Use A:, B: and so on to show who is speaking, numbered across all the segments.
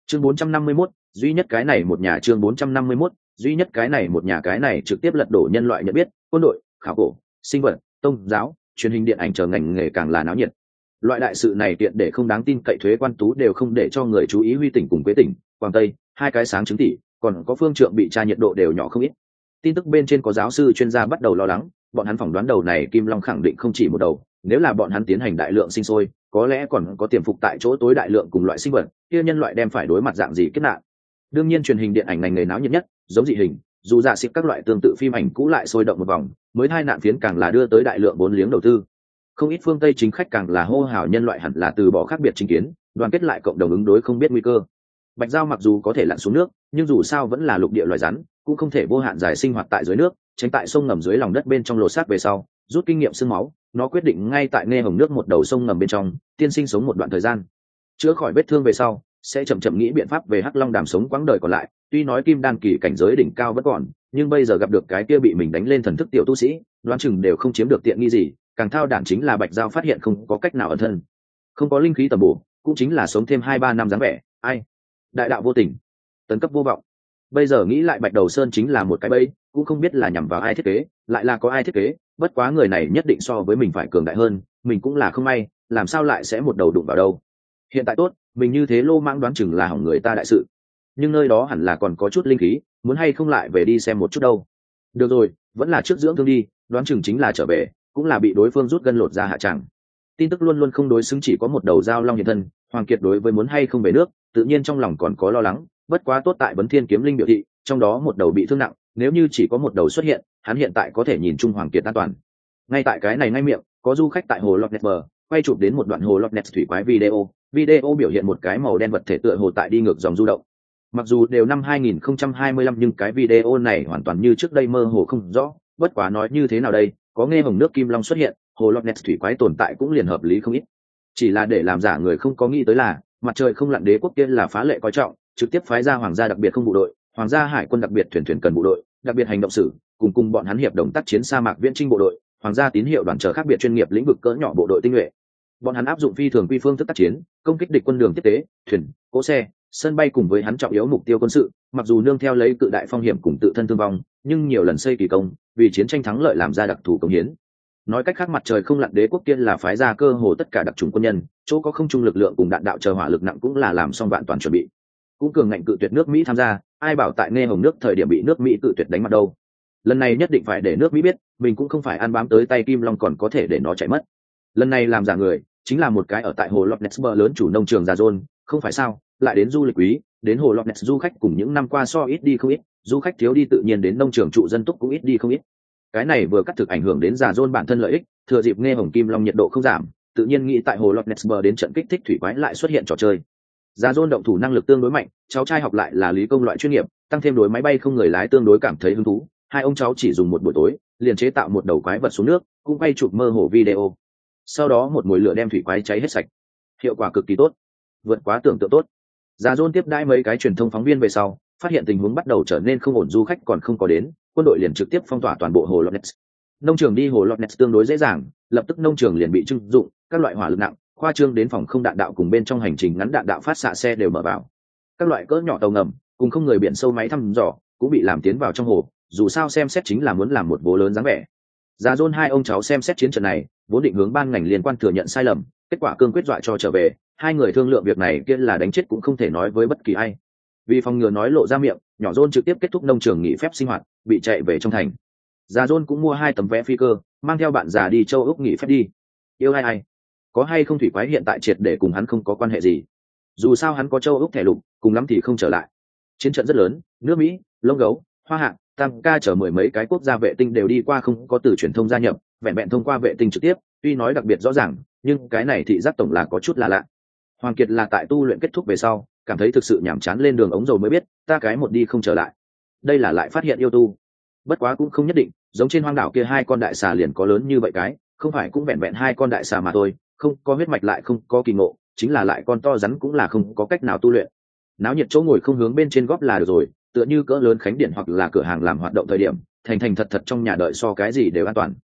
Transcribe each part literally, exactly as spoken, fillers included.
A: chương bốn trăm năm mươi mốt, duy nhất cái này một nhà chương bốn trăm năm mươi mốt, duy nhất cái này một nhà cái này trực tiếp lật đổ nhân loại nhận biết, quân đội, khảo cổ, sinh vật, tôn giáo, truyền hình điện ảnh chờ ngành nghề càng là náo nhiệt. Loại đại sự này tiện để không đáng tin cậy thuế quan tú đều không để cho người chú ý Huy tỉnh cùng Quế tỉnh, Quảng Tây, hai cái sáng chứng tỷ, còn có phương trượng bị tra nhiệt độ đều nhỏ không ít. Tin tức bên trên có giáo sư chuyên gia bắt đầu lo lắng, bọn hắn phỏng đoán đầu này Kim Long khẳng định không chỉ một đầu, nếu là bọn hắn tiến hành đại lượng sinh sôi, có lẽ còn có tiềm phục tại chỗ tối đại lượng cùng loại sinh vật, kia nhân loại đem phải đối mặt dạng gì kết nạn. Đương nhiên truyền hình điện ảnh ngành nghề náo nhiệt nhất, giống dị hình, dù dạ xịt các loại tương tự phim ảnh cũ lại sôi động một vòng, mới hai nạn phiến càng là đưa tới đại lượng vốn liếng đầu tư. Không ít phương Tây chính khách càng là hô hào nhân loại hẳn là từ bỏ khác biệt chính kiến, đoàn kết lại cộng đồng ứng đối không biết nguy cơ. Bạch Giao mặc dù có thể lặn xuống nước, nhưng dù sao vẫn là lục địa loài rắn, cũng không thể vô hạn dài sinh hoạt tại dưới nước, tránh tại sông ngầm dưới lòng đất bên trong lột xác về sau, rút kinh nghiệm xương máu, nó quyết định ngay tại nghe hồng nước một đầu sông ngầm bên trong, tiên sinh sống một đoạn thời gian. Chữa khỏi vết thương về sau, sẽ chậm chậm nghĩ biện pháp về Hắc Long Đàm sống quãng đời còn lại, tuy nói Kim Đan kỳ cảnh giới đỉnh cao vẫn còn, nhưng bây giờ gặp được cái kia bị mình đánh lên thần thức tiểu tu sĩ, đoán chừng đều không chiếm được tiện nghi gì, càng thao đản chính là Bạch Giao phát hiện không có cách nào ẩn thân, không có linh khí tầm bổ, cũng chính là sống thêm hai ba năm dáng vẻ, ai đại đạo vô tình, tấn cấp vô vọng. Bây giờ nghĩ lại Bạch Đầu Sơn chính là một cái bẫy, cũng không biết là nhằm vào ai thiết kế, lại là có ai thiết kế, bất quá người này nhất định so với mình phải cường đại hơn, mình cũng là không may, làm sao lại sẽ một đầu đụng vào đâu. Hiện tại tốt, mình như thế lô mãng đoán chừng là hỏng người ta đại sự, nhưng nơi đó hẳn là còn có chút linh khí, muốn hay không lại về đi xem một chút đâu. Được rồi, vẫn là trước dưỡng thương đi, đoán chừng chính là trở về, cũng là bị đối phương rút gân lột ra hạ tràng. Tin tức luôn luôn không đối xứng, chỉ có một đầu dao long hiện thân. Hoàng Kiệt đối với muốn hay không về nước, tự nhiên trong lòng còn có lo lắng, bất quá tốt tại Vấn Thiên kiếm linh biểu thị, trong đó một đầu bị thương nặng, nếu như chỉ có một đầu xuất hiện, hắn hiện tại có thể nhìn chung Hoàng Kiệt an toàn. Ngay tại cái này ngay miệng, có du khách tại hồ Loch Ness bờ, quay chụp đến một đoạn hồ Loch Ness thủy quái video, video biểu hiện một cái màu đen vật thể tựa hồ tại đi ngược dòng du động. Mặc dù đều năm hai nghìn không trăm hai mươi lăm nhưng cái video này hoàn toàn như trước đây mơ hồ không rõ, bất quá nói như thế nào đây, có nghe hồng nước Kim Long xuất hiện, hồ Loch Ness thủy quái tồn tại cũng liền hợp lý không ít. Chỉ là để làm giả người không có nghĩ tới là, mặt trời không lặn đế quốc kia là phá lệ coi trọng, trực tiếp phái ra hoàng gia đặc biệt không bộ đội, hoàng gia hải quân đặc biệt thuyền thuyền cần bộ đội, đặc biệt hành động sử, cùng cùng bọn hắn hiệp đồng tác chiến sa mạc viễn trinh bộ đội, hoàng gia tín hiệu đoàn trở khác biệt chuyên nghiệp lĩnh vực cỡ nhỏ bộ đội tinh nhuệ. Bọn hắn áp dụng phi thường quy phương thức tác chiến, công kích địch quân đường tiếp tế, thuyền, cỗ xe, sân bay cùng với hắn trọng yếu mục tiêu quân sự, mặc dù nương theo lấy cự đại phong hiểm cùng tự thân thương vong, nhưng nhiều lần xây kỳ công, vì chiến tranh thắng lợi làm ra đặc thù công hiến. Nói cách khác, mặt trời không lặn đế quốc kia là phái ra cơ hồ tất cả đặc trùng quân nhân, chỗ có không trung lực lượng cùng đạn đạo chờ hỏa lực nặng cũng là làm xong vạn toàn chuẩn bị. Cũng cường ngạnh cự tuyệt nước Mỹ tham gia, ai bảo tại nghe hồng nước thời điểm bị nước Mỹ cự tuyệt đánh mặt đâu. Lần này nhất định phải để nước Mỹ biết, mình cũng không phải ăn bám tới tay Kim Long còn có thể để nó chạy mất. Lần này làm giả người, chính là một cái ở tại hồ Loch Ness bờ lớn chủ nông trường già John, không phải sao, lại đến du lịch quý, đến hồ Loch Ness du khách cùng những năm qua so ít đi không ít, du khách thiếu đi tự nhiên đến nông trường trụ dân túc cũng ít đi không ít. Cái này vừa cắt thực ảnh hưởng đến già John bản thân lợi ích, thừa dịp nghe hồng Kim Long nhiệt độ không giảm, tự nhiên nghĩ tại hồ Loch Ness bờ đến trận kích thích thủy quái lại xuất hiện trò chơi. Già John động thủ năng lực tương đối mạnh, cháu trai học lại là lý công loại chuyên nghiệp, tăng thêm đối máy bay không người lái tương đối cảm thấy hứng thú, hai ông cháu chỉ dùng một buổi tối, liền chế tạo một đầu quái vật xuống nước, cũng quay chụp mơ hồ video. Sau đó một mùi lửa đem thủy quái cháy hết sạch, hiệu quả cực kỳ tốt, vượt quá tưởng tượng tốt. Già John tiếp đãi mấy cái truyền thông phóng viên về sau, phát hiện tình huống bắt đầu trở nên không ổn, du khách còn không có đến, quân đội liền trực tiếp phong tỏa toàn bộ hồ Loch Ness. Nông trường đi hồ Loch Ness tương đối dễ dàng, lập tức nông trường liền bị trưng dụng, các loại hỏa lực nặng, khoa trương đến phòng không đạn đạo cùng bên trong hành trình ngắn đạn đạo phát xạ xe đều mở vào. Các loại cỡ nhỏ tàu ngầm, cùng không người biển sâu máy thăm dò, cũng bị làm tiến vào trong hồ, dù sao xem xét chính là muốn làm một vố lớn dáng vẻ. Già John hai ông cháu xem xét chiến trận này, vốn định hướng ban ngành liên quan thừa nhận sai lầm, kết quả cương quyết dọa cho trở về, hai người thương lượng việc này kia là đánh chết cũng không thể nói với bất kỳ ai. Vì phòng ngừa nói lộ ra miệng, nhỏ John trực tiếp kết thúc nông trường nghỉ phép sinh hoạt, bị chạy về trong thành. Già John cũng mua hai tấm vé phi cơ, mang theo bạn già đi châu Úc nghỉ phép đi. Yêu ai ai, có hay không thủy quái hiện tại triệt để cùng hắn không có quan hệ gì. Dù sao hắn có châu Úc thẻ lục, cùng lắm thì không trở lại. Chiến trận rất lớn, nước Mỹ, lông gấu, hoa hạ, tam ca chở mười mấy cái quốc gia vệ tinh đều đi qua, không có từ truyền thông gia nhập, vẹn vẹn thông qua vệ tinh trực tiếp, tuy nói đặc biệt rõ ràng, nhưng cái này thị giác tổng là có chút là lạ. Hoàng Kiệt là tại tu luyện kết thúc về sau, cảm thấy thực sự nhàm chán lên đường ống dầu mới biết, ta cái một đi không trở lại. Đây là lại phát hiện yêu tu. Bất quá cũng không nhất định, giống trên hoang đảo kia hai con đại xà liền có lớn như vậy cái, không phải cũng vẹn vẹn hai con đại xà mà thôi, không có huyết mạch lại không có kỳ ngộ, chính là lại con to rắn cũng là không có cách nào tu luyện. Náo nhiệt chỗ ngồi không hướng bên trên góp là được rồi, tựa như cỡ lớn khánh điện hoặc là cửa hàng làm hoạt động thời điểm, thành thành thật thật trong nhà đợi so cái gì đều an toàn.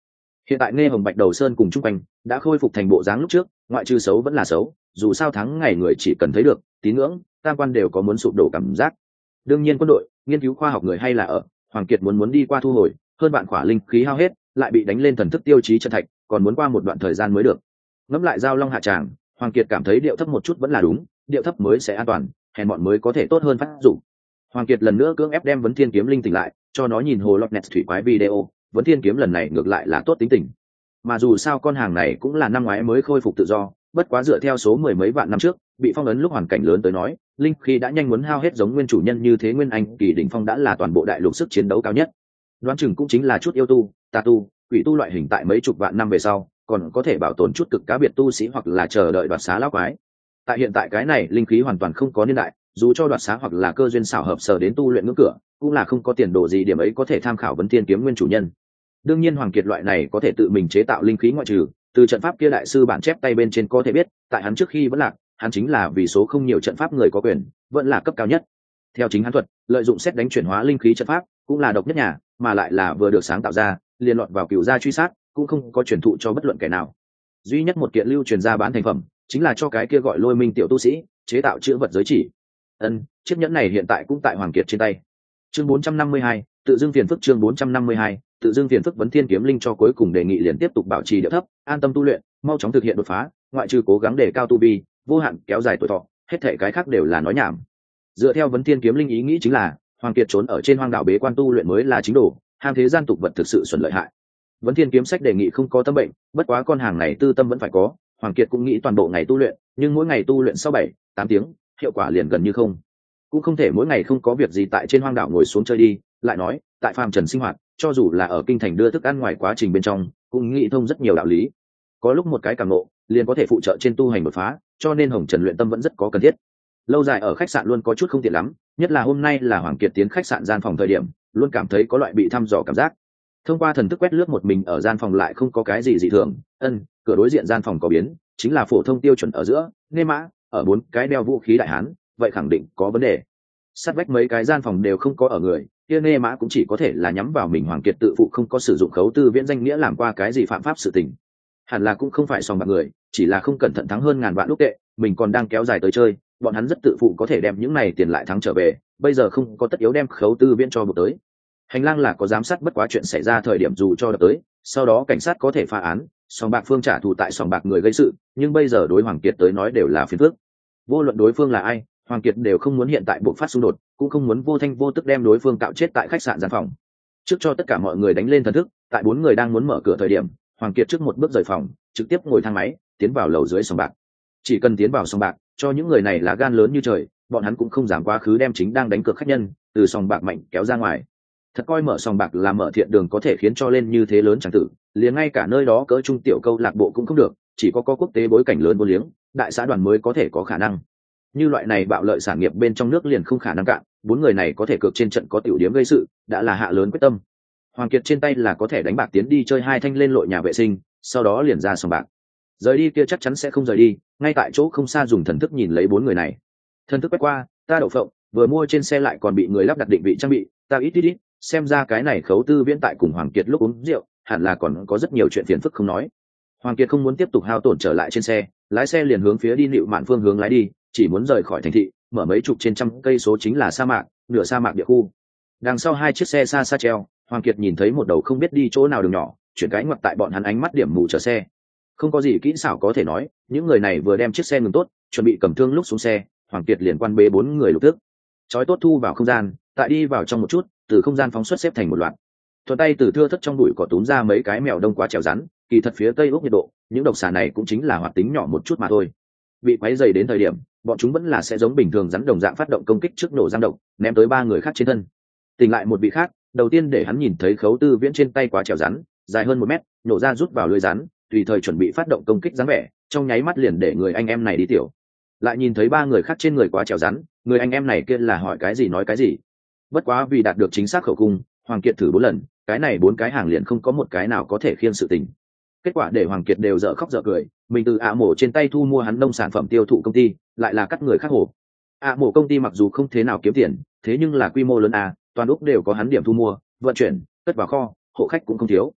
A: Hiện tại nghe hồng bạch đầu sơn cùng chung quanh đã khôi phục thành bộ dáng lúc trước, ngoại trừ xấu vẫn là xấu, dù sao tháng ngày người chỉ cần thấy được tín ngưỡng tam quan đều có muốn sụp đổ cảm giác. Đương nhiên quân đội nghiên cứu khoa học người hay là ở, Hoàng Kiệt muốn muốn đi qua thu hồi hơn bạn khỏa linh khí hao hết, lại bị đánh lên thần thức tiêu chí chân thạch, còn muốn qua một đoạn thời gian mới được. Ngẫm lại giao long hạ tràng, Hoàng Kiệt cảm thấy điệu thấp một chút vẫn là đúng, điệu thấp mới sẽ an toàn, hèn bọn mới có thể tốt hơn phát dụng. Hoàng Kiệt lần nữa cưỡng ép đem vấn thiên kiếm linh tỉnh lại, cho nó nhìn hồ Loch Ness thủy quái video, vấn thiên kiếm lần này ngược lại là tốt tính tình. Mà dù sao con hàng này cũng là năm ngoái mới khôi phục tự do, bất quá dựa theo số mười mấy vạn năm trước bị phong ấn lúc hoàn cảnh lớn tới nói, linh khí đã nhanh muốn hao hết giống nguyên chủ nhân như thế, nguyên anh kỳ đỉnh phong đã là toàn bộ đại lục sức chiến đấu cao nhất. Đoán chừng cũng chính là chút yêu tu, tà tu, quỷ tu loại hình tại mấy chục vạn năm về sau còn có thể bảo tồn chút cực cá biệt tu sĩ hoặc là chờ đợi đoạt xá lão quái. Tại hiện tại cái này linh khí hoàn toàn không có niên đại, dù cho đoạt xá hoặc là cơ duyên xảo hợp sở đến tu luyện ngưỡng cửa, cũng là không có tiền đồ gì điểm ấy có thể tham khảo vấn thiên kiếm nguyên chủ nhân. Đương nhiên Hoàng Kiệt loại này có thể tự mình chế tạo linh khí ngoại trừ từ trận pháp kia đại sư bản chép tay bên trên có thể biết, tại hắn trước khi vẫn lạc, hắn chính là vì số không nhiều trận pháp người có quyền, vẫn là cấp cao nhất. Theo chính hắn thuật, lợi dụng xét đánh chuyển hóa linh khí trận pháp cũng là độc nhất nhà, mà lại là vừa được sáng tạo ra, liên lọt vào cựu gia truy sát, cũng không có truyền thụ cho bất luận kẻ nào. Duy nhất một kiện lưu truyền ra bán thành phẩm, chính là cho cái kia gọi Lôi Minh tiểu tu sĩ chế tạo chữ vật giới chỉ. Ân, chiếc nhẫn này hiện tại cũng tại Hoàng Kiệt trên tay. Chương bốn trăm năm mươi hai, tự dưng phiền phức. Chương bốn trăm năm mươi hai, tự dưng phiền phức. Vấn thiên kiếm linh cho cuối cùng đề nghị liền tiếp tục bảo trì điệu thấp, an tâm tu luyện, mau chóng thực hiện đột phá, ngoại trừ cố gắng đề cao tu vi, vô hạn kéo dài tuổi thọ, hết thảy cái khác đều là nói nhảm. Dựa theo vấn thiên kiếm linh ý nghĩ chính là Hoàng Kiệt trốn ở trên hoang đảo bế quan tu luyện mới là chính đồ, ham thế gian tục vật thực sự xuẩn lợi hại. Vấn thiên kiếm sách đề nghị không có tâm bệnh, bất quá con hàng này tư tâm vẫn phải có. Hoàng Kiệt cũng nghĩ toàn bộ ngày tu luyện, nhưng mỗi ngày tu luyện sau bảy tám tiếng, hiệu quả liền gần như không. Cũng không thể mỗi ngày không có việc gì tại trên hoang đảo ngồi xuống chơi đi, lại nói tại phàm trần sinh hoạt, cho dù là ở kinh thành đưa thức ăn ngoài quá trình bên trong cũng nghĩ thông rất nhiều đạo lý, có lúc một cái cảm ngộ liền có thể phụ trợ trên tu hành đột phá, cho nên hồng trần luyện tâm vẫn rất có cần thiết. Lâu dài ở khách sạn luôn có chút không tiện lắm, nhất là hôm nay là Hoàng Kiệt tiến khách sạn gian phòng thời điểm, luôn cảm thấy có loại bị thăm dò cảm giác. Thông qua thần thức quét lướt một mình ở gian phòng lại không có cái gì dị thường, ân cửa đối diện gian phòng có biến, chính là phổ thông tiêu chuẩn ở giữa nghe mã ở bốn cái đeo vũ khí đại hán, vậy khẳng định có vấn đề. Sát vách mấy cái gian phòng đều không có ở người, kia nghe mã cũng chỉ có thể là nhắm vào mình. Hoàng Kiệt tự phụ không có sử dụng khấu tư viễn danh nghĩa làm qua cái gì phạm pháp sự tình, hẳn là cũng không phải sòng bạc người, chỉ là không cẩn thận thắng hơn ngàn vạn lúc tệ, mình còn đang kéo dài tới chơi, bọn hắn rất tự phụ có thể đem những này tiền lại thắng trở về, bây giờ không có tất yếu đem khấu tư viễn cho một tới. Hành lang là có giám sát, bất quá chuyện xảy ra thời điểm dù cho đập tới, sau đó cảnh sát có thể phá án, sòng bạc phương trả thù tại sòng bạc người gây sự, nhưng bây giờ đối Hoàng Kiệt tới nói đều là phiền phức. Vô luận đối phương là ai, Hoàng Kiệt đều không muốn hiện tại buộc phát xung đột, cũng không muốn vô thanh vô tức đem đối phương cạo chết tại khách sạn gian phòng. Trước cho tất cả mọi người đánh lên thần thức, tại bốn người đang muốn mở cửa thời điểm, Hoàng Kiệt trước một bước rời phòng, trực tiếp ngồi thang máy tiến vào lầu dưới sòng bạc. Chỉ cần tiến vào sòng bạc, cho những người này là gan lớn như trời, bọn hắn cũng không dám quá khứ đem chính đang đánh cược khách nhân từ sòng bạc mạnh kéo ra ngoài. Thật coi mở sòng bạc là mở thiện đường có thể khiến cho lên như thế lớn chẳng tử, liền ngay cả nơi đó cỡ trung tiểu câu lạc bộ cũng không được, chỉ có có quốc tế bối cảnh lớn vô liếng, đại xã đoàn mới có thể có khả năng. Như loại này bạo lợi sản nghiệp bên trong nước liền không khả năng cạn, bốn người này có thể cược trên trận có tiểu điếm gây sự, đã là hạ lớn quyết tâm. Hoàng Kiệt trên tay là có thể đánh bạc tiến đi chơi hai thanh lên lội nhà vệ sinh, sau đó liền ra sòng bạc. Rời đi kia chắc chắn sẽ không rời đi, ngay tại chỗ không xa dùng thần thức nhìn lấy bốn người này. Thần thức quét qua, ta đậu phộng, vừa mua trên xe lại còn bị người lắp đặt định vị trang bị, ta ít ít ít, xem ra cái này khấu tư viễn tại cùng Hoàng Kiệt lúc uống rượu, hẳn là còn có rất nhiều chuyện phiền phức không nói. Hoàng Kiệt không muốn tiếp tục hao tổn trở lại trên xe, lái xe liền hướng phía đi Nịu Mạn phương hướng lái đi, chỉ muốn rời khỏi thành thị, mở mấy chục trên trăm cây số chính là sa mạc, nửa sa mạc địa khu. Đằng sau hai chiếc xe xa xa treo, Hoàng Kiệt nhìn thấy một đầu không biết đi chỗ nào đường nhỏ, chuyển cái ngoặt tại bọn hắn ánh mắt điểm mù chờ xe. Không có gì kỹ xảo có thể nói, những người này vừa đem chiếc xe ngừng tốt, chuẩn bị cầm thương lúc xuống xe, Hoàng Kiệt liền quan bế bốn người lục tức, chói tốt thu vào không gian, tại đi vào trong một chút, từ không gian phóng xuất xếp thành một loạt. Thuận tay từ thưa thất trong bụi cỏ túm ra mấy cái mèo đông quá trèo rắn, kỳ thật phía tây úc nhiệt độ, những độc xà này cũng chính là hoạt tính nhỏ một chút mà thôi. Bị quấy dày đến thời điểm, bọn chúng vẫn là sẽ giống bình thường rắn đồng dạng phát động công kích trước nổ giang độc, ném tới ba người khác trên thân. Tỉnh lại một vị khác, đầu tiên để hắn nhìn thấy khấu tư viễn trên tay quá trèo rắn, dài hơn một mét, nổ ra rút vào lưới rắn, tùy thời chuẩn bị phát động công kích dáng vẻ, trong nháy mắt liền để người anh em này đi tiểu. Lại nhìn thấy ba người khác trên người quá trèo rắn, người anh em này kia là hỏi cái gì nói cái gì. Bất quá vì đạt được chính xác khẩu cung, Hoàng Kiệt thử bốn lần, cái này bốn cái hàng liền không có một cái nào có thể khiêng sự tình. Kết quả để Hoàng Kiệt đều dở khóc dở cười, mình từ ạ mổ trên tay thu mua hắn nông sản phẩm tiêu thụ công ty, lại là cắt người khác hồ. ạ mổ công ty mặc dù không thế nào kiếm tiền, thế nhưng là quy mô lớn à, toàn úc đều có hắn điểm thu mua, vận chuyển, cất vào kho, hộ khách cũng không thiếu.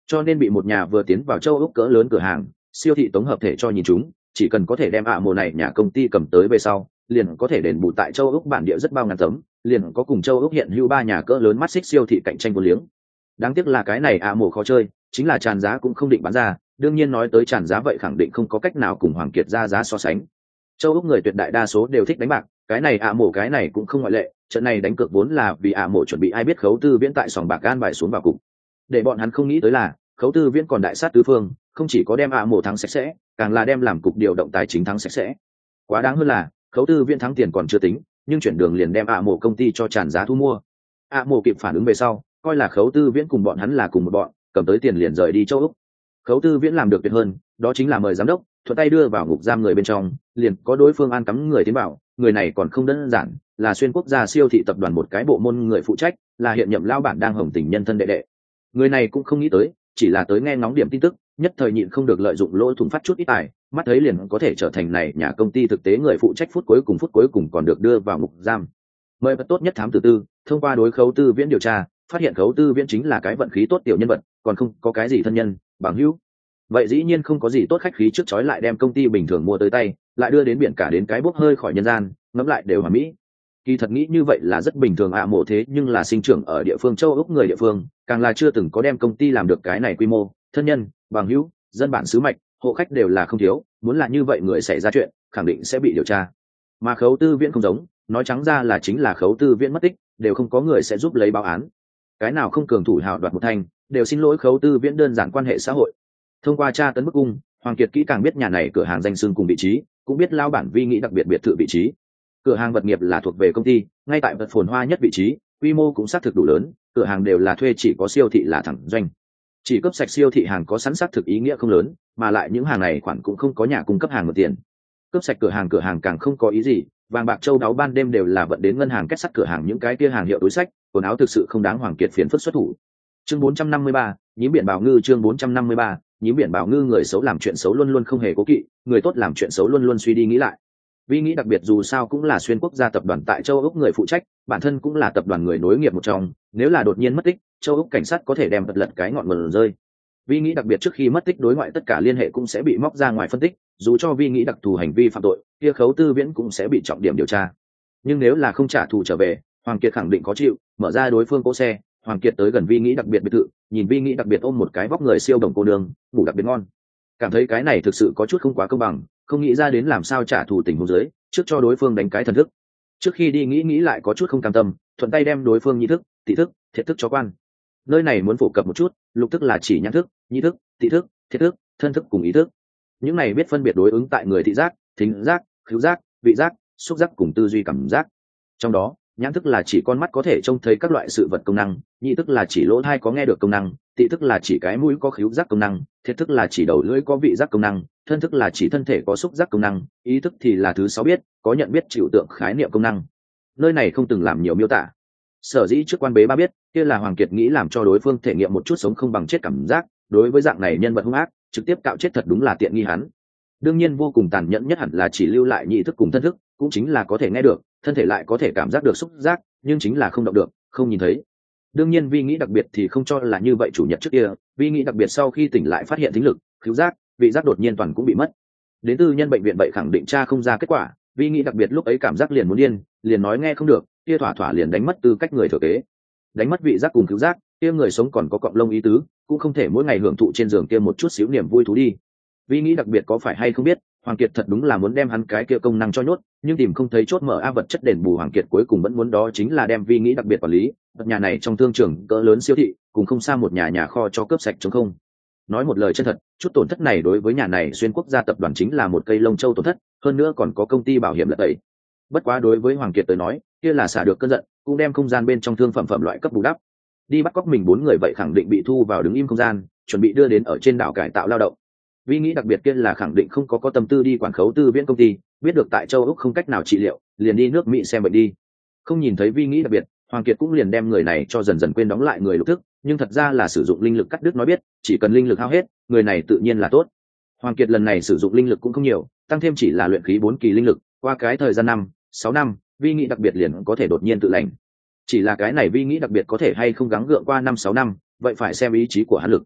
A: cho nên bị một nhà vừa tiến vào châu Úc cỡ lớn cửa hàng siêu thị tổng hợp thể cho nhìn chúng, chỉ cần có thể đem ạ mồ này nhà công ty cầm tới về sau, liền có thể đền bù tại châu Úc bản địa rất bao ngàn tấm, liền có cùng châu Úc hiện hữu ba nhà cỡ lớn mắt xích siêu thị cạnh tranh vô liếng. Đáng tiếc là cái này ạ mồ khó chơi, chính là tràn giá cũng không định bán ra, đương nhiên nói tới tràn giá vậy khẳng định không có cách nào cùng Hoàng Kiệt ra giá so sánh. Châu Úc người tuyệt đại đa số đều thích đánh bạc, cái này ạ mồ cái này cũng không ngoại lệ, trận này đánh cược vốn là vì ạ mồ chuẩn bị ai biết Khấu Tư Viễn tại sòng bạc gan bài xuống vào cục. Để bọn hắn không nghĩ tới là Khấu Tư Viễn còn đại sát tứ phương, không chỉ có đem ạ mồ thắng sạch sẽ, càng là đem làm cục điều động tài chính thắng sạch sẽ. Quá đáng hơn là Khấu Tư Viễn thắng tiền còn chưa tính, nhưng chuyển đường liền đem ạ mồ công ty cho tràn giá thu mua. ạ mồ kịp phản ứng về sau, coi là Khấu Tư Viễn cùng bọn hắn là cùng một bọn, cầm tới tiền liền rời đi châu Úc. Khấu Tư Viễn làm được tuyệt hơn, đó chính là mời giám đốc thuận tay đưa vào ngục giam người bên trong, liền có đối phương an cắm người tiến vào, người này còn không đơn giản, là xuyên quốc gia siêu thị tập đoàn một cái bộ môn người phụ trách, là hiện nhậm lao bản đang hồng tình nhân thân đệ đệ. Người này cũng không nghĩ tới, chỉ là tới nghe ngóng điểm tin tức, nhất thời nhịn không được lợi dụng lỗ thủng phát chút ít tài, mắt thấy liền có thể trở thành này nhà công ty thực tế người phụ trách phút cuối cùng phút cuối cùng còn được đưa vào ngục giam. Mời vật tốt nhất thám tử tư, thông qua đối Khấu Tư Viễn điều tra, phát hiện Khấu Tư Viễn chính là cái vận khí tốt tiểu nhân vật, còn không có cái gì thân nhân bằng hữu. Vậy dĩ nhiên không có gì tốt khách khí trước chói lại đem công ty bình thường mua tới tay, lại đưa đến biển cả đến cái bốc hơi khỏi nhân gian, ngẫm lại đều hoàn mỹ. Kỳ thật nghĩ như vậy là rất bình thường ạ mộ thế nhưng là sinh trưởng ở địa phương châu Úc người địa phương, càng là chưa từng có đem công ty làm được cái này quy mô, thân nhân, bằng hữu, dân bản xứ mạch, hộ khách đều là không thiếu, muốn là như vậy người xảy ra chuyện, khẳng định sẽ bị điều tra. Mà Khấu Tư Viễn không giống, nói trắng ra là chính là Khấu Tư Viễn mất tích, đều không có người sẽ giúp lấy báo án. Cái nào không cường thủ hào đoạt một thành, đều xin lỗi Khấu Tư Viễn đơn giản quan hệ xã hội. Thông qua tra tấn bức cung, Hoàng Kiệt kỹ càng biết nhà này cửa hàng danh xưng cùng vị trí, cũng biết lao bản Vi nghĩ đặc biệt biệt thự vị trí. Cửa hàng vật nghiệp là thuộc về công ty, ngay tại vật phồn hoa nhất vị trí, quy mô cũng xác thực đủ lớn, cửa hàng đều là thuê, chỉ có siêu thị là thẳng doanh. Chỉ cấp sạch siêu thị hàng có sẵn xác thực ý nghĩa không lớn, mà lại những hàng này khoản cũng không có nhà cung cấp hàng mượn tiền. Cấp sạch cửa hàng cửa hàng càng không có ý gì, vàng bạc châu đáo ban đêm đều là vận đến ngân hàng kết sắt cửa hàng, những cái kia hàng hiệu túi sách, quần áo thực sự không đáng Hoàng Kiệt phiền phức xuất thủ. Chương bốn trăm năm mươi ba, nhím biển bảo ngư. Chương bốn trăm năm mươi ba, nhím biển bảo ngư. Người xấu làm chuyện xấu luôn luôn không hề cố kỵ, người tốt làm chuyện xấu luôn luôn suy đi nghĩ lại. Vi nghĩ đặc biệt dù sao cũng là xuyên quốc gia tập đoàn tại châu Úc người phụ trách, bản thân cũng là tập đoàn người nối nghiệp một trong, nếu là đột nhiên mất tích, châu Úc cảnh sát có thể đem vật lật cái ngọn nguồn rơi. Vi nghĩ đặc biệt trước khi mất tích đối ngoại tất cả liên hệ cũng sẽ bị móc ra ngoài phân tích, dù cho Vi nghĩ đặc thù hành vi phạm tội, kia Khấu Tư Viễn cũng sẽ bị trọng điểm điều tra. Nhưng nếu là không trả thù trở về, Hoàng Kiệt khẳng định có chịu, mở ra đối phương cỗ xe, Hoàng Kiệt tới gần Vi nghĩ đặc biệt biệt thự, nhìn Vi nghĩ đặc biệt ôm một cái vóc người siêu đồng cô đường, ngủ đặc biệt ngon. Cảm thấy cái này thực sự có chút không quá công bằng, không nghĩ ra đến làm sao trả thù tình huống dưới, trước cho đối phương đánh cái thần thức. Trước khi đi nghĩ nghĩ lại có chút không cam tâm, thuận tay đem đối phương nhị thức, tị thức, thiệt thức cho quan. Nơi này muốn phổ cập một chút, lục thức là chỉ nhãn thức, nhị thức, tị thức, thiệt thức, thân thức cùng ý thức. Những này biết phân biệt đối ứng tại người thị giác, thính giác, khứu giác, vị giác, xúc giác cùng tư duy cảm giác. Trong đó, nhãn thức là chỉ con mắt có thể trông thấy các loại sự vật công năng, nhị thức là chỉ lỗ tai có nghe được công năng, tị thức là chỉ cái mũi có khứu giác công năng, thiệt thức là chỉ đầu lưỡi có vị giác công năng, thân thức là chỉ thân thể có xúc giác công năng, ý thức thì là thứ sáu biết, có nhận biết chịu tượng khái niệm công năng. Nơi này không từng làm nhiều miêu tả. Sở dĩ trước quan bế ba biết, kia là Hoàng Kiệt nghĩ làm cho đối phương thể nghiệm một chút sống không bằng chết cảm giác, đối với dạng này nhân vật hung ác, trực tiếp cạo chết thật đúng là tiện nghi hắn. Đương nhiên vô cùng tàn nhẫn nhất hẳn là chỉ lưu lại nhị thức cùng thân thức, cũng chính là có thể nghe được, thân thể lại có thể cảm giác được xúc giác, nhưng chính là không động được, không nhìn thấy. Đương nhiên Vi nghĩ đặc biệt thì không cho là như vậy, chủ nhật trước kia, Vi nghĩ đặc biệt sau khi tỉnh lại phát hiện thính lực, khứu giác, vị giác đột nhiên toàn cũng bị mất. Đến tư nhân bệnh viện vậy khẳng định tra không ra kết quả, Vi nghĩ đặc biệt lúc ấy cảm giác liền muốn điên, liền nói nghe không được, kia thỏa thỏa liền đánh mất tư cách người thừa kế. Đánh mất vị giác cùng khứu giác, kia người sống còn có cọng lông ý tứ, cũng không thể mỗi ngày hưởng thụ trên giường kia một chút xíu niềm vui thú đi. Vi nghĩ đặc biệt có phải hay không biết, Hoàng Kiệt thật đúng là muốn đem hắn cái kia công năng cho nhốt, nhưng tìm không thấy chốt mở a vật chất đền bù, Hoàng Kiệt cuối cùng vẫn muốn đó chính là đem Vi nghĩ đặc biệt quản lý, vật nhà này trong thương trường cỡ lớn siêu thị, cùng không xa một nhà nhà kho cho cướp sạch trống không. Nói một lời chân thật, chút tổn thất này đối với nhà này xuyên quốc gia tập đoàn chính là một cây lông châu tổn thất, hơn nữa còn có công ty bảo hiểm lật tẩy. Bất quá đối với Hoàng Kiệt tới nói, kia là xả được cơn giận, cũng đem không gian bên trong thương phẩm phẩm loại cấp bù đắp. Đi bắt cóc mình bốn người vậy khẳng định bị thu vào đứng im không gian, chuẩn bị đưa đến ở trên đảo cải tạo lao động. Vi nghĩ đặc biệt kia là khẳng định không có có tâm tư đi quản Khấu Tư Viễn công ty, biết được tại châu Úc không cách nào trị liệu, liền đi nước Mỹ xem bệnh đi. Không nhìn thấy Vi nghĩ đặc biệt, Hoàng Kiệt cũng liền đem người này cho dần dần quên đóng lại người lục thức, nhưng thật ra là sử dụng linh lực cắt đứt nói biết, chỉ cần linh lực hao hết, người này tự nhiên là tốt. Hoàng Kiệt lần này sử dụng linh lực cũng không nhiều, tăng thêm chỉ là luyện khí bốn kỳ linh lực, qua cái thời gian năm, sáu năm, Vi nghĩ đặc biệt liền có thể đột nhiên tự lành. Chỉ là cái này Vi nghĩ đặc biệt có thể hay không gắng gượng qua năm sáu năm, vậy phải xem ý chí của hắn lực.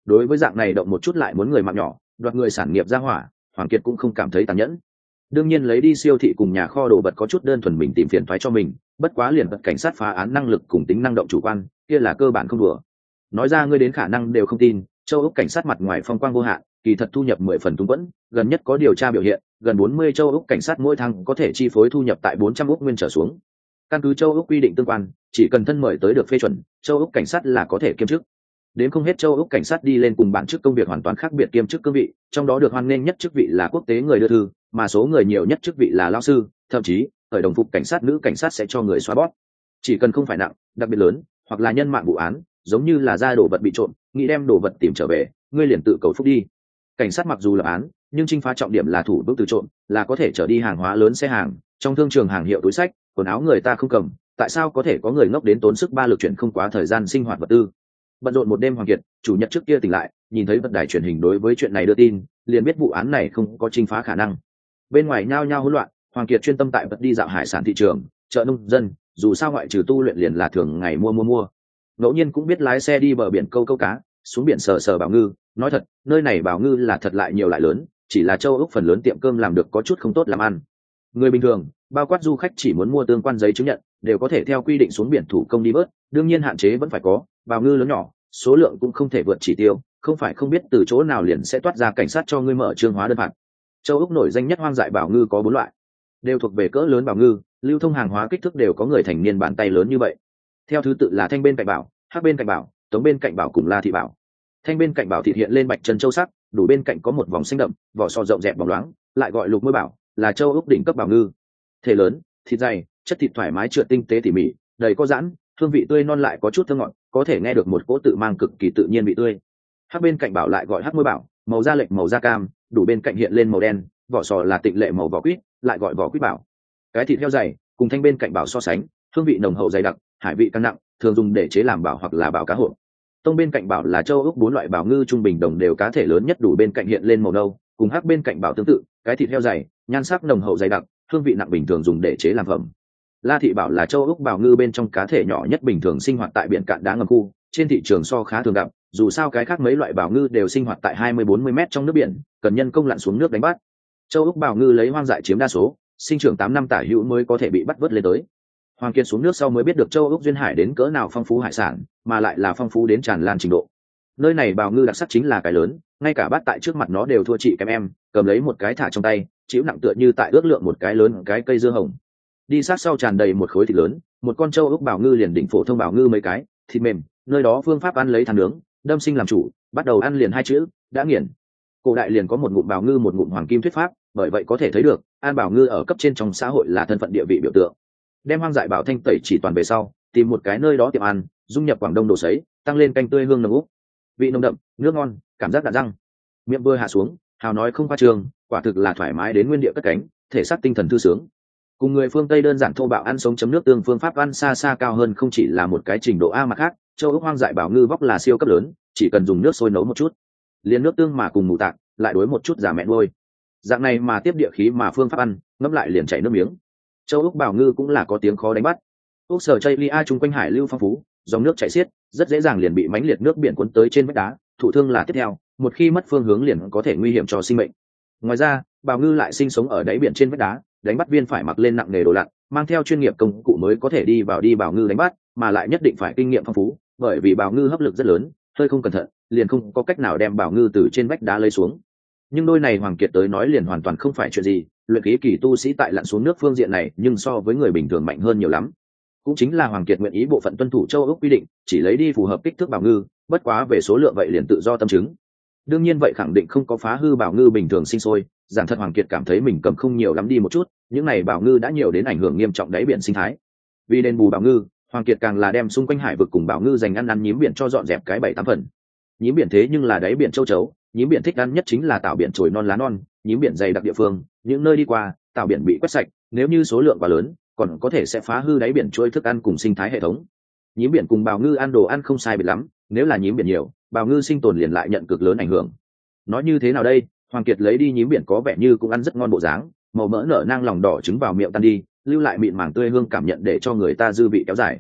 A: đối với dạng này động một chút lại muốn người mạng nhỏ đoạt người sản nghiệp ra hỏa, Hoàng Kiệt cũng không cảm thấy tàn nhẫn. Đương nhiên lấy đi siêu thị cùng nhà kho đồ vật có chút đơn thuần mình tìm phiền toái cho mình, bất quá liền vật cảnh sát phá án năng lực cùng tính năng động chủ quan kia là cơ bản không đùa. Nói ra ngươi đến khả năng đều không tin, châu Úc cảnh sát mặt ngoài phong quang vô hạn, kỳ thật thu nhập mười phần túng quẫn, gần nhất có điều tra biểu hiện, gần bốn mươi châu Úc cảnh sát mỗi tháng có thể chi phối thu nhập tại bốn trăm úc nguyên trở xuống. Căn cứ châu Úc quy định tương quan, chỉ cần thân mời tới được phê chuẩn, châu Úc cảnh sát là có thể kiêm chức. Đến không hết châu Úc cảnh sát đi lên cùng bản chức công việc hoàn toàn khác biệt kiêm chức cương vị, trong đó được hoan nghênh nhất chức vị là quốc tế người đưa thư, mà số người nhiều nhất chức vị là lao sư, thậm chí ở đồng phục cảnh sát nữ cảnh sát sẽ cho người xóa bót. Chỉ cần không phải nặng, đặc biệt lớn, hoặc là nhân mạng vụ án, giống như là ra đồ vật bị trộm, nghĩ đem đồ vật tìm trở về, ngươi liền tự cầu phúc đi. Cảnh sát mặc dù lập án, nhưng chinh phá trọng điểm là thủ bước từ trộm, là có thể trở đi hàng hóa lớn xe hàng, trong thương trường hàng hiệu túi sách, quần áo người ta không cầm, tại sao có thể có người ngốc đến tốn sức ba lực chuyển không quá thời gian sinh hoạt vật tư. Bận rộn một đêm Hoàng Kiệt, chủ nhật trước kia tỉnh lại, nhìn thấy vật đài truyền hình đối với chuyện này đưa tin, liền biết vụ án này không có chinh phá khả năng. Bên ngoài nhao nhao hỗn loạn, Hoàng Kiệt chuyên tâm tại vật đi dạo hải sản thị trường, chợ nông dân, dù sao ngoại trừ tu luyện liền là thường ngày mua mua mua. Ngẫu nhiên cũng biết lái xe đi bờ biển câu câu cá, xuống biển sờ sờ bảo ngư, nói thật, nơi này bảo ngư là thật lại nhiều lại lớn, chỉ là châu Úc phần lớn tiệm cơm làm được có chút không tốt làm ăn. Người bình thường, bao quát du khách chỉ muốn mua tương quan giấy chứng nhận, đều có thể theo quy định xuống biển thủ công đi bớt, đương nhiên hạn chế vẫn phải có, bảo ngư lớn nhỏ, số lượng cũng không thể vượt chỉ tiêu, không phải không biết từ chỗ nào liền sẽ toát ra cảnh sát cho ngươi mở trương hóa đơn phạt. Châu Úc nổi danh nhất hoang dại bảo ngư có bốn loại, đều thuộc về cỡ lớn bảo ngư, lưu thông hàng hóa kích thước đều có người thành niên bàn tay lớn như vậy. Theo thứ tự là thanh bên cạnh bảo, hắc bên cạnh bảo, tống bên cạnh bảo cùng la thị bảo. Thanh bên cạnh bảo thịt hiện lên bạch chân châu sắc, đủ bên cạnh có một vòng xanh đậm, vỏ sò rộng dẹp bóng loáng, lại gọi lục môi bảo, là châu Úc đỉnh cấp bảo ngư. Thể lớn, thịt dày, chất thịt thoải mái trượt tinh tế tỉ mỉ, đầy có giãn, hương vị tươi non lại có chút thơm ngọt, có thể nghe được một cỗ tự mang cực kỳ tự nhiên vị tươi. Hắc bên cạnh bảo lại gọi hắc môi bảo, màu da lệch màu da cam, đủ bên cạnh hiện lên màu đen, vỏ sò là tịnh lệ màu vỏ quýt, lại gọi vỏ quýt bảo. Cái thịt heo dày, cùng thanh bên cạnh bảo so sánh, hương vị nồng hậu dày đặc, hải vị căng nặng, thường dùng để chế làm bảo hoặc là bảo cá hộp. Tông bên cạnh bảo là châu Úc bốn loại bảo ngư trung bình đồng đều cá thể lớn nhất, đủ bên cạnh hiện lên màu nâu, cùng hắc bên cạnh bảo tương tự, cái thịt heo dày, nhan sắc nồng hậu dày đặc, hương vị nặng, bình thường dùng để chế làm phẩm. La thị bảo là châu Úc bảo ngư bên trong cá thể nhỏ nhất, bình thường sinh hoạt tại biển cạn đá ngầm khu, trên thị trường so khá thường gặp, dù sao cái khác mấy loại bảo ngư đều sinh hoạt tại hai mươi bốn mươi mét trong nước biển, cần nhân công lặn xuống nước đánh bắt. Châu Úc bảo ngư lấy hoang dại chiếm đa số, sinh trưởng tám năm tả hữu mới có thể bị bắt vớt lên tới. Hoàng Kiệt xuống nước sau mới biết được châu Úc duyên hải đến cỡ nào phong phú hải sản, mà lại là phong phú đến tràn lan trình độ. Nơi này bảo ngư đặc sắc chính là cái lớn, ngay cả bát tại trước mặt nó đều thua chị kém em, cầm lấy một cái thả trong tay, chịu nặng tựa như tại ước lượng một cái lớn cái cây dưa hồng. Đi sát sau tràn đầy một khối thịt lớn, một con châu Úc bảo ngư liền đỉnh phổ thông bảo ngư mấy cái, thịt mềm, nơi đó phương pháp ăn lấy than nướng, đâm sinh làm chủ, bắt đầu ăn liền hai chữ, đã nghiền. Cổ đại liền có một ngụm bảo ngư một ngụm hoàng kim thuyết pháp, bởi vậy có thể thấy được, an bảo ngư ở cấp trên trong xã hội là thân phận địa vị biểu tượng. Đem hoang dại bảo thanh tẩy chỉ toàn về sau, tìm một cái nơi đó tiệm ăn, dung nhập Quảng Đông đồ sấy, tăng lên canh tươi hương nồng úc, vị nồng đậm, nước ngon, cảm giác đạn răng. Miệng vừa hạ xuống, hào nói không khoa trương, quả thực là thoải mái đến nguyên địa cất cánh, thể xác tinh thần thư sướng. Cùng người phương Tây đơn giản thô bạo ăn sống chấm nước tương phương pháp ăn xa xa cao hơn, không chỉ là một cái trình độ a mà khác, châu Úc hoang dại bảo ngư vóc là siêu cấp lớn, chỉ cần dùng nước sôi nấu một chút, liền nước tương mà cùng mù tạc, lại đối một chút giả mẹ nuôi. Dạng này mà tiếp địa khí mà phương pháp ăn, ngấm lại liền chảy nước miếng. Châu Úc bảo ngư cũng là có tiếng khó đánh bắt. Úc sở chây lia chung quanh hải lưu phong phú, dòng nước chảy xiết, rất dễ dàng liền bị mãnh liệt nước biển cuốn tới trên vách đá, thụ thương là tiếp theo, một khi mất phương hướng liền có thể nguy hiểm cho sinh mệnh. Ngoài ra, bảo ngư lại sinh sống ở đáy biển trên vách đá, đánh bắt viên phải mặc lên nặng nghề đồ lặn, mang theo chuyên nghiệp công cụ mới có thể đi vào đi bảo ngư đánh bắt, mà lại nhất định phải kinh nghiệm phong phú, bởi vì bảo ngư hấp lực rất lớn, hơi không cẩn thận, liền không có cách nào đem bảo ngư từ trên vách đá lấy xuống. Nhưng đôi này Hoàng Kiệt tới nói liền hoàn toàn không phải chuyện gì, luyện khí kỳ tu sĩ tại lặn xuống nước phương diện này nhưng so với người bình thường mạnh hơn nhiều lắm. Cũng chính là Hoàng Kiệt nguyện ý bộ phận tuân thủ châu Úc quy định, chỉ lấy đi phù hợp kích thước bảo ngư, bất quá về số lượng vậy liền tự do tâm chứng. Đương nhiên vậy khẳng định không có phá hư bảo ngư bình thường sinh sôi, giản thật Hoàng Kiệt cảm thấy mình cầm không nhiều lắm đi một chút, những này bảo ngư đã nhiều đến ảnh hưởng nghiêm trọng đáy biển sinh thái. Vì đền bù bảo ngư, Hoàng Kiệt càng là đem xung quanh hải vực cùng bảo ngư dành ăn ăn nhím biển cho dọn dẹp cái bảy tám phần. Nhím biển thế nhưng là đáy biển châu chấu, nhím biển thích ăn nhất chính là tảo biển chồi non lá non, nhím biển dày đặc địa phương, những nơi đi qua, tảo biển bị quét sạch, nếu như số lượng quá lớn, còn có thể sẽ phá hư đáy biển trôi thức ăn cùng sinh thái hệ thống. Nhím biển cùng bào ngư ăn đồ ăn không sai biệt lắm, nếu là nhím biển nhiều, bào ngư sinh tồn liền lại nhận cực lớn ảnh hưởng. Nói như thế nào đây, Hoàng Kiệt lấy đi nhím biển có vẻ như cũng ăn rất ngon bộ dáng, màu mỡ nở nang lòng đỏ trứng vào miệng tan đi, lưu lại mịn màng tươi hương cảm nhận để cho người ta dư vị kéo dài.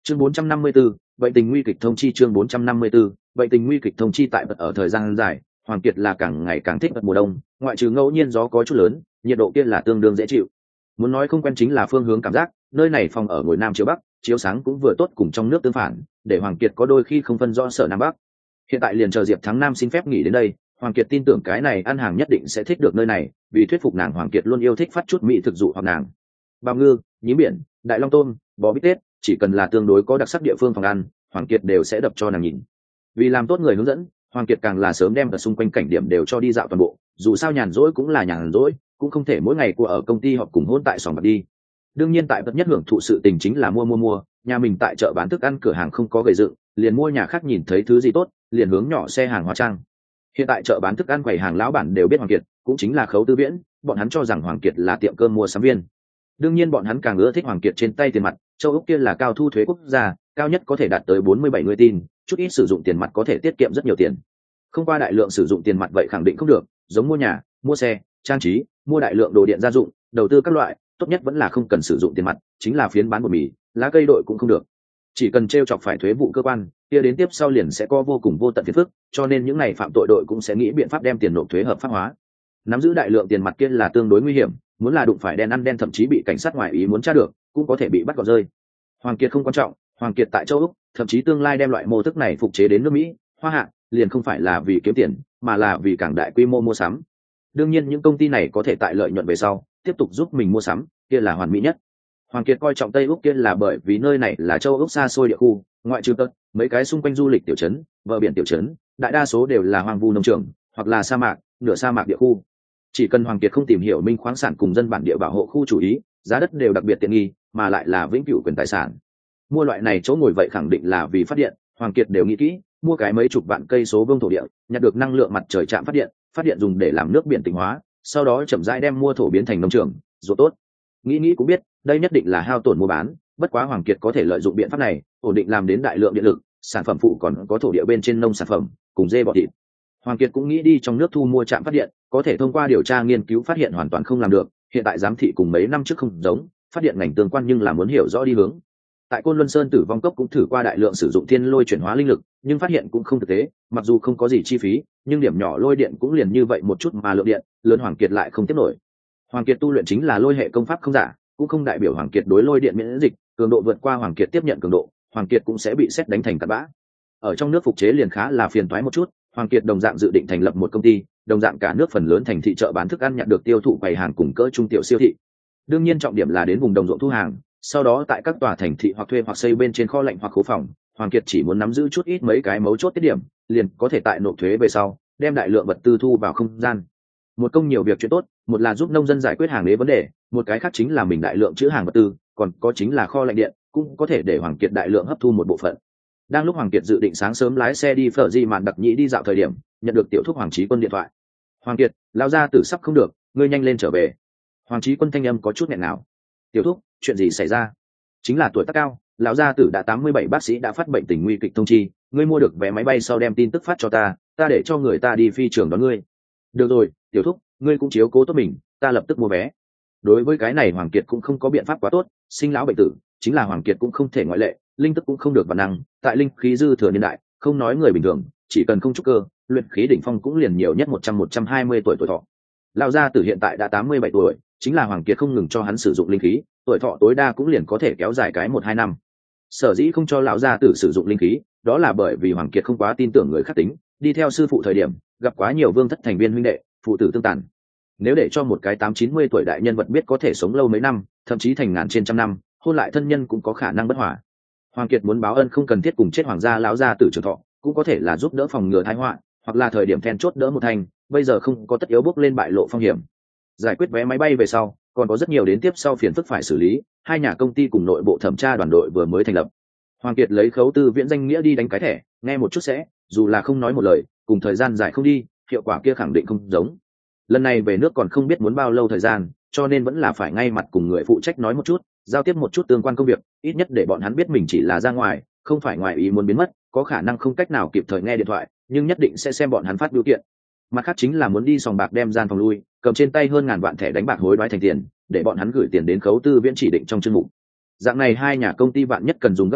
A: chương bốn trăm năm mươi 4, bệnh tình nguy kịch thông chi chương bốn trăm năm mươi 4, bệnh tình nguy kịch thông chi tại ở thời gian dài, Hoàng Kiệt là càng ngày càng thích mùa đông, ngoại trừ ngẫu nhiên gió có chút lớn, nhiệt độ kia là tương đương dễ chịu. Muốn nói không quen chính là phương hướng cảm giác, nơi này phòng ở ngồi nam chiếu bắc, chiếu sáng cũng vừa tốt cùng trong nước tương phản, để Hoàng Kiệt có đôi khi không phân rõ sở nam bắc. Hiện tại liền chờ Diệp Thắng Nam xin phép nghỉ đến đây, Hoàng Kiệt tin tưởng cái này ăn hàng nhất định sẽ thích được nơi này, vì thuyết phục nàng Hoàng Kiệt luôn yêu thích phát chút mỹ thực dụ hoặc nàng. Bào ngư, nhím biển, đại long tôm, bò bít tết, chỉ cần là tương đối có đặc sắc địa phương phòng ăn, Hoàng Kiệt đều sẽ đập cho nàng nhìn. Vì làm tốt người hướng dẫn, Hoàng Kiệt càng là sớm đem ở xung quanh cảnh điểm đều cho đi dạo toàn bộ, dù sao nhàn rỗi cũng là nhàn rỗi, cũng không thể mỗi ngày của ở công ty họp cùng hôn tại sòng bạc đi. Đương nhiên tại vật nhất hưởng thụ sự tình chính là mua mua mua, nhà mình tại chợ bán thức ăn cửa hàng không có gầy dựng, liền mua nhà khác nhìn thấy thứ gì tốt, liền hướng nhỏ xe hàng hóa trang. Hiện tại chợ bán thức ăn quầy hàng lão bản đều biết Hoàng Kiệt, cũng chính là Khấu Tư Viễn, bọn hắn cho rằng Hoàng Kiệt là tiệm cơm mua sắm viên. Đương nhiên bọn hắn càng ưa thích Hoàng Kiệt trên tay tiền mặt, châu Úc kia là cao thu thuế quốc gia, cao nhất có thể đạt tới bốn mươi bảy người tin, chút ít sử dụng tiền mặt có thể tiết kiệm rất nhiều tiền. Không qua đại lượng sử dụng tiền mặt vậy khẳng định không được, giống mua nhà, mua xe, trang trí, mua đại lượng đồ điện gia dụng, đầu tư các loại, tốt nhất vẫn là không cần sử dụng tiền mặt, chính là phiến bán bột mì, lá cây đội cũng không được. Chỉ cần treo chọc phải thuế vụ cơ quan, kia đến tiếp sau liền sẽ có vô cùng vô tận phiền phức, cho nên những này phạm tội đội cũng sẽ nghĩ biện pháp đem tiền nộp thuế hợp pháp hóa. Nắm giữ đại lượng tiền mặt kia là tương đối nguy hiểm, muốn là đụng phải đen ăn đen thậm chí bị cảnh sát ngoại ý muốn tra được, cũng có thể bị bắt gọt rơi. Hoàng Kiệt không quan trọng, Hoàng Kiệt tại châu Úc, thậm chí tương lai đem loại mô thức này phục chế đến nước Mỹ, Hoa Hạ, liền không phải là vì kiếm tiền, mà là vì càng đại quy mô mua sắm. Đương nhiên những công ty này có thể tại lợi nhuận về sau, tiếp tục giúp mình mua sắm, kia là hoàn mỹ nhất. Hoàng Kiệt coi trọng Tây Úc kia là bởi vì nơi này là châu Úc xa xôi địa khu, ngoại trừ tất mấy cái xung quanh du lịch tiểu trấn, bờ biển tiểu trấn, đại đa số đều là hoang vu nông trường, hoặc là sa mạc, nửa sa mạc địa khu. Chỉ cần Hoàng Kiệt không tìm hiểu minh khoáng sản cùng dân bản địa bảo hộ khu chủ ý, giá đất đều đặc biệt tiện nghi, mà lại là vĩnh cửu quyền tài sản. Mua loại này chỗ ngồi vậy khẳng định là vì phát điện, Hoàng Kiệt đều nghĩ kỹ, mua cái mấy chục vạn cây số vương thổ địa, nhặt được năng lượng mặt trời chạm phát điện, phát điện dùng để làm nước biển tịnh hóa, sau đó chậm rãi đem mua thổ biến thành nông trường, ruộng tốt. Nghĩ nghĩ cũng biết, đây nhất định là hao tổn mua bán, bất quá Hoàng Kiệt có thể lợi dụng biện pháp này, ổn định làm đến đại lượng điện lực, sản phẩm phụ còn có thổ địa bên trên nông sản phẩm, cùng dê bò thịt. Hoàng Kiệt cũng nghĩ đi trong nước thu mua trạm phát điện, có thể thông qua điều tra nghiên cứu phát hiện hoàn toàn không làm được, hiện tại giám thị cùng mấy năm trước không giống, phát điện ngành tương quan nhưng là muốn hiểu rõ đi hướng. Tại Côn Luân Sơn Tử Vong Cốc cũng thử qua đại lượng sử dụng thiên lôi chuyển hóa linh lực, nhưng phát hiện cũng không thực tế, mặc dù không có gì chi phí, nhưng điểm nhỏ lôi điện cũng liền như vậy một chút mà lượng điện, lớn Hoàng Kiệt lại không tiếp nổi. Hoàng Kiệt tu luyện chính là lôi hệ công pháp không giả, cũng không đại biểu Hoàng Kiệt đối lôi điện miễn dịch, cường độ vượt qua Hoàng Kiệt tiếp nhận cường độ, Hoàng Kiệt cũng sẽ bị sét đánh thành cát bã. Ở trong nước phục chế liền khá là phiền toái một chút, Hoàng Kiệt đồng dạng dự định thành lập một công ty, đồng dạng cả nước phần lớn thành thị chợ bán thức ăn nhận được tiêu thụ quầy hàng cùng cỡ trung tiểu siêu thị. Đương nhiên trọng điểm là đến vùng đồng ruộng thu hàng, sau đó tại các tòa thành thị hoặc thuê hoặc xây bên trên kho lạnh hoặc khố phòng, Hoàng Kiệt chỉ muốn nắm giữ chút ít mấy cái mấu chốt tiết điểm, liền có thể tại nộp thuế về sau, đem đại lượng vật tư thu vào không gian. Một công nhiều việc chuyện tốt, một là giúp nông dân giải quyết hàng đế vấn đề, một cái khác chính là mình đại lượng trữ hàng vật tư, còn có chính là kho lạnh điện, cũng có thể để Hoàng Kiệt đại lượng hấp thu một bộ phận. Đang lúc Hoàng Kiệt dự định sáng sớm lái xe đi Phở Di Mạn Đặc Nhĩ đi dạo thời điểm, nhận được tiểu thúc Hoàng Chí Quân điện thoại. "Hoàng Kiệt, lão gia tử sắp không được, ngươi nhanh lên trở về." Hoàng Chí Quân thanh âm có chút nghẹn nào. "Tiểu thúc, chuyện gì xảy ra?" "Chính là tuổi tác cao, lão gia tử đã tám mươi bảy, bác sĩ đã phát bệnh tình nguy kịch thông chi, ngươi mua được vé máy bay sau đem tin tức phát cho ta, ta để cho người ta đi phi trường đón ngươi." "Được rồi, tiểu thúc, ngươi cũng chiếu cố tốt mình, ta lập tức mua vé." Đối với cái này Hoàng Kiệt cũng không có biện pháp quá tốt, sinh lão bệnh tử, chính là Hoàng Kiệt cũng không thể ngoại lệ, linh tức cũng không được bản năng, tại linh khí dư thừa niên đại, không nói người bình thường, chỉ cần không trúc cơ, luyện khí đỉnh phong cũng liền nhiều nhất một trăm một trăm hai mươi tuổi tuổi thọ. Lão gia tử hiện tại đã tám mươi bảy tuổi, chính là Hoàng Kiệt không ngừng cho hắn sử dụng linh khí, tuổi thọ tối đa cũng liền có thể kéo dài cái một hai năm. Sở dĩ không cho lão gia tử sử dụng linh khí, đó là bởi vì Hoàng Kiệt không quá tin tưởng người khác tính, đi theo sư phụ thời điểm, gặp quá nhiều vương thất thành viên huynh đệ, phụ tử tương tàn. Nếu để cho một cái tám chín mươi tuổi đại nhân vật biết có thể sống lâu mấy năm, thậm chí thành ngàn trên trăm năm, hôn lại thân nhân cũng có khả năng bất hòa. Hoàng Kiệt muốn báo ân không cần thiết cùng chết hoàng gia lão gia tử trường thọ, cũng có thể là giúp đỡ phòng ngừa tai họa, hoặc là thời điểm then chốt đỡ một thành, bây giờ không có tất yếu bước lên bại lộ phong hiểm. Giải quyết vé máy bay về sau, còn có rất nhiều đến tiếp sau phiền phức phải xử lý, hai nhà công ty cùng nội bộ thẩm tra đoàn đội vừa mới thành lập. Hoàng Kiệt lấy Khấu Tư Viễn danh nghĩa đi đánh cái thẻ, nghe một chút sẽ, dù là không nói một lời, cùng thời gian dài không đi, hiệu quả kia khẳng định không giống. Lần này về nước còn không biết muốn bao lâu thời gian, cho nên vẫn là phải ngay mặt cùng người phụ trách nói một chút, giao tiếp một chút tương quan công việc, ít nhất để bọn hắn biết mình chỉ là ra ngoài, không phải ngoài ý muốn biến mất, có khả năng không cách nào kịp thời nghe điện thoại, nhưng nhất định sẽ xem bọn hắn phát biểu kiện. Mặt khác chính là muốn đi sòng bạc đem gian phòng lui, cầm trên tay hơn ngàn vạn thẻ đánh bạc hối đoái thành tiền, để bọn hắn gửi tiền đến Khấu Tư Viễn chỉ định trong chương mục. Dạng này hai nhà công ty vạn nhất cần dùng gấp tiền,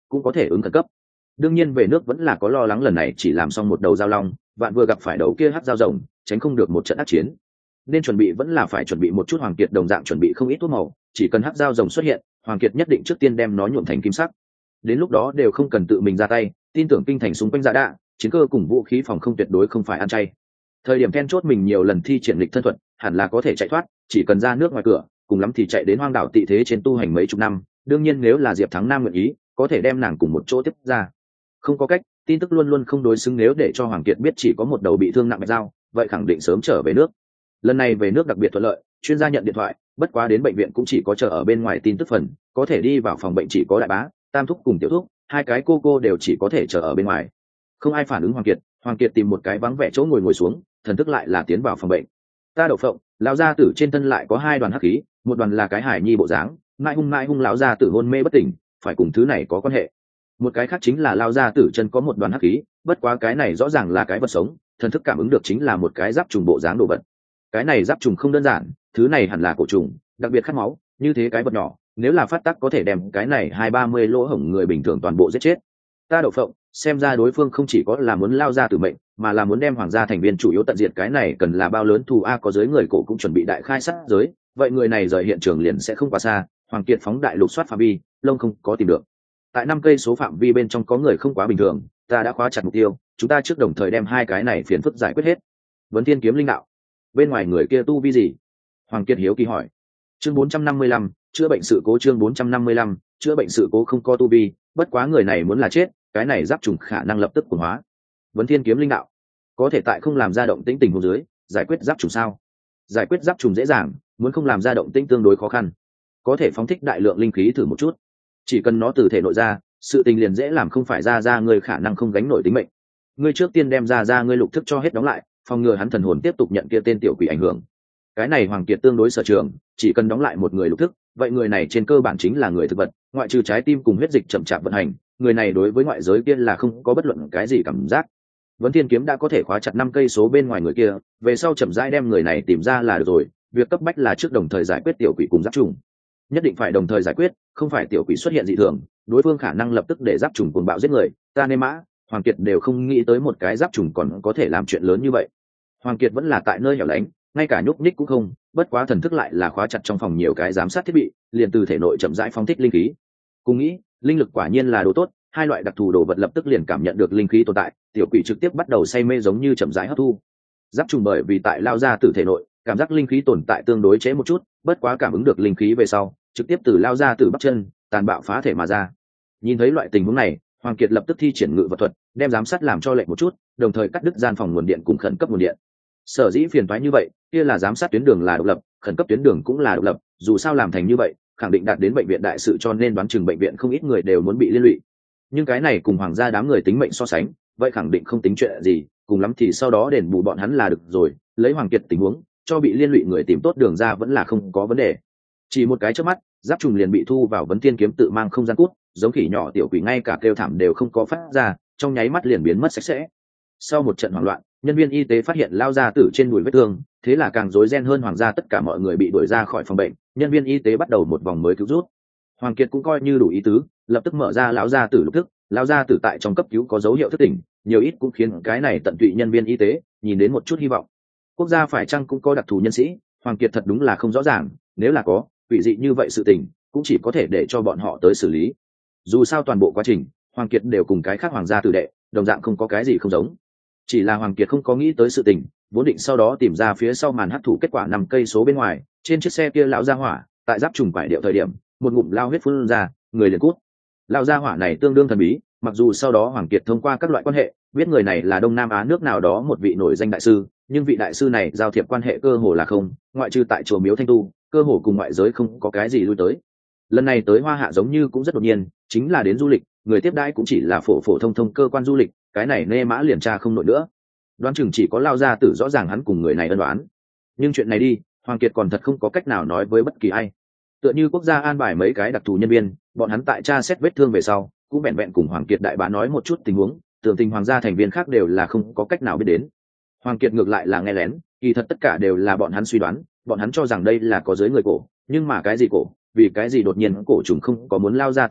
A: cũng có thể ứng khẩn cấp. Đương nhiên về nước vẫn là có lo lắng lần này chỉ làm xong một đầu giao long, vạn vừa gặp phải đầu kia hắc giao rồng, tránh không được một trận ác chiến. Nên chuẩn bị vẫn là phải chuẩn bị một chút. Hoàng Kiệt đồng dạng chuẩn bị không ít thuốc màu, chỉ cần hắc giao rồng xuất hiện, Hoàng Kiệt nhất định trước tiên đem nó nhuộm thành kim sắc. Đến lúc đó đều không cần tự mình ra tay, tin tưởng kinh thành xung quanh dạ đạ, chiến cơ cùng vũ khí phòng không tuyệt đối không phải ăn chay. Thời điểm then chốt mình nhiều lần thi triển lịch thân thuật, hẳn là có thể chạy thoát, chỉ cần ra nước ngoài cửa, cùng lắm thì chạy đến hoang đảo tị thế trên tu hành mấy chục năm. Đương nhiên nếu là Diệp Thắng Nam nguyện ý, có thể đem nàng cùng một chỗ tiếp ra. Không có cách, tin tức luôn luôn không đối xứng, nếu để cho Hoàng Kiệt biết chỉ có một đầu bị thương nặng bạch dao, vậy khẳng định sớm trở về nước. Lần này về nước đặc biệt thuận lợi, chuyên gia nhận điện thoại, bất quá đến bệnh viện cũng chỉ có chờ ở bên ngoài tin tức phần, có thể đi vào phòng bệnh chỉ có đại bá, tam thúc cùng tiểu thúc, hai cái cô cô đều chỉ có thể chờ ở bên ngoài. Không ai phản ứng Hoàng Kiệt, Hoàng Kiệt tìm một cái vắng vẻ chỗ ngồi ngồi xuống, thần thức lại là tiến vào phòng bệnh. Ta đậu phộng, lão gia tử trên thân lại có hai đoàn hắc khí, một đoàn là cái hải nhi bộ dáng, mãi hung mãi hung lão gia tử hôn mê bất tỉnh, phải cùng thứ này có quan hệ. Một cái khác chính là lão gia tử chân có một đoàn hắc khí, bất quá cái này rõ ràng là cái vật sống, thần thức cảm ứng được chính là một cái giáp trùng bộ dáng đồ vật. Cái này giáp trùng không đơn giản, thứ này hẳn là cổ trùng, đặc biệt khát máu, như thế cái vật nhỏ, nếu là phát tác có thể đem cái này hai ba mươi lỗ hổng người bình thường toàn bộ giết chết. Ta đậu phộng, xem ra đối phương không chỉ có là muốn lao ra tử mệnh, mà là muốn đem hoàng gia thành viên chủ yếu tận diệt. Cái này cần là bao lớn thù a, có giới người cổ cũng chuẩn bị đại khai sát giới, vậy người này rời hiện trường liền sẽ không quá xa. Hoàng Kiệt phóng đại lục soát phạm vi, lông không có tìm được. Tại năm cây số phạm vi bên trong có người không quá bình thường, ta đã khóa chặt mục tiêu, chúng ta trước đồng thời đem hai cái này phiền phức giải quyết hết. Vấn Thiên kiếm linh đạo, bên ngoài người kia tu vi gì? Hoàng Kiệt hiếu kỳ hỏi. Chương bốn trăm năm mươi lăm, chữa bệnh sự cố. Chương bốn trăm năm mươi lăm, chữa bệnh sự cố không có tu vi, bất quá người này muốn là chết, cái này giáp trùng khả năng lập tức cuồng hóa. Vấn Thiên kiếm linh đạo, có thể tại không làm ra động tĩnh tình huống dưới giải quyết giáp trùng sao? Giải quyết giáp trùng dễ dàng, muốn không làm ra động tĩnh tương đối khó khăn. Có thể phóng thích đại lượng linh khí thử một chút, chỉ cần nó từ thể nội ra, sự tình liền dễ làm, không phải ra ra người khả năng không gánh nổi tính mệnh. Ngươi trước tiên đem ra ra ngươi lục thức cho hết đóng lại, phòng ngừa hắn thần hồn tiếp tục nhận kia tên tiểu quỷ ảnh hưởng. Cái này Hoàng Kiệt tương đối sở trường, chỉ cần đóng lại một người lục thức, vậy người này trên cơ bản chính là người thực vật, ngoại trừ trái tim cùng huyết dịch chậm chạp vận hành, người này đối với ngoại giới kia là không có bất luận cái gì cảm giác. Vấn Thiên kiếm đã có thể khóa chặt năm cây số bên ngoài người kia, về sau chậm rãi đem người này tìm ra là được rồi, việc cấp bách là trước đồng thời giải quyết tiểu quỷ cùng giáp trùng. Nhất định phải đồng thời giải quyết, không phải tiểu quỷ xuất hiện dị thường, đối phương khả năng lập tức để giáp trùng cuồng bạo giết người, ta nên mã, Hoàng Kiệt đều không nghĩ tới một cái giáp trùng còn có thể làm chuyện lớn như vậy. Hoàng Kiệt vẫn là tại nơi hẻo lánh, ngay cả nhúc nhích cũng không, bất quá thần thức lại là khóa chặt trong phòng nhiều cái giám sát thiết bị, liền từ thể nội chậm rãi phóng thích linh khí. Cùng nghĩ, linh lực quả nhiên là đồ tốt, hai loại đặc thù đồ vật lập tức liền cảm nhận được linh khí tồn tại, tiểu quỷ trực tiếp bắt đầu say mê giống như chậm rãi hấp thu. Giáp trùng bởi vì tại lao ra từ thể nội, cảm giác linh khí tồn tại tương đối chế một chút, bất quá cảm ứng được linh khí về sau, trực tiếp từ lao ra từ bắp chân, tàn bạo phá thể mà ra. Nhìn thấy loại tình huống này, Hoàng Kiệt lập tức thi triển ngự vật thuật, đem giám sát làm cho lệnh một chút, đồng thời cắt đứt gian phòng nguồn điện cùng khẩn cấp nguồn điện. Sở dĩ phiền toái như vậy, kia là giám sát tuyến đường là độc lập, khẩn cấp tuyến đường cũng là độc lập, dù sao làm thành như vậy, khẳng định đạt đến bệnh viện đại sự, cho nên đoán chừng bệnh viện không ít người đều muốn bị liên lụy. Nhưng cái này cùng hoàng gia đám người tính mệnh so sánh, vậy khẳng định không tính chuyện gì, cùng lắm thì sau đó đền bù bọn hắn là được rồi, lấy Hoàng Kiệt tình huống, cho bị liên lụy người tìm tốt đường ra vẫn là không có vấn đề. Chỉ một cái chớp mắt, giáp trùng liền bị thu vào Vấn Thiên kiếm tự mang không gian cút, giống khỉ nhỏ tiểu quỷ ngay cả kêu thảm đều không có phát ra, trong nháy mắt liền biến mất sạch sẽ. Sau một trận hoảng loạn, nhân viên y tế phát hiện lao ra tử trên đùi vết thương, thế là càng rối ren hơn, hoàng gia tất cả mọi người bị đuổi ra khỏi phòng bệnh, nhân viên y tế bắt đầu một vòng mới cứu rút. Hoàng Kiệt cũng coi như đủ ý tứ, lập tức mở ra lão gia tử lục thức, lão gia tử tại trong cấp cứu có dấu hiệu thức tỉnh, nhiều ít cũng khiến cái này tận tụy nhân viên y tế nhìn đến một chút hy vọng. Quốc gia phải chăng cũng có đặc thù nhân sĩ, Hoàng Kiệt thật đúng là không rõ ràng, nếu là có, quỷ dị như vậy sự tình, cũng chỉ có thể để cho bọn họ tới xử lý. Dù sao toàn bộ quá trình, Hoàng Kiệt đều cùng cái khác hoàng gia tử đệ, đồng dạng không có cái gì không giống. Chỉ là Hoàng Kiệt không có nghĩ tới sự tình, vốn định sau đó tìm ra phía sau màn hắc thủ, kết quả nằm cây số bên ngoài, trên chiếc xe kia lão gia hỏa, tại giáp trùng quải điệu thời điểm, một ngụm lao huyết phun ra, người liền cút. Lão gia hỏa này tương đương thần bí, mặc dù sau đó Hoàng Kiệt thông qua các loại quan hệ, biết người này là Đông Nam Á nước nào đó một vị nổi danh đại sư, nhưng vị đại sư này giao thiệp quan hệ cơ hồ là không, ngoại trừ tại chùa miếu Thanh Tu, cơ hồ cùng ngoại giới không có cái gì lui tới. Lần này tới Hoa Hạ giống như cũng rất đột nhiên, chính là đến du lịch, người tiếp đãi cũng chỉ là phổ phổ thông thông cơ quan du lịch, cái này nê mã liền tra không nổi nữa. Đoán chừng chỉ có lao gia tử rõ ràng hắn cùng người này ân đoán. Nhưng chuyện này đi, Hoàng Kiệt còn thật không có cách nào nói với bất kỳ ai. Tựa như quốc gia an bài mấy cái đặc thù nhân viên, bọn hắn tại tra xét vết thương về sau, cũng vẹn vẹn cùng Hoàng Kiệt đại bá nói một chút tình huống, tưởng tình hoàng gia thành viên khác đều là không có cách nào biết đến. Hoàng Kiệt ngược lại là nghe lén, kỳ thật tất cả đều là bọn hắn suy đoán, bọn hắn cho rằng đây là có giới người cổ, nhưng mà cái gì cổ, vì cái gì đột nhiên cổ trùng không có muốn lao ra từ mệnh,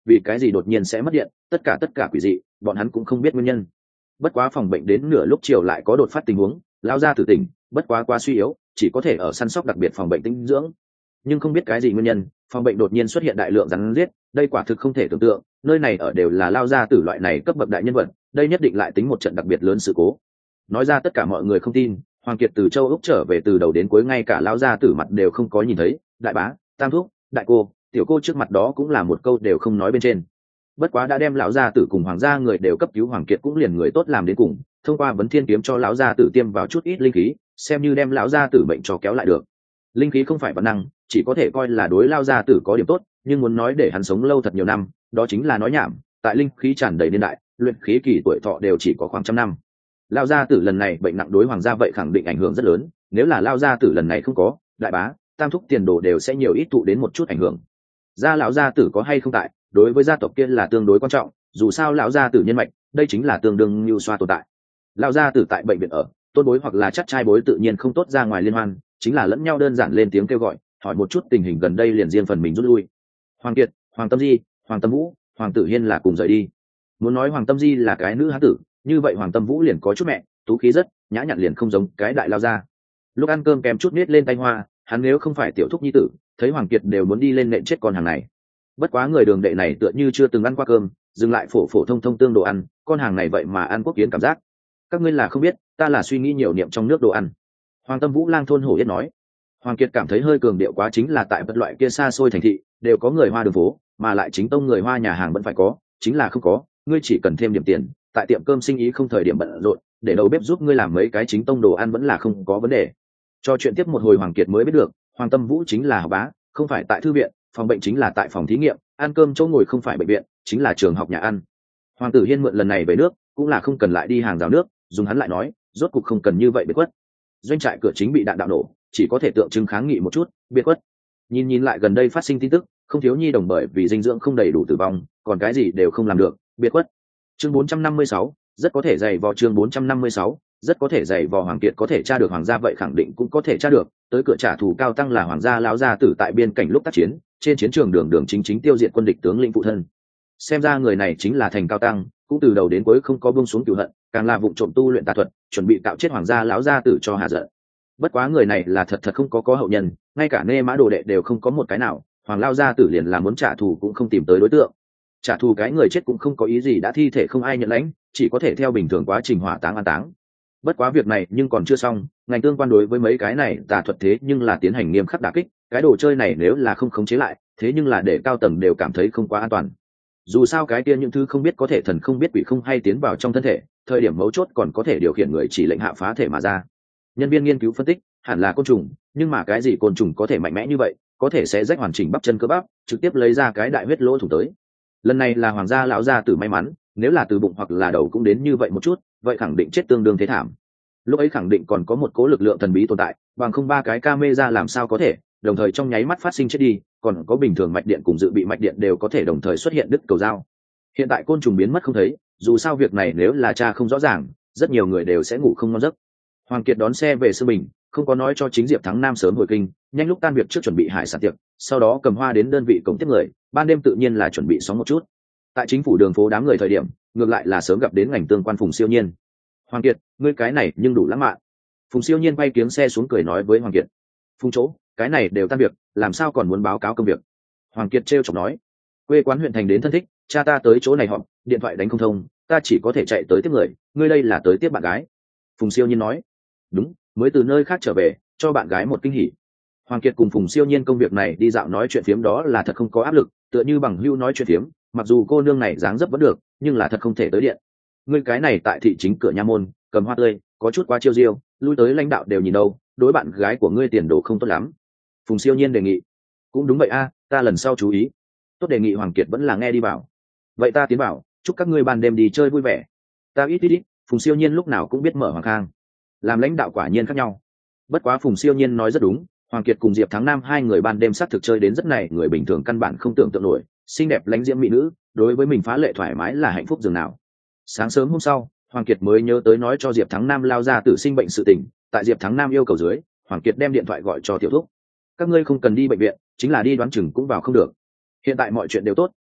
A: vì cái gì đột nhiên sẽ mất điện, tất cả tất cả quỷ dị bọn hắn cũng không biết nguyên nhân. Bất quá phòng bệnh đến nửa lúc chiều lại có đột phát tình huống, lão gia tử tỉnh, bất quá quá suy yếu, chỉ có thể ở săn sóc đặc biệt phòng bệnh tĩnh dưỡng. Nhưng không biết cái gì nguyên nhân, phòng bệnh đột nhiên xuất hiện đại lượng rắn giết, đây quả thực không thể tưởng tượng, nơi này ở đều là lao gia tử loại này cấp bậc đại nhân vật, đây nhất định lại tính một trận đặc biệt lớn sự cố. Nói ra tất cả mọi người không tin, Hoàng Kiệt từ châu Úc trở về từ đầu đến cuối ngay cả lao gia tử mặt đều không có nhìn thấy, đại bá, tam thúc, đại cô, tiểu cô trước mặt đó cũng là một câu đều không nói bên trên. Bất quá đã đem lão gia tử cùng hoàng gia người đều cấp cứu, Hoàng Kiệt cũng liền người tốt làm đến cùng, thông qua vấn thiên kiếm cho lão gia tử tiêm vào chút ít linh khí, xem như đem lão gia tử bệnh cho kéo lại được. Linh khí không phải bản năng, chỉ có thể coi là đối lao gia tử có điểm tốt, nhưng muốn nói để hắn sống lâu thật nhiều năm, đó chính là nói nhảm. Tại linh khí tràn đầy niên đại, luyện khí kỳ tuổi thọ đều chỉ có khoảng trăm năm. Lao gia tử lần này bệnh nặng đối hoàng gia vậy khẳng định ảnh hưởng rất lớn, nếu là lao gia tử lần này không có, đại bá, tam thúc tiền đồ đều sẽ nhiều ít tụ đến một chút ảnh hưởng. Gia lão gia tử có hay không tại, đối với gia tộc kia là tương đối quan trọng, dù sao lão gia tử nhân mạch, đây chính là tương đương như xoa tồn tại. Lão gia tử tại bệnh viện ở, tôn bối hoặc là chắc trai bối tự nhiên không tốt ra ngoài liên hoan, chính là lẫn nhau đơn giản lên tiếng kêu gọi, hỏi một chút tình hình gần đây liền riêng phần mình rút lui. Hoàng Kiệt, Hoàng Tâm Di, Hoàng Tâm Vũ, Hoàng Tử Hiên là cùng rời đi. Muốn nói Hoàng Tâm Di là cái nữ hán tử, như vậy Hoàng Tâm Vũ liền có chút mẹ, tú khí rất, nhã nhặn liền không giống cái đại lao gia. Lúc ăn cơm kèm chút nết lên tay hoa, hắn nếu không phải tiểu thúc nhi tử, thấy Hoàng Kiệt đều muốn đi lên nện chết con hàng này. Bất quá người đường đệ này tựa như chưa từng ăn qua cơm, dừng lại phổ phổ thông thông tương đồ ăn, con hàng này vậy mà ăn quốc kiến cảm giác. Các ngươi là không biết, ta là suy nghĩ nhiều niệm trong nước đồ ăn. Hoàng Tâm Vũ lang thôn hổ yết nói. Hoàng Kiệt cảm thấy hơi cường điệu quá, chính là tại bất loại kia xa xôi thành thị đều có người hoa đường phố, mà lại chính tông người hoa nhà hàng vẫn phải có, chính là không có, ngươi chỉ cần thêm điểm tiền, tại tiệm cơm sinh ý không thời điểm bận rộn, để đầu bếp giúp ngươi làm mấy cái chính tông đồ ăn vẫn là không có vấn đề. Cho chuyện tiếp một hồi Hoàng Kiệt mới biết được, Hoàng Tâm Vũ chính là học bá, không phải tại thư viện, phòng bệnh chính là tại phòng thí nghiệm, ăn cơm chỗ ngồi không phải bệnh viện, chính là trường học nhà ăn. Hoàng Tử Hiên mượn lần này về nước, cũng là không cần lại đi hàng rào nước, dùng hắn lại nói, rốt cục không cần như vậy biệt quất. Doanh trại cửa chính bị đạn đạo nổ, chỉ có thể tượng trưng kháng nghị một chút, biệt quất. Nhìn nhìn lại gần đây phát sinh tin tức, không thiếu nhi đồng bởi vì dinh dưỡng không đầy đủ tử vong, còn cái gì đều không làm được, biệt quất. Chương bốn trăm năm mươi sáu, rất có thể dày vò chương bốn trăm năm mươi sáu, rất có thể dày vò Hoàng Kiệt có thể tra được hoàng gia vậy khẳng định cũng có thể tra được, tới cửa trả thù cao tăng là hoàng gia lão gia tử tại biên cảnh lúc tác chiến, trên chiến trường đường đường chính chính tiêu diệt quân địch tướng lĩnh phụ thân. Xem ra người này chính là thành cao tăng, cũng từ đầu đến cuối không có buông xuống cửu hận, càng là vụ trộm tu luyện tà thuật, chuẩn bị tạo chết hoàng gia lão gia tử cho hạ giận. Bất quá người này là thật thật không có có hậu nhân, ngay cả nê mã đồ đệ đều không có một cái nào, hoàng lão gia tử liền là muốn trả thù cũng không tìm tới đối tượng. Trả thù cái người chết cũng không có ý gì, đã thi thể không ai nhận lãnh, chỉ có thể theo bình thường quá trình hỏa táng an táng. Bất quá việc này nhưng còn chưa xong, ngành tương quan đối với mấy cái này tà thuật thế nhưng là tiến hành nghiêm khắc đả kích, cái đồ chơi này nếu là không khống chế lại, thế nhưng là để cao tầng đều cảm thấy không quá an toàn. Dù sao cái kia những thứ không biết có thể thần không biết quỷ không hay tiến vào trong thân thể, thời điểm mấu chốt còn có thể điều khiển người chỉ lệnh hạ phá thể mà ra. Nhân viên nghiên cứu phân tích, hẳn là côn trùng, nhưng mà cái gì côn trùng có thể mạnh mẽ như vậy, có thể sẽ rách hoàn chỉnh bắp chân cơ bắp, trực tiếp lấy ra cái đại huyết lỗ thủng tới. Lần này là hoàng gia lão gia tử may mắn, nếu là từ bụng hoặc là đầu cũng đến như vậy một chút, vậy khẳng định chết tương đương thế thảm. Lúc ấy khẳng định còn có một cố lực lượng thần bí tồn tại, bằng không ba cái camera làm sao có thể đồng thời trong nháy mắt phát sinh chết đi, còn có bình thường mạch điện cùng dự bị mạch điện đều có thể đồng thời xuất hiện đứt cầu dao. Hiện tại côn trùng biến mất không thấy, dù sao việc này nếu là cha không rõ ràng, rất nhiều người đều sẽ ngủ không ngon giấc. Hoàng Kiệt đón xe về Sư Bình, không có nói cho chính Diệp Thắng Nam sớm hồi kinh, nhanh lúc tan việc trước chuẩn bị hải sản tiệc, sau đó cầm hoa đến đơn vị cổng tiếp người, ban đêm tự nhiên là chuẩn bị sóng một chút. Tại chính phủ đường phố đám người thời điểm, ngược lại là sớm gặp đến ngành tương quan Phùng Siêu Nhiên. Hoàng Kiệt, ngươi cái này nhưng đủ lãng mạn. Phùng Siêu Nhiên bay kiếng xe xuống cười nói với Hoàng Kiệt. Phùng chỗ, cái này đều tan việc, làm sao còn muốn báo cáo công việc? Hoàng Kiệt trêu chọc nói. Quê quán huyện thành đến thân thích, cha ta tới chỗ này họp, điện thoại đánh không thông, ta chỉ có thể chạy tới tiếp người, ngươi đây là tới tiếp bạn gái. Phùng Siêu Nhiên nói. Đúng, mới từ nơi khác trở về, cho bạn gái một kinh hỉ. Hoàng Kiệt cùng Phùng Siêu Nhiên công việc này đi dạo nói chuyện phiếm đó là thật không có áp lực, tựa như bằng hữu nói chuyện phiếm, mặc dù cô nương này dáng dấp vẫn được, nhưng là thật không thể tới điện. Ngươi cái này tại thị chính cửa nha môn, cầm hoa tươi, có chút quá chiêu diêu, lui tới lãnh đạo đều nhìn đâu, đối bạn gái của ngươi tiền đồ không tốt lắm. Phùng Siêu Nhiên đề nghị. Cũng đúng vậy a, ta lần sau chú ý. Tốt đề nghị. Hoàng Kiệt vẫn là nghe đi vào. Vậy ta tiến vào, chúc các ngươi ban đêm đi chơi vui vẻ. Ta ít ít ít. Phùng Siêu Nhiên lúc nào cũng biết mở Hoàng Khang. Làm lãnh đạo quả nhiên khác nhau. Bất quá Phùng Siêu Nhiên nói rất đúng, Hoàng Kiệt cùng Diệp Thắng Nam hai người ban đêm sát thực chơi đến rất này, người bình thường căn bản không tưởng tượng nổi, xinh đẹp lãnh diễm mỹ nữ, đối với mình phá lệ thoải mái là hạnh phúc dường nào. Sáng sớm hôm sau, Hoàng Kiệt mới nhớ tới nói cho Diệp Thắng Nam lao ra tử sinh bệnh sự tình, tại Diệp Thắng Nam yêu cầu dưới, Hoàng Kiệt đem điện thoại gọi cho tiểu thúc. Các ngươi không cần đi bệnh viện, chính là đi đoán chừng cũng vào không được. Hiện tại mọi chuyện đều tốt,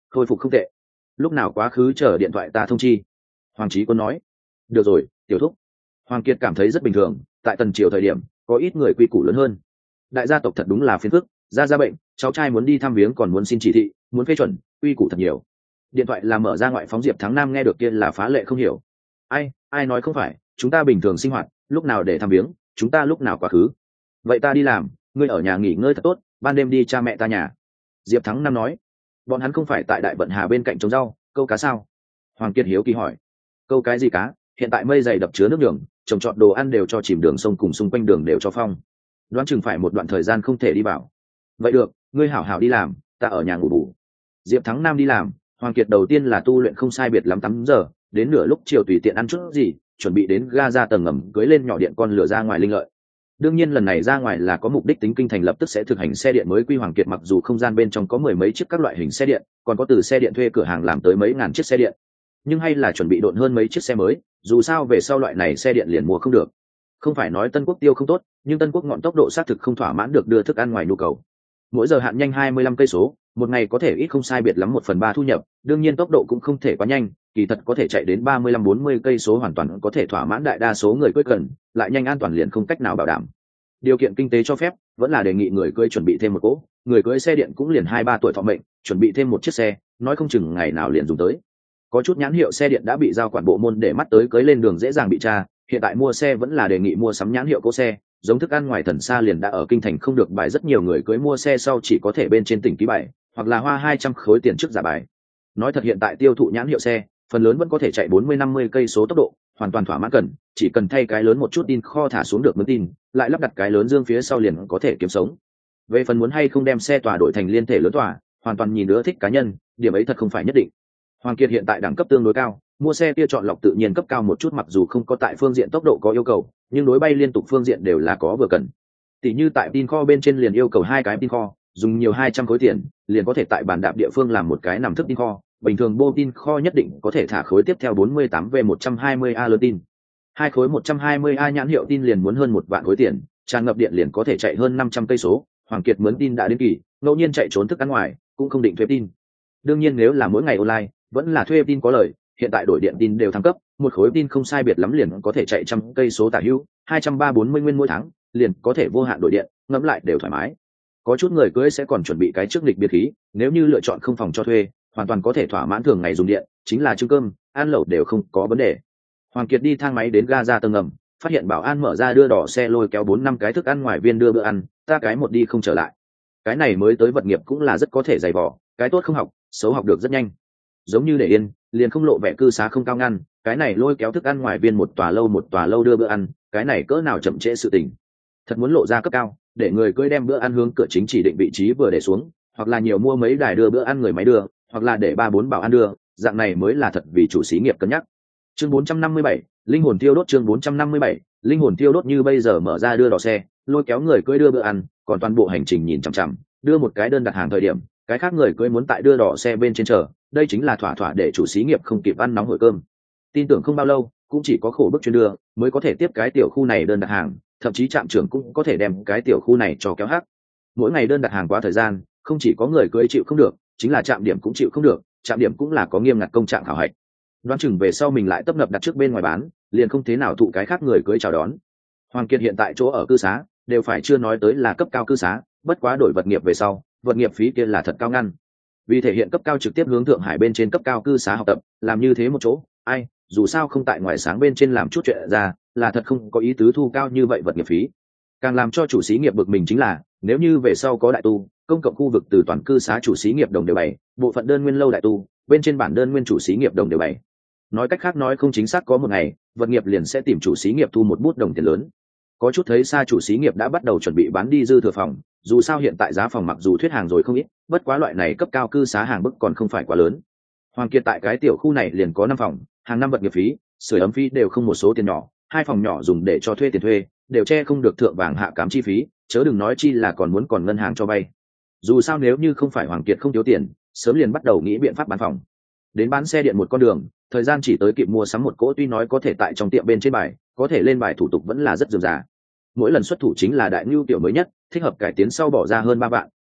A: khôi phục không tệ. Lúc nào quá khứ chờ điện thoại ta thông chi. Hoàng Chí Quân nói. Được rồi, tiểu thúc. Hoàng Kiệt cảm thấy rất bình thường, tại tần triều thời điểm có ít người quy củ lớn hơn. Đại gia tộc thật đúng là phiền phức, gia gia bệnh, cháu trai muốn đi thăm viếng còn muốn xin chỉ thị, muốn phê chuẩn, quy củ thật nhiều. Điện thoại là mở ra ngoại phóng Diệp Thắng Nam nghe được kia là phá lệ không hiểu. Ai, ai nói không phải, chúng ta bình thường sinh hoạt, lúc nào để thăm viếng, chúng ta lúc nào quá khứ. Vậy ta đi làm, ngươi ở nhà nghỉ ngơi thật tốt, ban đêm đi cha mẹ ta nhà. Diệp Thắng Nam nói. Bọn hắn không phải tại Đại Vận Hà bên cạnh trồng rau, câu cá sao? Hoàng Kiệt hiếu kỳ hỏi. Câu cái gì cá? Hiện tại mây dày đập chứa nước đường, trồng trọt đồ ăn đều cho chìm đường sông cùng xung quanh đường đều cho phong. Đoán chừng phải một đoạn thời gian không thể đi vào. Vậy được, ngươi hảo hảo đi làm, ta ở nhà ngủ bù. Diệp Thắng Nam đi làm, Hoàng Kiệt đầu tiên là tu luyện không sai biệt lắm tám giờ, đến nửa lúc chiều tùy tiện ăn chút gì, chuẩn bị đến ga ra tầng ngầm cưới lên nhỏ điện con lửa ra ngoài linh lợi. Đương nhiên lần này ra ngoài là có mục đích tính kinh thành lập tức sẽ thực hành xe điện mới quy. Hoàng Kiệt mặc dù không gian bên trong có mười mấy chiếc các loại hình xe điện, còn có từ xe điện thuê cửa hàng làm tới mấy ngàn chiếc xe điện, nhưng hay là chuẩn bị độn hơn mấy chiếc xe mới, dù sao về sau loại này xe điện liền mua không được. Không phải nói Tân Quốc tiêu không tốt, nhưng Tân Quốc ngọn tốc độ xác thực không thỏa mãn được đưa thức ăn ngoài nhu cầu. Mỗi giờ hạn nhanh hai mươi lăm cây số, một ngày có thể ít không sai biệt lắm một phần ba thu nhập, đương nhiên tốc độ cũng không thể quá nhanh, kỳ thật có thể chạy đến ba mươi lăm bốn mươi cây số hoàn toàn có thể thỏa mãn đại đa số người cưỡi cần, lại nhanh an toàn liền không cách nào bảo đảm. Điều kiện kinh tế cho phép, vẫn là đề nghị người cưỡi chuẩn bị thêm một cỗ, người cưỡi xe điện cũng liền hai ba tuổi thọ mệnh, chuẩn bị thêm một chiếc xe, nói không chừng ngày nào liền dùng tới. Có chút nhãn hiệu xe điện đã bị giao quản bộ môn để mắt tới cưỡi lên đường dễ dàng bị tra, hiện tại mua xe vẫn là đề nghị mua sắm nhãn hiệu cỗ xe, giống thức ăn ngoài Thần Sa liền đã ở kinh thành không được bài, rất nhiều người cưỡi mua xe sau chỉ có thể bên trên tỉnh ký bài, hoặc là hoa hai trăm khối tiền trước giả bài. Nói thật hiện tại tiêu thụ nhãn hiệu xe, phần lớn vẫn có thể chạy bốn mươi năm mươi cây số tốc độ, hoàn toàn thỏa mãn cần, chỉ cần thay cái lớn một chút tin kho thả xuống được mớn tin, lại lắp đặt cái lớn dương phía sau liền có thể kiếm sống. Về phần muốn hay không đem xe tòa đổi thành liên thể lớn tòa, hoàn toàn nhìn nữa thích cá nhân, điểm ấy thật không phải nhất định. Hoàng Kiệt hiện tại đẳng cấp tương đối cao, mua xe kia chọn lọc tự nhiên cấp cao một chút, mặc dù không có tại phương diện tốc độ có yêu cầu, nhưng đối bay liên tục phương diện đều là có vừa cần. Tỷ như tại tin kho bên trên liền yêu cầu hai cái tin kho, dùng nhiều hai trăm khối tiền, liền có thể tại bàn đạp địa phương làm một cái nằm thức tin kho, bình thường bô tin kho nhất định có thể thả khối tiếp theo bốn mươi tám V một trăm hai mươi A lớn tin. Hai khối một trăm hai mươi A nhãn hiệu tin liền muốn hơn một vạn khối tiền, tràn ngập điện liền có thể chạy hơn năm trăm cây số. Hoàng Kiệt mướn tin đã đến kỳ, ngẫu nhiên chạy trốn thức ăn ngoài, cũng không định thuê tin. Đương nhiên nếu là mỗi ngày online, vẫn là thuê tin có lời, hiện tại đổi điện tin đều thăng cấp, một khối tin không sai biệt lắm liền có thể chạy trăm cây số tả hữu, hai trăm ba bốn mươi nguyên mỗi tháng, liền có thể vô hạn đổi điện, ngẫm lại đều thoải mái. Có chút người cưới sẽ còn chuẩn bị cái trước lịch biệt khí, nếu như lựa chọn không phòng cho thuê, hoàn toàn có thể thỏa mãn thường ngày dùng điện, chính là trưng cơm, ăn lẩu đều không có vấn đề. Hoàng Kiệt đi thang máy đến ga ra tầng ngầm, phát hiện bảo an mở ra đưa đỏ xe lôi kéo bốn năm cái thức ăn ngoài viên đưa bữa ăn, ta cái một đi không trở lại. Cái này mới tới vật nghiệp cũng là rất có thể dày vò, cái tốt không học, xấu học được rất nhanh. Giống như để yên, liền không lộ vẻ cư xá không cao ngăn, cái này lôi kéo thức ăn ngoài viên một tòa lâu một tòa lâu đưa bữa ăn, cái này cỡ nào chậm trễ sự tình. Thật muốn lộ ra cấp cao, để người cưỡi đem bữa ăn hướng cửa chính chỉ định vị trí vừa để xuống, hoặc là nhiều mua mấy đài đưa bữa ăn người máy đưa, hoặc là để ba bốn bảo ăn đưa, dạng này mới là thật vì chủ xí nghiệp cân nhắc. Chương bốn trăm năm mươi bảy, linh hồn tiêu đốt. Chương bốn trăm năm mươi bảy, linh hồn tiêu đốt. Như bây giờ mở ra đưa đỏ xe, lôi kéo người cưỡi đưa bữa ăn, còn toàn bộ hành trình nhìn chằm chằm, đưa một cái đơn đặt hàng thời điểm, cái khác người cưỡi muốn tại đưa đỏ xe bên trên chờ, đây chính là thỏa thỏa để chủ xí nghiệp không kịp ăn nóng hổi cơm. Tin tưởng không bao lâu, cũng chỉ có khổ bức chuyên đưa mới có thể tiếp cái tiểu khu này đơn đặt hàng, thậm chí trạm trưởng cũng có thể đem cái tiểu khu này cho kéo hắc. Mỗi ngày đơn đặt hàng quá thời gian, không chỉ có người cưỡi chịu không được, chính là trạm điểm cũng chịu không được, trạm điểm cũng là có nghiêm ngặt công trạng khảo hạch. Đoán chừng về sau mình lại tấp nập đặt trước bên ngoài bán, liền không thế nào thụ cái khác người cưỡi chào đón. Hoàng Kiệt hiện tại chỗ ở cư xá, đều phải chưa nói tới là cấp cao cư xá, bất quá đổi vật nghiệp về sau, vật nghiệp phí kia là thật cao ngăn. Vì thể hiện cấp cao trực tiếp hướng Thượng Hải bên trên cấp cao cư xá học tập, làm như thế một chỗ, ai, dù sao không tại ngoài sáng bên trên làm chút chuyện ra, là thật không có ý tứ thu cao như vậy vật nghiệp phí. Càng làm cho chủ xí nghiệp bực mình chính là, nếu như về sau có đại tu, công cộng khu vực từ toàn cư xá chủ xí nghiệp đồng đều bày, bộ phận đơn nguyên lâu đại tu, bên trên bản đơn nguyên chủ xí nghiệp đồng đều bày. Nói cách khác nói không chính xác có một ngày, vật nghiệp liền sẽ tìm chủ xí nghiệp thu một bút đồng tiền lớn. Có chút thấy xa chủ xí nghiệp đã bắt đầu chuẩn bị bán đi dư thừa phòng, dù sao hiện tại giá phòng mặc dù thuyết hàng rồi không ít, bất quá loại này cấp cao cư xá hàng bức còn không phải quá lớn. Hoàng Kiệt tại cái tiểu khu này liền có năm phòng, hàng năm vật nghiệp phí, sưởi ấm phí đều không một số tiền nhỏ, hai phòng nhỏ dùng để cho thuê tiền thuê, đều che không được thượng vàng hạ cám chi phí, chớ đừng nói chi là còn muốn còn ngân hàng cho vay. Dù sao nếu như không phải Hoàng Kiệt không thiếu tiền, sớm liền bắt đầu nghĩ biện pháp bán phòng. Đến bán xe điện một con đường, thời gian chỉ tới kịp mua sắm một cỗ, tuy nói có thể tại trong tiệm bên trên bài, có thể lên bài thủ tục vẫn là rất rườm rà. Mỗi lần xuất thủ chính là đại nhu tiểu mới nhất, thích hợp cải tiến sau bỏ ra hơn ba vạn,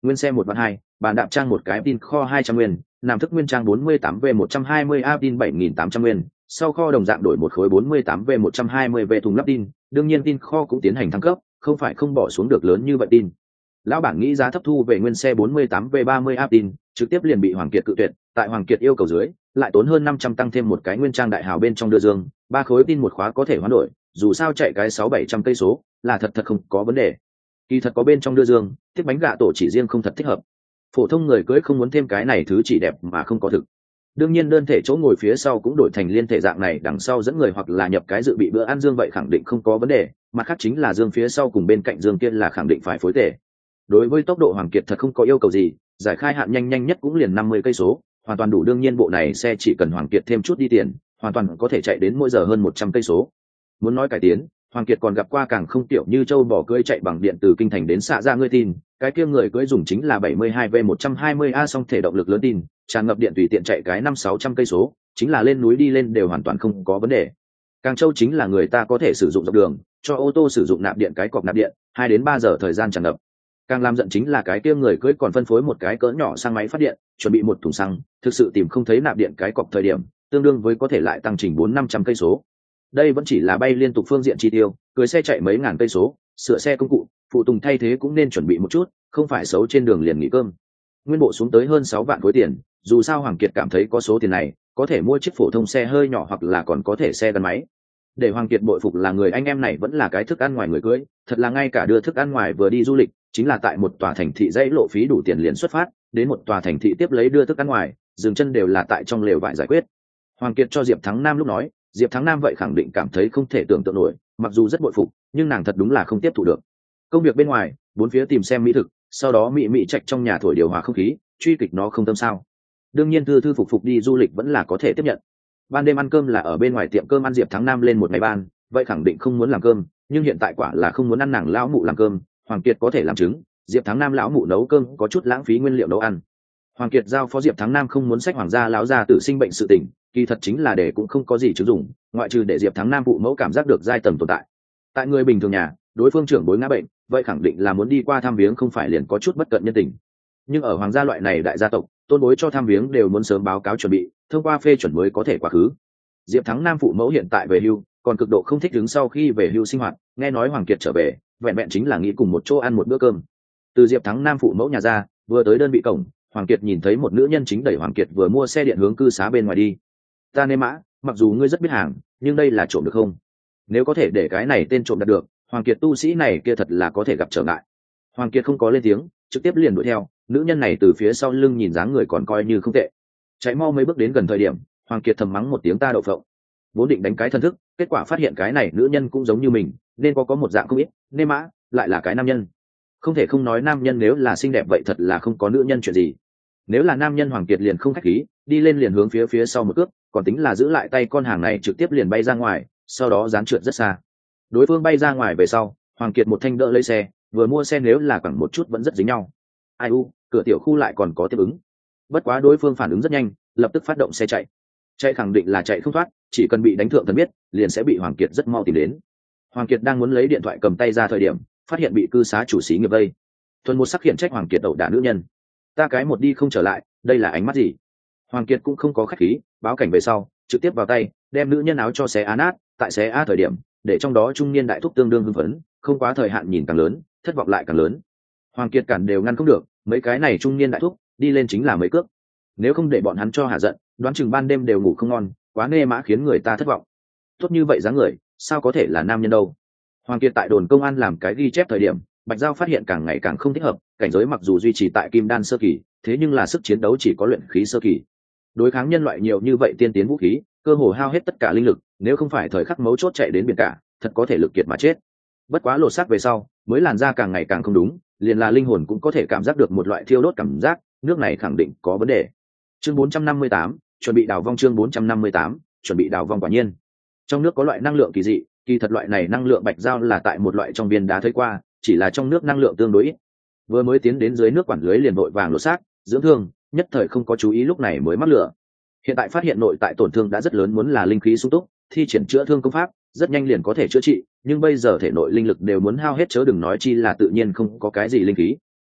A: nguyên xe một vạn hai, bàn đạp trang một cái tin kho hai trăm nguyên, nam thức nguyên trang bốn mươi tám v một trăm hai mươi a tin bảy nghìn tám trăm nguyên, sau kho đồng dạng đổi một khối bốn mươi tám v một trăm hai mươi v thùng lắp tin, đương nhiên tin kho cũng tiến hành thăng cấp, không phải không bỏ xuống được lớn như vậy tin. Lão bản nghĩ giá thấp thu về nguyên xe bốn mươi tám v ba mươi a tin, trực tiếp liền bị Hoàng Kiệt cự tuyệt, tại Hoàng Kiệt yêu cầu dưới, lại tốn hơn năm trăm tăng thêm một cái nguyên trang đại hào bên trong đưa dương, ba khối tin một khóa có thể hoán đổi, dù sao chạy cái sáu bảy trăm cây số, là thật thật không có vấn đề. Kỳ thật có bên trong đưa dương, thiết bánh gạ tổ chỉ riêng không thật thích hợp. Phổ thông người cưới không muốn thêm cái này thứ chỉ đẹp mà không có thực. Đương nhiên đơn thể chỗ ngồi phía sau cũng đổi thành liên thể dạng này, đằng sau dẫn người hoặc là nhập cái dự bị bữa ăn dương vậy khẳng định không có vấn đề, mặt khác chính là dương phía sau cùng bên cạnh dương kia là khẳng định phải phối tể. Đối với tốc độ Hoàng Kiệt thật không có yêu cầu gì, giải khai hạn nhanh nhanh nhất cũng liền năm mươi cây số, hoàn toàn đủ. Đương nhiên bộ này xe chỉ cần Hoàng Kiệt thêm chút đi tiền, hoàn toàn có thể chạy đến mỗi giờ hơn một trăm cây số. Muốn nói cải tiến, Hoàng Kiệt còn gặp qua càng không tiểu như châu bò cưỡi chạy bằng điện từ kinh thành đến xạ ra ngươi tin, cái kia người cưỡi dùng chính là bảy mươi hai v một trăm hai mươi a song thể động lực lớn tin, tràn ngập điện tùy tiện chạy cái năm sáu trăm cây số, chính là lên núi đi lên đều hoàn toàn không có vấn đề. Càng châu chính là người ta có thể sử dụng dọc đường, cho ô tô sử dụng nạp điện cái cọc nạp điện, hai đến ba giờ thời gian tràn ngập. Càng làm giận chính là cái kia người cưỡi còn phân phối một cái cỡ nhỏ sang máy phát điện, chuẩn bị một thùng xăng, thực sự tìm không thấy nạp điện cái cọc thời điểm, tương đương với có thể lại tăng trình bốn năm trăm cây số. Đây vẫn chỉ là bay liên tục phương diện chi tiêu, cưới xe chạy mấy ngàn cây số, sửa xe công cụ, phụ tùng thay thế cũng nên chuẩn bị một chút, không phải xấu trên đường liền nghỉ cơm. Nguyên bộ xuống tới hơn sáu vạn khối tiền, dù sao Hoàng Kiệt cảm thấy có số tiền này, có thể mua chiếc phổ thông xe hơi nhỏ hoặc là còn có thể xe gắn máy. Để Hoàng Kiệt bội phục là người anh em này vẫn là cái thức ăn ngoài người cưới, thật là ngay cả đưa thức ăn ngoài vừa đi du lịch, chính là tại một tòa thành thị dãy lộ phí đủ tiền liền xuất phát, đến một tòa thành thị tiếp lấy đưa thức ăn ngoài, dừng chân đều là tại trong lều vải giải quyết. Hoàng Kiệt cho Diệp Thắng Nam lúc nói, Diệp Thắng Nam vậy khẳng định cảm thấy không thể tưởng tượng nổi, mặc dù rất bội phục, nhưng nàng thật đúng là không tiếp thu được. Công việc bên ngoài, bốn phía tìm xem mỹ thực, sau đó mị mị trạch trong nhà thổi điều hòa không khí, truy kịch nó không tâm sao. Đương nhiên thư thư phục phục đi du lịch vẫn là có thể tiếp nhận. Ban đêm ăn cơm là ở bên ngoài tiệm cơm ăn Diệp Thắng Nam lên một ngày ban, vậy khẳng định không muốn làm cơm, nhưng hiện tại quả là không muốn ăn nàng lão mụ làm cơm, Hoàng Kiệt có thể làm chứng, Diệp Thắng Nam lão mụ nấu cơm có chút lãng phí nguyên liệu nấu ăn. Hoàng Kiệt giao phó Diệp Thắng Nam không muốn sách hoàng gia lão gia tử sinh bệnh sự tình, kỳ thật chính là để cũng không có gì chứng dụng, ngoại trừ để Diệp Thắng Nam phụ mẫu cảm giác được giai tầng tồn tại. Tại người bình thường nhà, đối phương trưởng bối ngã bệnh, vậy khẳng định là muốn đi qua thăm viếng không phải liền có chút bất cận nhân tình. Nhưng ở hoàng gia loại này đại gia tộc, tôn bối cho thăm viếng đều muốn sớm báo cáo chuẩn bị, thông qua phê chuẩn mới có thể quá khứ. Diệp Thắng Nam phụ mẫu hiện tại về hưu, còn cực độ không thích đứng sau khi về hưu sinh hoạt, nghe nói Hoàng Kiệt trở về, vẹn vẹn chính là nghĩ cùng một chỗ ăn một bữa cơm. Từ Diệp Thắng Nam phụ mẫu nhà ra, vừa tới đơn vị cổng, Hoàng Kiệt nhìn thấy một nữ nhân chính đẩy Hoàng Kiệt vừa mua xe điện hướng cư xá bên ngoài đi. Ta nê mã, mặc dù ngươi rất biết hàng, nhưng đây là trộm được không? Nếu có thể để cái này tên trộm đạt được, Hoàng Kiệt tu sĩ này kia thật là có thể gặp trở ngại. Hoàng Kiệt không có lên tiếng, trực tiếp liền đuổi theo, nữ nhân này từ phía sau lưng nhìn dáng người còn coi như không tệ. Chạy mau mấy bước đến gần thời điểm, Hoàng Kiệt thầm mắng một tiếng ta đậu phộng. Vốn định đánh cái thân thức, kết quả phát hiện cái này nữ nhân cũng giống như mình, nên có có một dạng không ít, nê mã, lại là cái nam nhân. Không thể không nói nam nhân nếu là xinh đẹp vậy thật là không có nữ nhân chuyện gì. Nếu là nam nhân Hoàng Kiệt liền không khách khí, đi lên liền hướng phía phía sau một cước, còn tính là giữ lại tay con hàng này trực tiếp liền bay ra ngoài, sau đó dán trượt rất xa. Đối phương bay ra ngoài về sau, Hoàng Kiệt một thanh đỡ lấy xe, vừa mua xe nếu là khoảng một chút vẫn rất dính nhau. Ai u, cửa tiểu khu lại còn có tiếp ứng. Bất quá đối phương phản ứng rất nhanh, lập tức phát động xe chạy. Chạy khẳng định là chạy không thoát, chỉ cần bị đánh thượng thần biết, liền sẽ bị Hoàng Kiệt rất mau tìm đến. Hoàng Kiệt đang muốn lấy điện thoại cầm tay ra thời điểm, phát hiện bị cư xá chủ xí nghiệp vây. Thuần một sắc hiện trách Hoàng Kiệt ẩu đả nữ nhân. Ta cái một đi không trở lại, đây là ánh mắt gì? Hoàng Kiệt cũng không có khách khí, báo cảnh về sau, trực tiếp vào tay, đem nữ nhân áo cho xé á nát, tại xé á thời điểm, để trong đó trung niên đại thúc tương đương hưng phấn, không quá thời hạn nhìn càng lớn, thất vọng lại càng lớn. Hoàng Kiệt cản đều ngăn không được, mấy cái này trung niên đại thúc, đi lên chính là mấy cước. Nếu không để bọn hắn cho hạ giận, đoán chừng ban đêm đều ngủ không ngon, quá nê mã khiến người ta thất vọng. Tốt như vậy dáng người, sao có thể là nam nhân đâu? Hoàng Kiệt tại đồn công an làm cái ghi chép thời điểm, Bạch Giao phát hiện càng ngày càng không thích hợp, cảnh giới mặc dù duy trì tại kim đan sơ kỳ, thế nhưng là sức chiến đấu chỉ có luyện khí sơ kỳ. Đối kháng nhân loại nhiều như vậy tiên tiến vũ khí, cơ hồ hao hết tất cả linh lực, nếu không phải thời khắc mấu chốt chạy đến biển cả, thật có thể lực kiệt mà chết. Bất quá lột xác về sau, mới làn da càng ngày càng không đúng, liền là linh hồn cũng có thể cảm giác được một loại thiêu đốt cảm giác, nước này khẳng định có vấn đề. Chương bốn trăm năm mươi tám, chuẩn bị đào vong chương bốn trăm năm mươi tám, chuẩn bị đào vong quả nhiên. Trong nước có loại năng lượng kỳ dị, kỳ thật loại này năng lượng Bạch Giao là tại một loại trong viên đá thấy qua, chỉ là trong nước năng lượng tương đối ít. Vừa mới tiến đến dưới nước quản lưới liền vội vàng lột xác, dưỡng thương, nhất thời không có chú ý lúc này mới mắc lửa. Hiện tại phát hiện nội tại tổn thương đã rất lớn, muốn là linh khí sung túc, thi triển chữa thương công pháp, rất nhanh liền có thể chữa trị, nhưng bây giờ thể nội linh lực đều muốn hao hết chớ đừng nói chi là tự nhiên không có cái gì linh khí.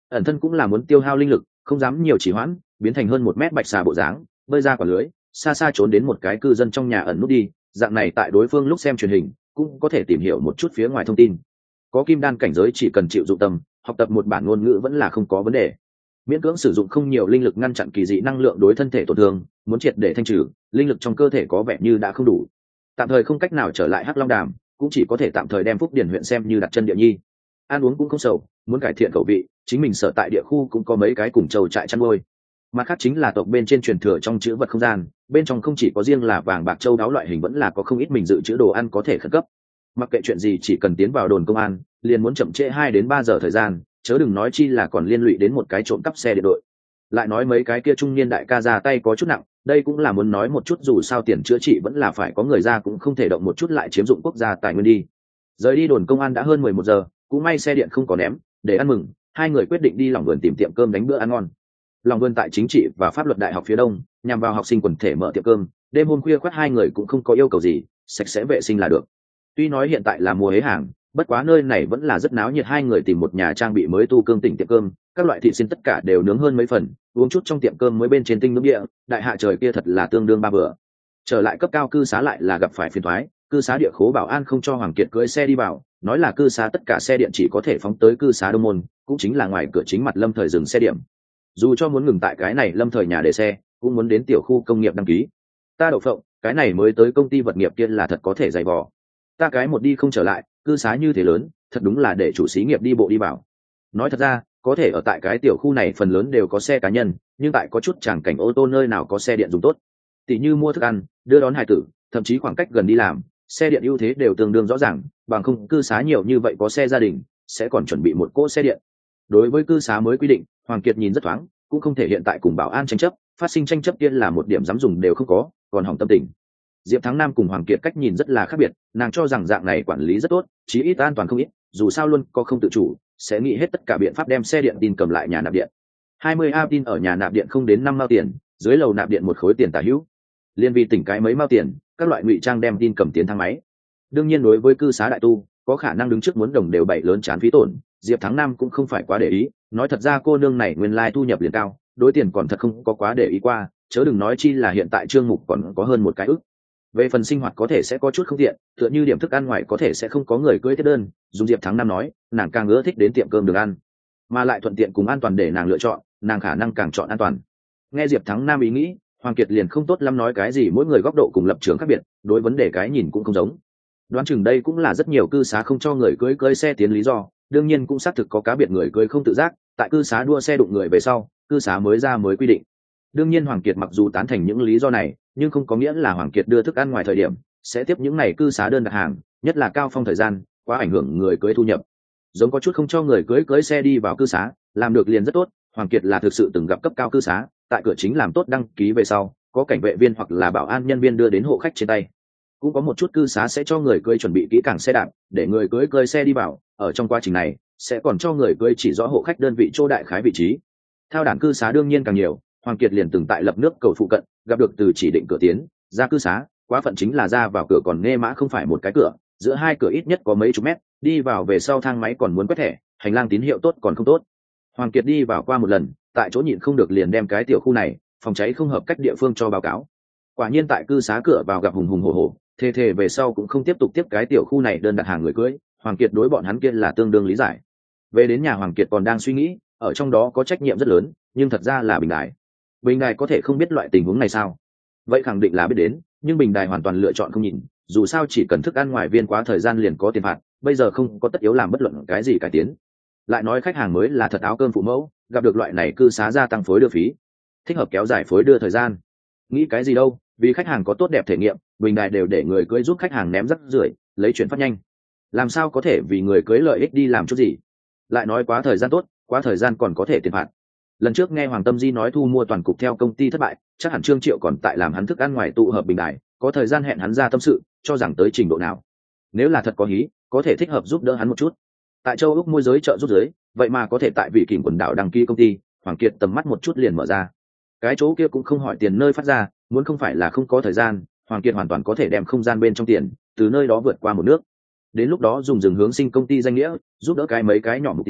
A: ẩn thân cũng là muốn tiêu hao linh lực, không dám nhiều chỉ hoãn, biến thành hơn một mét bạch xà bộ dáng, bơi ra quả lưới, xa xa trốn đến một cái cư dân trong nhà ẩn nút đi. Dạng này tại đối phương lúc xem truyền hình cũng có thể tìm hiểu một chút phía ngoài thông tin. Có kim đan cảnh giới chỉ cần chịu dụng tâm, học tập một bản ngôn ngữ vẫn là không có vấn đề. Miễn cưỡng sử dụng không nhiều linh lực ngăn chặn kỳ dị năng lượng đối thân thể tổn thương, muốn triệt để thanh trừ, linh lực trong cơ thể có vẻ như đã không đủ. Tạm thời không cách nào trở lại Hắc Long Đàm, cũng chỉ có thể tạm thời đem Phúc Điền huyện xem như đặt chân địa nhi. Ăn uống cũng không sầu, muốn cải thiện khẩu vị, chính mình sở tại địa khu cũng có mấy cái cùng trâu trại chăn nuôi. Mặt khác chính là tộc bên trên truyền thừa trong chữ vật không gian, bên trong không chỉ có riêng là vàng bạc châu đáo loại hình, vẫn là có không ít mình dự trữ đồ ăn có thể khẩn cấp. Mặc kệ chuyện gì chỉ cần tiến vào đồn công an, liền muốn chậm trễ hai đến ba giờ thời gian, chớ đừng nói chi là còn liên lụy đến một cái trộm cắp xe điện đội. Lại nói mấy cái kia trung niên đại ca ra tay có chút nặng, đây cũng là muốn nói một chút, dù sao tiền chữa trị vẫn là phải có người ra, cũng không thể động một chút lại chiếm dụng quốc gia tài nguyên đi. Rời đi đồn công an đã hơn mười một giờ, cũng may xe điện không có ném, để ăn mừng, hai người quyết định đi lòng vườn tìm tiệm cơm đánh bữa ăn ngon. Lòng vườn tại chính trị và pháp luật đại học phía đông, nhằm vào học sinh quần thể mở tiệm cơm, đêm hôm khuya khoắt hai người cũng không có yêu cầu gì, sạch sẽ vệ sinh là được. Tuy nói hiện tại là mùa hế hàng, bất quá nơi này vẫn là rất náo nhiệt, hai người tìm một nhà trang bị mới tu cương tỉnh tiệm cơm, các loại thịt xin tất cả đều nướng hơn mấy phần, uống chút trong tiệm cơm mới bên trên tinh nước địa, đại hạ trời kia thật là tương đương ba bữa. Trở lại cấp cao cư xá lại là gặp phải phiền toái, cư xá địa khố bảo an không cho Hoàng Kiệt cưỡi xe đi vào, nói là cư xá tất cả xe điện chỉ có thể phóng tới cư xá Đông Môn, cũng chính là ngoài cửa chính mặt Lâm Thời dừng xe điểm. Dù cho muốn ngừng tại cái này Lâm Thời nhà để xe, cũng muốn đến tiểu khu công nghiệp đăng ký. Ta đậu phộng, cái này mới tới công ty vật nghiệp kia là thật có thể dày vò. Ta cái một đi không trở lại, cư xá như thế lớn, thật đúng là để chủ xí nghiệp đi bộ đi vào. Nói thật ra, có thể ở tại cái tiểu khu này phần lớn đều có xe cá nhân, nhưng tại có chút tràng cảnh ô tô nơi nào có xe điện dùng tốt. Tỷ như mua thức ăn, đưa đón hài tử, thậm chí khoảng cách gần đi làm, xe điện ưu thế đều tương đương rõ ràng, bằng không cư xá nhiều như vậy có xe gia đình, sẽ còn chuẩn bị một cỗ xe điện. Đối với cư xá mới quy định, Hoàng Kiệt nhìn rất thoáng, cũng không thể hiện tại cùng bảo an tranh chấp, phát sinh tranh chấp kia là một điểm dám dùng đều không có, còn hỏng tâm tình. Diệp Thắng Nam cùng Hoàng Kiệt cách nhìn rất là khác biệt, nàng cho rằng dạng này quản lý rất tốt, chí ít an toàn không ít, dù sao luôn có không tự chủ, sẽ nghĩ hết tất cả biện pháp đem xe điện tin cầm lại nhà nạp điện. hai mươi a tin ở nhà nạp điện không đến năm mao tiền, dưới lầu nạp điện một khối tiền tả hữu. Liên vì tỉnh cái mấy mao tiền, các loại ngụy trang đem tin cầm tiến thang máy. Đương nhiên đối với cư xá đại tu, có khả năng đứng trước muốn đồng đều bảy lớn chán phí tổn, Diệp Thắng Nam cũng không phải quá để ý, nói thật ra cô nương này nguyên lai thu nhập liền cao, đối tiền còn thật không có quá để ý qua, chớ đừng nói chi là hiện tại Trương Mục còn có hơn một cái ức. Về phần sinh hoạt có thể sẽ có chút không tiện, tựa như điểm thức ăn ngoài có thể sẽ không có người cưới tiếp đơn, dùng Diệp Thắng Nam nói, nàng càng ưa thích đến tiệm cơm đường ăn, mà lại thuận tiện cùng an toàn để nàng lựa chọn, nàng khả năng càng chọn an toàn. Nghe Diệp Thắng Nam ý nghĩ, Hoàng Kiệt liền không tốt lắm nói cái gì, mỗi người góc độ cùng lập trường khác biệt, đối vấn đề cái nhìn cũng không giống. Đoán chừng đây cũng là rất nhiều cư xá không cho người cưới cưới xe tiến lý do, đương nhiên cũng xác thực có cá biệt người cưới không tự giác, tại cư xá đua xe đụng người về sau, cư xá mới ra mới quy định. Đương nhiên Hoàng Kiệt mặc dù tán thành những lý do này, nhưng không có nghĩa là Hoàng Kiệt đưa thức ăn ngoài thời điểm sẽ tiếp những này cư xá đơn đặt hàng, nhất là cao phong thời gian, quá ảnh hưởng người cưới thu nhập. Giống có chút không cho người cưới cưới xe đi vào cư xá, làm được liền rất tốt, Hoàng Kiệt là thực sự từng gặp cấp cao cư xá, tại cửa chính làm tốt đăng ký về sau, có cảnh vệ viên hoặc là bảo an nhân viên đưa đến hộ khách trên tay. Cũng có một chút cư xá sẽ cho người cưới chuẩn bị kỹ càng xe đạp, để người cưới cưới xe đi vào, ở trong quá trình này sẽ còn cho người cưới chỉ rõ hộ khách đơn vị chỗ đại khái vị trí. Thao đản cư xá đương nhiên càng nhiều, Hoàng Kiệt liền từng tại lập nước cầu phụ cận gặp được từ chỉ định cửa tiến ra cư xá, quá phận chính là ra vào cửa còn nghe mã không phải một cái cửa, giữa hai cửa ít nhất có mấy chục mét, đi vào về sau thang máy còn muốn quét thẻ, hành lang tín hiệu tốt còn không tốt. Hoàng Kiệt đi vào qua một lần, tại chỗ nhịn không được liền đem cái tiểu khu này phòng cháy không hợp cách địa phương cho báo cáo. Quả nhiên tại cư xá cửa vào gặp hùng hùng hổ hổ, thề thề về sau cũng không tiếp tục tiếp cái tiểu khu này đơn đặt hàng người cưới. Hoàng Kiệt đối bọn hắn kia là tương đương lý giải. Về đến nhà Hoàng Kiệt còn đang suy nghĩ, ở trong đó có trách nhiệm rất lớn, nhưng thật ra là Bình Đài. Bình Đài có thể không biết loại tình huống này sao? Vậy khẳng định là biết đến, nhưng Bình Đài hoàn toàn lựa chọn không nhìn, dù sao chỉ cần thức ăn ngoài viên quá thời gian liền có tiền phạt, bây giờ không có tất yếu làm bất luận cái gì cải tiến. Lại nói khách hàng mới là thật áo cơm phụ mẫu, gặp được loại này cư xá gia tăng phối đưa phí, thích hợp kéo dài phối đưa thời gian. Nghĩ cái gì đâu, vì khách hàng có tốt đẹp thể nghiệm, Bình Đài đều để người cưới giúp khách hàng ném rác rưởi, lấy chuyển phát nhanh. Làm sao có thể vì người cưới lợi ích đi làm chút gì? Lại nói quá thời gian tốt, quá thời gian còn có thể tiền phạt. Lần trước nghe Hoàng Tâm Di nói thu mua toàn cục theo công ty thất bại, chắc hẳn Trương Triệu còn tại làm hắn thức ăn ngoài tụ hợp Bình Đài, có thời gian hẹn hắn ra tâm sự, cho rằng tới trình độ nào. Nếu là thật có hí, có thể thích hợp giúp đỡ hắn một chút. Tại châu Úc môi giới trợ giúp giới, vậy mà có thể tại vị kình quần đảo đăng ký công ty, Hoàng Kiệt tầm mắt một chút liền mở ra. Cái chỗ kia cũng không hỏi tiền nơi phát ra, muốn không phải là không có thời gian, Hoàng Kiệt hoàn toàn có thể đem không gian bên trong tiền, từ nơi đó vượt qua một nước. Đến lúc đó dùng rừng hướng sinh công ty danh nghĩa, giúp đỡ cái mấy cái nhỏ mục tiêu,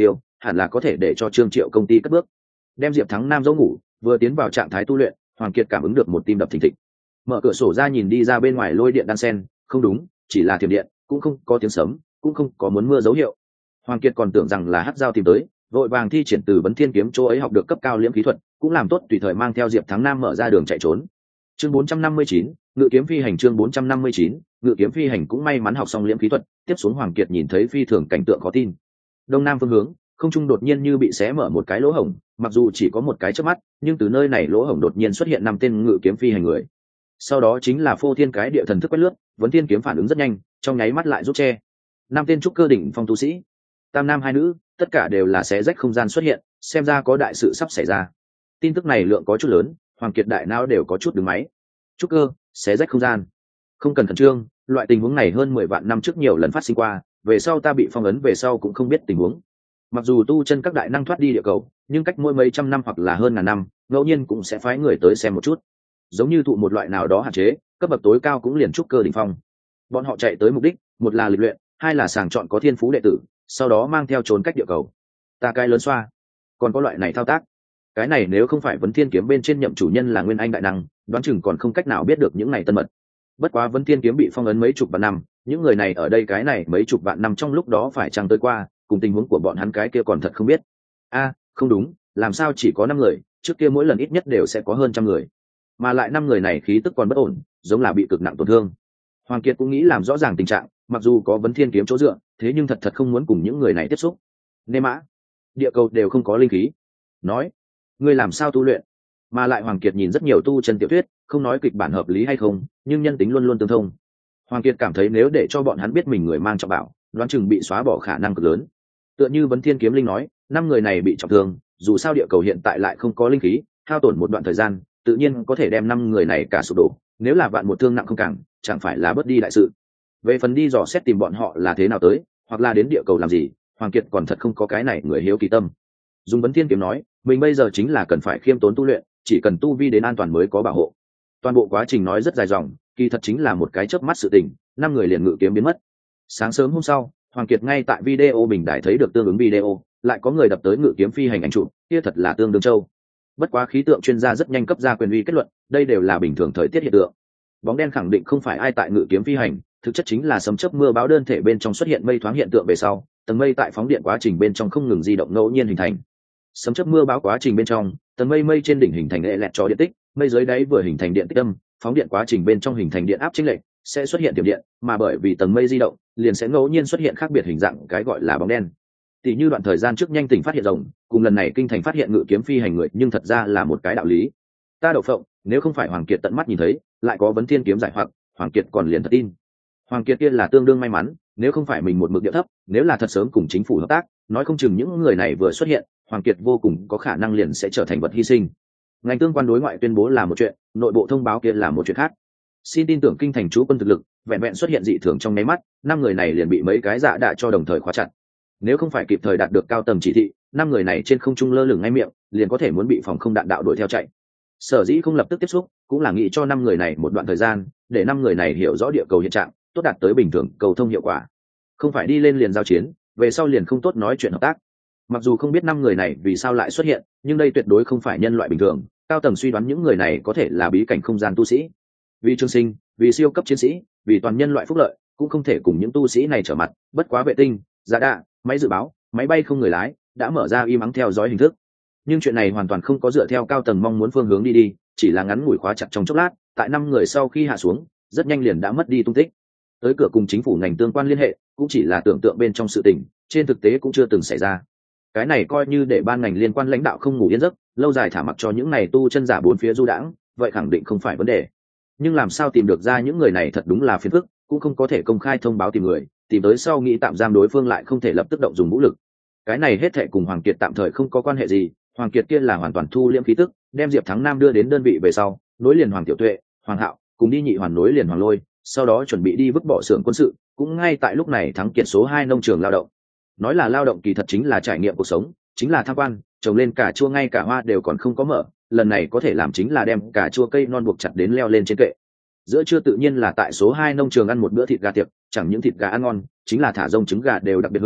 A: hẳn là có thể để cho Trương Triệu công ty cất bước. Đem Diệp Thắng Nam dỗ ngủ, vừa tiến vào trạng thái tu luyện, Hoàng Kiệt cảm ứng được một tim đập thình thịch. Mở cửa sổ ra nhìn đi ra bên ngoài lôi điện đan sen, không đúng, chỉ là thiểm điện, cũng không có tiếng sấm, cũng không có muốn mưa dấu hiệu. Hoàng Kiệt còn tưởng rằng là hắc giao tìm tới, vội vàng thi triển từ Vấn Thiên kiếm chỗ ấy học được cấp cao liễm khí thuật, cũng làm tốt tùy thời mang theo Diệp Thắng Nam mở ra đường chạy trốn. Chương bốn trăm năm mươi chín, ngự kiếm phi hành. Chương bốn trăm năm mươi chín, ngự kiếm phi hành cũng may mắn học xong liễm khí thuật, tiếp xuống Hoàng Kiệt nhìn thấy phi thường cảnh tượng khó tin. Đông nam phương hướng, không trung đột nhiên như bị xé mở một cái lỗ hổng, mặc dù chỉ có một cái chớp mắt, nhưng từ nơi này lỗ hổng đột nhiên xuất hiện năm tên ngự kiếm phi hành người. Sau đó chính là phô thiên cái địa thần thức quét lướt, Vấn Thiên kiếm phản ứng rất nhanh, trong nháy mắt lại rút che. Năm tên trúc cơ đỉnh phong tu sĩ, tam nam hai nữ, tất cả đều là xé rách không gian xuất hiện, xem ra có đại sự sắp xảy ra. Tin tức này lượng có chút lớn, Hoàng Kiệt đại não đều có chút đứng máy. Trúc cơ, xé rách không gian, không cần khẩn trương, loại tình huống này hơn mười vạn năm trước nhiều lần phát sinh qua, về sau ta bị phong ấn về sau cũng không biết tình huống. Mặc dù tu chân các đại năng thoát đi địa cầu, nhưng cách mỗi mấy trăm năm hoặc là hơn ngàn năm, ngẫu nhiên cũng sẽ phái người tới xem một chút. Giống như thụ một loại nào đó hạn chế, cấp bậc tối cao cũng liền trúc cơ đỉnh phong. Bọn họ chạy tới mục đích, một là lịch luyện, hai là sàng chọn có thiên phú đệ tử, sau đó mang theo trốn cách địa cầu. Ta cái lớn xoa, còn có loại này thao tác. Cái này nếu không phải Vấn Thiên kiếm bên trên nhậm chủ nhân là Nguyên Anh đại năng, đoán chừng còn không cách nào biết được những này tân mật. Bất quá Vấn Thiên kiếm bị phong ấn mấy chục vạn năm, những người này ở đây cái này mấy chục vạn năm trong lúc đó phải chăng tới qua, cùng tình huống của bọn hắn cái kia còn thật không biết. A, không đúng, làm sao chỉ có năm người, trước kia mỗi lần ít nhất đều sẽ có hơn trăm người, mà lại năm người này khí tức còn bất ổn, giống là bị cực nặng tổn thương. Hoàng Kiệt cũng nghĩ làm rõ ràng tình trạng, mặc dù có Vấn Thiên kiếm chỗ dựa, thế nhưng thật thật không muốn cùng những người này tiếp xúc. Nê mã, địa cầu đều không có linh khí. Nói, ngươi làm sao tu luyện? Mà lại Hoàng Kiệt nhìn rất nhiều tu chân tiểu thuyết, không nói kịch bản hợp lý hay không, nhưng nhân tính luôn luôn tương thông. Hoàng Kiệt cảm thấy nếu để cho bọn hắn biết mình người mang trọng bảo, đoán chừng bị xóa bỏ khả năng cực lớn. Tựa như Vấn Thiên kiếm linh nói, năm người này bị trọng thương, dù sao địa cầu hiện tại lại không có linh khí, hao tổn một đoạn thời gian, tự nhiên có thể đem năm người này cả sụp đổ. Nếu là vạn một thương nặng không càng, chẳng phải là bớt đi đại sự. Về phần đi dò xét tìm bọn họ là thế nào tới, hoặc là đến địa cầu làm gì, Hoàng Kiệt còn thật không có cái này người hiếu kỳ tâm. Dùng Vấn Thiên kiếm nói, mình bây giờ chính là cần phải khiêm tốn tu luyện, chỉ cần tu vi đến an toàn mới có bảo hộ. Toàn bộ quá trình nói rất dài dòng, kỳ thật chính là một cái chớp mắt sự tình, năm người liền ngự kiếm biến mất. Sáng sớm hôm sau, Hoàng Kiệt ngay tại video bình đài thấy được tương ứng video, lại có người đập tới ngự kiếm phi hành ảnh chụp, kia thật là tương đương châu. Bất quá khí tượng chuyên gia rất nhanh cấp ra quyền uy kết luận, đây đều là bình thường thời tiết hiện tượng. Bóng đen khẳng định không phải ai tại ngự kiếm phi hành, thực chất chính là sấm chớp mưa bão đơn thể bên trong xuất hiện mây thoáng hiện tượng về sau, tầng mây tại phóng điện quá trình bên trong không ngừng di động ngẫu nhiên hình thành. Sấm chớp mưa bão quá trình bên trong, tầng mây mây trên đỉnh hình thành lệ lẹt cho điện tích, mây dưới đáy vừa hình thành điện tích âm, phóng điện quá trình bên trong hình thành điện áp chênh lệch, sẽ xuất hiện tiềm điện, mà bởi vì tầng mây di động, liền sẽ ngẫu nhiên xuất hiện khác biệt hình dạng, cái gọi là bóng đen. Tỷ như đoạn thời gian trước nhanh tỉnh phát hiện rồng, cùng lần này kinh thành phát hiện ngự kiếm phi hành người, nhưng thật ra là một cái đạo lý. Ta đậu phộng, nếu không phải Hoàng Kiệt tận mắt nhìn thấy, lại có Vấn Thiên kiếm giải hoặc, Hoàng Kiệt còn liền thật tin. Hoàng Kiệt kia là tương đương may mắn, nếu không phải mình một mực địa thấp, nếu là thật sớm cùng chính phủ hợp tác, nói không chừng những người này vừa xuất hiện, Hoàng Kiệt vô cùng có khả năng liền sẽ trở thành vật hy sinh. Ngành tương quan đối ngoại tuyên bố là một chuyện, nội bộ thông báo kia là một chuyện khác. Xin tin tưởng kinh thành chú quân thực lực, vẹn vẹn xuất hiện dị thường trong nháy mắt, năm người này liền bị mấy cái dạ đạ cho đồng thời khóa chặt. Nếu không phải kịp thời đạt được cao tầng chỉ thị, năm người này trên không trung lơ lửng ngay miệng, liền có thể muốn bị phòng không đạn đạo đuổi theo chạy. Sở dĩ không lập tức tiếp xúc, cũng là nghĩ cho năm người này một đoạn thời gian, để năm người này hiểu rõ địa cầu hiện trạng, tốt đạt tới bình thường cầu thông hiệu quả. Không phải đi lên liền giao chiến, về sau liền không tốt nói chuyện hợp tác. Mặc dù không biết năm người này vì sao lại xuất hiện, nhưng đây tuyệt đối không phải nhân loại bình thường, cao tầng suy đoán những người này có thể là bí cảnh không gian tu sĩ. Vì trường sinh, vì siêu cấp chiến sĩ, vì toàn nhân loại phúc lợi, cũng không thể cùng những tu sĩ này trở mặt. Bất quá vệ tinh, giá đạ, máy dự báo, máy bay không người lái đã mở ra im ắng theo dõi hình thức. Nhưng chuyện này hoàn toàn không có dựa theo cao tầng mong muốn phương hướng đi đi, chỉ là ngắn ngủi khóa chặt trong chốc lát, tại năm người sau khi hạ xuống, rất nhanh liền đã mất đi tung tích. Tới cửa cùng chính phủ ngành tương quan liên hệ, cũng chỉ là tưởng tượng bên trong sự tình, trên thực tế cũng chưa từng xảy ra. Cái này coi như để ban ngành liên quan lãnh đạo không ngủ yên giấc, lâu dài thả mặc cho những này tu chân giả bốn phía du đãng, vậy khẳng định không phải vấn đề. Nhưng làm sao tìm được ra những người này thật đúng là phiền phức, cũng không có thể công khai thông báo tìm người, tìm tới sau nghĩ tạm giam đối phương lại không thể lập tức động dùng vũ lực. Cái này hết thệ cùng Hoàng Kiệt tạm thời không có quan hệ gì, Hoàng Kiệt kia là hoàn toàn thu liễm khí tức, đem Diệp Thắng Nam đưa đến đơn vị về sau, nối liền Hoàng Tiểu Tuệ, Hoàng Hạo, cùng đi nhị hoàn nối liền Hoàng Lôi, sau đó chuẩn bị đi vứt bỏ xưởng quân sự, cũng ngay tại lúc này Thắng Kiệt số hai nông trường lao động. Nói là lao động kỳ thật chính là trải nghiệm cuộc sống, chính là tham quan, trồng lên cà chua ngay cả hoa đều còn không có mở, lần này có thể làm chính là đem cà chua cây non buộc chặt đến leo lên trên kệ. Giữa trưa tự nhiên là tại số hai nông trường ăn một bữa thịt gà tiệc, chẳng những thịt gà ăn ngon, chính là thả rông trứng gà đều đặc biệt hương,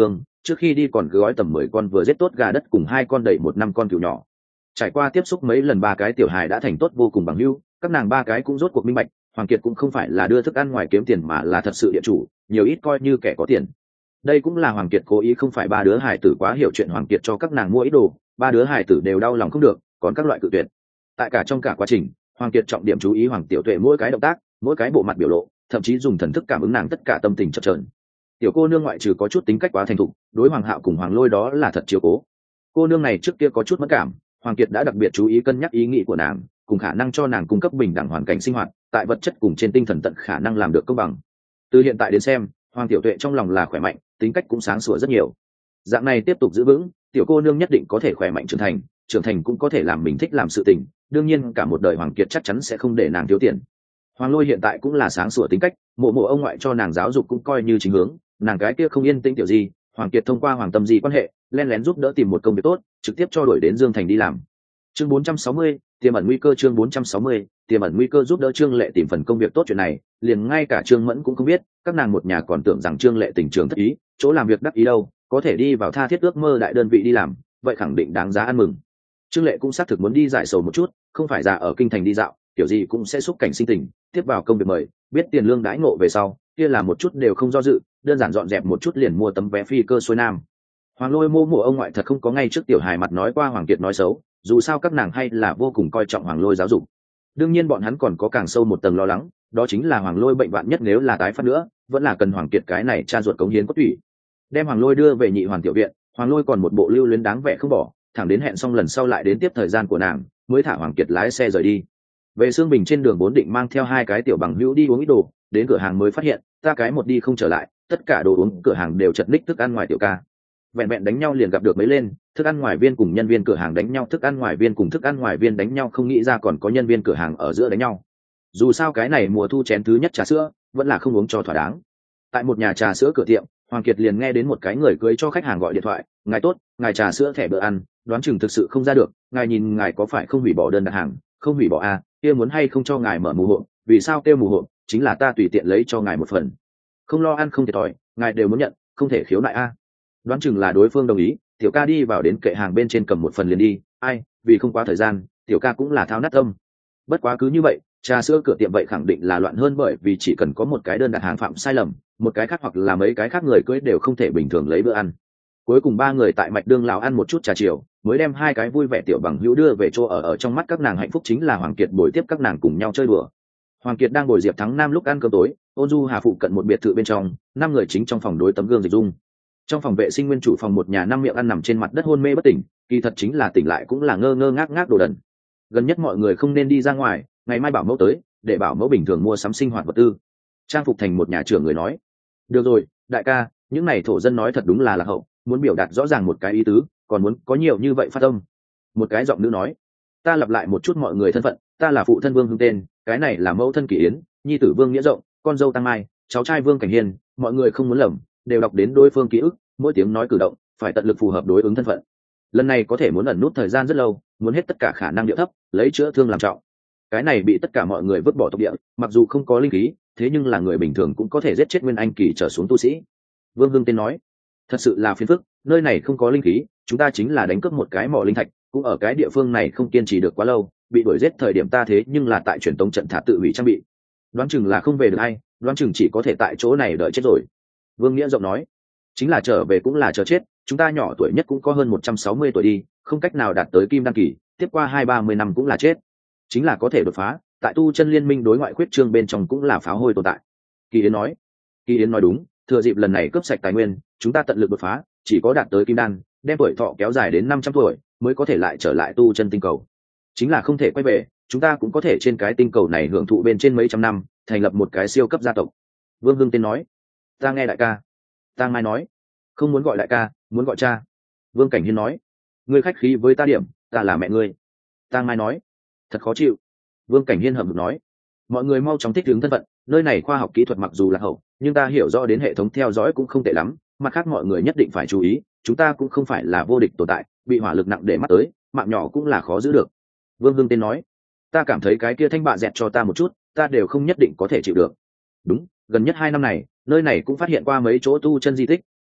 A: trước khi đi còn cứ gói tầm mười con vừa giết tốt gà đất cùng hai con đẩy một năm con cừu nhỏ. Trải qua tiếp xúc mấy lần ba cái tiểu hài đã thành tốt vô cùng bằng hữu, các nàng ba cái cũng rốt cuộc minh bạch, Hoàng Kiệt cũng không phải là đưa thức ăn ngoài kiếm tiền mà là thật sự địa chủ, nhiều ít coi như kẻ có tiền. Đây cũng là Hoàng Kiệt cố ý không phải ba đứa hài tử quá hiểu chuyện Hoàng Kiệt cho các nàng mua ít đồ, ba đứa hài tử đều đau lòng không được, còn các loại cự tuyệt. Tại cả trong cả quá trình, Hoàng Kiệt trọng điểm chú ý Hoàng Tiểu Tuệ mỗi cái động tác, mỗi cái bộ mặt biểu lộ, thậm chí dùng thần thức cảm ứng nàng tất cả tâm tình chập chờn. Tiểu cô nương ngoại trừ có chút tính cách quá thành thục, đối Hoàng Hạo cùng Hoàng Lôi đó là thật chiếu cố. Cô nương này trước kia có chút mất cảm, Hoàng Kiệt đã đặc biệt chú ý cân nhắc ý nghĩ của nàng, cùng khả năng cho nàng cung cấp bình đẳng hoàn cảnh sinh hoạt, tại vật chất cùng trên tinh thần tận khả năng làm được công bằng. Từ hiện tại đến xem, Hoàng Tiểu Tuệ trong lòng là khỏe mạnh, tính cách cũng sáng sủa rất nhiều. Dạng này tiếp tục giữ vững, tiểu cô nương nhất định có thể khỏe mạnh trưởng thành, trưởng thành cũng có thể làm mình thích làm sự tình, đương nhiên cả một đời Hoàng Kiệt chắc chắn sẽ không để nàng thiếu tiền. Hoàng Lôi hiện tại cũng là sáng sủa tính cách, mộ mộ ông ngoại cho nàng giáo dục cũng coi như chính hướng, nàng cái kia không yên tĩnh tiểu gì, Hoàng Kiệt thông qua Hoàng Tâm Di quan hệ, lén lén giúp đỡ tìm một công việc tốt, trực tiếp cho đổi đến Dương Thành đi làm. Chương bốn trăm sáu mươi, tiềm ẩn nguy cơ chương bốn trăm sáu mươi, tiềm ẩn nguy cơ giúp đỡ Trương Lệ tìm phần công việc tốt chuyện này, liền ngay cả Trương Mẫn cũng không biết, các nàng một nhà còn tưởng rằng Trương Lệ tình trường thất ý, chỗ làm việc đắc ý đâu, có thể đi vào tha thiết ước mơ đại đơn vị đi làm, vậy khẳng định đáng giá ăn mừng. Trương Lệ cũng xác thực muốn đi giải sầu một chút, không phải già ở kinh thành đi dạo, kiểu gì cũng sẽ xúc cảnh sinh tình, tiếp vào công việc mời, biết tiền lương đãi ngộ về sau, kia là một chút đều không do dự, đơn giản dọn dẹp một chút liền mua tấm vé phi cơ xuôi nam. Hoàng Lôi mô mộ ông ngoại thật không có ngay trước tiểu hài mặt nói qua Hoàng Kiệt nói xấu, dù sao các nàng hay là vô cùng coi trọng Hoàng Lôi giáo dục. Đương nhiên bọn hắn còn có càng sâu một tầng lo lắng, đó chính là Hoàng Lôi bệnh vạn nhất nếu là tái phát nữa, vẫn là cần Hoàng Kiệt cái này cha ruột cống hiến cốt tủy. Đem Hoàng Lôi đưa về nhị hoàn tiểu viện, Hoàng Lôi còn một bộ lưu luyến đáng vẻ không bỏ, thẳng đến hẹn xong lần sau lại đến tiếp thời gian của nàng, mới thả Hoàng Kiệt lái xe rời đi. Về Sương Bình trên đường vốn định mang theo hai cái tiểu bằng hữu đi uống ít đồ, đến cửa hàng mới phát hiện, ta cái một đi không trở lại, tất cả đồ uống cửa hàng đều chật ních thức ăn ngoài tiểu ca. Vẹn vẹn đánh nhau liền gặp được mấy lên, thức ăn ngoài viên cùng nhân viên cửa hàng đánh nhau, thức ăn ngoài viên cùng thức ăn ngoài viên đánh nhau, không nghĩ ra còn có nhân viên cửa hàng ở giữa đánh nhau. Dù sao cái này mùa thu chén thứ nhất trà sữa, vẫn là không uống cho thỏa đáng. Tại một nhà trà sữa cửa tiệm, Hoàng Kiệt liền nghe đến một cái người cưới cho khách hàng gọi điện thoại, ngài tốt, ngài trà sữa thẻ bữa ăn, đoán chừng thực sự không ra được, ngài nhìn ngài có phải không hủy bỏ đơn đặt hàng, không hủy bỏ à, kia muốn hay không cho ngài mở mù hộp, vì sao kêu mù hộp, chính là ta tùy tiện lấy cho ngài một phần, không lo ăn không thiệt thòi, ngài đều muốn nhận, không thể khiếu nại a. À. Đoán chừng là đối phương đồng ý, tiểu ca đi vào đến kệ hàng bên trên cầm một phần liền đi, ai, vì không quá thời gian, tiểu ca cũng là thao nát tâm. Bất quá cứ như vậy, trà sữa cửa tiệm vậy khẳng định là loạn hơn, bởi vì chỉ cần có một cái đơn đặt hàng phạm sai lầm, một cái khác hoặc là mấy cái khác người cưới đều không thể bình thường lấy bữa ăn. Cuối cùng ba người tại mạch đương lào ăn một chút trà chiều, mới đem hai cái vui vẻ tiểu bằng hữu đưa về chỗ ở. Ở trong mắt các nàng hạnh phúc chính là Hoàng Kiệt bồi tiếp các nàng cùng nhau chơi đùa. Hoàng Kiệt đang bồi Diệp Thắng Nam lúc ăn cơm tối, Ôn Du Hà phụ cận một biệt thự bên trong, năm người chính trong phòng đối tấm gương dịch dung. Trong phòng vệ sinh nguyên chủ phòng một nhà năm miệng ăn nằm trên mặt đất hôn mê bất tỉnh, kỳ thật chính là tỉnh lại cũng là ngơ ngơ ngác ngác đồ đần. Gần nhất mọi người không nên đi ra ngoài, ngày mai bảo mẫu tới, để bảo mẫu bình thường mua sắm sinh hoạt vật tư. Trang phục thành một nhà trưởng người nói, được rồi, đại ca, những này thổ dân nói thật đúng là lạc hậu, muốn biểu đạt rõ ràng một cái ý tứ, còn muốn có nhiều như vậy phát âm. Một cái giọng nữ nói, ta lặp lại một chút mọi người thân phận, ta là phụ thân Vương Hưng tên, cái này là mẫu thân Kỳ Yến, nhi tử Vương Nghĩa Rộng, con dâu Tăng Mai, cháu trai Vương Cảnh Hiền, mọi người không muốn lầm, đều đọc đến đối phương ký ức, mỗi tiếng nói cử động phải tận lực phù hợp đối ứng thân phận. Lần này có thể muốn ẩn nút thời gian rất lâu, muốn hết tất cả khả năng điệu thấp, lấy chữa thương làm trọng. Cái này bị tất cả mọi người vứt bỏ tộc địa, mặc dù không có linh khí, thế nhưng là người bình thường cũng có thể giết chết nguyên anh kỳ trở xuống tu sĩ. Vương Hưng tên nói, thật sự là phiền phức, nơi này không có linh khí, chúng ta chính là đánh cướp một cái mỏ linh thạch, cũng ở cái địa phương này không kiên trì được quá lâu, bị đuổi giết thời điểm ta thế nhưng là tại truyền tống trận thả tự hủy trang bị, đoán chừng là không về được ai, đoán chừng chỉ có thể tại chỗ này đợi chết rồi. Vương Nghĩa Rộng nói, chính là trở về cũng là chờ chết, chúng ta nhỏ tuổi nhất cũng có hơn một trăm sáu mươi tuổi đi, không cách nào đạt tới kim đăng kỳ, tiếp qua hai ba mươi năm cũng là chết, chính là có thể đột phá, tại tu chân liên minh đối ngoại khuyết trương bên trong cũng là pháo hôi tồn tại. Kỳ Yến nói, Kỳ Yến nói đúng, thừa dịp lần này cướp sạch tài nguyên, chúng ta tận lực đột phá, chỉ có đạt tới kim đan, đem tuổi thọ kéo dài đến năm trăm tuổi, mới có thể lại trở lại tu chân tinh cầu. Chính là không thể quay về, chúng ta cũng có thể trên cái tinh cầu này hưởng thụ bên trên mấy trăm năm, thành lập một cái siêu cấp gia tộc. Vương Hưng tên nói, ta nghe đại ca. Tang Mai nói, không muốn gọi đại ca, muốn gọi cha. Vương Cảnh Hiên nói, ngươi khách khí với ta điểm, ta là mẹ ngươi. Tang Mai nói, thật khó chịu. Vương Cảnh Hiên hậm hực nói, mọi người mau chóng thích ứng thân phận, nơi này khoa học kỹ thuật mặc dù là hậu, nhưng ta hiểu rõ đến hệ thống theo dõi cũng không tệ lắm, mặt khác mọi người nhất định phải chú ý, chúng ta cũng không phải là vô địch tồn tại, bị hỏa lực nặng để mắt tới, mạng nhỏ cũng là khó giữ được. Vương Hưng tên nói, ta cảm thấy cái kia thanh bạ dẹt cho ta một chút, ta đều không nhất định có thể chịu được. Đúng, gần nhất hai năm này, nơi này cũng phát hiện qua mấy chỗ tu chân di tích,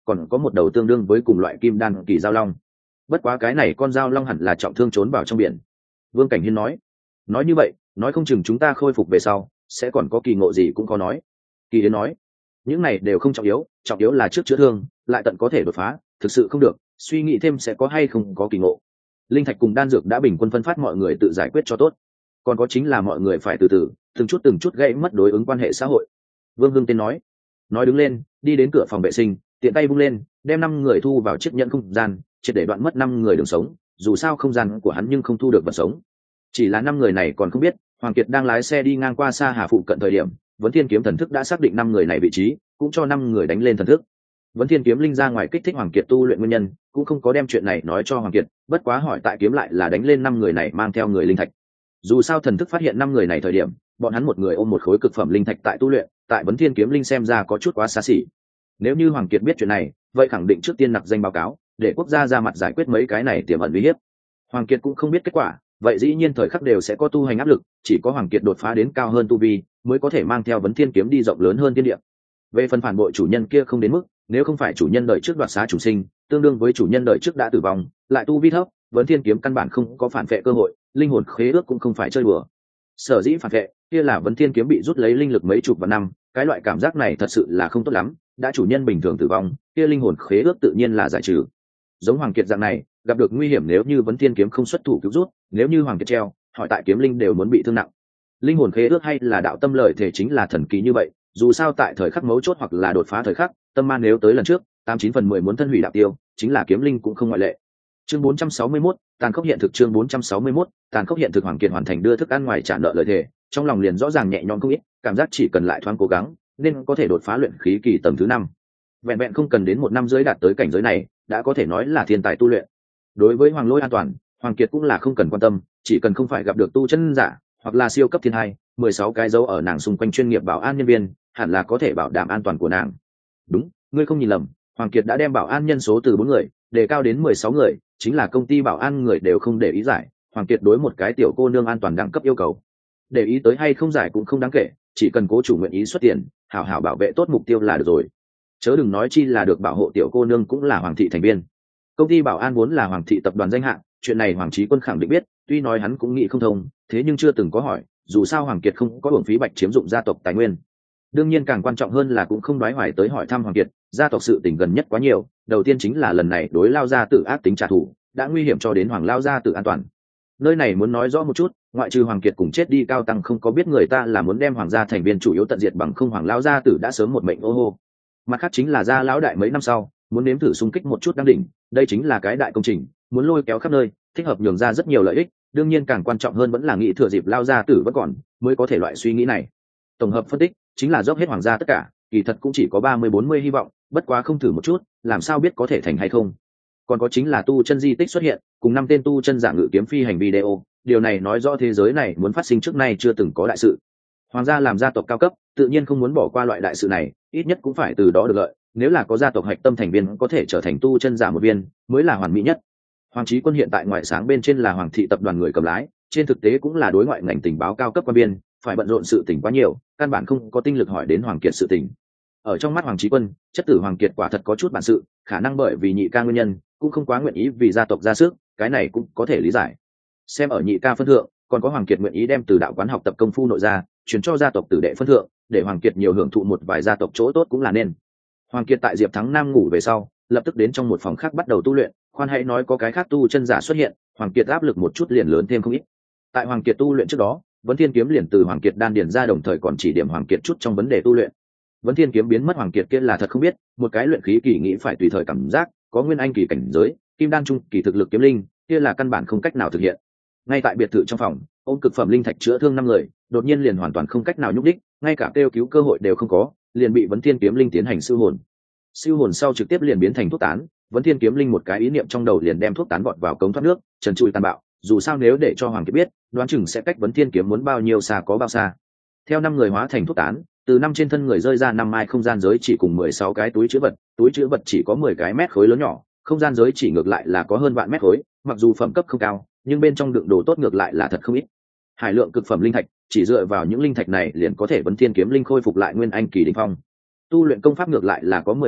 A: còn có một đầu tương đương với cùng loại kim đan kỳ giao long. Bất quá cái này con giao long hẳn là trọng thương trốn vào trong biển. Vương Cảnh Hiên nói. Nói như vậy, nói không chừng chúng ta khôi phục về sau sẽ còn có kỳ ngộ gì cũng có nói. Kỳ Đến nói. Những này đều không trọng yếu, trọng yếu là trước chữa thương lại tận có thể đột phá, thực sự không được suy nghĩ thêm sẽ có hay không có kỳ ngộ. Linh thạch cùng đan dược đã bình quân phân phát, mọi người tự giải quyết cho tốt. Còn có chính là mọi người phải từ từ từng chút từng chút gãy mất đối ứng quan hệ xã hội. Vương Hưng Tên nói. Nói đứng lên, đi đến cửa phòng vệ sinh, tiện tay vung lên, đem năm người thu vào chiếc nhẫn không gian, triệt để đoạn mất năm người đường sống. Dù sao không gian của hắn nhưng không thu được vật sống. Chỉ là năm người này còn không biết, Hoàng Kiệt đang lái xe đi ngang qua Sa Hà phụ cận thời điểm, Vấn Thiên Kiếm thần thức đã xác định năm người này vị trí, cũng cho năm người đánh lên thần thức. Vấn Thiên Kiếm linh ra ngoài kích thích Hoàng Kiệt tu luyện nguyên nhân, cũng không có đem chuyện này nói cho Hoàng Kiệt, bất quá hỏi tại kiếm lại là đánh lên năm người này mang theo người linh thạch. Dù sao thần thức phát hiện năm người này thời điểm, bọn hắn một người ôm một khối cực phẩm linh thạch tại tu luyện, tại Vấn Thiên Kiếm linh xem ra có chút quá xa xỉ. Nếu như Hoàng Kiệt biết chuyện này, vậy khẳng định trước tiên nặc danh báo cáo, để quốc gia ra mặt giải quyết mấy cái này tiềm ẩn uy hiếp. Hoàng Kiệt cũng không biết kết quả, vậy dĩ nhiên thời khắc đều sẽ có tu hành áp lực, chỉ có Hoàng Kiệt đột phá đến cao hơn tu vi, mới có thể mang theo Vấn Thiên Kiếm đi rộng lớn hơn thiên địa. Về phần phản bội chủ nhân kia không đến mức, nếu không phải chủ nhân đời trước đoạt xá chủ sinh, tương đương với chủ nhân đời trước đã tử vong, lại tu vi thấp, Vấn Thiên Kiếm căn bản không có phản vệ cơ hội, linh hồn khế ước cũng không phải chơi đùa. Sở dĩ phản vệ, kia là Vấn Thiên Kiếm bị rút lấy linh lực mấy chục vạn năm, cái loại cảm giác này thật sự là không tốt lắm, đã chủ nhân bình thường tử vong, kia linh hồn khế ước tự nhiên là giải trừ. Giống Hoàng Kiệt dạng này, gặp được nguy hiểm nếu như Vấn Thiên Kiếm không xuất thủ cứu rút, nếu như Hoàng Kiệt treo, hỏi tại kiếm linh đều muốn bị thương nặng. Linh hồn khế ước hay là đạo tâm lời thể chính là thần kỳ như vậy, dù sao tại thời khắc mấu chốt hoặc là đột phá thời khắc, tâm ma nếu tới lần trước, tám chín phần mười muốn thân hủy đạo tiêu, chính là kiếm linh cũng không ngoại lệ. Chương bốn trăm sáu mươi mốt, tàn khốc hiện thực. Chương bốn trăm sáu mươi mốt, tàn khốc hiện thực. Hoàng Kiệt hoàn thành đưa thức ăn ngoài trả nợ lời thề, trong lòng liền rõ ràng nhẹ nhõm không ít, cảm giác chỉ cần lại thoáng cố gắng, nên có thể đột phá luyện khí kỳ tầng thứ năm. Vẹn vẹn không cần đến một năm rưỡi đạt tới cảnh giới này, đã có thể nói là thiên tài tu luyện. Đối với Hoàng Lôi an toàn, Hoàng Kiệt cũng là không cần quan tâm, chỉ cần không phải gặp được tu chân giả, hoặc là siêu cấp thiên hai, mười sáu cái dấu ở nàng xung quanh chuyên nghiệp bảo an nhân viên, hẳn là có thể bảo đảm an toàn của nàng. Đúng, ngươi không nhìn lầm, Hoàng Kiệt đã đem bảo an nhân số từ bốn người đề cao đến mười sáu người, chính là công ty bảo an người đều không để ý giải, Hoàng Kiệt đối một cái tiểu cô nương an toàn đẳng cấp yêu cầu. Để ý tới hay không giải cũng không đáng kể, chỉ cần cố chủ nguyện ý xuất tiền, hảo hảo bảo vệ tốt mục tiêu là được rồi. Chớ đừng nói chi là được bảo hộ tiểu cô nương cũng là Hoàng thị thành viên. Công ty bảo an vốn là Hoàng thị tập đoàn danh hạng, chuyện này Hoàng Chí Quân khẳng định biết, tuy nói hắn cũng nghĩ không thông, thế nhưng chưa từng có hỏi, dù sao Hoàng Kiệt không có uổng phí bạch chiếm dụng gia tộc tài nguyên. Đương nhiên càng quan trọng hơn là cũng không đoái hoài tới hỏi thăm Hoàng Kiệt, gia tộc sự tình gần nhất quá nhiều, đầu tiên chính là lần này đối Lao gia tử ác tính trả thù, đã nguy hiểm cho đến Hoàng Lao gia tử an toàn. Nơi này muốn nói rõ một chút, ngoại trừ Hoàng Kiệt cùng chết đi cao tăng không có biết người ta là muốn đem Hoàng gia thành viên chủ yếu tận diệt bằng không, Hoàng Lao gia tử đã sớm một mệnh ô hô. Mặt khác chính là gia lão đại mấy năm sau muốn nếm thử xung kích một chút đăng đỉnh, đây chính là cái đại công trình, muốn lôi kéo khắp nơi, thích hợp nhường ra rất nhiều lợi ích, đương nhiên càng quan trọng hơn vẫn là nghĩ thừa dịp Lao gia tử vẫn còn, mới có thể loại suy nghĩ này. Tổng hợp phân tích chính là dốc hết Hoàng gia tất cả, kỳ thật cũng chỉ có ba mươi bốn mươi hy vọng, bất quá không thử một chút, làm sao biết có thể thành hay không. Còn có chính là tu chân di tích xuất hiện, cùng năm tên tu chân giả ngự kiếm phi hành video, điều này nói rõ thế giới này muốn phát sinh trước nay chưa từng có đại sự. Hoàng gia làm gia tộc cao cấp, tự nhiên không muốn bỏ qua loại đại sự này, ít nhất cũng phải từ đó được lợi, nếu là có gia tộc hạch tâm thành viên có thể trở thành tu chân giả một viên, mới là hoàn mỹ nhất. Hoàng Chí Quân hiện tại ngoại sáng bên trên là Hoàng thị tập đoàn người cầm lái, trên thực tế cũng là đối ngoại ngành tình báo cao cấp quan viên, phải bận rộn sự tình quá nhiều, căn bản không có tinh lực hỏi đến Hoàng Kiệt sự tình. Ở trong mắt Hoàng Chí Quân, chất tử Hoàng Kiệt quả thật có chút bản sự, khả năng bởi vì nhị ca nguyên nhân, cũng không quá nguyện ý vì gia tộc ra sức, cái này cũng có thể lý giải. Xem ở nhị ca phân thượng, còn có Hoàng Kiệt nguyện ý đem từ đạo quán học tập công phu nội ra, truyền cho gia tộc tử đệ phân thượng, để Hoàng Kiệt nhiều hưởng thụ một vài gia tộc chỗ tốt cũng là nên. Hoàng Kiệt tại Diệp Thắng Nam ngủ về sau, lập tức đến trong một phòng khác bắt đầu tu luyện, khoan hãy nói có cái khác tu chân giả xuất hiện, Hoàng Kiệt áp lực một chút liền lớn thêm không ít. Tại Hoàng Kiệt tu luyện trước đó, Vấn Thiên Kiếm liền từ Hoàng Kiệt đan điền ra, đồng thời còn chỉ điểm Hoàng Kiệt chút trong vấn đề tu luyện. Vấn Thiên Kiếm biến mất Hoàng Kiệt kia là thật không biết, một cái luyện khí kỳ nghĩ phải tùy thời cảm giác, có nguyên anh kỳ cảnh giới, kim đan trung kỳ thực lực kiếm linh, kia là căn bản không cách nào thực hiện. Ngay tại biệt thự trong phòng, ôm cực phẩm linh thạch chữa thương năm người, đột nhiên liền hoàn toàn không cách nào nhúc đích, ngay cả kêu cứu cơ hội đều không có, liền bị Vấn Thiên Kiếm linh tiến hành siêu hồn. Siêu hồn sau trực tiếp liền biến thành thuốc tán, Vấn Thiên Kiếm linh một cái ý niệm trong đầu liền đem thuốc tán vọt vào cống thoát nước, trần trụi tàn bạo, dù sao nếu để cho Hoàng Kiệt biết, đoán chừng sẽ cách Vấn Thiên Kiếm muốn bao nhiêu xa có bao xa. Theo năm người hóa thành thuốc tán, từ năm trên thân người rơi ra năm mai không gian giới chỉ cùng mười sáu cái túi chứa vật, túi chứa vật chỉ có mười cái mét khối lớn nhỏ, không gian giới chỉ ngược lại là có hơn vạn mét khối, mặc dù phẩm cấp không cao, nhưng bên trong đựng đồ tốt ngược lại là thật không ít. Hải lượng cực phẩm linh thạch, chỉ dựa vào những linh thạch này liền có thể Vấn Thiên Kiếm linh khôi phục lại nguyên anh kỳ đỉnh phong. Tu luyện công pháp ngược lại là có mười mấy bộ,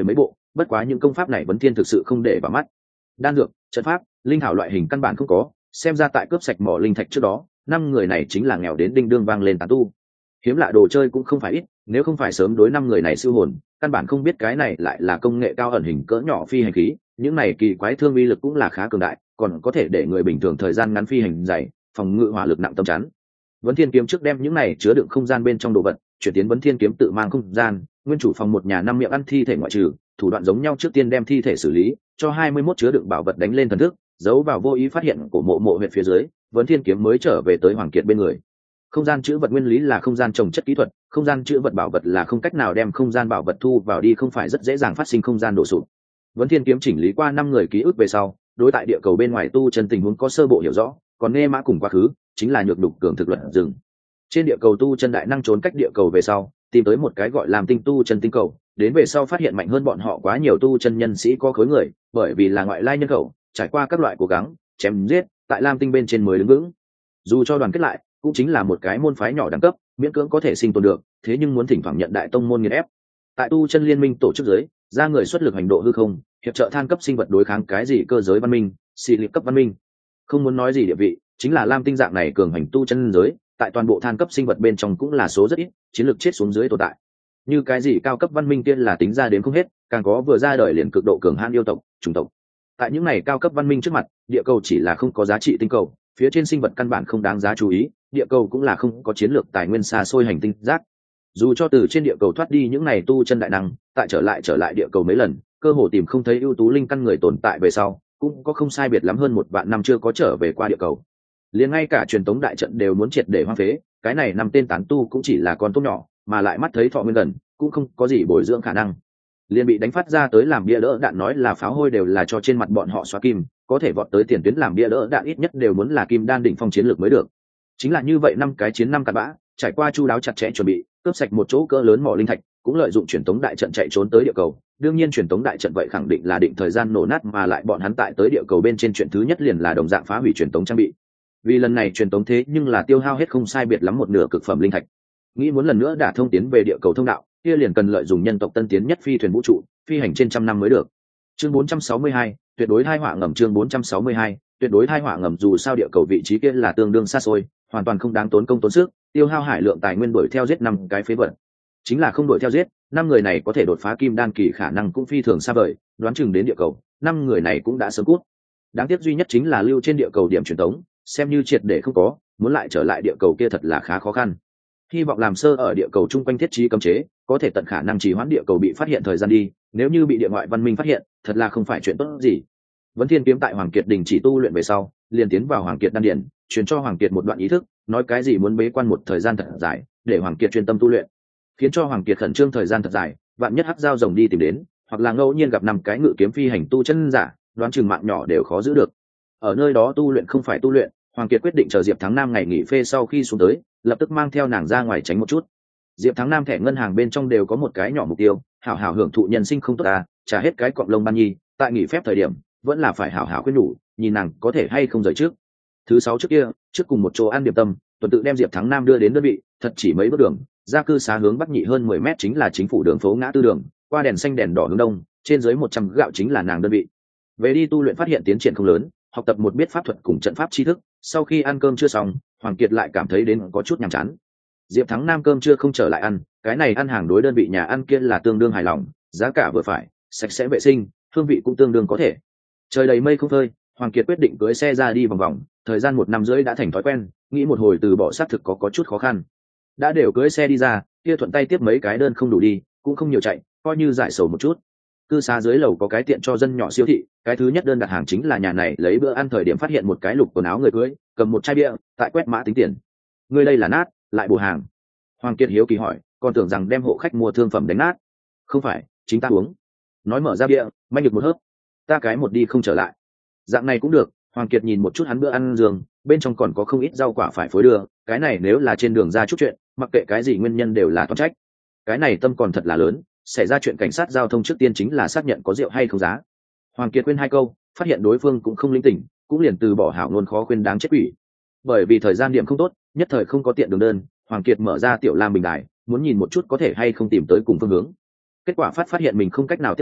A: bất quá những công pháp này vấn thiên thực sự không để vào mắt. Đan dược, trận pháp, linh thảo loại hình căn bản không có, xem ra tại cướp sạch mỏ linh thạch trước đó năm người này chính là nghèo đến đinh đương vang lên tán tu. Hiếm lạ đồ chơi cũng không phải ít, nếu không phải sớm đối năm người này siêu hồn, căn bản không biết cái này lại là công nghệ cao ẩn hình cỡ nhỏ phi hành khí. Những này kỳ quái thương uy lực cũng là khá cường đại, còn có thể để người bình thường thời gian ngắn phi hành dày, phòng ngự hỏa lực nặng tâm chắn. Vấn Thiên kiếm trước đem những này chứa đựng không gian bên trong đồ vật chuyển tiến Vấn Thiên kiếm tự mang không gian, nguyên chủ phòng một nhà năm miệng ăn thi thể ngoại trừ, thủ đoạn giống nhau, trước tiên đem thi thể xử lý, cho hai mươi mốt chứa đựng bảo vật đánh lên thần thức, giấu vào vô ý phát hiện của mộ mộ huyệt phía dưới, Vấn Thiên kiếm mới trở về tới Hoàng Kiệt bên người. Không gian chữ vật nguyên lý là không gian trồng chất kỹ thuật, không gian chữ vật bảo vật là không cách nào đem không gian bảo vật thu vào đi, không phải rất dễ dàng phát sinh không gian đổ sụp. Vấn Thiên kiếm chỉnh lý qua năm người ký ức về sau, đối tại địa cầu bên ngoài tu chân tình huống có sơ bộ hiểu rõ, còn nghe mã cùng quá khứ chính là nhược đục cường thực luận rừng. Trên địa cầu tu chân đại năng trốn cách địa cầu về sau, tìm tới một cái gọi làm tinh tu chân tinh cầu, đến về sau phát hiện mạnh hơn bọn họ quá nhiều tu chân nhân sĩ có khối người, bởi vì là ngoại lai nhân khẩu, trải qua các loại cố gắng chém giết, tại lam tinh bên trên mới đứng vững. Dù cho đoàn kết lại, cũng chính là một cái môn phái nhỏ đẳng cấp, miễn cưỡng có thể sinh tồn được, thế nhưng muốn thỉnh thoảng nhận đại tông môn nghiền ép. Tại tu chân liên minh tổ chức dưới, ra người xuất lực hành độ hư không, hiệp trợ than cấp sinh vật đối kháng cái gì cơ giới văn minh, xì liệp cấp văn minh. Không muốn nói gì địa vị, chính là lam tinh dạng này cường hành tu chân giới, tại toàn bộ than cấp sinh vật bên trong cũng là số rất ít, chiến lược chết xuống dưới tồn tại. Như cái gì cao cấp văn minh tiên là tính ra đến không hết, càng có vừa ra đời liền cực độ cường hãn yêu tộc, chủng tộc. Tại những này cao cấp văn minh trước mặt, địa cầu chỉ là không có giá trị tinh cầu, phía trên sinh vật căn bản không đáng giá chú ý, địa cầu cũng là không có chiến lược tài nguyên xa xôi hành tinh giác. Dù cho từ trên địa cầu thoát đi những này tu chân đại năng, tại trở lại trở lại địa cầu mấy lần, cơ hồ tìm không thấy ưu tú linh căn người tồn tại về sau, cũng có không sai biệt lắm hơn một vạn năm chưa có trở về qua địa cầu. Liền ngay cả truyền tống đại trận đều muốn triệt để hoang phế, cái này năm tên tán tu cũng chỉ là con tốt nhỏ, mà lại mắt thấy thọ nguyên gần, cũng không có gì bồi dưỡng khả năng. Liền bị đánh phát ra tới làm bia đỡ đạn, nói là pháo hôi đều là cho trên mặt bọn họ xóa kim, có thể vọt tới tiền tuyến làm bia đỡ đạn ít nhất đều muốn là kim đan đỉnh phong chiến lược mới được. Chính là như vậy, năm cái chiến năm cặn bã, trải qua chu đáo chặt chẽ chuẩn bị, cướp sạch một chỗ cỡ lớn mỏ linh thạch, cũng lợi dụng truyền tống đại trận chạy trốn tới địa cầu. Đương nhiên truyền tống đại trận vậy khẳng định là định thời gian nổ nát, mà lại bọn hắn tại tới địa cầu bên trên chuyện thứ nhất liền là đồng dạng phá hủy truyền tống trang bị. Vì lần này truyền tống thế nhưng là tiêu hao hết không sai biệt lắm một nửa cực phẩm linh thạch. Nghĩ muốn lần nữa đả thông tiến về địa cầu thông đạo, kia liền cần lợi dụng nhân tộc tân tiến nhất phi thuyền vũ trụ, phi hành trên trăm năm mới được. Chương bốn trăm sáu mươi hai, tuyệt đối tai họa ngầm. Chương bốn trăm sáu mươi hai, tuyệt đối tai họa ngầm. Dù sao địa cầu vị trí kia là tương đương xa xôi, hoàn toàn không đáng tốn công tốn sức, tiêu hao hải lượng tài nguyên đuổi theo giết năm cái phế vật. Chính là không đuổi theo giết, năm người này có thể đột phá kim đan kỳ khả năng cũng phi thường xa vời, đoán chừng đến địa cầu, năm người này cũng đã sớm cút. Đáng tiếc duy nhất chính là lưu trên địa cầu điểm truyền tống, xem như triệt để không có, muốn lại trở lại địa cầu kia thật là khá khó khăn. Hy vọng làm sơ ở địa cầu chung quanh thiết trí cấm chế, có thể tận khả năng trì hoãn địa cầu bị phát hiện thời gian đi, nếu như bị địa ngoại văn minh phát hiện, thật là không phải chuyện tốt gì. Vấn Thiên kiếm tại Hoàng Kiệt đình chỉ tu luyện về sau, liền tiến vào Hoàng Kiệt đan điển, truyền cho Hoàng Kiệt một đoạn ý thức, nói cái gì muốn bế quan một thời gian thật dài, để Hoàng Kiệt chuyên tâm tu luyện, khiến cho Hoàng Kiệt khẩn trương thời gian thật dài, vạn nhất hắc giao rồng đi tìm đến, hoặc là ngẫu nhiên gặp năm cái ngự kiếm phi hành tu chân giả, đoán chừng mạng nhỏ đều khó giữ được. Ở nơi đó tu luyện không phải tu luyện, Hoàng Kiệt quyết định chờ Diệp Thắng Nam ngày nghỉ phê sau khi xuống tới, lập tức mang theo nàng ra ngoài tránh một chút. Diệp Thắng Nam thẻ ngân hàng bên trong đều có một cái nhỏ mục tiêu, hảo hảo hưởng thụ nhân sinh không tốt à, trả hết cái cọng lông ban nhi, tại nghỉ phép thời điểm, vẫn là phải hảo hảo khuyên nhủ, nhìn nàng có thể hay không rời trước. Thứ sáu trước kia, trước cùng một chỗ ăn điểm tâm, tuần tự đem Diệp Thắng Nam đưa đến đơn vị, thật chỉ mấy bước đường, ra cư xá hướng bắc nhị hơn mười mét chính là chính phủ đường phố ngã tư đường, qua đèn xanh đèn đỏ hướng đông, trên dưới một trăm gạo chính là nàng đơn vị. Về đi tu luyện phát hiện tiến triển không lớn, học tập một biết pháp thuật cùng trận pháp tri thức, sau khi ăn cơm chưa xong, Hoàng Kiệt lại cảm thấy đến có chút nhàm chán. Diệp Thắng Nam cơm chưa không trở lại ăn, cái này ăn hàng đối đơn vị nhà ăn kia là tương đương hài lòng, giá cả vừa phải, sạch sẽ vệ sinh, hương vị cũng tương đương có thể. Trời đầy mây không phơi, Hoàng Kiệt quyết định cưỡi xe ra đi vòng vòng, thời gian một năm rưỡi đã thành thói quen, nghĩ một hồi từ bỏ xác thực có có chút khó khăn. Đã đều cưỡi xe đi ra, kia thuận tay tiếp mấy cái đơn không đủ đi, cũng không nhiều chạy, coi như giải sầu một chút. Cư xá dưới lầu có cái tiện cho dân nhỏ siêu thị, cái thứ nhất đơn đặt hàng chính là nhà này lấy bữa ăn thời điểm phát hiện một cái lục quần áo người cưới, cầm một chai bia, tại quét mã tính tiền. Người đây là nát, lại bổ hàng. Hoàng Kiệt hiếu kỳ hỏi, còn tưởng rằng đem hộ khách mua thương phẩm đánh nát. Không phải, chính ta uống. Nói mở ra bia, manh được một hớp. Ta cái một đi không trở lại. Dạng này cũng được. Hoàng Kiệt nhìn một chút hắn bữa ăn giường, bên trong còn có không ít rau quả phải phối đưa, cái này nếu là trên đường ra chút chuyện, mặc kệ cái gì nguyên nhân đều là toàn trách. Cái này tâm còn thật là lớn, xảy ra chuyện cảnh sát giao thông trước tiên chính là xác nhận có rượu hay không giá. Hoàng Kiệt khuyên hai câu, phát hiện đối phương cũng không linh tỉnh, cũng liền từ bỏ hảo ngôn khó khuyên đáng chết quỷ. Bởi vì thời gian điểm không tốt, nhất thời không có tiện đường đơn, Hoàng Kiệt mở ra Tiểu Lam bình đài, muốn nhìn một chút có thể hay không tìm tới cùng phương hướng. Kết quả phát phát hiện mình không cách nào tiếp đơn,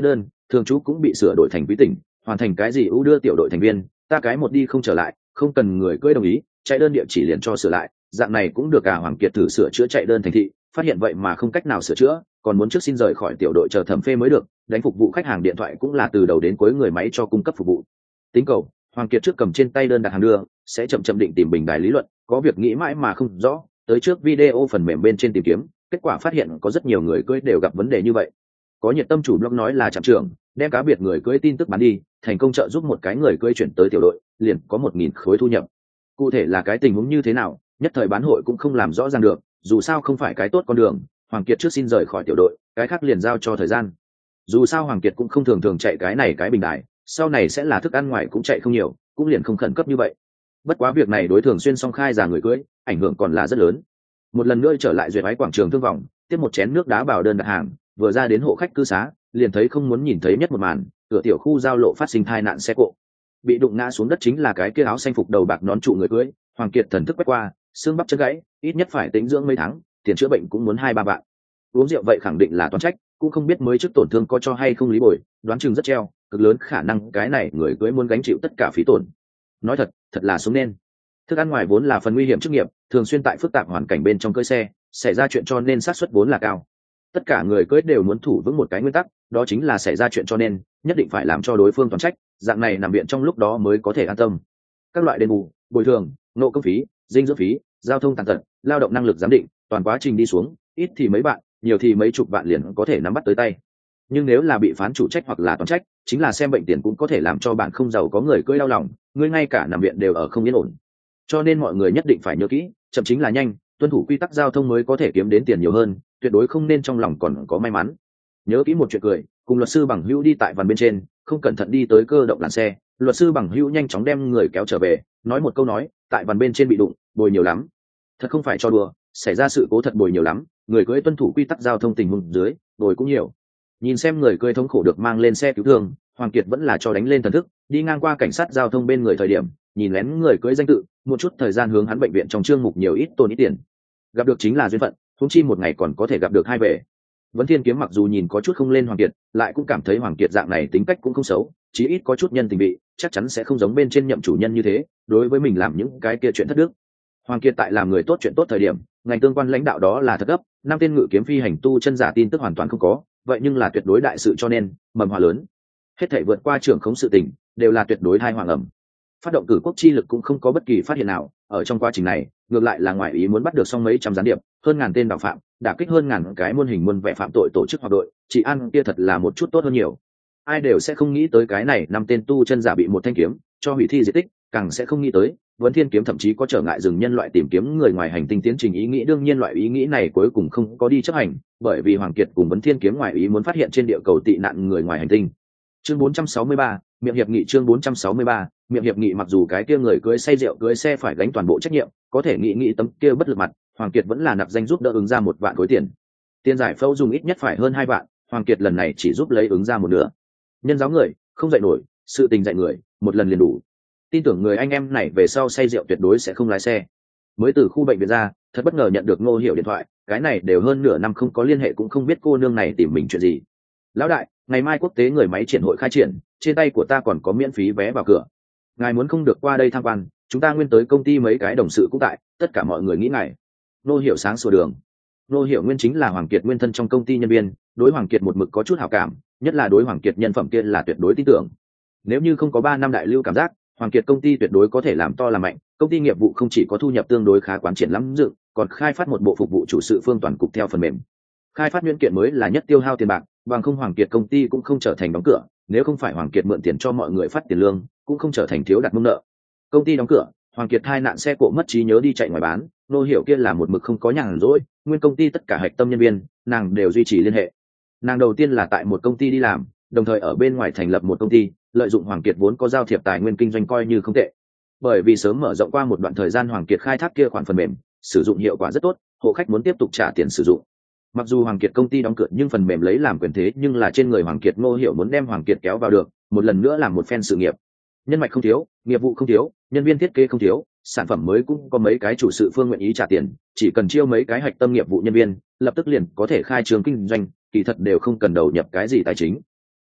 A: thường trú cũng bị sửa đổi thành quý tỉnh, hoàn thành cái gì ưu đưa tiểu đội thành viên, ta cái một đi không trở lại, không cần người cưỡi đồng ý, chạy đơn địa chỉ liền cho sửa lại, dạng này cũng được. Cả Hoàng Kiệt thử sửa chữa chạy đơn thành thị, phát hiện vậy mà không cách nào sửa chữa, còn muốn trước xin rời khỏi tiểu đội chờ thẩm phê mới được, đánh phục vụ khách hàng điện thoại cũng là từ đầu đến cuối người máy cho cung cấp phục vụ. Tính cầu, Hoàng Kiệt trước cầm trên tay đơn đặt hàng đưa, sẽ chậm chậm định tìm bình đài lý luận, có việc nghĩ mãi mà không rõ, tới trước video phần mềm bên trên tìm kiếm, kết quả phát hiện có rất nhiều người cưỡi đều gặp vấn đề như vậy. Có nhiệt tâm chủ blog nói là trạm trưởng đem cá biệt người cưỡi tin tức bán đi, thành công trợ giúp một cái người cưỡi chuyển tới tiểu đội, liền có một nghìn khối thu nhập. Cụ thể là cái tình huống như thế nào, nhất thời bán hội cũng không làm rõ ràng được, dù sao không phải cái tốt con đường. Hoàng Kiệt trước xin rời khỏi tiểu đội, cái khác liền giao cho thời gian. Dù sao Hoàng Kiệt cũng không thường thường chạy cái này cái bình đài, sau này sẽ là thức ăn ngoài cũng chạy không nhiều, cũng liền không khẩn cấp như vậy. Bất quá việc này đối thường xuyên song khai già người cưỡi, ảnh hưởng còn là rất lớn. Một lần nữa trở lại duyệt ái quảng trường thương vòng, tiếp một chén nước đá vào đơn đặt hàng, vừa ra đến hộ khách cư xá, liền thấy không muốn nhìn thấy nhất một màn, cửa tiểu khu giao lộ phát sinh tai nạn xe cộ. Bị đụng ngã xuống đất chính là cái kia áo xanh phục đầu bạc nón trụ người cưỡi. Hoàng Kiệt thần thức quét qua, xương bắp chân gãy, ít nhất phải tĩnh dưỡng mấy tháng, tiền chữa bệnh cũng muốn hai ba vạn. Uống rượu vậy khẳng định là toán trách, cũng không biết mới trước tổn thương có cho hay không lý bồi, đoán chừng rất treo, cực lớn khả năng cái này người cưỡi muốn gánh chịu tất cả phí tổn. Nói thật, thật là sống nên. Thức ăn ngoài vốn là phần nguy hiểm chức nghiệp, thường xuyên tại phức tạp hoàn cảnh bên trong cưỡi xe, xảy ra chuyện cho nên xác suất vốn là cao. Tất cả người cưỡi đều muốn thủ vững một cái nguyên tắc, đó chính là xảy ra chuyện cho nên nhất định phải làm cho đối phương toàn trách, dạng này nằm viện trong lúc đó mới có thể an tâm. Các loại đền bù, bồi thường, nộ công phí, dinh dưỡng phí, giao thông tàn tật, lao động năng lực giám định, toàn quá trình đi xuống, ít thì mấy bạn, nhiều thì mấy chục vạn liền có thể nắm bắt tới tay. Nhưng nếu là bị phán chủ trách hoặc là toàn trách, chính là xem bệnh tiền cũng có thể làm cho bạn không giàu có người cưỡi đau lòng, người ngay cả nằm viện đều ở không yên ổn. Cho nên mọi người nhất định phải nhớ kỹ, chậm chính là nhanh, tuân thủ quy tắc giao thông mới có thể kiếm đến tiền nhiều hơn, tuyệt đối không nên trong lòng còn có may mắn. Nhớ kỹ một chuyện cười, cùng luật sư Bằng Hữu đi tại vằn bên trên, không cẩn thận đi tới cơ động làn xe, luật sư Bằng Hữu nhanh chóng đem người kéo trở về, nói một câu nói, tại vằn bên trên bị đụng, bồi nhiều lắm. Thật không phải cho đùa, xảy ra sự cố thật bồi nhiều lắm, người cưỡi tuân thủ quy tắc giao thông tình huống dưới, bồi cũng nhiều. Nhìn xem người cưỡi thống khổ được mang lên xe cứu thương, Hoàng Kiệt vẫn là cho đánh lên thần thức, đi ngang qua cảnh sát giao thông bên người thời điểm, nhìn lén người cưỡi danh tự, một chút thời gian hướng hắn bệnh viện trong chương mục nhiều ít tốn ít tiền. Gặp được chính là duyên phận, huống chi một ngày còn có thể gặp được hai về. Vấn Thiên Kiếm mặc dù nhìn có chút không lên Hoàng Kiệt, lại cũng cảm thấy Hoàng Kiệt dạng này tính cách cũng không xấu, chí ít có chút nhân tình vị, chắc chắn sẽ không giống bên trên nhậm chủ nhân như thế, đối với mình làm những cái kia chuyện thất đức. Hoàng Kiệt tại làm người tốt chuyện tốt thời điểm, ngành tương quan lãnh đạo đó là thật gấp, năm tên ngự kiếm phi hành tu chân giả tin tức hoàn toàn không có, vậy nhưng là tuyệt đối đại sự cho nên, mầm hòa lớn. Hết thảy vượt qua trưởng khống sự tình, đều là tuyệt đối thai hoàng ẩm. Phát động cử quốc chi lực cũng không có bất kỳ phát hiện nào, ở trong quá trình này, ngược lại là ngoại ý muốn bắt được xong mấy trăm gián điệp, hơn ngàn tên đạo phạm, đả kích hơn ngàn cái muôn hình muôn vẻ phạm tội tổ chức hoặc đội, chỉ ăn kia thật là một chút tốt hơn nhiều. Ai đều sẽ không nghĩ tới cái này năm tên tu chân giả bị một thanh kiếm cho hủy thi diệt tích, càng sẽ không nghĩ tới Vấn Thiên Kiếm thậm chí có trở ngại dừng nhân loại tìm kiếm người ngoài hành tinh tiến trình ý nghĩ. Đương nhiên loại ý nghĩ này cuối cùng không có đi chấp hành, bởi vì Hoàng Kiệt cùng Vấn Thiên Kiếm ngoài ý muốn phát hiện trên địa cầu tị nạn người ngoài hành tinh. Chương bốn trăm sáu mươi ba, miệng hiệp nghị. Chương bốn trăm sáu mươi ba, miệng hiệp nghị. Mặc dù cái kia người cưới say rượu cưới xe phải gánh toàn bộ trách nhiệm, có thể nghĩ nghĩ tấm kia bất lực mặt, Hoàng Kiệt vẫn là nạp danh giúp đỡ ứng ra một vạn khối tiền. Tiền giải phẫu dùng ít nhất phải hơn hai vạn, Hoàng Kiệt lần này chỉ giúp lấy ứng ra một nửa. Nhân giáo người không dạy nổi, sự tình dạy người, một lần liền đủ. Tin tưởng người anh em này về sau say rượu tuyệt đối sẽ không lái xe. Mới từ khu bệnh viện ra, thật bất ngờ nhận được Ngô Hiểu điện thoại, cái này đều hơn nửa năm không có liên hệ, cũng không biết cô nương này tìm mình chuyện gì. Lão đại, ngày mai quốc tế người máy triển hội khai triển, trên tay của ta còn có miễn phí vé vào cửa. Ngài muốn không được qua đây tham quan, chúng ta nguyên tới công ty mấy cái đồng sự cũng tại, tất cả mọi người nghĩ ngài. Ngô Hiểu sáng sủa đường. Ngô Hiểu nguyên chính là Hoàng Kiệt nguyên thân trong công ty nhân viên, đối Hoàng Kiệt một mực có chút hảo cảm, nhất là đối Hoàng Kiệt nhân phẩm kia là tuyệt đối tin tưởng. Nếu như không có ba năm đại lưu cảm giác, Hoàng Kiệt công ty tuyệt đối có thể làm to làm mạnh. Công ty nghiệp vụ không chỉ có thu nhập tương đối khá quán triển lắm dựng, còn khai phát một bộ phục vụ chủ sự phương toàn cục theo phần mềm. Khai phát nguyên kiện mới là nhất tiêu hao tiền bạc, bằng không Hoàng Kiệt công ty cũng không trở thành đóng cửa, nếu không phải Hoàng Kiệt mượn tiền cho mọi người phát tiền lương, cũng không trở thành thiếu đặt mông nợ. Công ty đóng cửa, Hoàng Kiệt hai nạn xe cộ mất trí nhớ đi chạy ngoài bán, Nô Hiểu kia là một mực không có nhàn rỗi, nguyên công ty tất cả hạch tâm nhân viên, nàng đều duy trì liên hệ. Nàng đầu tiên là tại một công ty đi làm, đồng thời ở bên ngoài thành lập một công ty, lợi dụng Hoàng Kiệt vốn có giao thiệp tài nguyên kinh doanh coi như không tệ. Bởi vì sớm mở rộng qua một đoạn thời gian Hoàng Kiệt khai thác kia khoản phần mềm, sử dụng hiệu quả rất tốt, hộ khách muốn tiếp tục trả tiền sử dụng. Mặc dù Hoàng Kiệt công ty đóng cửa nhưng phần mềm lấy làm quyền thế, nhưng là trên người Hoàng Kiệt Ngô Hiểu muốn đem Hoàng Kiệt kéo vào được, một lần nữa làm một phen sự nghiệp. Nhân mạch không thiếu, nghiệp vụ không thiếu, nhân viên thiết kế không thiếu, sản phẩm mới cũng có mấy cái chủ sự phương nguyện ý trả tiền, chỉ cần chiêu mấy cái hạch tâm nghiệp vụ nhân viên, lập tức liền có thể khai trường kinh doanh, kỳ thật đều không cần đầu nhập cái gì tài chính.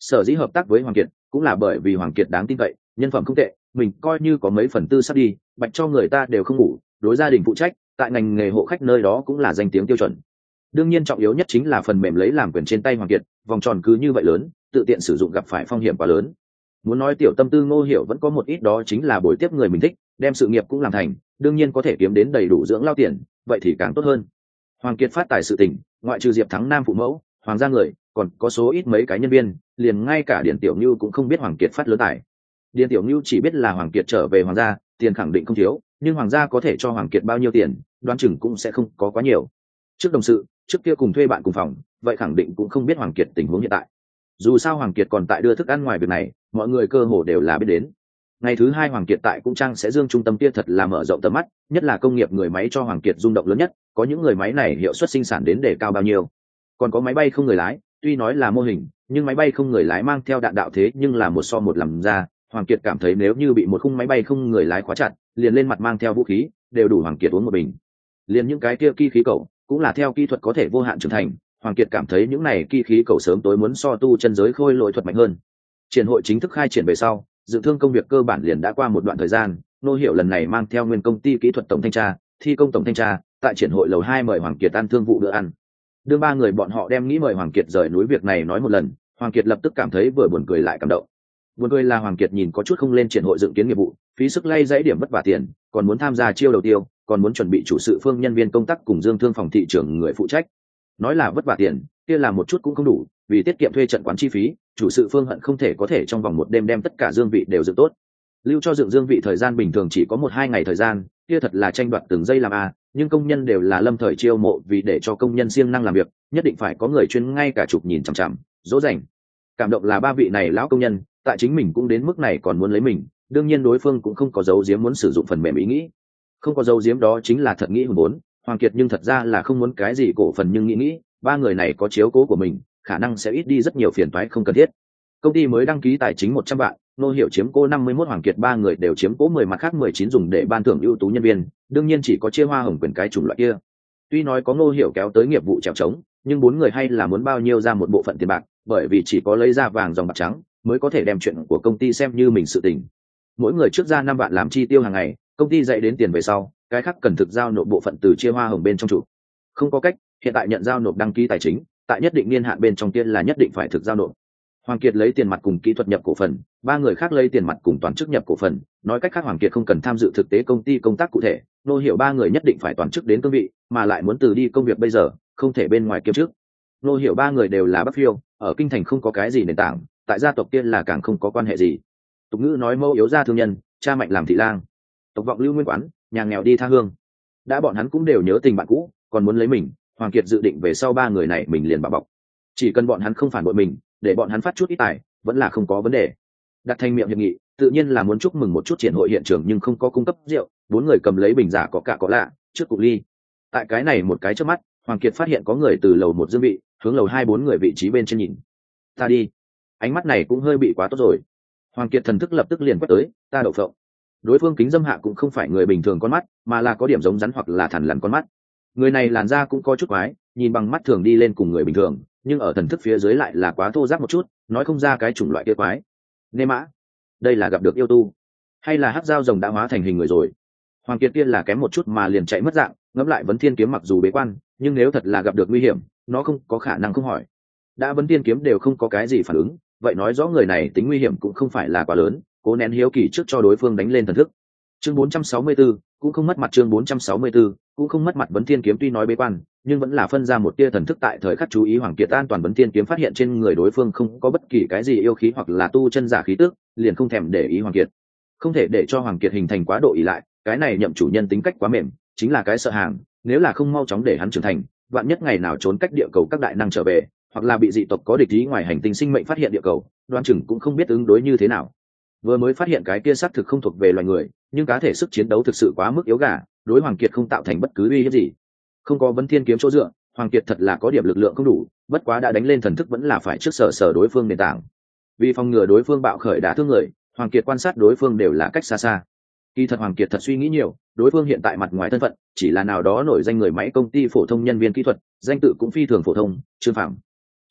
A: Sở dĩ hợp tác với Hoàng Kiệt cũng là bởi vì Hoàng Kiệt đáng tin cậy, nhân phẩm không tệ, mình coi như có mấy phần tư sắp đi bạch cho người ta đều không ngủ, đối gia đình phụ trách, tại ngành nghề hộ khách nơi đó cũng là danh tiếng tiêu chuẩn. Đương nhiên trọng yếu nhất chính là phần mềm lấy làm quyền trên tay Hoàng Kiệt, vòng tròn cứ như vậy lớn, tự tiện sử dụng gặp phải phong hiểm quá lớn. Muốn nói tiểu tâm tư Ngô Hiểu vẫn có một ít, đó chính là bồi tiếp người mình thích, đem sự nghiệp cũng làm thành, đương nhiên có thể kiếm đến đầy đủ dưỡng lao tiền, vậy thì càng tốt hơn. Hoàng Kiệt phát tài sự tình, ngoại trừ Diệp Thắng Nam phụ mẫu, Hoàng gia người, còn có số ít mấy cái nhân viên, liền ngay cả Điền Tiểu Nưu cũng không biết Hoàng Kiệt phát lớn tài. Điền Tiểu Nưu chỉ biết là Hoàng Kiệt trở về Hoàng gia, tiền khẳng định không thiếu, nhưng Hoàng gia có thể cho Hoàng Kiệt bao nhiêu tiền, đoán chừng cũng sẽ không có quá nhiều. Trước đồng sự, trước kia cùng thuê bạn cùng phòng, vậy khẳng định cũng không biết Hoàng Kiệt tình huống hiện tại. Dù sao Hoàng Kiệt còn tại đưa thức ăn ngoài việc này, mọi người cơ hồ đều là biết đến. Ngày thứ hai Hoàng Kiệt tại Cung Trang sẽ dương trung tâm kia thật là mở rộng tầm mắt, nhất là công nghiệp người máy cho Hoàng Kiệt rung động lớn nhất, có những người máy này hiệu suất sinh sản đến để cao bao nhiêu. Còn có máy bay không người lái, tuy nói là mô hình, nhưng máy bay không người lái mang theo đạn đạo thế nhưng là một so một làm ra, Hoàng Kiệt cảm thấy nếu như bị một khung máy bay không người lái khóa chặt, liền lên mặt mang theo vũ khí, đều đủ Hoàng Kiệt uống một bình. Liền những cái kia ki khí cầu, cũng là theo kỹ thuật có thể vô hạn trưởng thành, Hoàng Kiệt cảm thấy những này ki khí cầu sớm tối muốn so tu chân giới khôi lỗi thuật mạnh hơn. Triển hội chính thức khai triển về sau, dự thương công việc cơ bản liền đã qua một đoạn thời gian, Nô Hiểu lần này mang theo nguyên công ty kỹ thuật tổng thanh tra, thi công tổng thanh tra, tại triển hội lầu hai mời Hoàng Kiệt ăn thương vụ bữa ăn. Đương ba người bọn họ đem nghĩ mời Hoàng Kiệt rời núi việc này nói một lần, Hoàng Kiệt lập tức cảm thấy vừa buồn cười lại cảm động. Buồn cười là Hoàng Kiệt nhìn có chút không lên triển hội dựng kiến nghiệp vụ, phí sức lay dãy điểm vất vả tiền, còn muốn tham gia chiêu đầu tiêu, còn muốn chuẩn bị chủ sự phương nhân viên công tác cùng dương thương phòng thị trường người phụ trách. Nói là vất vả tiền, kia là một chút cũng không đủ, vì tiết kiệm thuê trận quán chi phí, chủ sự phương hận không thể có thể trong vòng một đêm đem tất cả dương vị đều dựng tốt. Lưu cho dựng dương vị thời gian bình thường chỉ có một hai ngày thời gian, kia thật là tranh đoạt từng giây làm a, nhưng công nhân đều là lâm thời chiêu mộ, vì để cho công nhân siêng năng làm việc, nhất định phải có người chuyên ngay cả chụp nhìn chằm chằm, dỗ dành. Cảm động là ba vị này lão công nhân, tại chính mình cũng đến mức này còn muốn lấy mình, đương nhiên đối phương cũng không có dấu diếm muốn sử dụng phần mềm ý nghĩ. Không có dấu diếm đó chính là thật nghĩ hùng vốn, Hoàng Kiệt nhưng thật ra là không muốn cái gì cổ phần, nhưng nghĩ nghĩ, ba người này có chiếu cố của mình, khả năng sẽ ít đi rất nhiều phiền toái không cần thiết. Công ty mới đăng ký tài chính một trăm vạn, Nô Hiểu chiếm cố năm mươi mốt, Hoàng Kiệt ba người đều chiếm cố mười, mặt khác mười chín dùng để ban thưởng ưu tú nhân viên, đương nhiên chỉ có chia hoa hồng quyền cái chủng loại kia. Tuy nói có Nô Hiểu kéo tới nghiệp vụ trèo trống, nhưng bốn người hay là muốn bao nhiêu ra một bộ phận tiền bạc, bởi vì chỉ có lấy ra vàng dòng bạc trắng mới có thể đem chuyện của công ty xem như mình sự tình. Mỗi người trước ra năm vạn làm chi tiêu hàng ngày, công ty dạy đến tiền về sau, cái khác cần thực giao nộp bộ phận từ chia hoa hồng bên trong chủ. Không có cách, hiện tại nhận giao nộp đăng ký tài chính, tại nhất định niên hạn bên trong tiên là nhất định phải thực giao nộp. Hoàng Kiệt lấy tiền mặt cùng kỹ thuật nhập cổ phần, ba người khác lấy tiền mặt cùng toàn chức nhập cổ phần, nói cách khác Hoàng Kiệt không cần tham dự thực tế công ty công tác cụ thể, Nô Hiểu ba người nhất định phải toàn chức đến cương vị, mà lại muốn từ đi công việc bây giờ, không thể bên ngoài kiêm chức. Nô Hiểu ba người đều là Bắc Phiêu, ở kinh thành không có cái gì nền tảng, tại gia tộc kia là càng không có quan hệ gì. Tục ngữ nói mẫu yếu gia thương nhân, cha mạnh làm thị lang. Tộc vọng lưu nguyên quán, nhà nghèo đi tha hương. Đã bọn hắn cũng đều nhớ tình bạn cũ, còn muốn lấy mình, Hoàng Kiệt dự định về sau ba người này mình liền bảo bọc. Chỉ cần bọn hắn không phản bội mình, để bọn hắn phát chút ít tài, vẫn là không có vấn đề. Đặt thành miệng hiệp nghị, tự nhiên là muốn chúc mừng một chút triển hội hiện trường, nhưng không có cung cấp rượu, bốn người cầm lấy bình giả có cả có lạ, trước cục ly. Tại cái này một cái trước mắt, Hoàng Kiệt phát hiện có người từ lầu một dương vị, hướng lầu hai bốn người vị trí bên trên nhìn. Ta đi. Ánh mắt này cũng hơi bị quá tốt rồi. Hoàng Kiệt thần thức lập tức liền quét tới, ta đậu phộng. Đối phương kính dâm hạ cũng không phải người bình thường con mắt, mà là có điểm giống rắn hoặc là thằn lằn con mắt. Người này làn da cũng có chút quái, nhìn bằng mắt thường đi lên cùng người bình thường, nhưng ở thần thức phía dưới lại là quá thô ráp một chút, nói không ra cái chủng loại kia quái. Nê mã, đây là gặp được yêu tu, hay là hắc dao rồng đã hóa thành hình người rồi? Hoàng Kiệt kia là kém một chút mà liền chạy mất dạng, ngẫm lại Vấn Thiên kiếm mặc dù bế quan, nhưng nếu thật là gặp được nguy hiểm, nó không có khả năng không hỏi. Đã Vấn Thiên kiếm đều không có cái gì phản ứng, vậy nói rõ người này tính nguy hiểm cũng không phải là quá lớn, cố nén hiếu kỳ trước cho đối phương đánh lên thần thức. Chương bốn trăm sáu mươi tư, cũng không mất mặt. Chương bốn trăm sáu mươi tư, cũng không mất mặt. Vấn Thiên kiếm tuy nói bế quan, nhưng vẫn là phân ra một tia thần thức tại thời khắc chú ý Hoàng Kiệt an toàn. Vấn Thiên kiếm phát hiện trên người đối phương không có bất kỳ cái gì yêu khí hoặc là tu chân giả khí tức, liền không thèm để ý Hoàng Kiệt. Không thể để cho Hoàng Kiệt hình thành quá độ ỷ lại, cái này nhậm chủ nhân tính cách quá mềm, chính là cái sợ hàng, nếu là không mau chóng để hắn trưởng thành, vạn nhất ngày nào trốn cách địa cầu các đại năng trở về, hoặc là bị dị tộc có địch ý ngoài hành tinh sinh mệnh phát hiện địa cầu, đoan chừng cũng không biết ứng đối như thế nào. Vừa mới phát hiện cái kia xác thực không thuộc về loài người, nhưng cá thể sức chiến đấu thực sự quá mức yếu gà, đối Hoàng Kiệt không tạo thành bất cứ uy hiếp gì. Không có Vấn Thiên kiếm chỗ dựa, Hoàng Kiệt thật là có điểm lực lượng không đủ, bất quá đã đánh lên thần thức vẫn là phải trước sở sở đối phương nền tảng. Vì phòng ngừa đối phương bạo khởi đả thương người, Hoàng Kiệt quan sát đối phương đều là cách xa xa. Kỳ thật Hoàng Kiệt thật suy nghĩ nhiều, đối phương hiện tại mặt ngoài thân phận chỉ là nào đó nổi danh người máy công ty phổ thông nhân viên kỹ thuật, danh tự cũng phi thường phổ thông, Trương Phàm.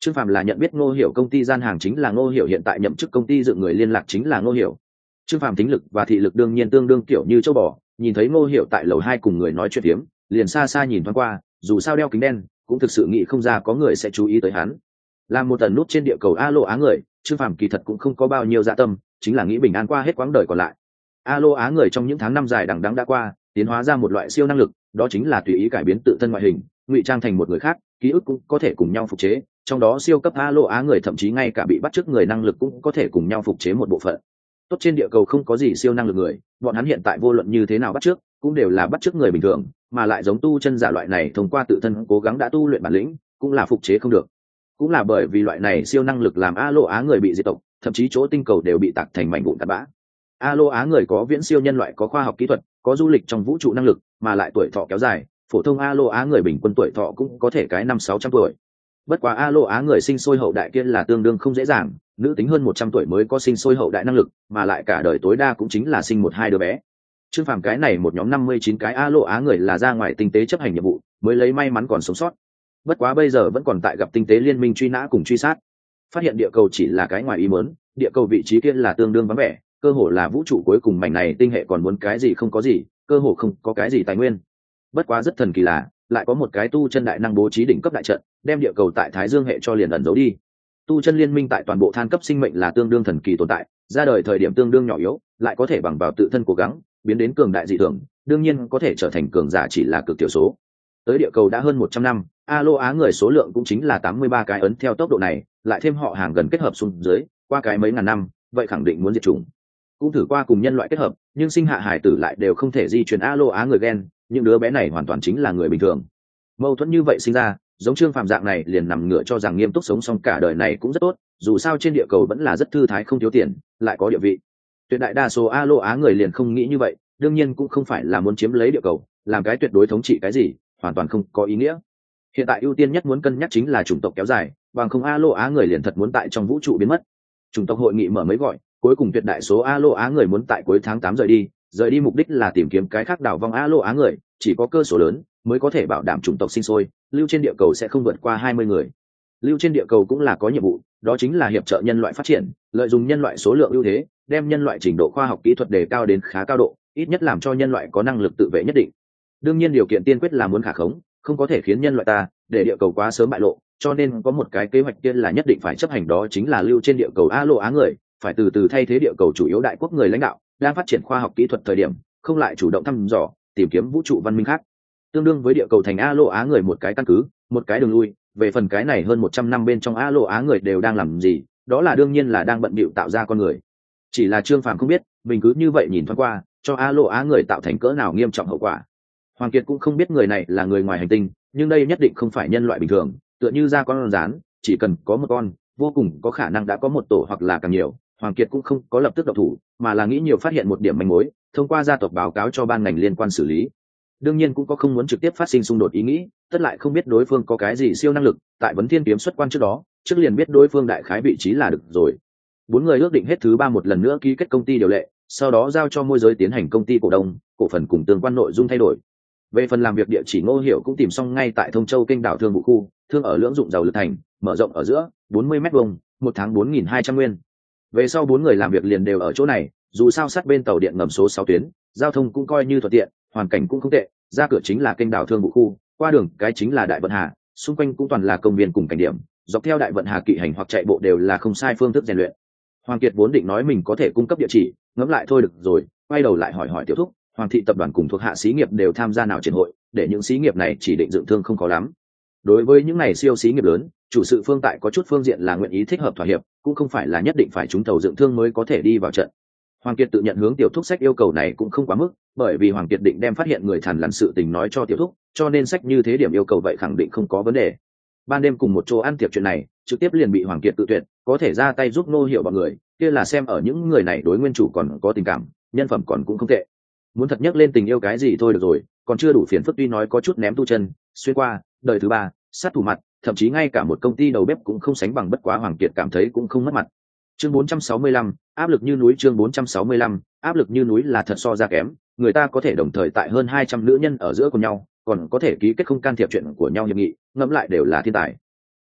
A: Trương Phàm là nhận biết Ngô Hiểu công ty gian hàng chính là Ngô Hiểu hiện tại nhậm chức công ty dựng người liên lạc chính là Ngô Hiểu. Trương Phàm tính lực và thị lực đương nhiên tương đương kiểu như châu bò, nhìn thấy Ngô Hiểu tại lầu hai cùng người nói chuyện tiếm, liền xa xa nhìn thoáng qua, dù sao đeo kính đen, cũng thực sự nghĩ không ra có người sẽ chú ý tới hắn. Làm một tần nút trên địa cầu alo á người, Trương Phàm kỳ thật cũng không có bao nhiêu dạ tâm, chính là nghĩ bình an qua hết quãng đời còn lại. Alo á người trong những tháng năm dài đằng đẵng đã qua, tiến hóa ra một loại siêu năng lực, đó chính là tùy ý cải biến tự thân ngoại hình, ngụy trang thành một người khác, ký ức cũng có thể cùng nhau phục chế, trong đó siêu cấp alo á người thậm chí ngay cả bị bắt chước người năng lực cũng có thể cùng nhau phục chế một bộ phận. Tốt trên địa cầu không có gì siêu năng lực người, bọn hắn hiện tại vô luận như thế nào bắt chước, cũng đều là bắt chước người bình thường, mà lại giống tu chân giả loại này thông qua tự thân cố gắng đã tu luyện bản lĩnh, cũng là phục chế không được. Cũng là bởi vì loại này siêu năng lực làm alo á người bị diệt tộc, thậm chí chỗ tinh cầu đều bị tạc thành mảnh vụn tạt bã. Alo á người có viễn siêu nhân loại, có khoa học kỹ thuật, có du lịch trong vũ trụ năng lực, mà lại tuổi thọ kéo dài, phổ thông alo á người bình quân tuổi thọ cũng có thể cái năm sáu trăm tuổi. Bất quá alo á người sinh sôi hậu đại kia là tương đương không dễ dàng, nữ tính hơn một trăm tuổi mới có sinh sôi hậu đại năng lực, mà lại cả đời tối đa cũng chính là sinh một hai đứa bé. Trương Phàm cái này một nhóm năm mươi chín cái alo á người là ra ngoài tinh tế chấp hành nhiệm vụ, mới lấy may mắn còn sống sót. Bất quá bây giờ vẫn còn tại gặp tinh tế liên minh truy nã cùng truy sát. Phát hiện địa cầu chỉ là cái ngoài ý muốn, địa cầu vị trí kia là tương đương vắng vẻ, cơ hồ là vũ trụ cuối cùng mảnh này tinh hệ còn muốn cái gì không có gì, cơ hồ không có cái gì tài nguyên. Bất quá rất thần kỳ là, lại có một cái tu chân đại năng bố trí đỉnh cấp đại trận, đem địa cầu tại Thái Dương hệ cho liền ẩn giấu đi. Tu chân liên minh tại toàn bộ than cấp sinh mệnh là tương đương thần kỳ tồn tại, ra đời thời điểm tương đương nhỏ yếu, lại có thể bằng vào tự thân cố gắng biến đến cường đại dị thường, đương nhiên có thể trở thành cường giả chỉ là cực thiểu số. Tới địa cầu đã hơn một trăm năm, alo á người số lượng cũng chính là tám mươi ba cái ấn theo tốc độ này, lại thêm họ hàng gần kết hợp xuống dưới, qua cái mấy ngàn năm, vậy khẳng định muốn diệt chủng. Cũng thử qua cùng nhân loại kết hợp, nhưng sinh hạ hải tử lại đều không thể di truyền alo á người gen, những đứa bé này hoàn toàn chính là người bình thường. Mâu thuẫn như vậy sinh ra, giống Trương Phàm dạng này liền nằm ngửa cho rằng nghiêm túc sống xong cả đời này cũng rất tốt, dù sao trên địa cầu vẫn là rất thư thái không thiếu tiền, lại có địa vị. Tuyệt đại đa số alo á người liền không nghĩ như vậy, đương nhiên cũng không phải là muốn chiếm lấy địa cầu, làm cái tuyệt đối thống trị cái gì, hoàn toàn không có ý nghĩa. Hiện tại ưu tiên nhất muốn cân nhắc chính là chủng tộc kéo dài, bằng không alo á người liền thật muốn tại trong vũ trụ biến mất. Chủng tộc hội nghị mở mới gọi, cuối cùng tuyệt đại số alo á người muốn tại cuối tháng tám rời đi, rời đi mục đích là tìm kiếm cái khác đảo vong alo á người, chỉ có cơ số lớn mới có thể bảo đảm chủng tộc sinh sôi, lưu trên địa cầu sẽ không vượt qua hai mươi người. Lưu trên địa cầu cũng là có nhiệm vụ, đó chính là hiệp trợ nhân loại phát triển, lợi dụng nhân loại số lượng ưu thế, đem nhân loại trình độ khoa học kỹ thuật đề cao đến khá cao độ, ít nhất làm cho nhân loại có năng lực tự vệ nhất định. Đương nhiên điều kiện tiên quyết là muốn khả khống, không có thể khiến nhân loại ta để địa cầu quá sớm bại lộ, cho nên có một cái kế hoạch kia là nhất định phải chấp hành, đó chính là lưu trên địa cầu alo á người phải từ từ thay thế địa cầu chủ yếu đại quốc người lãnh đạo, đang phát triển khoa học kỹ thuật thời điểm không lại chủ động thăm dò tìm kiếm vũ trụ văn minh khác, tương đương với địa cầu thành alo á người một cái căn cứ, một cái đường lui. Về phần cái này hơn một trăm năm bên trong alo á người đều đang làm gì, đó là đương nhiên là đang bận bịu tạo ra con người. Chỉ là Trương Phàm không biết, mình cứ như vậy nhìn thoáng qua, cho alo á người tạo thành cỡ nào nghiêm trọng hậu quả. Hoàng Kiệt cũng không biết người này là người ngoài hành tinh, nhưng đây nhất định không phải nhân loại bình thường, tựa như ra con rán, chỉ cần có một con, vô cùng có khả năng đã có một tổ hoặc là càng nhiều. Hoàng Kiệt cũng không có lập tức động thủ, mà là nghĩ nhiều phát hiện một điểm manh mối, thông qua gia tộc báo cáo cho ban ngành liên quan xử lý. Đương nhiên cũng có không muốn trực tiếp phát sinh xung đột ý nghĩ, tất lại không biết đối phương có cái gì siêu năng lực, tại vấn thiên kiếm xuất quan trước đó, trước liền biết đối phương đại khái vị trí là được rồi. Bốn người ước định hết thứ ba một lần nữa ký kết công ty điều lệ, sau đó giao cho môi giới tiến hành công ty cổ đông, cổ phần cùng tương quan nội dung thay đổi. Về phần làm việc địa chỉ Ngô Hiểu cũng tìm xong ngay tại Thông Châu Kênh Đảo Thương vụ khu, thương ở lưỡng dụng giàu lực thành, mở rộng ở giữa, bốn mươi mét vuông, một tháng bốn nghìn hai trăm nguyên. Về sau bốn người làm việc liền đều ở chỗ này, dù sao sát bên tàu điện ngầm số sáu tuyến, giao thông cũng coi như thuận tiện, hoàn cảnh cũng không tệ, ra cửa chính là Kênh Đảo Thương vụ khu, qua đường cái chính là Đại Vận Hà, xung quanh cũng toàn là công viên cùng cảnh điểm, dọc theo Đại Vận Hà kỵ hành hoặc chạy bộ đều là không sai phương thức rèn luyện. Hoàng Kiệt vốn định nói mình có thể cung cấp địa chỉ, ngẫm lại thôi được rồi, quay đầu lại hỏi hỏi Tiểu Thúc, Hoàng thị tập đoàn cùng thuộc hạ xí nghiệp đều tham gia nào triển hội, để những xí nghiệp này chỉ định dựng thương không khó lắm. Đối với những này siêu xí nghiệp lớn, chủ sự phương tại có chút phương diện là nguyện ý thích hợp thỏa hiệp, cũng không phải là nhất định phải trúng thầu dựng thương mới có thể đi vào trận. Hoàng Kiệt tự nhận hướng Tiểu Thúc sách yêu cầu này cũng không quá mức, bởi vì Hoàng Kiệt định đem phát hiện người thằn lằn sự tình nói cho Tiểu Thúc, cho nên sách như thế điểm yêu cầu vậy khẳng định không có vấn đề. Ban đêm cùng một chỗ ăn tiệc chuyện này, trực tiếp liền bị Hoàng Kiệt tự tuyệt, có thể ra tay giúp Ngô Hiểu bọn người, kia là xem ở những người này đối nguyên chủ còn có tình cảm, nhân phẩm còn cũng không tệ. Muốn thật nhắc lên tình yêu cái gì thôi được rồi, còn chưa đủ phiền phức, tuy nói có chút ném tu chân, xuyên qua, đời thứ ba, sát thủ mặt, thậm chí ngay cả một công ty đầu bếp cũng không sánh bằng, bất quá Hoàng Kiệt cảm thấy cũng không mất mặt. Chương bốn trăm sáu mươi lăm, áp lực như núi. Chương bốn trăm sáu mươi lăm, áp lực như núi là thật so ra kém, người ta có thể đồng thời tại hơn hai trăm nữ nhân ở giữa cùng nhau, còn có thể ký kết không can thiệp chuyện của nhau hiệp nghị, ngẫm lại đều là thiên tài.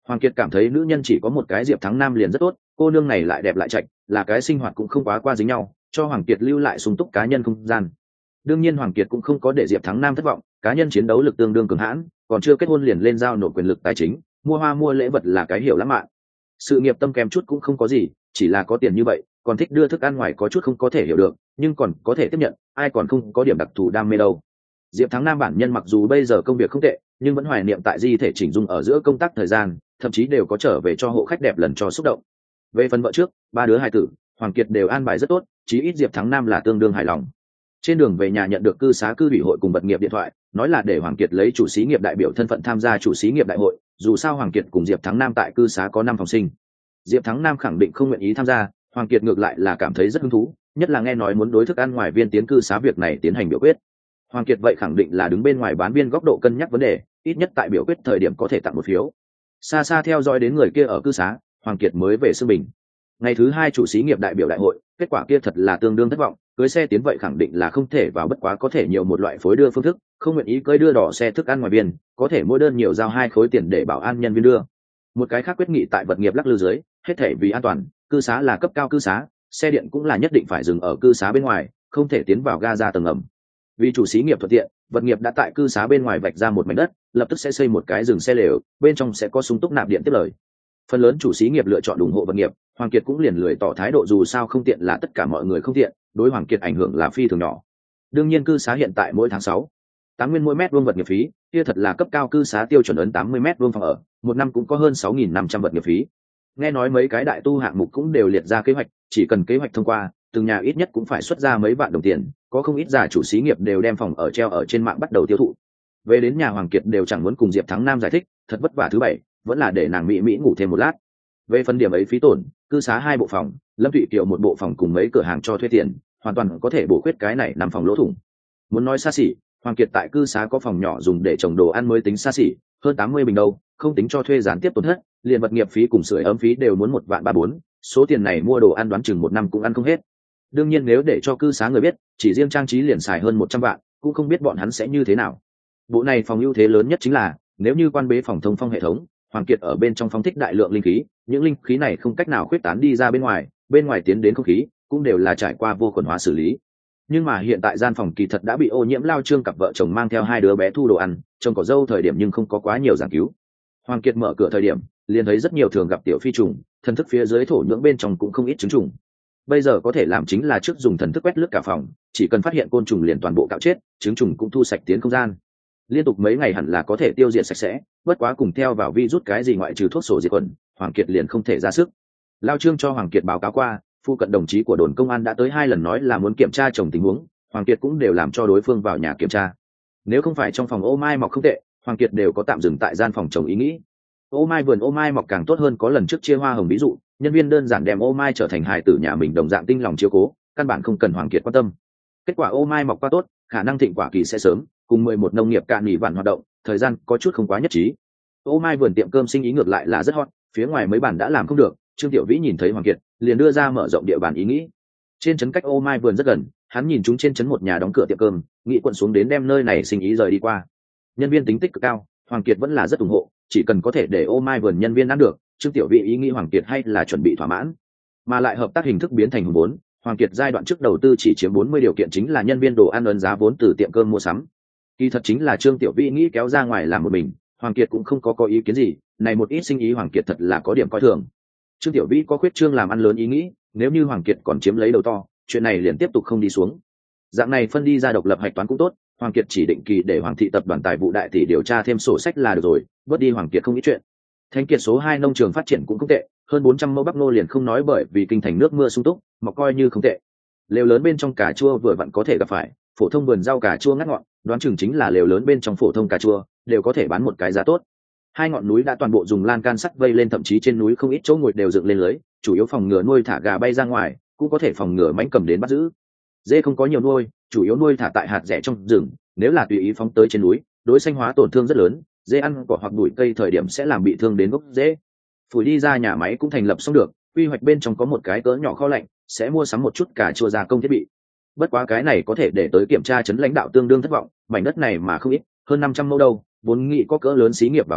A: Hoàng Kiệt cảm thấy nữ nhân chỉ có một cái Diệp Thắng Nam liền rất tốt, cô nương này lại đẹp lại chạch, là cái sinh hoạt cũng không quá qua dính nhau, cho Hoàng Kiệt lưu lại sung túc cá nhân không gian. Đương nhiên Hoàng Kiệt cũng không có để Diệp Thắng Nam thất vọng, cá nhân chiến đấu lực tương đương cường hãn, còn chưa kết hôn liền lên giao nộp quyền lực tài chính, mua hoa mua lễ vật là cái hiểu lãng mạn. Sự nghiệp tâm kém chút cũng không có gì, chỉ là có tiền như vậy, còn thích đưa thức ăn ngoài có chút không có thể hiểu được, nhưng còn có thể tiếp nhận, ai còn không có điểm đặc thù đam mê đâu. Diệp Thắng Nam bản nhân mặc dù bây giờ công việc không tệ, nhưng vẫn hoài niệm tại di thể chỉnh dung ở giữa công tác thời gian, thậm chí đều có trở về cho hộ khách đẹp lần cho xúc động. Về phần vợ trước, ba đứa hài tử, Hoàng Kiệt đều an bài rất tốt, chí ít Diệp Thắng Nam là tương đương hài lòng. Trên đường về nhà nhận được cư xá cư ủy hội cùng vật nghiệp điện thoại, nói là để Hoàng Kiệt lấy chủ xí nghiệp đại biểu thân phận tham gia chủ xí nghiệp đại hội, dù sao Hoàng Kiệt cùng Diệp Thắng Nam tại cư xá có năm phòng sinh. Diệp Thắng Nam khẳng định không nguyện ý tham gia, Hoàng Kiệt ngược lại là cảm thấy rất hứng thú, nhất là nghe nói muốn đối thức ăn ngoài viên tiến cư xá việc này tiến hành biểu quyết. Hoàng Kiệt vậy khẳng định là đứng bên ngoài bán viên góc độ cân nhắc vấn đề, ít nhất tại biểu quyết thời điểm có thể tặng một phiếu. Xa xa theo dõi đến người kia ở cư xá, Hoàng Kiệt mới về Sương Bình. Ngày thứ hai chủ xí nghiệp đại biểu đại hội, kết quả kia thật là tương đương thất vọng, cưới xe tiến vậy khẳng định là không thể vào, bất quá có thể nhiều một loại phối đưa phương thức, không nguyện ý cưới đưa đỏ xe thức ăn ngoài viên, có thể mỗi đơn nhiều giao hai khối tiền để bảo an nhân viên đưa. Một cái khác quyết nghị tại vật nghiệp lắc lư dưới, hết thể vì an toàn, cư xá là cấp cao cư xá, xe điện cũng là nhất định phải dừng ở cư xá bên ngoài, không thể tiến vào ga ra tầng ngầm. Vì chủ xí nghiệp thuận tiện, vật nghiệp đã tại cư xá bên ngoài vạch ra một mảnh đất, lập tức sẽ xây một cái dừng xe lều, bên trong sẽ có súng túc nạp điện tiếp lời. Phần lớn chủ xí nghiệp lựa chọn ủng hộ vật nghiệp, Hoàng Kiệt cũng liền lười tỏ thái độ, dù sao không tiện là tất cả mọi người không tiện, đối Hoàng Kiệt ảnh hưởng là phi thường nhỏ. Đương nhiên cư xá hiện tại mỗi tháng sáu, tám nguyên mỗi mét vuông vật nghiệp phí, kia thật là cấp cao cư xá tiêu chuẩn ấn tám mươi mét vuông phòng ở, một năm cũng có hơn sáu nghìn năm trăm vật nghiệp phí. Nghe nói mấy cái đại tu hạng mục cũng đều liệt ra kế hoạch, chỉ cần kế hoạch thông qua, từng nhà ít nhất cũng phải xuất ra mấy vạn đồng tiền, có không ít giả chủ xí nghiệp đều đem phòng ở treo ở trên mạng bắt đầu tiêu thụ. Về đến nhà Hoàng Kiệt đều chẳng muốn cùng Diệp Thắng Nam giải thích, thật vất vả thứ bảy, vẫn là để nàng mỹ mỹ ngủ thêm một lát. Về phần điểm ấy phí tổn, cư xá hai bộ phòng, Lâm Thụy Kiều một bộ phòng cùng mấy cửa hàng cho thuê tiền, hoàn toàn có thể bổ khuyết cái này nằm phòng lỗ thủng. Muốn nói xa xỉ, Hoàng Kiệt tại cư xá có phòng nhỏ dùng để trồng đồ ăn mới tính xa xỉ, hơn tám mươi bình đâu, không tính cho thuê gián tiếp tổn thất, liền vật nghiệp phí cùng sưởi ấm phí đều muốn một vạn ba bốn, số tiền này mua đồ ăn đoán chừng một năm cũng ăn không hết. Đương nhiên nếu để cho cư xá người biết, chỉ riêng trang trí liền xài hơn một trăm vạn, cũng không biết bọn hắn sẽ như thế nào. Bộ này phòng ưu thế lớn nhất chính là, nếu như quan bế phòng thông phong hệ thống, Hoàng Kiệt ở bên trong phóng thích đại lượng linh khí, những linh khí này không cách nào khuyết tán đi ra bên ngoài, bên ngoài tiến đến không khí cũng đều là trải qua vô khuẩn hóa xử lý. Nhưng mà hiện tại gian phòng kỳ thật đã bị ô nhiễm, lao Trương cặp vợ chồng mang theo hai đứa bé thu đồ ăn, trông cỏ dâu thời điểm nhưng không có quá nhiều giảng cứu. Hoàng Kiệt mở cửa thời điểm, liền thấy rất nhiều thường gặp tiểu phi trùng, thần thức phía dưới thổ nhưỡng bên trong cũng không ít trứng trùng. Bây giờ có thể làm chính là trước dùng thần thức quét lướt cả phòng, chỉ cần phát hiện côn trùng liền toàn bộ cạo chết, trứng trùng cũng thu sạch tiến không gian. Liên tục mấy ngày hẳn là có thể tiêu diệt sạch sẽ, bất quá cùng theo vào vi rút cái gì ngoại trừ thuốc sổ diệt khuẩn, Hoàng Kiệt liền không thể ra sức. Lao Trương cho Hoàng Kiệt báo cáo qua, phu cận đồng chí của đồn công an đã tới hai lần nói là muốn kiểm tra chồng tình huống, Hoàng Kiệt cũng đều làm cho đối phương vào nhà kiểm tra. Nếu không phải trong phòng ô mai mọc không tệ, Hoàng Kiệt đều có tạm dừng tại gian phòng chồng ý nghĩ. Ô mai vườn ô mai mọc càng tốt hơn, có lần trước chia hoa hồng ví dụ, nhân viên đơn giản đem ô mai trở thành hài tử nhà mình đồng dạng tinh lòng chiếu cố, căn bản không cần Hoàng Kiệt quan tâm. Kết quả ô mai mọc qua tốt, khả năng thịnh quả kỳ sẽ sớm, cùng mười một nông nghiệp cạn nghỉ vạn hoạt động, thời gian có chút không quá nhất trí. Ô mai vườn tiệm cơm sinh ý ngược lại là rất hot, phía ngoài mấy bàn đã làm không được, Trương Tiểu Vĩ nhìn thấy Hoàng Kiệt, liền đưa ra mở rộng địa bàn ý nghĩ. Trên trấn cách ô mai vườn rất gần, hắn nhìn chúng trên trấn một nhà đóng cửa tiệm cơm, nghĩ quận xuống đến đem nơi này sinh ý rời đi qua. Nhân viên tính tích cực cao, Hoàng Kiệt vẫn là rất ủng hộ, chỉ cần có thể để ô mai vườn nhân viên ăn được, Trương Tiểu Vĩ ý nghĩ Hoàng Kiệt hay là chuẩn bị thỏa mãn. Mà lại hợp tác hình thức biến thành hùng bốn, Hoàng Kiệt giai đoạn trước đầu tư chỉ chiếm bốn mươi điều kiện chính là nhân viên đồ ăn ấn giá vốn từ tiệm cơm mua sắm. Kỳ thật chính là Trương Tiểu Vĩ nghĩ kéo ra ngoài làm một mình, Hoàng Kiệt cũng không có có ý kiến gì, này một ít sinh ý Hoàng Kiệt thật là có điểm coi thường. Trương Tiểu Vĩ có khuyết trương làm ăn lớn ý nghĩ, nếu như Hoàng Kiệt còn chiếm lấy đầu to, chuyện này liền tiếp tục không đi xuống. Dạng này phân đi ra độc lập hạch toán cũng tốt, Hoàng Kiệt chỉ định kỳ để Hoàng thị tập đoàn tài vụ đại tỷ điều tra thêm sổ sách là được rồi, bớt đi Hoàng Kiệt không ít chuyện. Thanh Kiệt số hai nông trường phát triển cũng không tệ, hơn bốn trăm mẫu bắp nô liền không nói, bởi vì kinh thành nước mưa sung túc, mà coi như không tệ. Lều lớn bên trong cà chua vừa vặn có thể gặp phải, phổ thông vườn rau cà chua ngắt ngọn, đoán chừng chính là lều lớn bên trong phổ thông cà chua, đều có thể bán một cái giá tốt. Hai ngọn núi đã toàn bộ dùng lan can sắt vây lên, thậm chí trên núi không ít chỗ ngồi đều dựng lên lưới, chủ yếu phòng ngừa nuôi thả gà bay ra ngoài, cũng có thể phòng ngừa mãnh cầm đến bắt giữ. Dê không có nhiều nuôi, chủ yếu nuôi thả tại hạt rẻ trong rừng, nếu là tùy ý phóng tới trên núi, đối xanh hóa tổn thương rất lớn, dê ăn cỏ hoặc bụi cây thời điểm sẽ làm bị thương đến gốc dễ. Phủi đi ra nhà máy cũng thành lập xong được, quy hoạch bên trong có một cái cỡ nhỏ kho lạnh, sẽ mua sắm một chút cà chua gia công thiết bị. Bất quá cái này có thể để tới kiểm tra chấn lãnh đạo tương đương thất vọng, mảnh đất này mà không ít, hơn năm trăm mẫu đâu, vốn nghĩ có cỡ lớn xí nghiệp vào ở,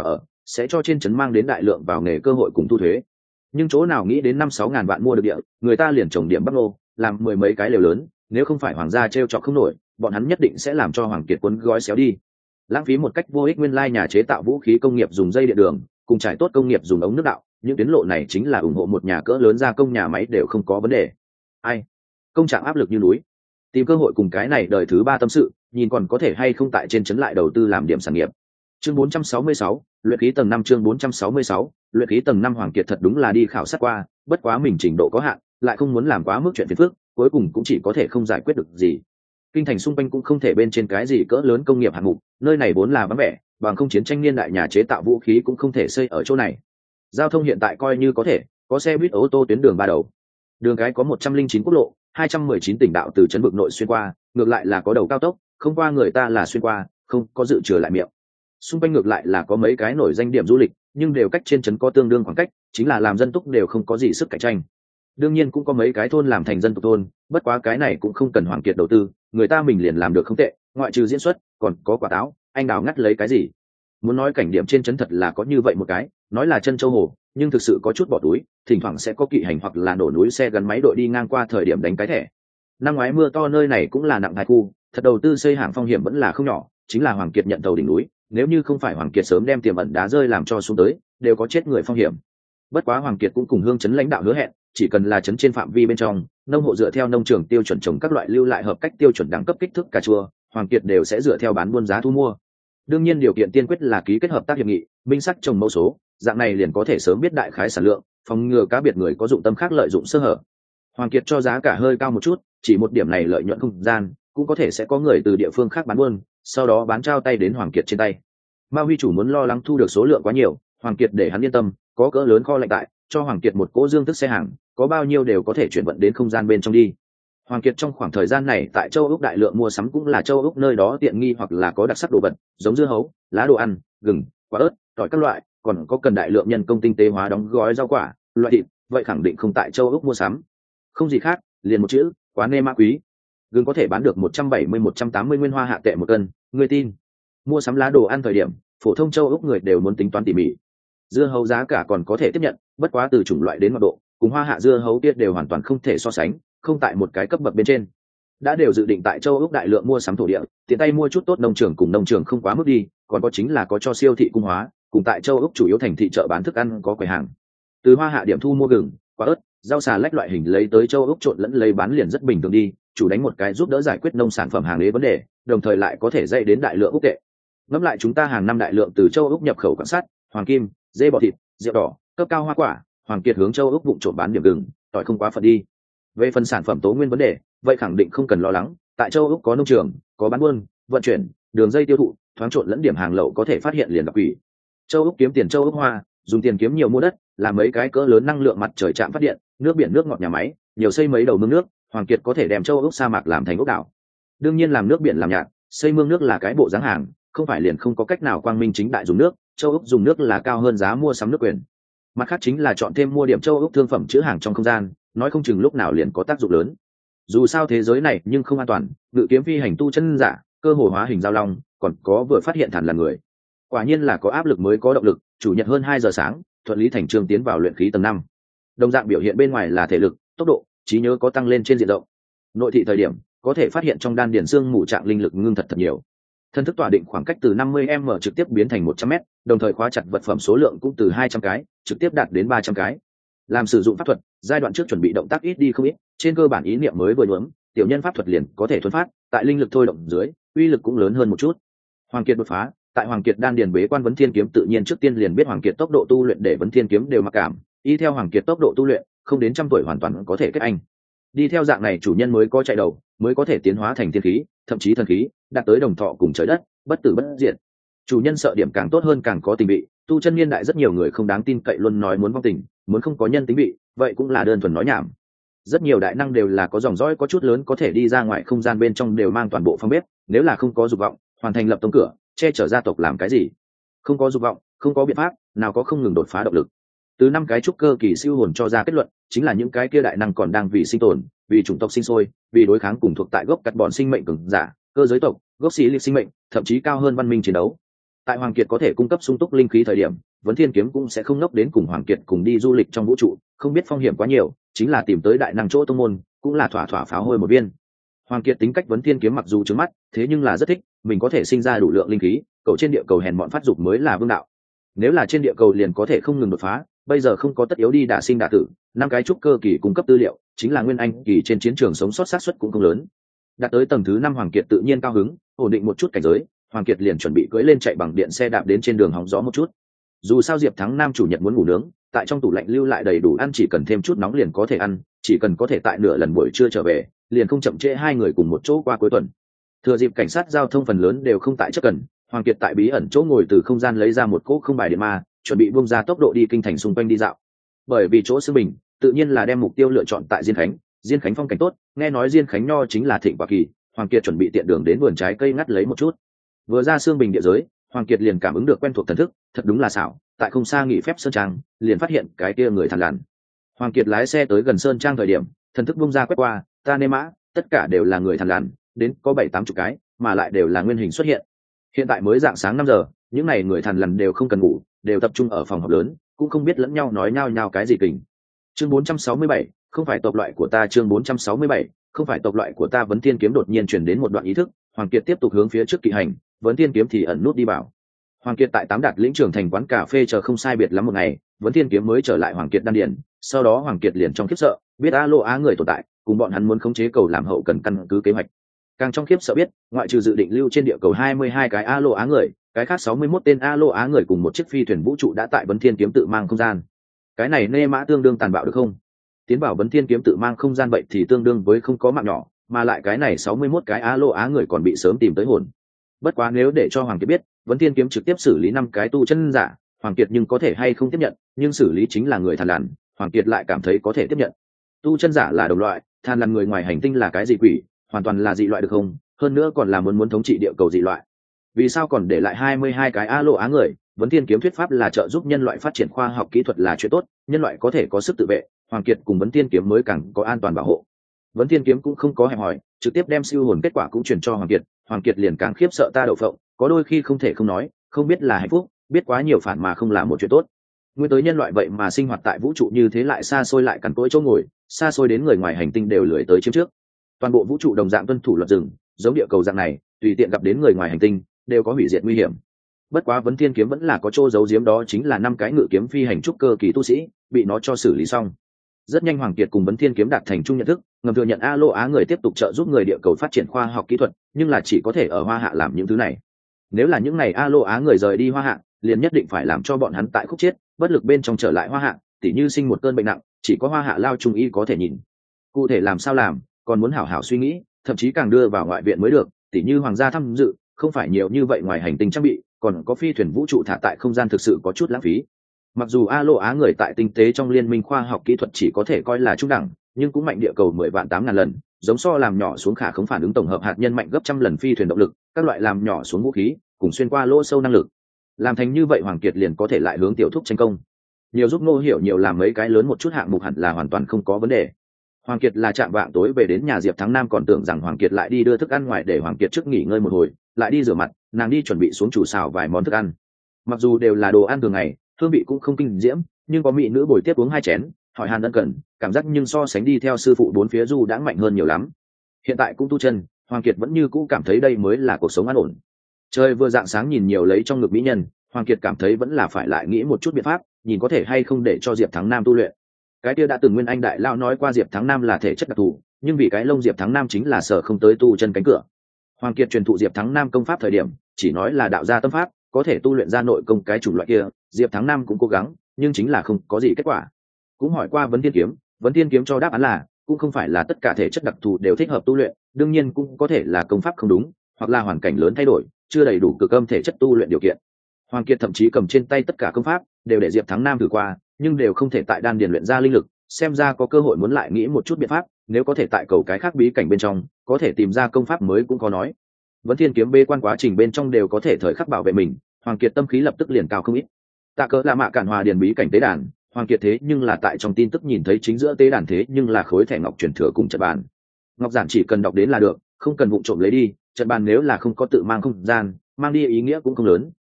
A: sẽ cho trên trấn mang đến đại lượng vào nghề cơ hội cùng thu thuế. Nhưng chỗ nào nghĩ đến năm sáu ngàn vạn mua được địa, người ta liền trồng điểm bắp nô, làm mười mấy cái lều lớn, nếu không phải hoàng gia trêu chọc không nổi, bọn hắn nhất định sẽ làm cho Hoàng Kiệt cuốn gói xéo đi. Lãng phí một cách vô ích nguyên lai nhà chế tạo vũ khí công nghiệp dùng dây điện đường, cùng trải tốt công nghiệp dùng ống nước đạo, những tuyến lộ này chính là ủng hộ một nhà cỡ lớn gia công nhà máy đều không có vấn đề. Ai? Công trạng áp lực như núi. Tìm cơ hội cùng cái này đời thứ ba tâm sự, nhìn còn có thể hay không tại trên trấn lại đầu tư làm điểm sản nghiệp. Chương bốn trăm sáu mươi sáu, luyện khí tầng năm chương bốn trăm sáu mươi sáu, luyện khí tầng năm Hoàng Kiệt thật đúng là đi khảo sát qua, bất quá mình trình độ có hạn, lại không muốn làm quá mức chuyện phiền phức, cuối cùng cũng chỉ có thể không giải quyết được gì. Kinh thành xung quanh cũng không thể bên trên cái gì cỡ lớn công nghiệp hạng mục, nơi này vốn là vắng vẻ, bằng không chiến tranh niên đại nhà chế tạo vũ khí cũng không thể xây ở chỗ này. Giao thông hiện tại coi như có thể, có xe buýt ô tô tuyến đường ba đầu. Đường cái có một trăm linh chín quốc lộ, hai trăm mười chín tỉnh đạo từ trấn vực nội xuyên qua, ngược lại là có đầu cao tốc, không qua người ta là xuyên qua, không có dự trừ lại miệng. Xung quanh ngược lại là có mấy cái nổi danh điểm du lịch, nhưng đều cách trên trấn có tương đương khoảng cách, chính là làm dân túc đều không có gì sức cạnh tranh. Đương nhiên cũng có mấy cái thôn làm thành dân tộc thôn, bất quá cái này cũng không cần Hoàng Kiệt đầu tư, người ta mình liền làm được không tệ, ngoại trừ diễn xuất, còn có quả táo, anh đào ngắt lấy cái gì. Muốn nói cảnh điểm trên trấn thật là có như vậy một cái, nói là chân châu hồ, nhưng thực sự có chút bỏ túi, thỉnh thoảng sẽ có kỵ hành hoặc là nổ núi xe gắn máy đội đi ngang qua thời điểm đánh cái thẻ. Năm ngoái mưa to nơi này cũng là nặng hai khu, thật đầu tư xây hàng phong hiểm vẫn là không nhỏ, chính là Hoàng Kiệt nhận tàu đỉnh núi, nếu như không phải Hoàng Kiệt sớm đem tiềm ẩn đá rơi làm cho xuống tới, đều có chết người phong hiểm. Bất quá Hoàng Kiệt cũng cùng hương trấn lãnh đạo hứa hẹn, chỉ cần là trấn trên phạm vi bên trong, nông hộ dựa theo nông trường tiêu chuẩn trồng các loại lưu lại hợp cách tiêu chuẩn đẳng cấp kích thước cà chua, Hoàng Kiệt đều sẽ dựa theo bán buôn giá thu mua. Đương nhiên điều kiện tiên quyết là ký kết hợp tác hiệp nghị, minh sắc trồng mẫu số, dạng này liền có thể sớm biết đại khái sản lượng, phòng ngừa cá biệt người có dụng tâm khác lợi dụng sơ hở. Hoàng Kiệt cho giá cả hơi cao một chút, chỉ một điểm này lợi nhuận không gian, cũng có thể sẽ có người từ địa phương khác bán buôn, sau đó bán trao tay đến Hoàng Kiệt trên tay. Mao huy chủ muốn lo lắng thu được số lượng quá nhiều, Hoàng Kiệt để hắn yên tâm, có cỡ lớn kho lạnh tại, cho Hoàng Kiệt một cỗ dương thức xe hàng, có bao nhiêu đều có thể chuyển vận đến không gian bên trong đi. Hoàng Kiệt trong khoảng thời gian này tại châu Úc đại lượng mua sắm cũng là châu Úc nơi đó tiện nghi hoặc là có đặc sắc đồ vật, giống dưa hấu, lá đồ ăn, gừng, quả ớt, tỏi các loại, còn có cần đại lượng nhân công tinh tế hóa đóng gói rau quả, loại thịt, vậy khẳng định không tại châu Úc mua sắm. Không gì khác, liền một chữ, quá nê mã quý. Gừng có thể bán được một trăm bảy mươi một trăm tám mươi nguyên hoa hạ tệ một cân, người tin. Mua sắm lá đồ ăn thời điểm, phổ thông châu Úc người đều muốn tính toán tỉ mỉ. Dưa hấu giá cả còn có thể tiếp nhận, bất quá từ chủng loại đến mật độ, cùng hoa hạ dưa hấu tiết đều hoàn toàn không thể so sánh, không tại một cái cấp bậc bên trên. Đã đều dự định tại châu Úc đại lượng mua sắm thổ địa, tiện tay mua chút tốt nông trường cùng nông trường không quá mức đi, còn có chính là có cho siêu thị cung hóa, cùng tại châu Úc chủ yếu thành thị chợ bán thức ăn có quầy hàng. Từ hoa hạ điểm thu mua gừng, quả ớt, rau xà lách loại hình lấy tới châu Úc trộn lẫn lấy bán liền rất bình thường đi, chủ đánh một cái giúp đỡ giải quyết nông sản phẩm hàng đế vấn đề, đồng thời lại có thể dạy đến đại lượng Úc tệ. Ngẫm lại chúng ta hàng năm đại lượng từ châu Úc nhập khẩu quan sát, hoàng kim, dê bò thịt, rượu đỏ, cấp cao hoa quả, Hoàng Kiệt hướng châu Úc vụng trộm bán điểm gừng, tỏi không quá phận đi. Về phần sản phẩm tố nguyên vấn đề, vậy khẳng định không cần lo lắng, tại châu Úc có nông trường, có bán buôn, vận chuyển, đường dây tiêu thụ, thoáng trộn lẫn điểm hàng lậu có thể phát hiện liền gặp quỷ. Châu Úc kiếm tiền châu Úc hoa, dùng tiền kiếm nhiều mua đất, làm mấy cái cỡ lớn năng lượng mặt trời chạm phát điện, nước biển nước ngọt nhà máy, nhiều xây mấy đầu mương nước, Hoàng Kiệt có thể đem châu Úc sa mạc làm thành ốc đảo. Đương nhiên làm nước biển làm nhạt, xây mương nước là cái bộ dáng hàng, không phải liền không có cách nào quang minh chính đại dùng nước, châu Úc dùng nước là cao hơn giá mua sắm nước quyền. Mặt khác chính là chọn thêm mua điểm châu Úc thương phẩm chữ hàng trong không gian, nói không chừng lúc nào liền có tác dụng lớn. Dù sao thế giới này nhưng không an toàn, ngự kiếm phi hành tu chân giả, cơ hồ hóa hình giao long, còn có vừa phát hiện thản là người. Quả nhiên là có áp lực mới có động lực, chủ nhật hơn hai giờ sáng, thuận lý thành trương tiến vào luyện khí tầng năm. Đồng dạng biểu hiện bên ngoài là thể lực, tốc độ, trí nhớ có tăng lên trên diện rộng. Nội thị thời điểm, có thể phát hiện trong đan điền xương mù trạng linh lực ngưng thật thật nhiều. Thân thức tỏa định khoảng cách từ năm mươi mét trực tiếp biến thành một trăm mét, đồng thời khóa chặt vật phẩm số lượng cũng từ hai trăm cái, trực tiếp đạt đến ba trăm cái. Làm sử dụng pháp thuật, giai đoạn trước chuẩn bị động tác ít đi không ít, trên cơ bản ý niệm mới vừa nhuốm, tiểu nhân pháp thuật liền có thể thuần phát, tại linh lực thôi động dưới, uy lực cũng lớn hơn một chút. Hoàng Kiệt đột phá, tại Hoàng Kiệt đan điền bế quan vấn thiên kiếm tự nhiên trước tiên liền biết Hoàng Kiệt tốc độ tu luyện để vấn thiên kiếm đều mặc cảm, y theo Hoàng Kiệt tốc độ tu luyện, không đến trăm tuổi hoàn toàn có thể kết anh. Đi theo dạng này chủ nhân mới có chạy đầu, mới có thể tiến hóa thành thiên khí, thậm chí thần khí, đạt tới đồng thọ cùng trời đất, bất tử bất diệt. Chủ nhân sợ điểm càng tốt hơn càng có tình vị, tu chân niên đại rất nhiều người không đáng tin cậy luôn nói muốn vong tình, muốn không có nhân tính vị, vậy cũng là đơn thuần nói nhảm. Rất nhiều đại năng đều là có dòng dõi có chút lớn có thể đi ra ngoài không gian bên trong đều mang toàn bộ phong bếp, nếu là không có dục vọng, hoàn thành lập tông cửa, che chở gia tộc làm cái gì? Không có dục vọng, không có biện pháp, nào có không ngừng đột phá động lực. Từ năm cái trúc cơ kỳ siêu hồn cho ra kết luận, chính là những cái kia đại năng còn đang vì sinh tồn, vì chủng tộc sinh sôi, vì đối kháng cùng thuộc tại gốc cắt bọn sinh mệnh cường giả, cơ giới tộc, gốc sĩ liệt sinh mệnh, thậm chí cao hơn văn minh chiến đấu. Tại Hoàng Kiệt có thể cung cấp sung túc linh khí thời điểm, Vấn Thiên Kiếm cũng sẽ không nốc đến cùng Hoàng Kiệt cùng đi du lịch trong vũ trụ, không biết phong hiểm quá nhiều, chính là tìm tới đại năng chỗ tông môn, cũng là thỏa thỏa pháo hôi một viên. Hoàng Kiệt tính cách Vấn Thiên Kiếm mặc dù trướng mắt, thế nhưng là rất thích, mình có thể sinh ra đủ lượng linh khí, cầu trên địa cầu hèn mọn phát dục mới là vương đạo. Nếu là trên địa cầu liền có thể không ngừng đột phá, bây giờ không có tất yếu đi đả sinh đả tử, năm cái trúc cơ kỳ cung cấp tư liệu, chính là nguyên anh kỳ trên chiến trường sống sót xác suất cũng không lớn. Đạt tới tầng thứ năm Hoàng Kiệt tự nhiên cao hứng, ổn định một chút cảnh giới, Hoàng Kiệt liền chuẩn bị cưỡi lên chạy bằng điện xe đạp đến trên đường hóng gió một chút. Dù sao Diệp Thắng Nam chủ nhật muốn ngủ nướng, tại trong tủ lạnh lưu lại đầy đủ ăn, chỉ cần thêm chút nóng liền có thể ăn, chỉ cần có thể tại nửa lần buổi trưa trở về, liền không chậm trễ hai người cùng một chỗ qua cuối tuần. Thừa dịp cảnh sát giao thông phần lớn đều không tại chất cần, Hoàng Kiệt tại bí ẩn chỗ ngồi từ không gian lấy ra một cỗ không bài điện ma, chuẩn bị bung ra tốc độ đi kinh thành xung quanh đi dạo. Bởi vì chỗ xứ mình, tự nhiên là đem mục tiêu lựa chọn tại Diên Khánh, Diên Khánh phong cảnh tốt, nghe nói Diên Khánh nho chính là thịnh quả kỳ, Hoàng Kiệt chuẩn bị tiện đường đến vườn trái cây ngắt lấy một chút. Vừa ra xương bình địa giới, Hoàng Kiệt liền cảm ứng được quen thuộc thần thức, thật đúng là xảo, tại không xa nghỉ phép sơn trang, liền phát hiện cái kia người thằn lằn. Hoàng Kiệt lái xe tới gần sơn trang thời điểm, thần thức bung ra quét qua, ta nê mã, tất cả đều là người thằn lằn, đến có bảy tám chục cái, mà lại đều là nguyên hình xuất hiện. Hiện tại mới dạng sáng năm giờ, những này người thằn lằn đều không cần ngủ, đều tập trung ở phòng họp lớn, cũng không biết lẫn nhau nói nhau nhau cái gì kình. Chương bốn trăm sáu mươi bảy, không phải tộc loại của ta. Chương bốn trăm sáu mươi bảy, không phải tộc loại của ta. Vấn Thiên Kiếm đột nhiên truyền đến một đoạn ý thức, Hoàng Kiệt tiếp tục hướng phía trước kỵ hành, Vấn Thiên Kiếm thì ẩn nút đi vào. Hoàng Kiệt tại tám đạt lĩnh trưởng thành quán cà phê chờ không sai biệt lắm một ngày, Vấn Thiên Kiếm mới trở lại Hoàng Kiệt đan điền, sau đó Hoàng Kiệt liền trong khiếp sợ, biết A Lô Á người tồn tại, cùng bọn hắn muốn khống chế cầu làm hậu cần căn cứ kế hoạch. Càng trong khiếp sợ biết, ngoại trừ dự định lưu trên địa cầu hai mươi hai cái A Lô Á người, cái khác sáu mươi mốt tên A Lô Á người cùng một chiếc phi thuyền vũ trụ đã tại Vấn Thiên Kiếm tự mang không gian. Cái này nê mã tương đương tàn bạo được không? Tiến vào Vấn Thiên Kiếm tự mang không gian vậy thì tương đương với không có mạng nhỏ, mà lại cái này sáu mươi mốt cái A Lô Á người còn bị sớm tìm tới hồn. Bất quá nếu để cho Hoàng Kiệt biết, Vấn Thiên Kiếm trực tiếp xử lý năm cái tu chân giả, Hoàng Kiệt nhưng có thể hay không tiếp nhận, nhưng xử lý chính là người thằn lằn, Hoàng Kiệt lại cảm thấy có thể tiếp nhận. Tu chân giả là đồng loại, thằn lằn người ngoài hành tinh là cái gì quỷ, hoàn toàn là dị loại được không? Hơn nữa còn là muốn muốn thống trị địa cầu dị loại. Vì sao còn để lại hai mươi hai cái A Lô Á người? Vấn Thiên Kiếm thuyết pháp là trợ giúp nhân loại phát triển khoa học kỹ thuật là chuyện tốt, nhân loại có thể có sức tự vệ, Hoàng Kiệt cùng Vấn Thiên Kiếm mới càng có an toàn bảo hộ. Vấn Thiên Kiếm cũng không có hẹp hỏi, trực tiếp đem siêu hồn kết quả cũng truyền cho Hoàng Kiệt, Hoàng Kiệt liền càng khiếp sợ ta đậu phộng, có đôi khi không thể không nói, không biết là hạnh phúc, biết quá nhiều phản mà không là một chuyện tốt. Nguyên tới nhân loại vậy mà sinh hoạt tại vũ trụ như thế lại xa xôi lại cằn cỗi chỗ ngồi, xa xôi đến người ngoài hành tinh đều lười tới chiếm trước. Toàn bộ vũ trụ đồng dạng tuân thủ luật rừng, giống địa cầu dạng này, tùy tiện gặp đến người ngoài hành tinh đều có hủy diệt nguy hiểm. Bất quá Vấn Thiên Kiếm vẫn là có chỗ giấu giếm, đó chính là năm cái ngự kiếm phi hành trúc cơ kỳ tu sĩ bị nó cho xử lý xong. Rất nhanh Hoàng Kiệt cùng Vấn Thiên Kiếm đạt thành chung nhận thức, ngầm thừa nhận A Lô Á người tiếp tục trợ giúp người địa cầu phát triển khoa học kỹ thuật, nhưng là chỉ có thể ở Hoa Hạ làm những thứ này. Nếu là những ngày A Lô Á người rời đi Hoa Hạ, liền nhất định phải làm cho bọn hắn tại khúc chết, bất lực bên trong trở lại Hoa Hạ, tỉ như sinh một cơn bệnh nặng, chỉ có Hoa Hạ lao trung y có thể nhìn. Cụ thể làm sao làm, còn muốn hảo hảo suy nghĩ, thậm chí càng đưa vào ngoại viện mới được, tỉ như hoàng gia tham dự, không phải nhiều như vậy ngoài hành tinh trang bị, còn có phi thuyền vũ trụ thả tại không gian thực sự có chút lãng phí. Mặc dù A Lô Á người tại tinh tế trong liên minh khoa học kỹ thuật chỉ có thể coi là trung đẳng, nhưng cũng mạnh địa cầu mười vạn tám ngàn lần, giống so làm nhỏ xuống khả không phản ứng tổng hợp hạt nhân mạnh gấp trăm lần phi thuyền động lực, các loại làm nhỏ xuống vũ khí, cùng xuyên qua lỗ sâu năng lực. Làm thành như vậy Hoàng Kiệt liền có thể lại hướng tiểu thúc tranh công. Nhiều giúp Ngô Hiểu nhiều làm mấy cái lớn một chút hạng mục hẳn là hoàn toàn không có vấn đề. Hoàng Kiệt là chạm vạng tối về đến nhà Diệp Thắng Nam còn tưởng rằng Hoàng Kiệt lại đi đưa thức ăn ngoài để Hoàng Kiệt trước nghỉ ngơi một hồi, lại đi rửa mặt, nàng đi chuẩn bị xuống chủ xào vài món thức ăn. Mặc dù đều là đồ ăn thường ngày, hương vị cũng không kinh diễm, nhưng có mỹ nữ bồi tiếp uống hai chén, hỏi han ân cần, cảm giác nhưng so sánh đi theo sư phụ bốn phía du đã mạnh hơn nhiều lắm. Hiện tại cũng tu chân, Hoàng Kiệt vẫn như cũ cảm thấy đây mới là cuộc sống an ổn. Trời vừa dạng sáng nhìn nhiều lấy trong ngực mỹ nhân, Hoàng Kiệt cảm thấy vẫn là phải lại nghĩ một chút biện pháp, nhìn có thể hay không để cho Diệp Thắng Nam tu luyện. Cái kia đã từng Nguyên Anh đại lão nói qua Diệp Thắng Nam là thể chất đặc thù, nhưng vì cái lông Diệp Thắng Nam chính là sở không tới tu chân cánh cửa. Hoàng Kiệt truyền thụ Diệp Thắng Nam công pháp thời điểm, chỉ nói là đạo gia tâm pháp, có thể tu luyện ra nội công cái chủng loại kia, Diệp Thắng Nam cũng cố gắng, nhưng chính là không có gì kết quả. Cũng hỏi qua Vấn Thiên Kiếm, Vấn Thiên Kiếm cho đáp án là, cũng không phải là tất cả thể chất đặc thù đều thích hợp tu luyện, đương nhiên cũng có thể là công pháp không đúng, hoặc là hoàn cảnh lớn thay đổi, chưa đầy đủ cực âm thể chất tu luyện điều kiện. Hoàng Kiệt thậm chí cầm trên tay tất cả công pháp, đều để Diệp Thắng Nam thử qua, nhưng đều không thể tại đan điền luyện ra linh lực, xem ra có cơ hội muốn lại nghĩ một chút biện pháp, nếu có thể tại cầu cái khác bí cảnh bên trong, có thể tìm ra công pháp mới cũng có nói. Vấn Thiên Kiếm bê quan quá trình bên trong đều có thể thời khắc bảo vệ mình, Hoàng Kiệt tâm khí lập tức liền cao không ít. Tạ cỡ là mạ cản hòa điền bí cảnh tế đàn, Hoàng Kiệt thế nhưng là tại trong tin tức nhìn thấy chính giữa tế đàn thế nhưng là khối thẻ ngọc truyền thừa cùng trận bàn. Ngọc giản chỉ cần đọc đến là được, không cần vụng trộm lấy đi, trận bàn nếu là không có tự mang không gian, mang đi ý nghĩa cũng không lớn,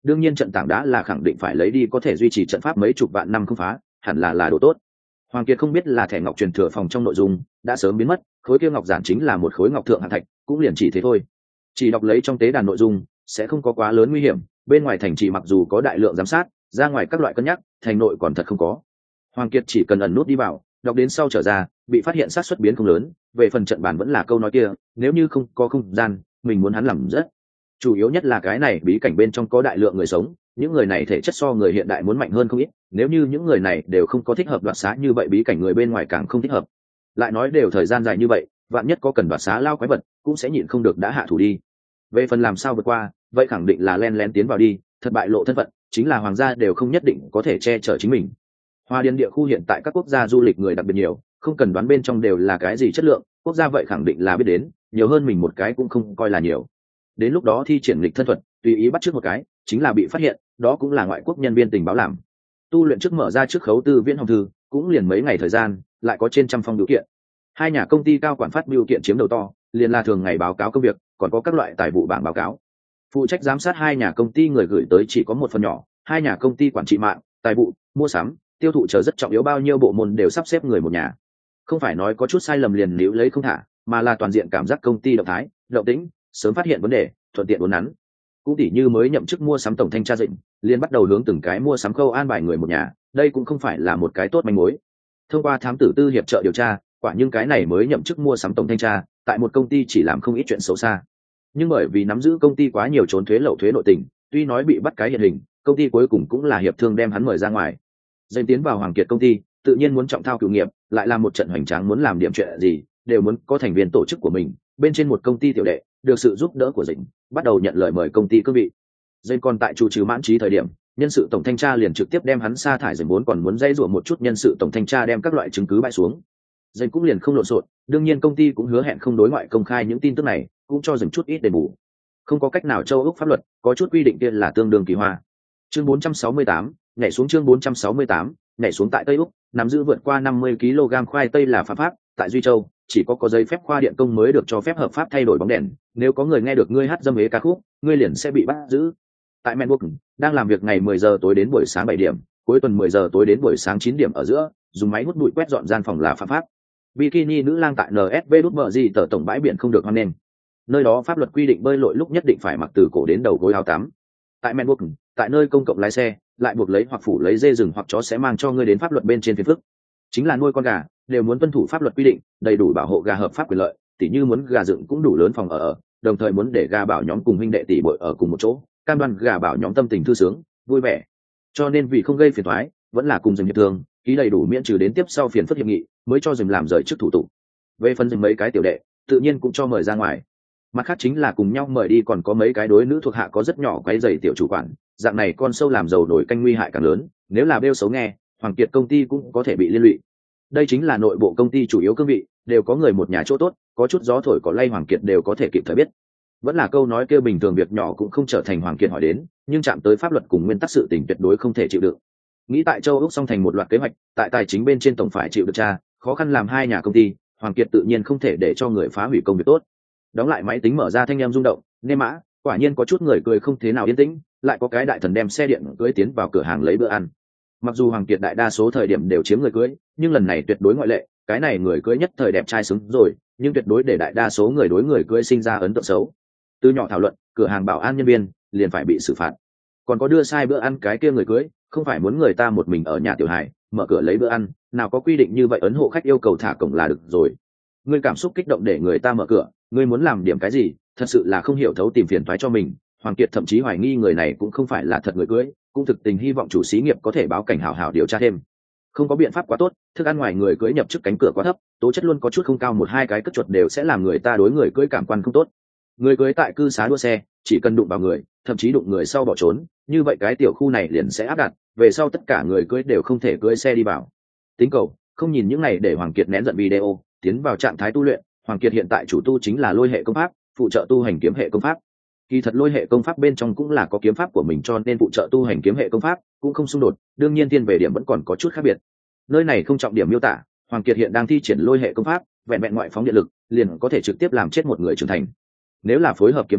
A: đương nhiên trận tảng đá là khẳng định phải lấy đi có thể duy trì trận pháp mấy chục vạn năm không phá, hẳn là là đồ tốt. Hoàng Kiệt không biết là thẻ ngọc truyền thừa phòng trong nội dung đã sớm biến mất, khối kia ngọc giản chính là một khối ngọc thượng hạng thạch, cũng liền chỉ thế thôi. Chỉ đọc lấy trong tế đàn nội dung sẽ không có quá lớn nguy hiểm, bên ngoài thành trì mặc dù có đại lượng giám sát, ra ngoài các loại cân nhắc, thành nội còn thật không có. Hoàng Kiệt chỉ cần ẩn nút đi vào, đọc đến sau trở ra, bị phát hiện sát suất biến không lớn, về phần trận bàn vẫn là câu nói kia, nếu như không có không gian, mình muốn hắn làm rất. Chủ yếu nhất là cái này bí cảnh bên trong có đại lượng người sống, những người này thể chất so người hiện đại muốn mạnh hơn không ít, nếu như những người này đều không có thích hợp đoạt xá như vậy bí cảnh người bên ngoài càng không thích hợp. Lại nói đều thời gian dài như vậy, vạn nhất có cần đoạt xá lao quái vật, cũng sẽ nhịn không được đã hạ thủ đi. Về phần làm sao vượt qua, vậy khẳng định là len lén tiến vào đi, thật bại lộ thân phận, chính là hoàng gia đều không nhất định có thể che chở chính mình. Hoa Điền địa khu hiện tại các quốc gia du lịch người đặc biệt nhiều, không cần đoán bên trong đều là cái gì chất lượng, quốc gia vậy khẳng định là biết đến, nhiều hơn mình một cái cũng không coi là nhiều. Đến lúc đó thi triển lịch thân thuật, tùy ý bắt trước một cái, chính là bị phát hiện, đó cũng là ngoại quốc nhân viên tình báo làm. Tu luyện trước mở ra trước khấu tư viễn hồng thư, cũng liền mấy ngày thời gian, lại có trên trăm phong biểu kiện. Hai nhà công ty cao quản phát biểu kiện chiếm đầu to, liền là thường ngày báo cáo công việc, còn có các loại tài vụ bảng báo cáo. Phụ trách giám sát hai nhà công ty người gửi tới chỉ có một phần nhỏ, hai nhà công ty quản trị mạng, tài vụ, mua sắm, tiêu thụ chờ rất trọng yếu, bao nhiêu bộ môn đều sắp xếp người một nhà. Không phải nói có chút sai lầm liền níu lấy không thả, mà là toàn diện cảm giác công ty động thái, động tĩnh, sớm phát hiện vấn đề, thuận tiện uốn nắn. Cũng tỉ như mới nhậm chức mua sắm tổng thanh tra Dĩnh, liền bắt đầu hướng từng cái mua sắm khâu an bài người một nhà, đây cũng không phải là một cái tốt manh mối. Thông qua thám tử tư hiệp trợ điều tra, quả nhưng cái này mới nhậm chức mua sắm tổng thanh tra, tại một công ty chỉ làm không ít chuyện xấu xa. Nhưng bởi vì nắm giữ công ty quá nhiều trốn thuế lậu thuế nội tình, tuy nói bị bắt cái hiện hình, công ty cuối cùng cũng là hiệp thương đem hắn mời ra ngoài. Dành tiến vào Hoàng Kiệt công ty, tự nhiên muốn trọng thao cửu nghiệp, lại làm một trận hoành tráng, muốn làm điểm chuyện gì, đều muốn có thành viên tổ chức của mình. Bên trên một công ty tiểu đệ, được sự giúp đỡ của Dĩnh, bắt đầu nhận lời mời công ty cương vị. Dành còn tại chủ trì mãn trí thời điểm, nhân sự tổng thanh tra liền trực tiếp đem hắn sa thải. Dành vốn còn muốn dây dụa một chút, nhân sự tổng thanh tra đem các loại chứng cứ bãi xuống. Dành cũng liền không lộn xộn, đương nhiên công ty cũng hứa hẹn không đối ngoại công khai những tin tức này, cũng cho Dành chút ít đền bù. Không có cách nào, châu Úc pháp luật có chút quy định kia là tương đương kỳ hoa. Chương bốn trăm sáu mươi tám, nhảy xuống chương bốn trăm sáu mươi tám, nhảy xuống tại Tây Úc, nắm giữ vượt qua năm mươi ki lô gam khoai tây là phạm pháp, tại Duy Châu, chỉ có có giấy phép khoa điện công mới được cho phép hợp pháp thay đổi bóng đèn, nếu có người nghe được ngươi hát dâm ế ca khúc, ngươi liền sẽ bị bắt giữ. Tại Melbourne, đang làm việc ngày mười giờ tối đến buổi sáng bảy điểm, cuối tuần mười giờ tối đến buổi sáng chín điểm ở giữa, dùng máy hút bụi quét dọn gian phòng là phạm pháp. Bikini nữ lang tại en ét vê đút bờ gì tờ tổng bãi biển không được hoan nghênh. Nơi đó pháp luật quy định bơi lội lúc nhất định phải mặc từ cổ đến đầu gối áo tắm. Tại Melbourne, tại nơi công cộng lái xe, lại buộc lấy hoặc phủ lấy dê rừng hoặc chó sẽ mang cho ngươi đến pháp luật bên trên phiền phức. Chính là nuôi con gà, đều muốn tuân thủ pháp luật quy định, đầy đủ bảo hộ gà hợp pháp quyền lợi, tỉ như muốn gà dựng cũng đủ lớn phòng ở, ở đồng thời muốn để gà bảo nhóm cùng huynh đệ tỷ muội ở cùng một chỗ, cam đoan gà bảo nhóm tâm tình thư sướng, vui vẻ. Cho nên vì không gây phiền toái, vẫn là cùng dừng hiệp thương, ký đầy đủ miễn trừ đến tiếp sau phiền phức hiệp nghị, mới cho dừng làm rời trước thủ tục. Về phần dừng mấy cái tiểu đệ, tự nhiên cũng cho mời ra ngoài. Mặt khác chính là cùng nhau mời đi còn có mấy cái đối nữ thuộc hạ có rất nhỏ quấy rầy tiểu chủ quản, dạng này con sâu làm giàu nổi canh nguy hại càng lớn, nếu là bêu xấu nghe, Hoàng Kiệt công ty cũng có thể bị liên lụy. Đây chính là nội bộ công ty chủ yếu cương vị, đều có người một nhà chỗ tốt, có chút gió thổi cỏ lay Hoàng Kiệt đều có thể kịp thời biết. Vẫn là câu nói kia, bình thường việc nhỏ cũng không trở thành Hoàng Kiệt hỏi đến, nhưng chạm tới pháp luật cùng nguyên tắc sự tình tuyệt đối không thể chịu đựng. Nghĩ tại châu Úc xong thành một loạt kế hoạch, tại tài chính bên trên tổng phải chịu được tra, khó khăn làm hai nhà công ty, Hoàng Kiệt tự nhiên không thể để cho người phá hủy công việc tốt. Đóng lại máy tính, mở ra thanh âm rung động, nê mã, quả nhiên có chút người cười không thế nào yên tĩnh, lại có cái đại thần đem xe điện cưới tiến vào cửa hàng lấy bữa ăn. Mặc dù Hoàng Kiệt đại đa số thời điểm đều chiếm người cưới, nhưng lần này tuyệt đối ngoại lệ, cái này người cưới nhất thời đẹp trai xứng rồi, nhưng tuyệt đối để đại đa số người đối người cưới sinh ra ấn tượng xấu. Từ nhỏ thảo luận, cửa hàng bảo an nhân viên liền phải bị xử phạt. Còn có đưa sai bữa ăn cái kia người cưới, không phải muốn người ta một mình ở nhà tiểu hài, mở cửa lấy bữa ăn, nào có quy định như vậy, ấn hộ khách yêu cầu thả cổng là được rồi. Ngươi cảm xúc kích động để người ta mở cửa, ngươi muốn làm điểm cái gì, thật sự là không hiểu thấu, tìm phiền toái cho mình. Hoàng Kiệt thậm chí hoài nghi người này cũng không phải là thật người cưới, cũng thực tình hy vọng chủ xí nghiệp có thể báo cảnh hảo hảo điều tra thêm. Không có biện pháp quá tốt, thức ăn ngoài người cưới nhập chức cánh cửa quá thấp, tố chất luôn có chút không cao, một hai cái cất chuột đều sẽ làm người ta đối người cưới cảm quan không tốt. Người cưới tại cư xá đua xe, chỉ cần đụng vào người, thậm chí đụng người sau bỏ trốn, như vậy cái tiểu khu này liền sẽ áp đặt, về sau tất cả người cưới đều không thể cưới xe đi vào. Tính cầu, không nhìn những này để Hoàng Kiệt nén giận video, tiến vào trạng thái tu luyện. Hoàng Kiệt hiện tại chủ tu chính là lôi hệ công pháp, phụ trợ tu hành kiếm hệ công pháp. Kỳ thật lôi hệ công pháp bên trong cũng là có kiếm pháp của mình, cho nên phụ trợ tu hành kiếm hệ công pháp cũng không xung đột, đương nhiên thiên về điểm vẫn còn có chút khác biệt. Nơi này không trọng điểm miêu tả, Hoàng Kiệt hiện đang thi triển lôi hệ công pháp, vẹn vẹn ngoại phóng điện lực liền có thể trực tiếp làm chết một người trưởng thành. Nếu là phối hợp kiếm pháp,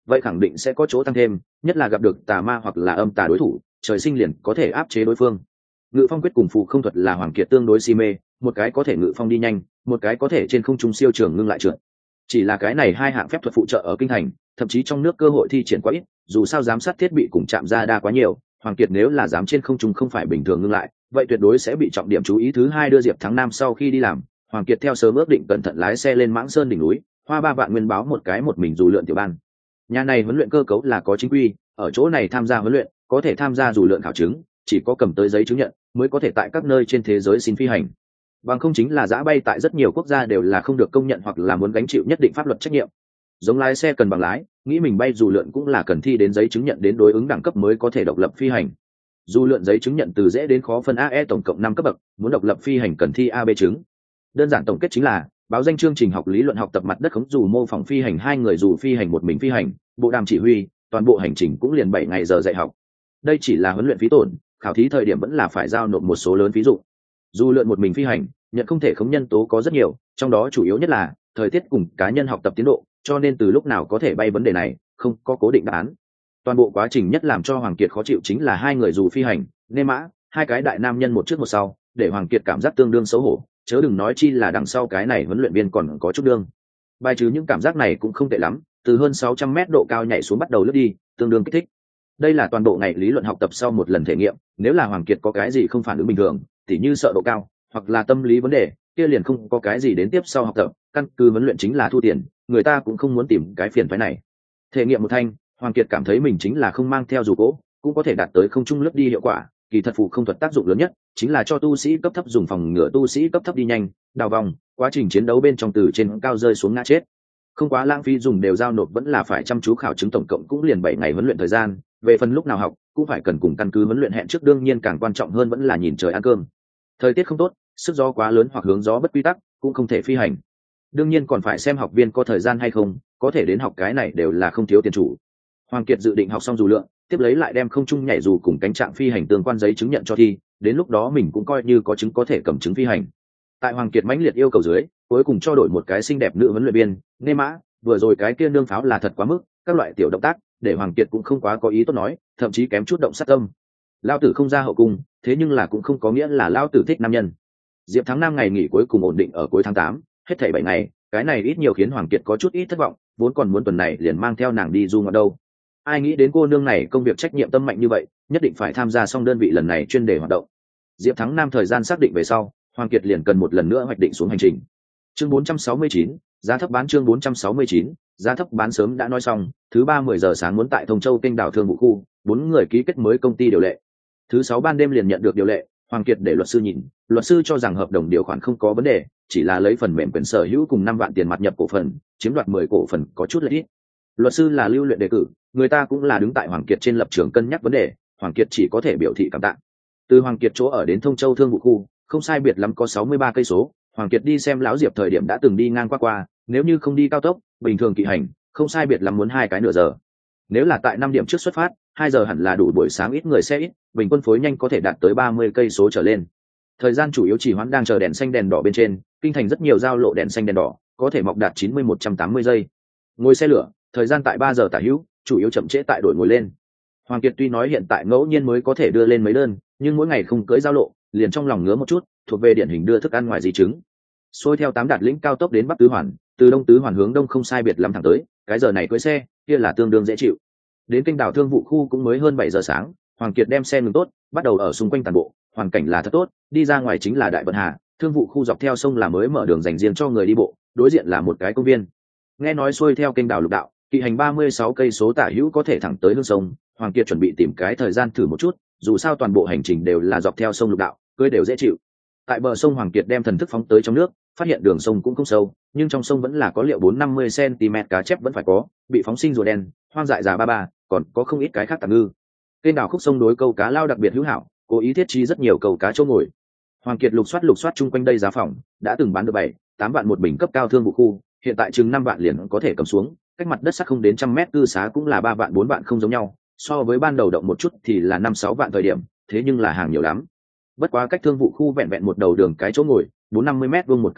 A: vậy khẳng định sẽ có chỗ tăng thêm, nhất là gặp được tà ma hoặc là âm tà đối thủ, trời sinh liền có thể áp chế đối phương. Ngự phong quyết cùng phù không thuật là Hoàng Kiệt tương đối si mê, một cái có thể ngự phong đi nhanh, một cái có thể trên không trung siêu trường ngưng lại trượt. Chỉ là cái này hai hạng phép thuật phụ trợ ở kinh thành, thậm chí trong nước cơ hội thi triển quá ít, dù sao giám sát thiết bị cùng chạm ra đa quá nhiều, Hoàng Kiệt nếu là dám trên không trung không phải bình thường ngưng lại, vậy tuyệt đối sẽ bị trọng điểm chú ý. Thứ hai, đưa Diệp Thắng Nam sau khi đi làm, Hoàng Kiệt theo sớm ước định cẩn thận lái xe lên Mãng Sơn đỉnh núi, hoa ba vạn nguyên báo một cái một mình dù lượn tiểu ban. Nhà này huấn luyện cơ cấu là có chính quy, ở chỗ này tham gia huấn luyện, có thể tham gia dù lượn khảo chứng, chỉ có cầm tới giấy chứng nhận mới có thể tại các nơi trên thế giới xin phi hành. Bằng không chính là giã bay tại rất nhiều quốc gia đều là không được công nhận hoặc là muốn gánh chịu nhất định pháp luật trách nhiệm. Giống lái xe cần bằng lái, nghĩ mình bay dù lượn cũng là cần thi đến giấy chứng nhận đến đối ứng đẳng cấp mới có thể độc lập phi hành. Dù lượn giấy chứng nhận từ dễ đến khó phân a e tổng cộng năm cấp bậc, muốn độc lập phi hành cần thi a b chứng. Đơn giản tổng kết chính là báo danh chương trình học lý luận học tập mặt đất khống dù mô phỏng phi hành hai người dù phi hành một mình phi hành, bộ đàm chỉ huy, toàn bộ hành trình cũng liền bảy ngày giờ dạy học. Đây chỉ là huấn luyện phí tổn, khảo thí thời điểm vẫn là phải giao nộp một số lớn ví dụ. Dù lượn một mình phi hành, nhận không thể khống nhân tố có rất nhiều, trong đó chủ yếu nhất là thời tiết cùng cá nhân học tập tiến độ, cho nên từ lúc nào có thể bay vấn đề này không có cố định đáp án. Toàn bộ quá trình nhất làm cho Hoàng Kiệt khó chịu chính là hai người dù phi hành, nê mã, hai cái đại nam nhân một trước một sau, để Hoàng Kiệt cảm giác tương đương xấu hổ, chớ đừng nói chi là đằng sau cái này huấn luyện viên còn có chút đương. Bài trừ những cảm giác này cũng không tệ lắm, từ hơn sáu trăm mét độ cao nhảy xuống bắt đầu lướt đi, tương đương kích thích. Đây là toàn bộ ngày lý luận học tập sau một lần thể nghiệm, nếu là Hoàng Kiệt có cái gì không phản ứng bình thường, tỉ như sợ độ cao, hoặc là tâm lý vấn đề, kia liền không có cái gì đến tiếp sau học tập, căn cứ huấn luyện chính là thu tiền, người ta cũng không muốn tìm cái phiền phức này. Thể nghiệm một thanh, Hoàng Kiệt cảm thấy mình chính là không mang theo dù gỗ, cũng có thể đạt tới không trung lướt đi hiệu quả, kỳ thật phù không thuật tác dụng lớn nhất chính là cho tu sĩ cấp thấp dùng phòng ngừa tu sĩ cấp thấp đi nhanh, đào vòng, quá trình chiến đấu bên trong từ trên cao rơi xuống ngã chết. Không quá lãng phí, dùng đều giao nộp vẫn là phải chăm chú khảo chứng, tổng cộng cũng liền bảy ngày huấn luyện thời gian, về phần lúc nào học cũng phải cần cùng căn cứ huấn luyện hẹn trước, đương nhiên càng quan trọng hơn vẫn là nhìn trời ăn cơm. Thời tiết không tốt, sức gió quá lớn hoặc hướng gió bất quy tắc cũng không thể phi hành. Đương nhiên còn phải xem học viên có thời gian hay không, có thể đến học cái này đều là không thiếu tiền chủ. Hoàng Kiệt dự định học xong dù lượn, tiếp lấy lại đem không trung nhảy dù cùng cánh trạng phi hành tương quan giấy chứng nhận cho thi, đến lúc đó mình cũng coi như có chứng có thể cầm chứng phi hành. Tại Hoàng Kiệt mãnh liệt yêu cầu dưới, cuối cùng cho đổi một cái xinh đẹp nữ huấn luyện viên, Nê Mã, vừa rồi cái kia nương pháo là thật quá mức, các loại tiểu động tác để Hoàng Kiệt cũng không quá có ý tốt nói, thậm chí kém chút động sát tâm. Lao tử không ra hậu cung, thế nhưng là cũng không có nghĩa là lao tử thích nam nhân. Diệp Thắng Nam ngày nghỉ cuối cùng ổn định ở cuối tháng tám, hết thảy bảy ngày, cái này ít nhiều khiến Hoàng Kiệt có chút ít thất vọng, vốn còn muốn tuần này liền mang theo nàng đi du ngoạn đâu. Ai nghĩ đến cô nương này công việc trách nhiệm tâm mạnh như vậy, nhất định phải tham gia xong đơn vị lần này chuyên đề hoạt động. Diệp Thắng Nam thời gian xác định về sau, Hoàng Kiệt liền cần một lần nữa hoạch định xuống hành trình. Chương bốn trăm sáu mươi chín, giá thấp bán. Chương bốn trăm sáu mươi chín, giá thấp bán. Sớm đã nói xong, thứ ba mười giờ sáng muốn tại Thông Châu kênh đảo thương vụ khu, bốn người ký kết mới công ty điều lệ. Thứ sáu ban đêm liền nhận được điều lệ, Hoàng Kiệt để luật sư nhìn, luật sư cho rằng hợp đồng điều khoản không có vấn đề, chỉ là lấy phần mềm quyền sở hữu cùng năm vạn tiền mặt nhập cổ phần, chiếm đoạt mười cổ phần có chút lợi ích. Luật sư là Lưu Luyện đề cử, người ta cũng là đứng tại Hoàng Kiệt trên lập trường cân nhắc vấn đề, Hoàng Kiệt chỉ có thể biểu thị cảm tạ. Từ Hoàng Kiệt chỗ ở đến Thông Châu thương vụ khu, không sai biệt lắm có sáu mươi ba cây số, Hoàng Kiệt đi xem lão Diệp thời điểm đã từng đi ngang qua qua, nếu như không đi cao tốc, bình thường kỵ hành, không sai biệt lắm muốn hai cái nửa giờ. Nếu là tại năm điểm trước xuất phát, hai giờ hẳn là đủ, buổi sáng ít người xe ít, bình quân phối nhanh có thể đạt tới ba mươi cây số trở lên. Thời gian chủ yếu chỉ hoãn đang chờ đèn xanh đèn đỏ bên trên, kinh thành rất nhiều giao lộ đèn xanh đèn đỏ, có thể mọc đạt chín mươi một trăm tám mươi giây. Ngồi xe lửa, thời gian tại ba giờ tả hữu, chủ yếu chậm trễ tại đổi ngồi lên. Hoàng Kiệt tuy nói hiện tại ngẫu nhiên mới có thể đưa lên mấy đơn, nhưng mỗi ngày không cưỡi giao lộ, liền trong lòng ngứa một chút, thuộc về điển hình đưa thức ăn ngoài di chứng. Xuôi theo tám đạt lĩnh cao tốc đến Bắc Tứ Hoàn, từ Đông Tứ Hoàn hướng đông không sai biệt lắm thẳng tới, cái giờ này cưỡi xe, kia là tương đương dễ chịu. Đến kênh đảo thương vụ khu cũng mới hơn bảy giờ sáng, Hoàng Kiệt đem xe ngừng tốt, bắt đầu ở xung quanh tàn bộ, hoàn cảnh là thật tốt, đi ra ngoài chính là Đại Vận Hà, thương vụ khu dọc theo sông là mới mở đường dành riêng cho người đi bộ, đối diện là một cái công viên. Nghe nói xuôi theo kênh đảo lục đạo, kỵ hành ba mươi sáu cây số tả hữu có thể thẳng tới hương sông, Hoàng Kiệt chuẩn bị tìm cái thời gian thử một chút, dù sao toàn bộ hành trình đều là dọc theo sông lục đạo, cưỡi đều dễ chịu. Tại bờ sông Hoàng Kiệt đem thần thức phóng tới trong nước, phát hiện đường sông cũng không sâu, nhưng trong sông vẫn là có liệu bốn năm mươi xăng-ti-mét cá chép vẫn phải có, bị phóng sinh rùa đen, hoang dại già ba ba, còn có không ít cái khác tạm ngư. Kênh đảo khúc sông đối câu cá lao đặc biệt hữu hảo, cố ý thiết trí rất nhiều câu cá chỗ ngồi. Hoàng Kiệt lục soát lục soát chung quanh đây giá phòng, đã từng bán được bảy, tám vạn một bình cấp cao thương vụ khu, hiện tại chừng năm vạn liền có thể cầm xuống, cách mặt đất sắt không đến trăm mét cư xá cũng là ba vạn bốn vạn không giống nhau, so với ban đầu động một chút thì là năm sáu vạn thời điểm, thế nhưng là hàng nhiều lắm. Bất quá cách thương vụ khu vẹn vẹn một đầu đường cái chỗ ngồi, bốn năm mươi mét vuông một căn phòng,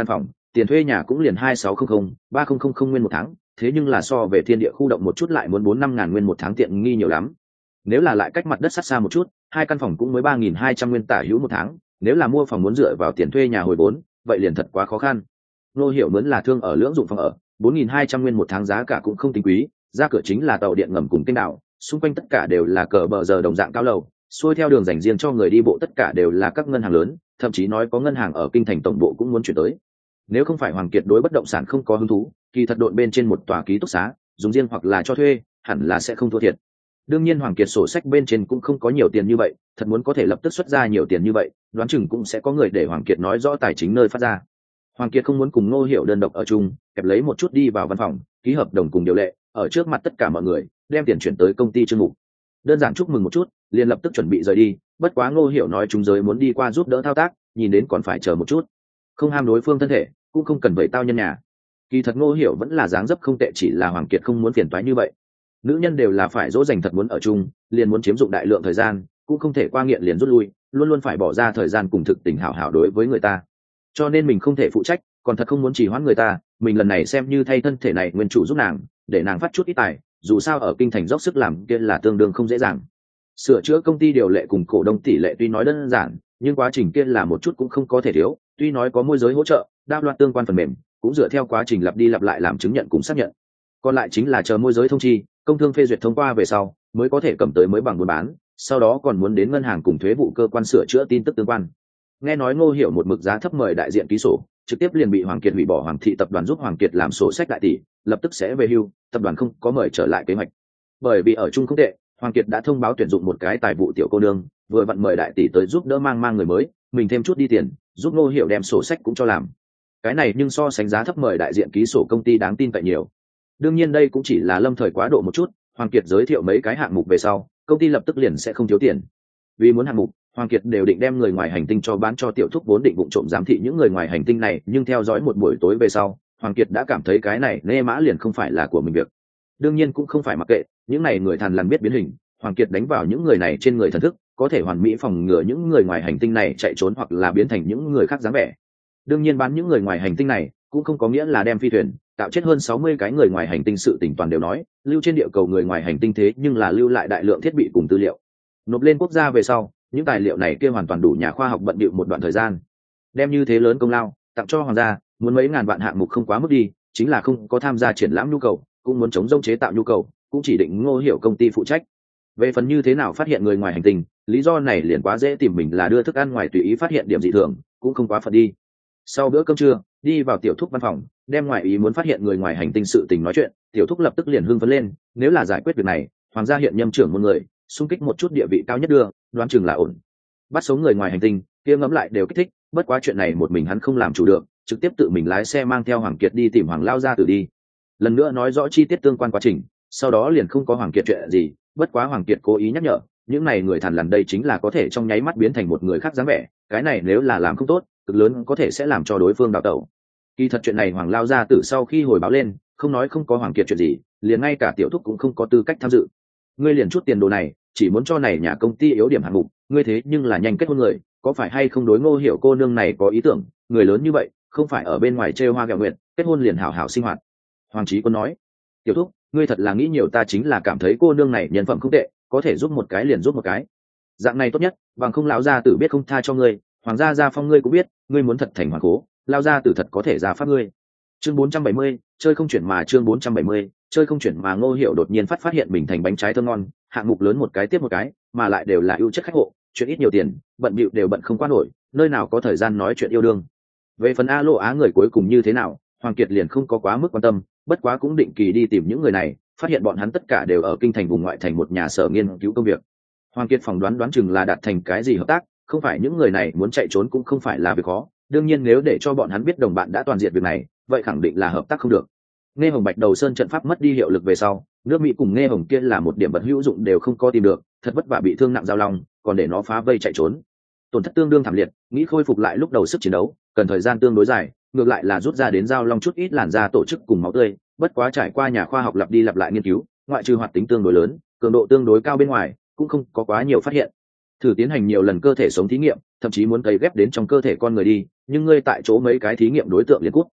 A: tiền thuê nhà cũng liền hai sáu không không ba không không không nguyên một tháng, thế nhưng là so về thiên địa khu động một chút lại muốn bốn năm ngàn nguyên một tháng, tiện nghi nhiều lắm. Nếu là lại cách mặt đất sát xa một chút, hai căn phòng cũng mới ba nghìn hai trăm nguyên tả hữu một tháng, nếu là mua phòng muốn dựa vào tiền thuê nhà hồi vốn, vậy liền thật quá khó khăn. Nô Hiểu mướn là thương ở lưỡng dụng phòng ở, bốn nghìn hai trăm nguyên một tháng giá cả cũng không tính quý, ra cửa chính là tàu điện ngầm cùng kênh đảo, xung quanh tất cả đều là cờ bờ giờ đồng dạng cao lầu, xuôi theo đường dành riêng cho người đi bộ tất cả đều là các ngân hàng lớn, thậm chí nói có ngân hàng ở kinh thành tổng bộ cũng muốn chuyển tới. Nếu không phải Hoàng Kiệt đối bất động sản không có hứng thú, kỳ thật đội bên trên một tòa ký túc xá, dùng riêng hoặc là cho thuê, hẳn là sẽ không thua thiệt. Đương nhiên Hoàng Kiệt sổ sách bên trên cũng không có nhiều tiền như vậy, thật muốn có thể lập tức xuất ra nhiều tiền như vậy, đoán chừng cũng sẽ có người để Hoàng Kiệt nói rõ tài chính nơi phát ra. Hoàng Kiệt không muốn cùng Ngô Hiểu đơn độc ở chung, kẹp lấy một chút đi vào văn phòng, ký hợp đồng cùng điều lệ, ở trước mặt tất cả mọi người, đem tiền chuyển tới công ty Trương Mục. Đơn giản chúc mừng một chút, liền lập tức chuẩn bị rời đi, bất quá Ngô Hiểu nói chúng giới muốn đi qua giúp đỡ thao tác, nhìn đến còn phải chờ một chút. Không ham đối phương thân thể, cũng không cần vậy tao nhân nhà. Kỳ thật Ngô Hiểu vẫn là dáng dấp không tệ, chỉ là Hoàng Kiệt không muốn phiền toái như vậy. Nữ nhân đều là phải dỗ dành thật muốn ở chung, liền muốn chiếm dụng đại lượng thời gian, cũng không thể qua nghiện liền rút lui, luôn luôn phải bỏ ra thời gian cùng thực tình hảo hảo đối với người ta. Cho nên mình không thể phụ trách, còn thật không muốn trì hoãn người ta, mình lần này xem như thay thân thể này nguyên chủ giúp nàng, để nàng phát chút ít tài, dù sao ở kinh thành dốc sức làm kia là tương đương không dễ dàng. Sửa chữa công ty điều lệ cùng cổ đông tỷ lệ tuy nói đơn giản, nhưng quá trình kia là một chút cũng không có thể thiếu, tuy nói có môi giới hỗ trợ, đa loạt tương quan phần mềm, cũng dựa theo quá trình lặp đi lặp lại làm chứng nhận cùng xác nhận. Còn lại chính là chờ môi giới thông chi, công thương phê duyệt thông qua về sau, mới có thể cầm tới mới bằng buôn bán, sau đó còn muốn đến ngân hàng cùng thuế vụ cơ quan sửa chữa tin tức tương quan. Nghe nói Ngô Hiểu một mực giá thấp mời đại diện ký sổ, trực tiếp liền bị Hoàng Kiệt hủy bỏ Hoàng thị tập đoàn giúp Hoàng Kiệt làm sổ sách đại tỷ, lập tức sẽ về hưu, tập đoàn không có mời trở lại kế hoạch. Bởi vì ở chung không tệ, Hoàng Kiệt đã thông báo tuyển dụng một cái tài vụ tiểu cô nương, vừa vặn mời đại tỷ tới giúp đỡ mang mang người mới, mình thêm chút đi tiền, giúp Ngô Hiểu đem sổ sách cũng cho làm. Cái này nhưng so sánh giá thấp mời đại diện ký sổ công ty đáng tin cậy nhiều. Đương nhiên đây cũng chỉ là lâm thời quá độ một chút, Hoàng Kiệt giới thiệu mấy cái hạng mục về sau, công ty lập tức liền sẽ không thiếu tiền. Vì muốn hạng mục, Hoàng Kiệt đều định đem người ngoài hành tinh cho bán cho tiểu thúc vốn định vụng trộm giám thị những người ngoài hành tinh này, nhưng theo dõi một buổi tối về sau, Hoàng Kiệt đã cảm thấy cái này nê mã liền không phải là của mình việc. Đương nhiên cũng không phải mặc kệ, những này người thằn lằn biết biến hình, Hoàng Kiệt đánh vào những người này trên người thần thức, có thể hoàn mỹ phòng ngừa những người ngoài hành tinh này chạy trốn hoặc là biến thành những người khác dáng vẻ. Đương nhiên bán những người ngoài hành tinh này cũng không có nghĩa là đem phi thuyền tạo chết hơn sáu mươi cái người ngoài hành tinh, sự tỉnh toàn đều nói lưu trên địa cầu người ngoài hành tinh thế nhưng là lưu lại đại lượng thiết bị cùng tư liệu, nộp lên quốc gia về sau những tài liệu này kia hoàn toàn đủ nhà khoa học bận bịu một đoạn thời gian. Đem như thế lớn công lao tặng cho hoàng gia, muốn mấy ngàn vạn hạng mục không quá mức đi, chính là không có tham gia triển lãm nhu cầu, cũng muốn chống rông chế tạo nhu cầu, cũng chỉ định Ngô Hiểu công ty phụ trách. Về phần như thế nào phát hiện người ngoài hành tinh, lý do này liền quá dễ tìm, mình là đưa thức ăn ngoài tùy ý phát hiện điểm dị thường, cũng không quá phận đi. Sau bữa cơm trưa, đi vào tiểu thúc văn phòng, đem ngoại ý muốn phát hiện người ngoài hành tinh sự tình nói chuyện, tiểu thúc lập tức liền hưng phấn lên, nếu là giải quyết việc này, hoàng gia hiện nhâm trưởng một người, xung kích một chút địa vị cao nhất đưa, đoán chừng là ổn. Bắt sống người ngoài hành tinh, kia ngẫm lại đều kích thích, bất quá chuyện này một mình hắn không làm chủ được, trực tiếp tự mình lái xe mang theo Hoàng Kiệt đi tìm Hoàng Lao gia tử đi. Lần nữa nói rõ chi tiết tương quan quá trình, sau đó liền không có Hoàng Kiệt chuyện gì, bất quá Hoàng Kiệt cố ý nhắc nhở, những này người thằn lằn đây chính là có thể trong nháy mắt biến thành một người khác dáng vẻ, cái này nếu là làm không tốt, cực lớn có thể sẽ làm cho đối phương đào tẩu. Kỳ thật chuyện này Hoàng Lao gia tử sau khi hồi báo lên, không nói không có Hoàng Kiệt chuyện gì, liền ngay cả tiểu thúc cũng không có tư cách tham dự. Ngươi liền chút tiền đồ này, chỉ muốn cho này nhà công ty yếu điểm hạng mục, ngươi thế nhưng là nhanh kết hôn người, có phải hay không đối Ngô Hiểu cô nương này có ý tưởng, người lớn như vậy, không phải ở bên ngoài trêu hoa ghẹo nguyệt, kết hôn liền hảo hảo sinh hoạt. Hoàng Chí Quân nói, tiểu thúc, ngươi thật là nghĩ nhiều, ta chính là cảm thấy cô nương này nhân phẩm không tệ, có thể giúp một cái liền giúp một cái. Dạng này tốt nhất, bằng không lão gia tử biết không tha cho ngươi, hoàng gia gia phong ngươi cũng biết, ngươi muốn thật thành hoàng cố, lão gia tử thật có thể ra pháp ngươi. Chương bốn trăm bảy mươi, chơi không chuyển mà chương bốn trăm bảy mươi, chơi không chuyển mà Ngô Hiểu đột nhiên phát phát hiện mình thành bánh trái thơm ngon, hạng mục lớn một cái tiếp một cái, mà lại đều là ưu chất khách hộ, chuyện ít nhiều tiền, bận bịu đều bận không qua nổi, nơi nào có thời gian nói chuyện yêu đương. Về phần A Lô Á người cuối cùng như thế nào, Hoàng Kiệt liền không có quá mức quan tâm, bất quá cũng định kỳ đi tìm những người này, phát hiện bọn hắn tất cả đều ở kinh thành vùng ngoại thành một nhà sở nghiên cứu công việc. Hoàng Kiệt phỏng đoán đoán chừng là đạt thành cái gì hợp tác, không phải những người này muốn chạy trốn cũng không phải là việc khó, đương nhiên nếu để cho bọn hắn biết đồng bạn đã toàn diện việc này, vậy khẳng định là hợp tác không được. Nghe Hồng Bạch Đầu Sơn trận pháp mất đi hiệu lực về sau, nước Mỹ cùng Nghe Hồng kia là một điểm vật hữu dụng đều không có tìm được, thật vất vả bị thương nặng giao long, còn để nó phá vây chạy trốn, tổn thất tương đương thảm liệt, nghĩ khôi phục lại lúc đầu sức chiến đấu, cần thời gian tương đối dài, ngược lại là rút ra đến giao long chút ít làn da tổ chức cùng máu tươi, bất quá trải qua nhà khoa học lặp đi lặp lại nghiên cứu, ngoại trừ hoạt tính tương đối lớn, cường độ tương đối cao bên ngoài, cũng không có quá nhiều phát hiện. Thử tiến hành nhiều lần cơ thể sống thí nghiệm, thậm chí muốn cấy ghép đến trong cơ thể con người đi, nhưng ngươi tại chỗ mấy cái thí nghiệm đối tượng liên quốc,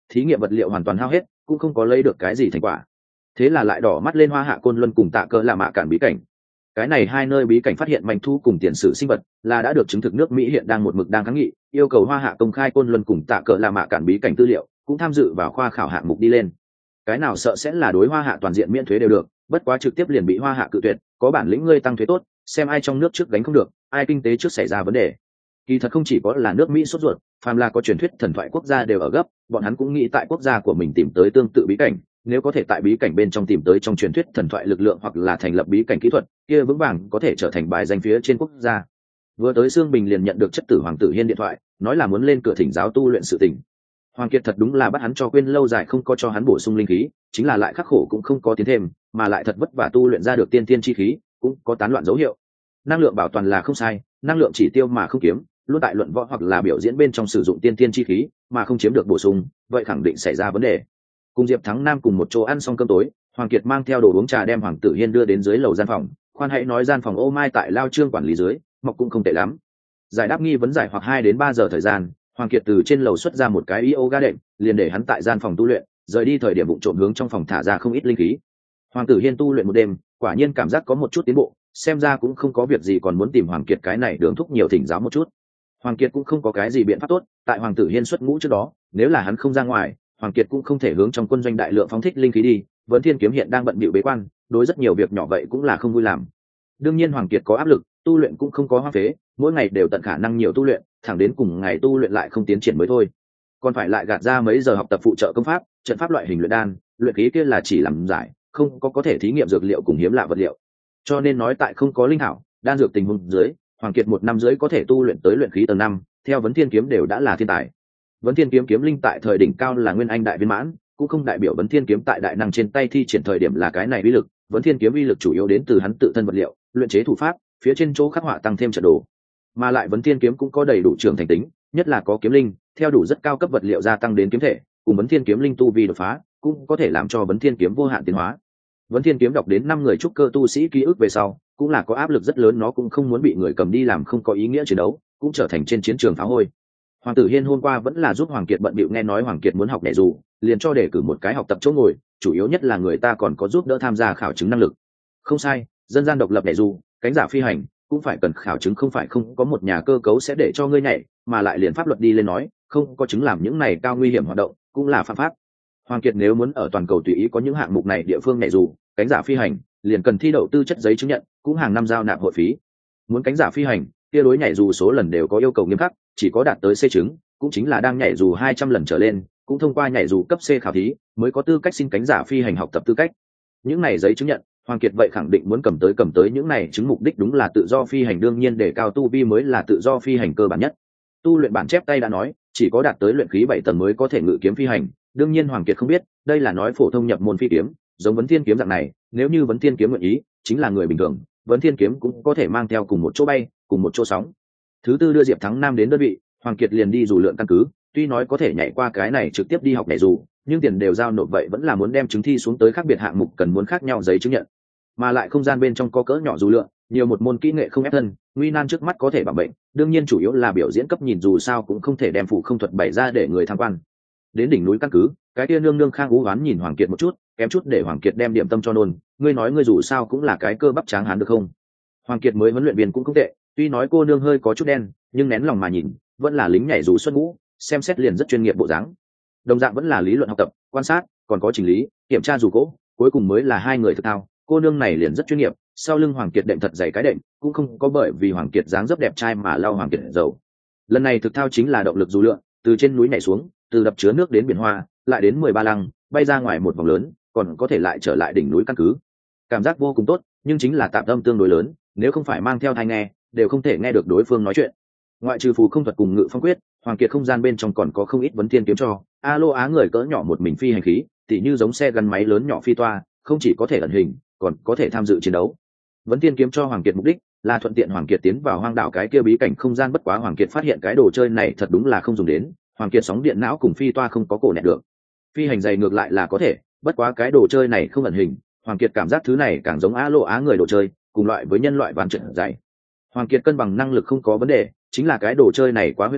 A: thí nghiệm vật liệu hoàn toàn hao hết, cũng không có lấy được cái gì thành quả. Thế là lại đỏ mắt lên Hoa Hạ Côn Luân cùng Tạ Cơ La Mạ Cản bí cảnh. Cái này hai nơi bí cảnh phát hiện manh thu cùng tiền sử sinh vật là đã được chứng thực nước Mỹ hiện đang một mực đang kháng nghị, yêu cầu Hoa Hạ công khai Côn Luân cùng Tạ Cơ La Mạ Cản bí cảnh tư liệu, cũng tham dự vào khoa khảo hạng mục đi lên. Cái nào sợ sẽ là đối Hoa Hạ toàn diện miễn thuế đều được, bất quá trực tiếp liền bị Hoa Hạ cự tuyệt, có bản lĩnh ngươi tăng thuế tốt, xem ai trong nước trước gánh không được, ai kinh tế trước xảy ra vấn đề. Kỳ thật không chỉ có là nước Mỹ sốt ruột, phàm là có truyền thuyết thần thoại quốc gia đều ở gấp, bọn hắn cũng nghĩ tại quốc gia của mình tìm tới tương tự bí cảnh, nếu có thể tại bí cảnh bên trong tìm tới trong truyền thuyết thần thoại lực lượng hoặc là thành lập bí cảnh kỹ thuật, kia vững vàng có thể trở thành bài danh phía trên quốc gia. Vừa tới Sương Bình liền nhận được chất tử Hoàng Tử Hiên điện thoại, nói là muốn lên cửa thỉnh giáo tu luyện sự tình. Hoàng Kiệt thật đúng là bắt hắn cho quên lâu dài không có cho hắn bổ sung linh khí, chính là lại khắc khổ cũng không có tiến thêm, mà lại thật vất vả tu luyện ra được tiên tiên chi khí, cũng có tán loạn dấu hiệu. Năng lượng bảo toàn là không sai, năng lượng chỉ tiêu mà không kiếm, luôn tại luận võ hoặc là biểu diễn bên trong sử dụng tiên tiên chi khí, mà không chiếm được bổ sung, vậy khẳng định xảy ra vấn đề. Cùng Diệp Thắng Nam cùng một chỗ ăn xong cơm tối, Hoàng Kiệt mang theo đồ uống trà đem Hoàng Tử Hiên đưa đến dưới lầu gian phòng, khoan hãy nói gian phòng ô mai tại Lao Trương quản lý dưới, mọc cũng không tệ lắm. Giải đáp nghi vấn giải hoặc hai đến ba giờ thời gian, Hoàng Kiệt từ trên lầu xuất ra một cái yoga đệm, liền để hắn tại gian phòng tu luyện, rời đi thời điểm vụng trộm hướng trong phòng thả ra không ít linh khí. Hoàng Tử Hiên tu luyện một đêm, quả nhiên cảm giác có một chút tiến bộ, xem ra cũng không có việc gì còn muốn tìm Hoàng Kiệt cái này đường thúc nhiều thỉnh giáo một chút. Hoàng Kiệt cũng không có cái gì biện pháp tốt, tại Hoàng Tử Hiên xuất ngũ trước đó, nếu là hắn không ra ngoài, Hoàng Kiệt cũng không thể hướng trong quân doanh đại lượng phóng thích linh khí đi, Vấn Thiên Kiếm hiện đang bận bịu bế quan, đối rất nhiều việc nhỏ vậy cũng là không vui làm. Đương nhiên Hoàng Kiệt có áp lực, tu luyện cũng không có hoang phế, mỗi ngày đều tận khả năng nhiều tu luyện, thẳng đến cùng ngày tu luyện lại không tiến triển mới thôi. Còn phải lại gạt ra mấy giờ học tập phụ trợ công pháp, trận pháp loại hình luyện đan, luyện khí kia là chỉ làm giải, không có có thể thí nghiệm dược liệu cùng hiếm lạ vật liệu. Cho nên nói tại không có linh thảo, đan dược tình huống dưới, Hoàng Kiệt một năm dưới có thể tu luyện tới luyện khí tầng năm, theo Vấn Thiên Kiếm đều đã là thiên tài. Vấn Thiên Kiếm kiếm linh tại thời đỉnh cao là nguyên anh đại viên mãn, cũng không đại biểu Vấn Thiên Kiếm tại đại năng trên tay thi triển thời điểm là cái này uy lực, Vấn Thiên Kiếm uy lực chủ yếu đến từ hắn tự thân vật liệu, luyện chế thủ pháp, phía trên chỗ khắc họa tăng thêm trận đồ. Mà lại Vấn Thiên Kiếm cũng có đầy đủ trưởng thành tính, nhất là có kiếm linh, theo đủ rất cao cấp vật liệu gia tăng đến kiếm thể, cùng Vấn Thiên Kiếm linh tu vi đột phá, cũng có thể làm cho Vấn Thiên Kiếm vô hạn tiến hóa. Vấn Thiên Kiếm đọc đến năm người trúc cơ tu sĩ ký ức về sau, cũng là có áp lực rất lớn, nó cũng không muốn bị người cầm đi làm không có ý nghĩa chiến đấu, cũng trở thành trên chiến trường phá hôi. Hoàng Tử Hiên hôm qua vẫn là giúp Hoàng Kiệt bận bịu, nghe nói Hoàng Kiệt muốn học nhảy dù, liền cho để cử một cái học tập chỗ ngồi, chủ yếu nhất là người ta còn có giúp đỡ tham gia khảo chứng năng lực. Không sai, dân gian độc lập nhảy dù, cánh giả phi hành, cũng phải cần khảo chứng, không phải không có một nhà cơ cấu sẽ để cho ngươi nhảy, mà lại liền pháp luật đi lên nói, không có chứng làm những này cao nguy hiểm hoạt động, cũng là phạm pháp. Hoàng Kiệt nếu muốn ở toàn cầu tùy ý có những hạng mục này địa phương nhảy dù, cánh giả phi hành, liền cần thi đậu tư chất giấy chứng nhận, cũng hàng năm giao nạp hội phí. Muốn cánh giả phi hành, kia đối nhảy dù số lần đều có yêu cầu nghiêm khắc, chỉ có đạt tới C chứng, cũng chính là đang nhảy dù hai trăm lần trở lên, cũng thông qua nhảy dù cấp C khảo thí, mới có tư cách xin cánh giả phi hành học tập tư cách. Những này giấy chứng nhận, Hoàng Kiệt vậy khẳng định muốn cầm tới cầm tới những này chứng, mục đích đúng là tự do phi hành, đương nhiên để cao tu vi mới là tự do phi hành cơ bản nhất. Tu luyện bản chép tay đã nói, chỉ có đạt tới luyện khí bảy tầng mới có thể ngự kiếm phi hành, đương nhiên Hoàng Kiệt không biết, đây là nói phổ thông nhập môn phi kiếm, giống Vấn Thiên Kiếm dạng này, nếu như Vấn Thiên Kiếm nguyện ý, chính là người bình thường, Vấn Thiên Kiếm cũng có thể mang theo cùng một chỗ bay, cùng một chỗ sóng. Thứ tư đưa Diệp Thắng Nam đến đơn vị, Hoàng Kiệt liền đi dù lượn căn cứ, tuy nói có thể nhảy qua cái này trực tiếp đi học nhảy dù, nhưng tiền đều giao nộp, vậy vẫn là muốn đem chứng thi xuống tới khác biệt hạng mục cần muốn khác nhau giấy chứng nhận. Mà lại không gian bên trong có cỡ nhỏ dù lượn, nhiều một môn kỹ nghệ không ép thân, nguy nan trước mắt có thể bảo bệnh, đương nhiên chủ yếu là biểu diễn cấp, nhìn dù sao cũng không thể đem phụ không thuật bày ra để người tham quan. Đến đỉnh núi căn cứ, cái kia nương nương Khang Ú Oán nhìn Hoàng Kiệt một chút, kém chút để Hoàng Kiệt đem điểm tâm cho nôn, ngươi nói ngươi dù sao cũng là cái cơ bắp tráng hán được không? Hoàng Kiệt mới huấn luyện viên cũng không tệ, tuy nói cô nương hơi có chút đen, nhưng nén lòng mà nhìn, vẫn là lính nhảy dù xuất ngũ, xem xét liền rất chuyên nghiệp bộ dáng. Đồng dạng vẫn là lý luận học tập, quan sát, còn có chỉnh lý, kiểm tra dù cỗ, cuối cùng mới là hai người thực thao. Cô nương này liền rất chuyên nghiệp, sau lưng Hoàng Kiệt đệm thật dày cái đệm, cũng không có bởi vì Hoàng Kiệt dáng dấp đẹp trai mà lau Hoàng Kiệt dầu. Lần này thực thao chính là động lực dù lượn, từ trên núi nhảy xuống, từ đập chứa nước đến biển hoa, lại đến mười ba lăng, bay ra ngoài một vòng lớn, còn có thể lại trở lại đỉnh núi căn cứ. Cảm giác vô cùng tốt, nhưng chính là tạm tâm tương đối lớn, nếu không phải mang theo tai nghe, đều không thể nghe được đối phương nói chuyện. Ngoại trừ phù không thuật cùng ngự phong quyết, Hoàng Kiệt không gian bên trong còn có không ít Vấn Thiên Kiếm cho alo á người cỡ nhỏ một mình phi hành khí, tỉ như giống xe gắn máy lớn nhỏ phi toa, không chỉ có thể ẩn hình, còn có thể tham dự chiến đấu. Vấn Thiên Kiếm cho Hoàng Kiệt mục đích là thuận tiện Hoàng Kiệt tiến vào hoang đảo cái kia bí cảnh không gian, bất quá Hoàng Kiệt phát hiện cái đồ chơi này thật đúng là không dùng đến, Hoàng Kiệt sóng điện não cùng phi toa không có cổ nẹt được. Phi hành dày ngược lại là có thể, bất quá cái đồ chơi này không ẩn hình, Hoàng Kiệt cảm giác thứ này càng giống alo á người đồ chơi, cùng loại với nhân loại ván trận dày. Hoàng Kiệt cân bằng năng lực không có vấn đề, chính là cái đồ chơi này quá huyết gốc,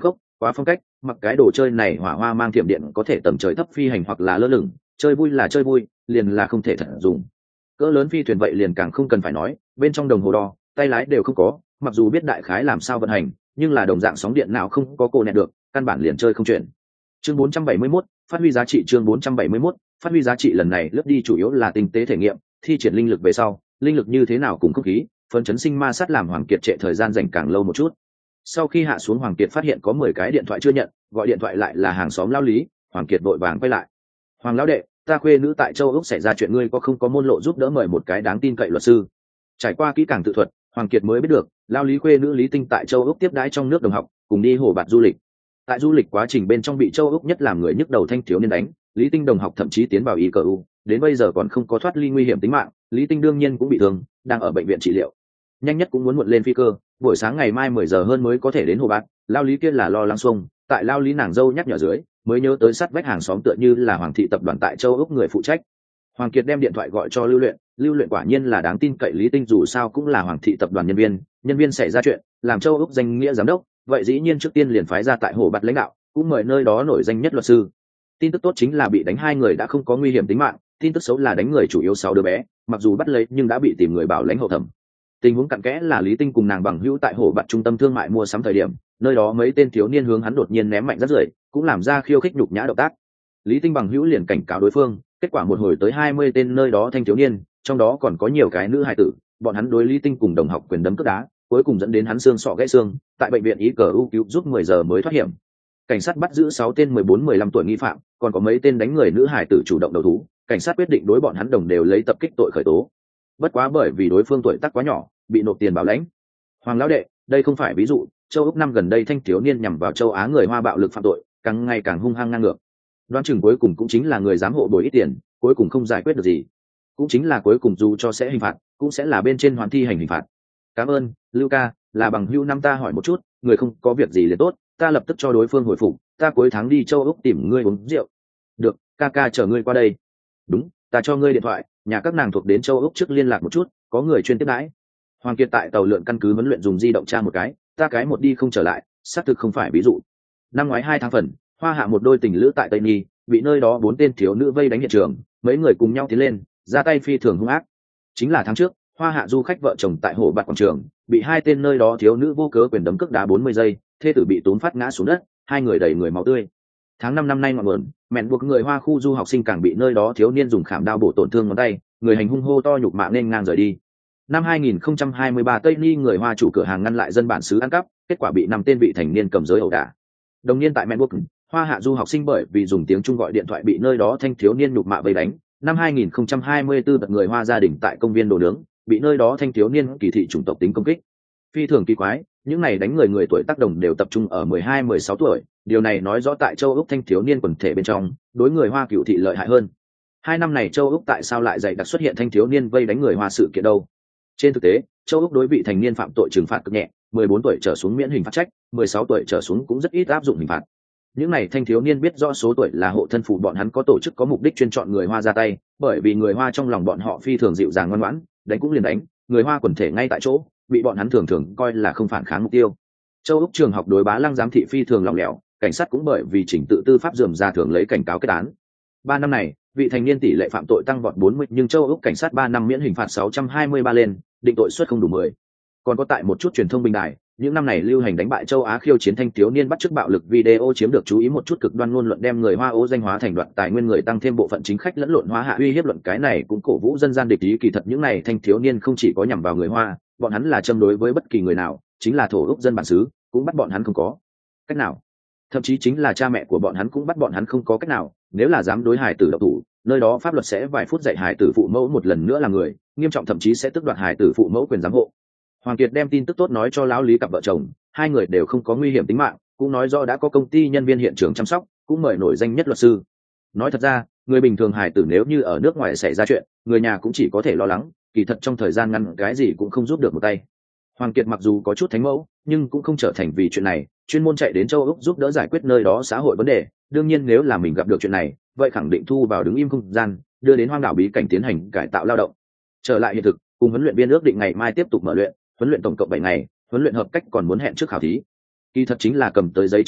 A: quá phong cách, mặc cái đồ chơi này hỏa hoa mang thiểm điện có thể tầm trời thấp phi hành hoặc là lơ lửng, chơi vui là chơi vui, liền là không thể thật dùng. Cỡ lớn phi thuyền vậy liền càng không cần phải nói, bên trong đồng hồ đo, tay lái đều không có, mặc dù biết đại khái làm sao vận hành, nhưng là đồng dạng sóng điện nào không có cô nẹt được, căn bản liền chơi không chuyển. Chương bốn trăm bảy mươi mốt, phát huy giá trị. Chương bốn trăm bảy mươi mốt, phát huy giá trị lần này lướt đi chủ yếu là tinh tế thể nghiệm, thi triển linh lực về sau, linh lực như thế nào cùng không khí, phấn chấn sinh ma sát làm Hoàng Kiệt trệ thời gian dành càng lâu một chút. Sau khi hạ xuống, Hoàng Kiệt phát hiện có mười cái điện thoại chưa nhận, gọi điện thoại lại là hàng xóm lão Lý. Hoàng Kiệt vội vàng quay lại. Hoàng lão đệ, ta khuê nữ tại châu Úc xảy ra chuyện, ngươi có không có môn lộ giúp đỡ mời một cái đáng tin cậy luật sư. Trải qua kỹ càng tự thuật, Hoàng Kiệt mới biết được lão Lý khuê nữ Lý Tinh tại châu Úc tiếp đãi trong nước đồng học, cùng đi hồ bạt du lịch. Tại du lịch quá trình bên trong bị châu Úc nhất làm người nhức đầu thanh thiếu niên đánh, Lý Tinh đồng học thậm chí tiến vào i cờ u, đến bây giờ còn không có thoát ly nguy hiểm tính mạng. Lý Tinh đương nhiên cũng bị thương, đang ở bệnh viện trị liệu, nhanh nhất cũng muốn muộn lên phi cơ, buổi sáng ngày mai mười giờ hơn mới có thể đến hồ bạt. Lao Lý kia là lo lắng xuông, tại Lao Lý nàng dâu nhắc nhở dưới mới nhớ tới sát vách hàng xóm tựa như là Hoàng thị tập đoàn tại châu Úc người phụ trách. Hoàng Kiệt đem điện thoại gọi cho Lưu Luyện, Lưu Luyện quả nhiên là đáng tin cậy, Lý Tinh dù sao cũng là Hoàng thị tập đoàn nhân viên, nhân viên xảy ra chuyện, làm châu Úc danh nghĩa giám đốc, vậy dĩ nhiên trước tiên liền phái ra tại hồ bạt lãnh đạo, cũng mời nơi đó nổi danh nhất luật sư. Tin tức tốt chính là bị đánh hai người đã không có nguy hiểm tính mạng, tin tức xấu là đánh người chủ yếu sáu đứa bé, mặc dù bắt lấy nhưng đã bị tìm người bảo lãnh hậu thẩm. Tình huống cặn kẽ là Lý Tinh cùng nàng bằng hữu tại hồ bạt trung tâm thương mại mua sắm thời điểm, nơi đó mấy tên thiếu niên hướng hắn đột nhiên ném mạnh rất rưởi, cũng làm ra khiêu khích nhục nhã động tác. Lý Tinh bằng hữu liền cảnh cáo đối phương, kết quả một hồi tới hai mươi tên nơi đó thanh thiếu niên, trong đó còn có nhiều cái nữ hài tử, bọn hắn đối Lý Tinh cùng đồng học quyền đấm cước đá, cuối cùng dẫn đến hắn xương sọ gãy xương, tại bệnh viện i cờ u cứu giúp mười giờ mới thoát hiểm. Cảnh sát bắt giữ sáu tên mười bốn mười lăm tuổi nghi phạm, còn có mấy tên đánh người nữ hài tử chủ động đầu thú, cảnh sát quyết định đối bọn hắn đồng đều lấy tập kích tội khởi tố. Bất quá bởi vì đối phương tuổi tác quá nhỏ, bị nộp tiền bảo lãnh. Hoàng lão đệ, đây không phải ví dụ, châu Úc năm gần đây thanh thiếu niên nhằm vào châu Á người Hoa bạo lực phạm tội, càng ngày càng hung hăng ngang ngược. Đoán chừng cuối cùng cũng chính là người giám hộ bồi ít tiền, cuối cùng không giải quyết được gì, cũng chính là cuối cùng dù cho sẽ hình phạt, cũng sẽ là bên trên hoàn thi hành hình phạt. Cảm ơn, Lưu ca, là bằng hữu năm ta hỏi một chút, người không có việc gì liền tốt, ta lập tức cho đối phương hồi phục, ta cuối tháng đi châu Úc tìm ngươi uống rượu. Được, ca ca chờ ngươi qua đây. Đúng, ta cho ngươi điện thoại, nhà các nàng thuộc đến châu Úc trước liên lạc một chút, có người chuyên tiếp đãi. Hoàng Kiệt tại tàu lượn căn cứ huấn luyện dùng di động tra một cái, ta cái một đi không trở lại, xác thực không phải ví dụ. Năm ngoái hai tháng phần, Hoa Hạ một đôi tình lữ tại Tây Nhi, bị nơi đó bốn tên thiếu nữ vây đánh hiện trường, mấy người cùng nhau tiến lên, ra tay phi thường hung ác. Chính là tháng trước, Hoa Hạ du khách vợ chồng tại hồ bạt quảng trường, bị hai tên nơi đó thiếu nữ vô cớ quyền đấm cước đá bốn mươi giây, thê tử bị tốn phát ngã xuống đất, hai người đầy người máu tươi. Tháng năm năm nay ngọn nguồn, mẹn buộc người Hoa khu du học sinh càng bị nơi đó thiếu niên dùng khảm đao bổ tổn thương ngón tay, người hành hung hô to nhục mạ nên ngang rời đi. Năm hai nghìn không trăm hai mươi ba Tây Ni người Hoa chủ cửa hàng ngăn lại dân bản xứ ăn cắp, kết quả bị năm tên vị thành niên cầm giới ẩu đả. Đồng niên tại Melbourne, Hoa Hạ du học sinh bởi vì dùng tiếng Trung gọi điện thoại bị nơi đó thanh thiếu niên nhục mạ vây đánh. Năm hai nghìn không trăm hai mươi tư bật người Hoa gia đình tại công viên đồ nướng, bị nơi đó thanh thiếu niên kỳ thị chủng tộc tính công kích. Phi thường kỳ quái, những này đánh người người tuổi tác đồng đều tập trung ở mười hai mười sáu tuổi, điều này nói rõ tại châu Úc thanh thiếu niên quần thể bên trong, đối người Hoa cựu thị lợi hại hơn. Hai năm này châu Úc tại sao lại dày đặc xuất hiện thanh thiếu niên vây đánh người Hoa sự kiện đâu? Trên thực tế, châu Úc đối vị thành niên phạm tội trừng phạt cực nhẹ, mười bốn tuổi trở xuống miễn hình phạt trách, mười sáu tuổi trở xuống cũng rất ít áp dụng hình phạt. Những này thanh thiếu niên biết rõ số tuổi là hộ thân phù, bọn hắn có tổ chức có mục đích chuyên chọn người Hoa ra tay, bởi vì người Hoa trong lòng bọn họ phi thường dịu dàng ngoan ngoãn, đánh cũng liền đánh, người Hoa quần thể ngay tại chỗ, bị bọn hắn thường thường coi là không phản kháng mục tiêu. Châu Úc trường học đối Bá Lăng giám thị phi thường lỏng lẻo, cảnh sát cũng bởi vì trình tự tư pháp rườm rà thường lấy cảnh cáo kết án. Ba năm này, vị thành niên tỷ lệ phạm tội tăng vọt bốn mươi, nhưng châu Úc cảnh sát ba năm miễn hình phạt sáu trăm hai mươi ba lên, định tội suất không đủ mười. Còn có tại một chút truyền thông bình đài, những năm này lưu hành đánh bại châu Á khiêu chiến thanh thiếu niên bắt chước bạo lực video chiếm được chú ý, một chút cực đoan ngôn luận đem người Hoa ố danh hóa thành đoạn tài nguyên người, tăng thêm bộ phận chính khách lẫn lộn Hoa Hạ uy hiếp luận, cái này cũng cổ vũ dân gian địch ý. Kỳ thật những này thanh thiếu niên không chỉ có nhằm vào người Hoa, bọn hắn là châm đối với bất kỳ người nào, chính là thổ Úc dân bản xứ, cũng bắt bọn hắn không có cách nào. Thậm chí chính là cha mẹ của bọn hắn cũng bắt bọn hắn không có cách nào, nếu là dám đối hài tử độc thủ, nơi đó pháp luật sẽ vài phút dạy hài tử phụ mẫu một lần nữa là người, nghiêm trọng thậm chí sẽ tước đoạt hài tử phụ mẫu quyền giám hộ. Hoàng Kiệt đem tin tức tốt nói cho lão Lý cặp vợ chồng, hai người đều không có nguy hiểm tính mạng, cũng nói rõ đã có công ty nhân viên hiện trường chăm sóc, cũng mời nổi danh nhất luật sư. Nói thật ra, người bình thường hài tử nếu như ở nước ngoài xảy ra chuyện, người nhà cũng chỉ có thể lo lắng, kỳ thật trong thời gian ngắn cái gì cũng không giúp được một tay. Hoàng Kiệt mặc dù có chút thánh mẫu, nhưng cũng không trở thành vì chuyện này chuyên môn chạy đến châu Úc giúp đỡ giải quyết nơi đó xã hội vấn đề. Đương nhiên nếu là mình gặp được chuyện này, vậy khẳng định thu vào đứng im không gian, đưa đến hoang đảo bí cảnh tiến hành cải tạo lao động. Trở lại hiện thực, cùng huấn luyện viên ước định ngày mai tiếp tục mở luyện, huấn luyện tổng cộng bảy ngày, huấn luyện hợp cách còn muốn hẹn trước khảo thí. Kỳ thật chính là cầm tới giấy chứng nhận,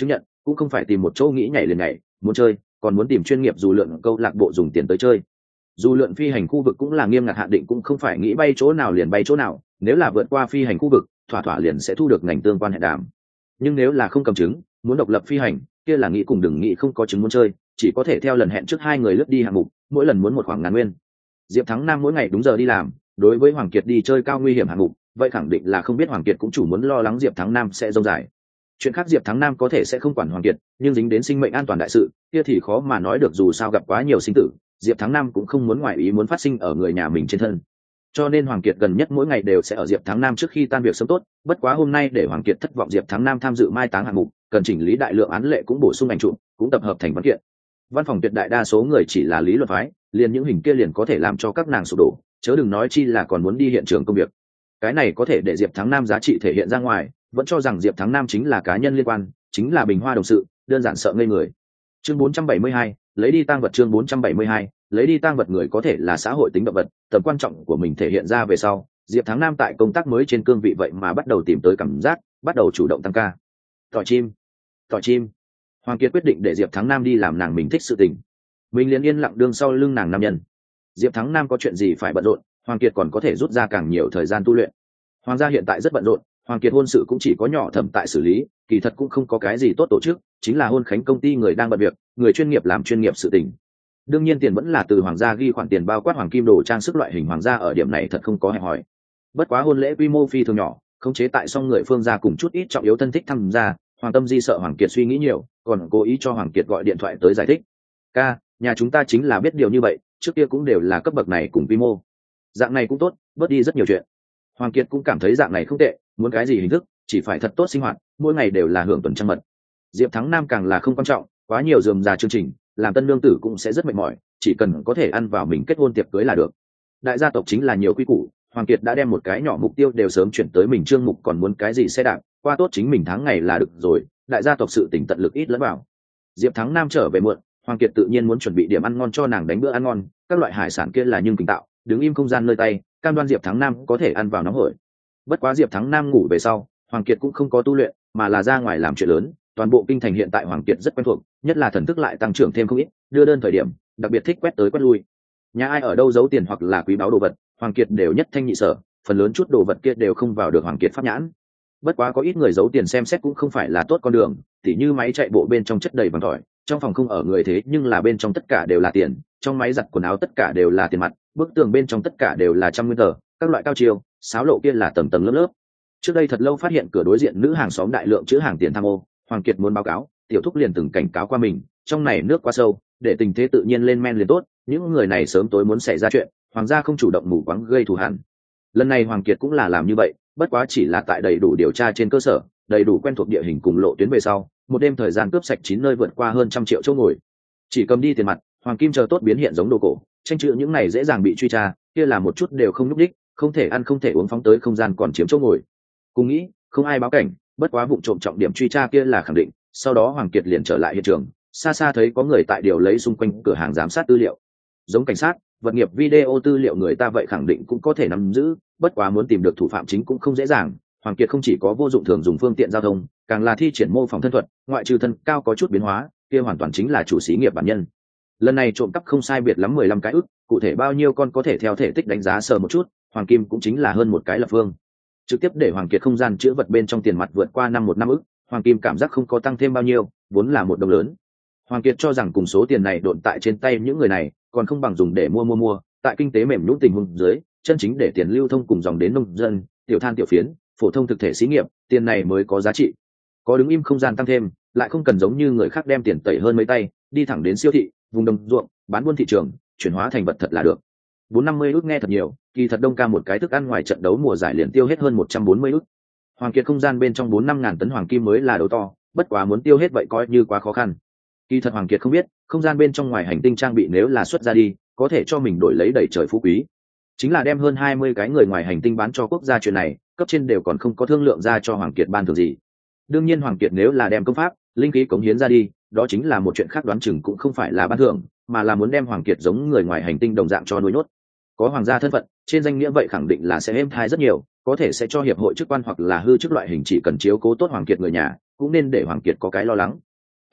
A: cũng không phải tìm một chỗ nghĩ nhảy liền nhảy, muốn chơi còn muốn tìm chuyên nghiệp dù lượn câu lạc bộ dùng tiền tới chơi. Dù lượn phi hành khu vực cũng là nghiêm ngặt hạn định, cũng không phải nghĩ bay chỗ nào liền bay chỗ nào, nếu là vượt qua phi hành khu vực thỏa thỏa liền sẽ thu được ngành tương quan hẹn đàm. Nhưng nếu là không cầm chứng, muốn độc lập phi hành, kia là nghĩ cùng đừng nghĩ không có chứng muốn chơi, chỉ có thể theo lần hẹn trước hai người lướt đi hạng mục, mỗi lần muốn một khoảng ngàn nguyên. Diệp Thắng Nam mỗi ngày đúng giờ đi làm, đối với Hoàng Kiệt đi chơi cao nguy hiểm hạng mục, vậy khẳng định là không biết Hoàng Kiệt cũng chủ muốn lo lắng Diệp Thắng Nam sẽ dông dài. Chuyện khác Diệp Thắng Nam có thể sẽ không quản Hoàng Kiệt, nhưng dính đến sinh mệnh an toàn đại sự, kia thì khó mà nói được, dù sao gặp quá nhiều sinh tử, Diệp Thắng Nam cũng không muốn ngoại ý muốn phát sinh ở người nhà mình trên thân. Cho nên Hoàng Kiệt gần nhất mỗi ngày đều sẽ ở Diệp Thắng Nam trước khi tan việc sớm tốt, bất quá hôm nay để Hoàng Kiệt thất vọng, Diệp Thắng Nam tham dự mai táng hạng mục, cần chỉnh lý đại lượng án lệ, cũng bổ sung ảnh chụp, cũng tập hợp thành văn kiện. Văn phòng tuyệt đại đa số người chỉ là lý luận phái, liền những hình kia liền có thể làm cho các nàng sụp đổ, chớ đừng nói chi là còn muốn đi hiện trường công việc. Cái này có thể để Diệp Thắng Nam giá trị thể hiện ra ngoài, vẫn cho rằng Diệp Thắng Nam chính là cá nhân liên quan, chính là bình hoa đồng sự, đơn giản sợ ngây người. Chương bốn trăm bảy mươi hai, lấy đi tang vật. Chương bốn trăm bảy mươi hai, lấy đi tang vật. Người có thể là xã hội tính động vật, tầm quan trọng của mình thể hiện ra về sau, Diệp Thắng Nam tại công tác mới trên cương vị vậy mà bắt đầu tìm tới cảm giác, bắt đầu chủ động tăng ca. Tỏi chim, tỏi chim. Hoàng Kiệt quyết định để Diệp Thắng Nam đi làm nàng mình thích sự tình, mình liền yên lặng đương sau lưng nàng nam nhân. Diệp Thắng Nam có chuyện gì phải bận rộn, Hoàng Kiệt còn có thể rút ra càng nhiều thời gian tu luyện. Hoàng gia hiện tại rất bận rộn, Hoàng Kiệt hôn sự cũng chỉ có nhỏ thẩm tại xử lý, kỳ thật cũng không có cái gì tốt tổ chức, chính là hôn khánh công ty người đang bận việc, người chuyên nghiệp làm chuyên nghiệp sự tình. Đương nhiên tiền vẫn là từ Hoàng gia ghi khoản tiền bao quát hoàng kim đồ trang sức loại hình, Hoàng gia ở điểm này thật không có hẹp hòi. Bất quá hôn lễ quy mô phi thường nhỏ, khống chế tại xong người phương gia cùng chút ít trọng yếu thân thích tham gia, Hoàng Tâm Di sợ Hoàng Kiệt suy nghĩ nhiều, còn cố ý cho Hoàng Kiệt gọi điện thoại tới giải thích. Ca, nhà chúng ta chính là biết điều như vậy, trước kia cũng đều là cấp bậc này cùng quy mô. Dạng này cũng tốt, bớt đi rất nhiều chuyện. Hoàng Kiệt cũng cảm thấy dạng này không tệ, muốn cái gì hình thức, chỉ phải thật tốt sinh hoạt, mỗi ngày đều là hưởng tuần trăng mật. Diệp Thắng Nam càng là không quan trọng, quá nhiều rườm rà chương trình, làm tân lương tử cũng sẽ rất mệt mỏi, chỉ cần có thể ăn vào mình kết hôn tiệc cưới là được. Đại gia tộc chính là nhiều quy củ, Hoàng Kiệt đã đem một cái nhỏ mục tiêu đều sớm chuyển tới mình trương mục, còn muốn cái gì xe đạp, qua tốt chính mình tháng ngày là được rồi, đại gia tộc sự tỉnh tận lực ít lẫn vào. Diệp Thắng Nam trở về muộn, Hoàng Kiệt tự nhiên muốn chuẩn bị điểm ăn ngon cho nàng đánh bữa ăn ngon, các loại hải sản kia là nhưng kính tạo, đứng im không gian nơi tay, cam đoan Diệp Thắng Nam có thể ăn vào nóng hổi. Bất quá Diệp Thắng Nam ngủ về sau, Hoàng Kiệt cũng không có tu luyện, mà là ra ngoài làm chuyện lớn. Toàn bộ kinh thành hiện tại Hoàng Kiệt rất quen thuộc, nhất là thần thức lại tăng trưởng thêm không ít, đưa đơn thời điểm đặc biệt thích quét tới quét lui. Nhà ai ở đâu giấu tiền hoặc là quý báu đồ vật, Hoàng Kiệt đều nhất thanh nhị sở, phần lớn chút đồ vật kia đều không vào được Hoàng Kiệt pháp nhãn. Bất quá có ít người giấu tiền xem xét cũng không phải là tốt con đường, tỉ như máy chạy bộ bên trong chất đầy vàng tỏi, trong phòng không ở người thế nhưng là bên trong tất cả đều là tiền, trong máy giặt quần áo tất cả đều là tiền mặt, bức tường bên trong tất cả đều là trăm nguyên tờ, các loại cao chiêu, sáo lộ kia là tầng tầng lớp lớp. Trước đây thật lâu phát hiện cửa đối diện nữ hàng xóm đại lượng chữ hàng tiền tham ô, Hoàng Kiệt muốn báo cáo, tiểu thúc liền từng cảnh cáo qua mình, trong này nước quá sâu, để tình thế tự nhiên lên men liền tốt, những người này sớm tối muốn xảy ra chuyện, Hoàng gia không chủ động mù quáng gây thù hằn. Lần này Hoàng Kiệt cũng là làm như vậy, bất quá chỉ là tại đầy đủ điều tra trên cơ sở, đầy đủ quen thuộc địa hình cùng lộ tuyến về sau, một đêm thời gian cướp sạch chín nơi, vượt qua hơn trăm triệu chỗ ngồi. Chỉ cầm đi tiền mặt, hoàng kim chờ tốt biến hiện giống đồ cổ, tranh chữ những này dễ dàng bị truy tra, kia là một chút đều không nhúc đích, không thể ăn không thể uống, phóng tới không gian còn chiếm chỗ ngồi. Cùng nghĩ, không ai báo cảnh, bất quá vụ trộm trọng điểm truy tra kia là khẳng định. Sau đó Hoàng Kiệt liền trở lại hiện trường, xa xa thấy có người tại điều lấy xung quanh cửa hàng giám sát tư liệu, giống cảnh sát, vật nghiệp, video tư liệu người ta vậy khẳng định cũng có thể nắm giữ, bất quá muốn tìm được thủ phạm chính cũng không dễ dàng. Hoàng Kiệt không chỉ có vô dụng thường dùng phương tiện giao thông, càng là thi triển mô phỏng thân thuật, ngoại trừ thân cao có chút biến hóa, kia hoàn toàn chính là chủ xí nghiệp bản nhân. Lần này trộm cắp không sai biệt lắm mười lăm cái ức, cụ thể bao nhiêu con có thể theo thể tích đánh giá sờ một chút, hoàng kim cũng chính là hơn một cái lập phương. Trực tiếp để Hoàng Kiệt không gian chứa vật bên trong tiền mặt vượt qua năm một năm ức, hoàng kim cảm giác không có tăng thêm bao nhiêu, vốn là một đồng lớn. Hoàng Kiệt cho rằng cùng số tiền này độn tại trên tay những người này, còn không bằng dùng để mua mua mua, tại kinh tế mềm nhũn tình huống dưới, chân chính để tiền lưu thông cùng dòng đến nông dân, tiểu than tiểu phiến, phổ thông thực thể xí nghiệp, tiền này mới có giá trị. Có đứng im không gian tăng thêm, lại không cần giống như người khác đem tiền tẩy hơn mấy tay, đi thẳng đến siêu thị, vùng đồng ruộng, bán buôn thị trường, chuyển hóa thành vật thật là được. bốn trăm năm mươi ức nghe thật nhiều, kỳ thật Đông Ca một cái thức ăn ngoài trận đấu mùa giải liền tiêu hết hơn một trăm bốn mươi ức. Hoàng Kiệt không gian bên trong bốn năm ngàn tấn hoàng kim mới là đầu to, bất quá muốn tiêu hết vậy coi như quá khó khăn. Kỳ thật Hoàng Kiệt không biết, không gian bên trong ngoài hành tinh trang bị nếu là xuất ra đi, có thể cho mình đổi lấy đầy trời phú quý. Chính là đem hơn hai mươi cái người ngoài hành tinh bán cho quốc gia, chuyện này, cấp trên đều còn không có thương lượng ra cho Hoàng Kiệt ban thưởng gì. Đương nhiên Hoàng Kiệt nếu là đem công pháp, linh khí cống hiến ra đi, đó chính là một chuyện khác, đoán chừng cũng không phải là ban thưởng, mà là muốn đem Hoàng Kiệt giống người ngoài hành tinh đồng dạng cho nuôi nhốt. Có hoàng gia thân phận, trên danh nghĩa vậy khẳng định là sẽ êm thai rất nhiều, có thể sẽ cho hiệp hội chức quan hoặc là hư chức loại hình, chỉ cần chiếu cố tốt Hoàng Kiệt người nhà, cũng nên để Hoàng Kiệt có cái lo lắng.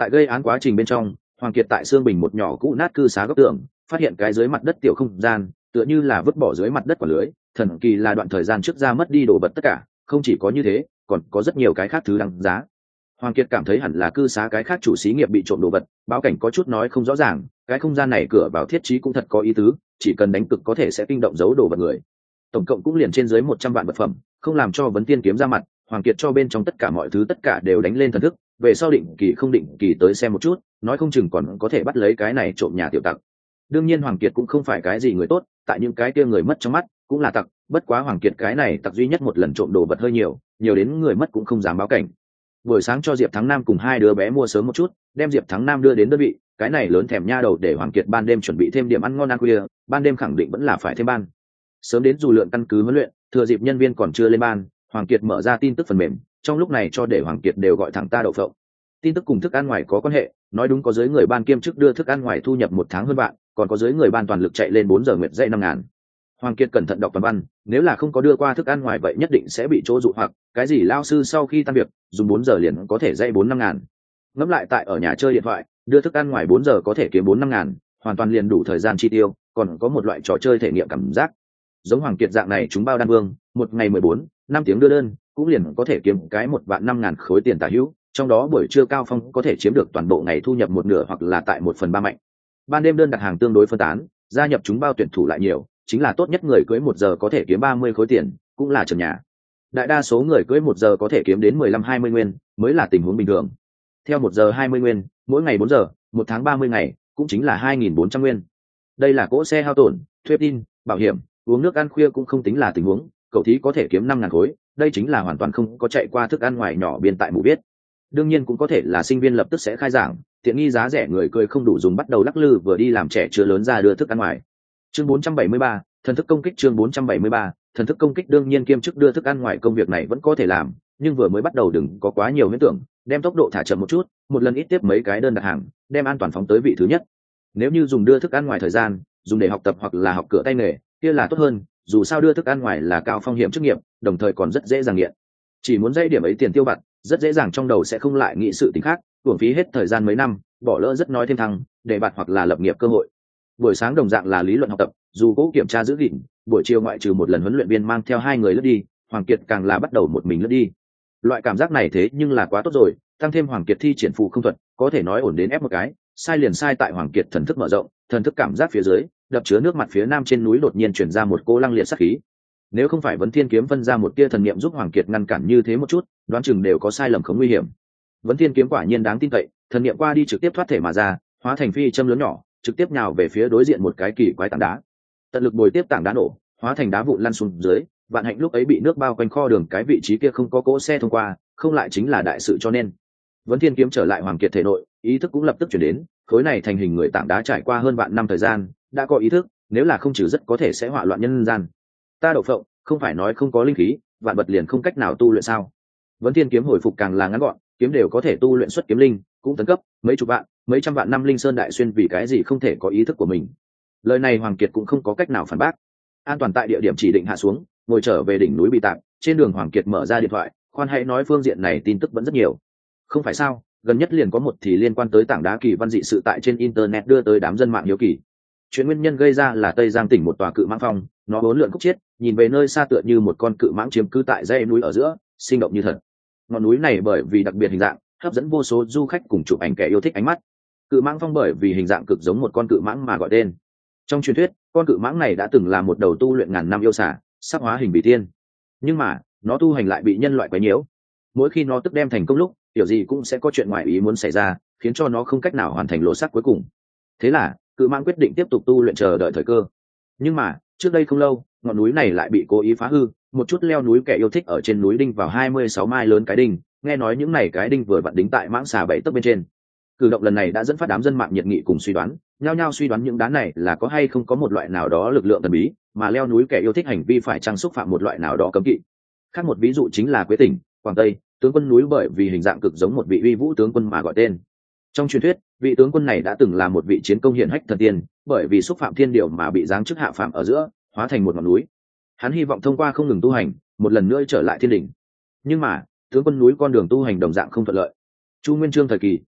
A: Tại gây án quá trình bên trong, Hoàng Kiệt tại xương bình một nhỏ cũ nát cư xá góc tường phát hiện cái dưới mặt đất tiểu không gian, tựa như là vứt bỏ dưới mặt đất quả lưới, thần kỳ là đoạn thời gian trước ra mất đi đồ vật tất cả, không chỉ có như thế, còn có rất nhiều cái khác thứ đáng giá. Hoàng Kiệt cảm thấy hẳn là cư xá cái khác chủ xí nghiệp bị trộm đồ vật, báo cảnh có chút nói không rõ ràng, cái không gian này cửa vào thiết trí cũng thật có ý tứ, chỉ cần đánh cực có thể sẽ kinh động giấu đồ vật người. Tổng cộng cũng liền trên dưới một trăm vạn vật phẩm, không làm cho Vấn Tiên Kiếm ra mặt, Hoàng Kiệt cho bên trong tất cả mọi thứ tất cả đều đánh lên thần thức, về sau định kỳ không định kỳ tới xem một chút, nói không chừng còn có thể bắt lấy cái này trộm nhà tiểu tặc. Đương nhiên Hoàng Kiệt cũng không phải cái gì người tốt, tại những cái kia người mất trong mắt cũng là tặc, bất quá Hoàng Kiệt cái này tặc duy nhất một lần trộm đồ vật hơi nhiều, nhiều đến người mất cũng không dám báo cảnh. Buổi sáng cho Diệp Thắng Nam cùng hai đứa bé mua sớm một chút, đem Diệp Thắng Nam đưa đến đơn vị, cái này lớn thèm nha đầu để Hoàng Kiệt ban đêm chuẩn bị thêm điểm ăn ngon ăn khuya, ban đêm khẳng định vẫn là phải thêm ban. Sớm đến dù lượn căn cứ huấn luyện, thừa dịp nhân viên còn chưa lên ban, Hoàng Kiệt mở ra tin tức phần mềm, trong lúc này cho để Hoàng Kiệt đều gọi thẳng ta đậu phộng. Tin tức cùng thức ăn ngoài có quan hệ, nói đúng có dưới người ban kiêm chức đưa thức ăn ngoài thu nhập một tháng hơn bạn, còn có dưới người ban toàn lực chạy lên bốn giờ nguyệt dậy năm ngàn. Hoàng Kiệt cẩn thận đọc toàn văn, nếu là không có đưa qua thức ăn ngoài vậy nhất định sẽ bị chỗ dụ hoặc cái gì lao sư sau khi tan việc dùng bốn giờ liền có thể dậy bốn năm ngàn. Ngẫm lại tại ở nhà chơi điện thoại, đưa thức ăn ngoài bốn giờ có thể kiếm bốn năm ngàn, hoàn toàn liền đủ thời gian chi tiêu, còn có một loại trò chơi thể nghiệm cảm giác. Giống Hoàng Kiệt dạng này chúng bao đan vương, một ngày mười bốn, năm tiếng đưa đơn, cũng liền có thể kiếm cái một vạn năm ngàn khối tiền tả hữu, trong đó buổi trưa cao phong có thể chiếm được toàn bộ ngày thu nhập một nửa hoặc là tại một phần ba mạnh. Ban đêm đơn đặt hàng tương đối phân tán, gia nhập chúng bao tuyển thủ lại nhiều, chính là tốt nhất người cưới một giờ có thể kiếm ba mươi khối tiền, cũng là trần nhà. Đại đa số người cưới một giờ có thể kiếm đến mười lăm hai mươi nguyên, mới là tình huống bình thường. Theo một giờ hai mươi nguyên, mỗi ngày bốn giờ, một tháng ba mươi ngày, cũng chính là hai nghìn bốn trăm nguyên. Đây là cỗ xe hao tổn, thuê tin, bảo hiểm, uống nước ăn khuya cũng không tính là tình huống, cậu thí có thể kiếm năm ngàn khối, đây chính là hoàn toàn không có chạy qua thức ăn ngoài nhỏ biên tại mù biết. Đương nhiên cũng có thể là sinh viên lập tức sẽ khai giảng, tiện nghi giá rẻ người cười không đủ dùng bắt đầu lắc lư vừa đi làm trẻ chưa lớn ra đưa thức ăn ngoài. Chương bốn trăm bảy mươi ba, thần thức công kích. Chương bốn trăm bảy mươi ba, thần thức công kích. Đương nhiên kiêm chức đưa thức ăn ngoài công việc này vẫn có thể làm, nhưng vừa mới bắt đầu đừng có quá nhiều huyễn tưởng, đem tốc độ thả chậm một chút, một lần ít tiếp mấy cái đơn đặt hàng, đem an toàn phóng tới vị thứ nhất. Nếu như dùng đưa thức ăn ngoài thời gian, dùng để học tập hoặc là học cửa tay nghề, kia là tốt hơn, dù sao đưa thức ăn ngoài là cao phong hiểm chức nghiệp, đồng thời còn rất dễ dàng nghiện. Chỉ muốn dây điểm ấy tiền tiêu vặt, rất dễ dàng trong đầu sẽ không lại nghĩ sự tình khác, uổng phí hết thời gian mấy năm, bỏ lỡ rất nói thêm thăng, để bạt hoặc là lập nghiệp cơ hội. Buổi sáng đồng dạng là lý luận học tập, dù cố kiểm tra giữ gìn, buổi chiều ngoại trừ một lần huấn luyện viên mang theo hai người lướt đi, Hoàng Kiệt càng là bắt đầu một mình lướt đi. Loại cảm giác này thế nhưng là quá tốt rồi, tăng thêm Hoàng Kiệt thi triển phù không thuật, có thể nói ổn đến ép một cái, sai liền sai tại Hoàng Kiệt thần thức mở rộng, thần thức cảm giác phía dưới, đập chứa nước mặt phía nam trên núi đột nhiên chuyển ra một cô lăng liệt sát khí. Nếu không phải Vấn Thiên Kiếm phân ra một tia thần niệm giúp Hoàng Kiệt ngăn cản như thế một chút, đoán chừng đều có sai lầm không nguy hiểm. Vấn Thiên Kiếm quả nhiên đáng tin cậy, thần niệm qua đi trực tiếp thoát thể mà ra, hóa thành phi châm lớn nhỏ, trực tiếp nhào về phía đối diện một cái kỳ quái tảng đá. Tận lực bồi tiếp tảng đá nổ, hóa thành đá vụn lăn xuống dưới, Vạn Hạnh lúc ấy bị nước bao quanh kho đường cái vị trí kia không có cỗ xe thông qua, không lại chính là đại sự cho nên. Vấn Thiên Kiếm trở lại Hoàng Kiệt thể nội, ý thức cũng lập tức chuyển đến, khối này thành hình người tảng đá trải qua hơn vạn năm thời gian, đã có ý thức, nếu là không trừ rất có thể sẽ họa loạn nhân gian. Ta đậu phộng, không phải nói không có linh khí, vạn vật liền không cách nào tu luyện sao? Vấn Thiên Kiếm hồi phục càng là ngắn gọn, kiếm đều có thể tu luyện xuất kiếm linh, cũng tấn cấp mấy chục vạn, mấy trăm vạn năm linh sơn đại xuyên vì cái gì không thể có ý thức của mình? Lời này Hoàng Kiệt cũng không có cách nào phản bác. An toàn tại địa điểm chỉ định hạ xuống, ngồi trở về đỉnh núi bị tạm, trên đường Hoàng Kiệt mở ra điện thoại, khoan hãy nói phương diện này tin tức vẫn rất nhiều. Không phải sao, gần nhất liền có một thì liên quan tới tảng đá kỳ văn dị sự tại trên internet đưa tới đám dân mạng hiếu kỳ. Chuyện nguyên nhân gây ra là Tây Giang tỉnh một tòa cự mãng phong, nó bốn lượn khúc chiết, nhìn về nơi xa tựa như một con cự mãng chiếm cứ tại dãy núi ở giữa, sinh động như thật. Ngọn núi này bởi vì đặc biệt hình dạng, hấp dẫn vô số du khách cùng chụp ảnh kẻ yêu thích ánh mắt. Cự mãng phong bởi vì hình dạng cực giống một con cự mãng mà gọi tên. Trong truyền thuyết, con cự mãng này đã từng là một đầu tu luyện ngàn năm yêu xà, sắp hóa hình bị tiên. Nhưng mà, nó tu hành lại bị nhân loại quấy nhiễu. Mỗi khi nó tức đem thành công lúc, kiểu gì cũng sẽ có chuyện ngoại ý muốn xảy ra, khiến cho nó không cách nào hoàn thành lộ sắc cuối cùng. Thế là, cự mãng quyết định tiếp tục tu luyện chờ đợi thời cơ. Nhưng mà, trước đây không lâu, ngọn núi này lại bị cố ý phá hư, một chút leo núi kẻ yêu thích ở trên núi đinh vào hai mươi sáu mai lớn cái đinh, nghe nói những này cái đinh vừa vặn đính tại mãng xà bảy tấc bên trên. Cử động lần này đã dẫn phát đám dân mạng nhiệt nghị cùng suy đoán, nhao nhao suy đoán những đá này là có hay không có một loại nào đó lực lượng thần bí, mà leo núi kẻ yêu thích hành vi phải chăng xúc phạm một loại nào đó cấm kỵ. Khác một ví dụ chính là Quế Tỉnh, Quảng Tây, tướng quân núi bởi vì hình dạng cực giống một vị uy vũ tướng quân mà gọi tên. Trong truyền thuyết, vị tướng quân này đã từng là một vị chiến công hiển hách thần tiên, bởi vì xúc phạm thiên điều mà bị giáng chức hạ phạm ở giữa, hóa thành một ngọn núi. Hắn hy vọng thông qua không ngừng tu hành, một lần nữa trở lại thiên đỉnh. Nhưng mà, tướng quân núi con đường tu hành đồng dạng không thuận lợi. Chu Nguyên Chương thời kỳ,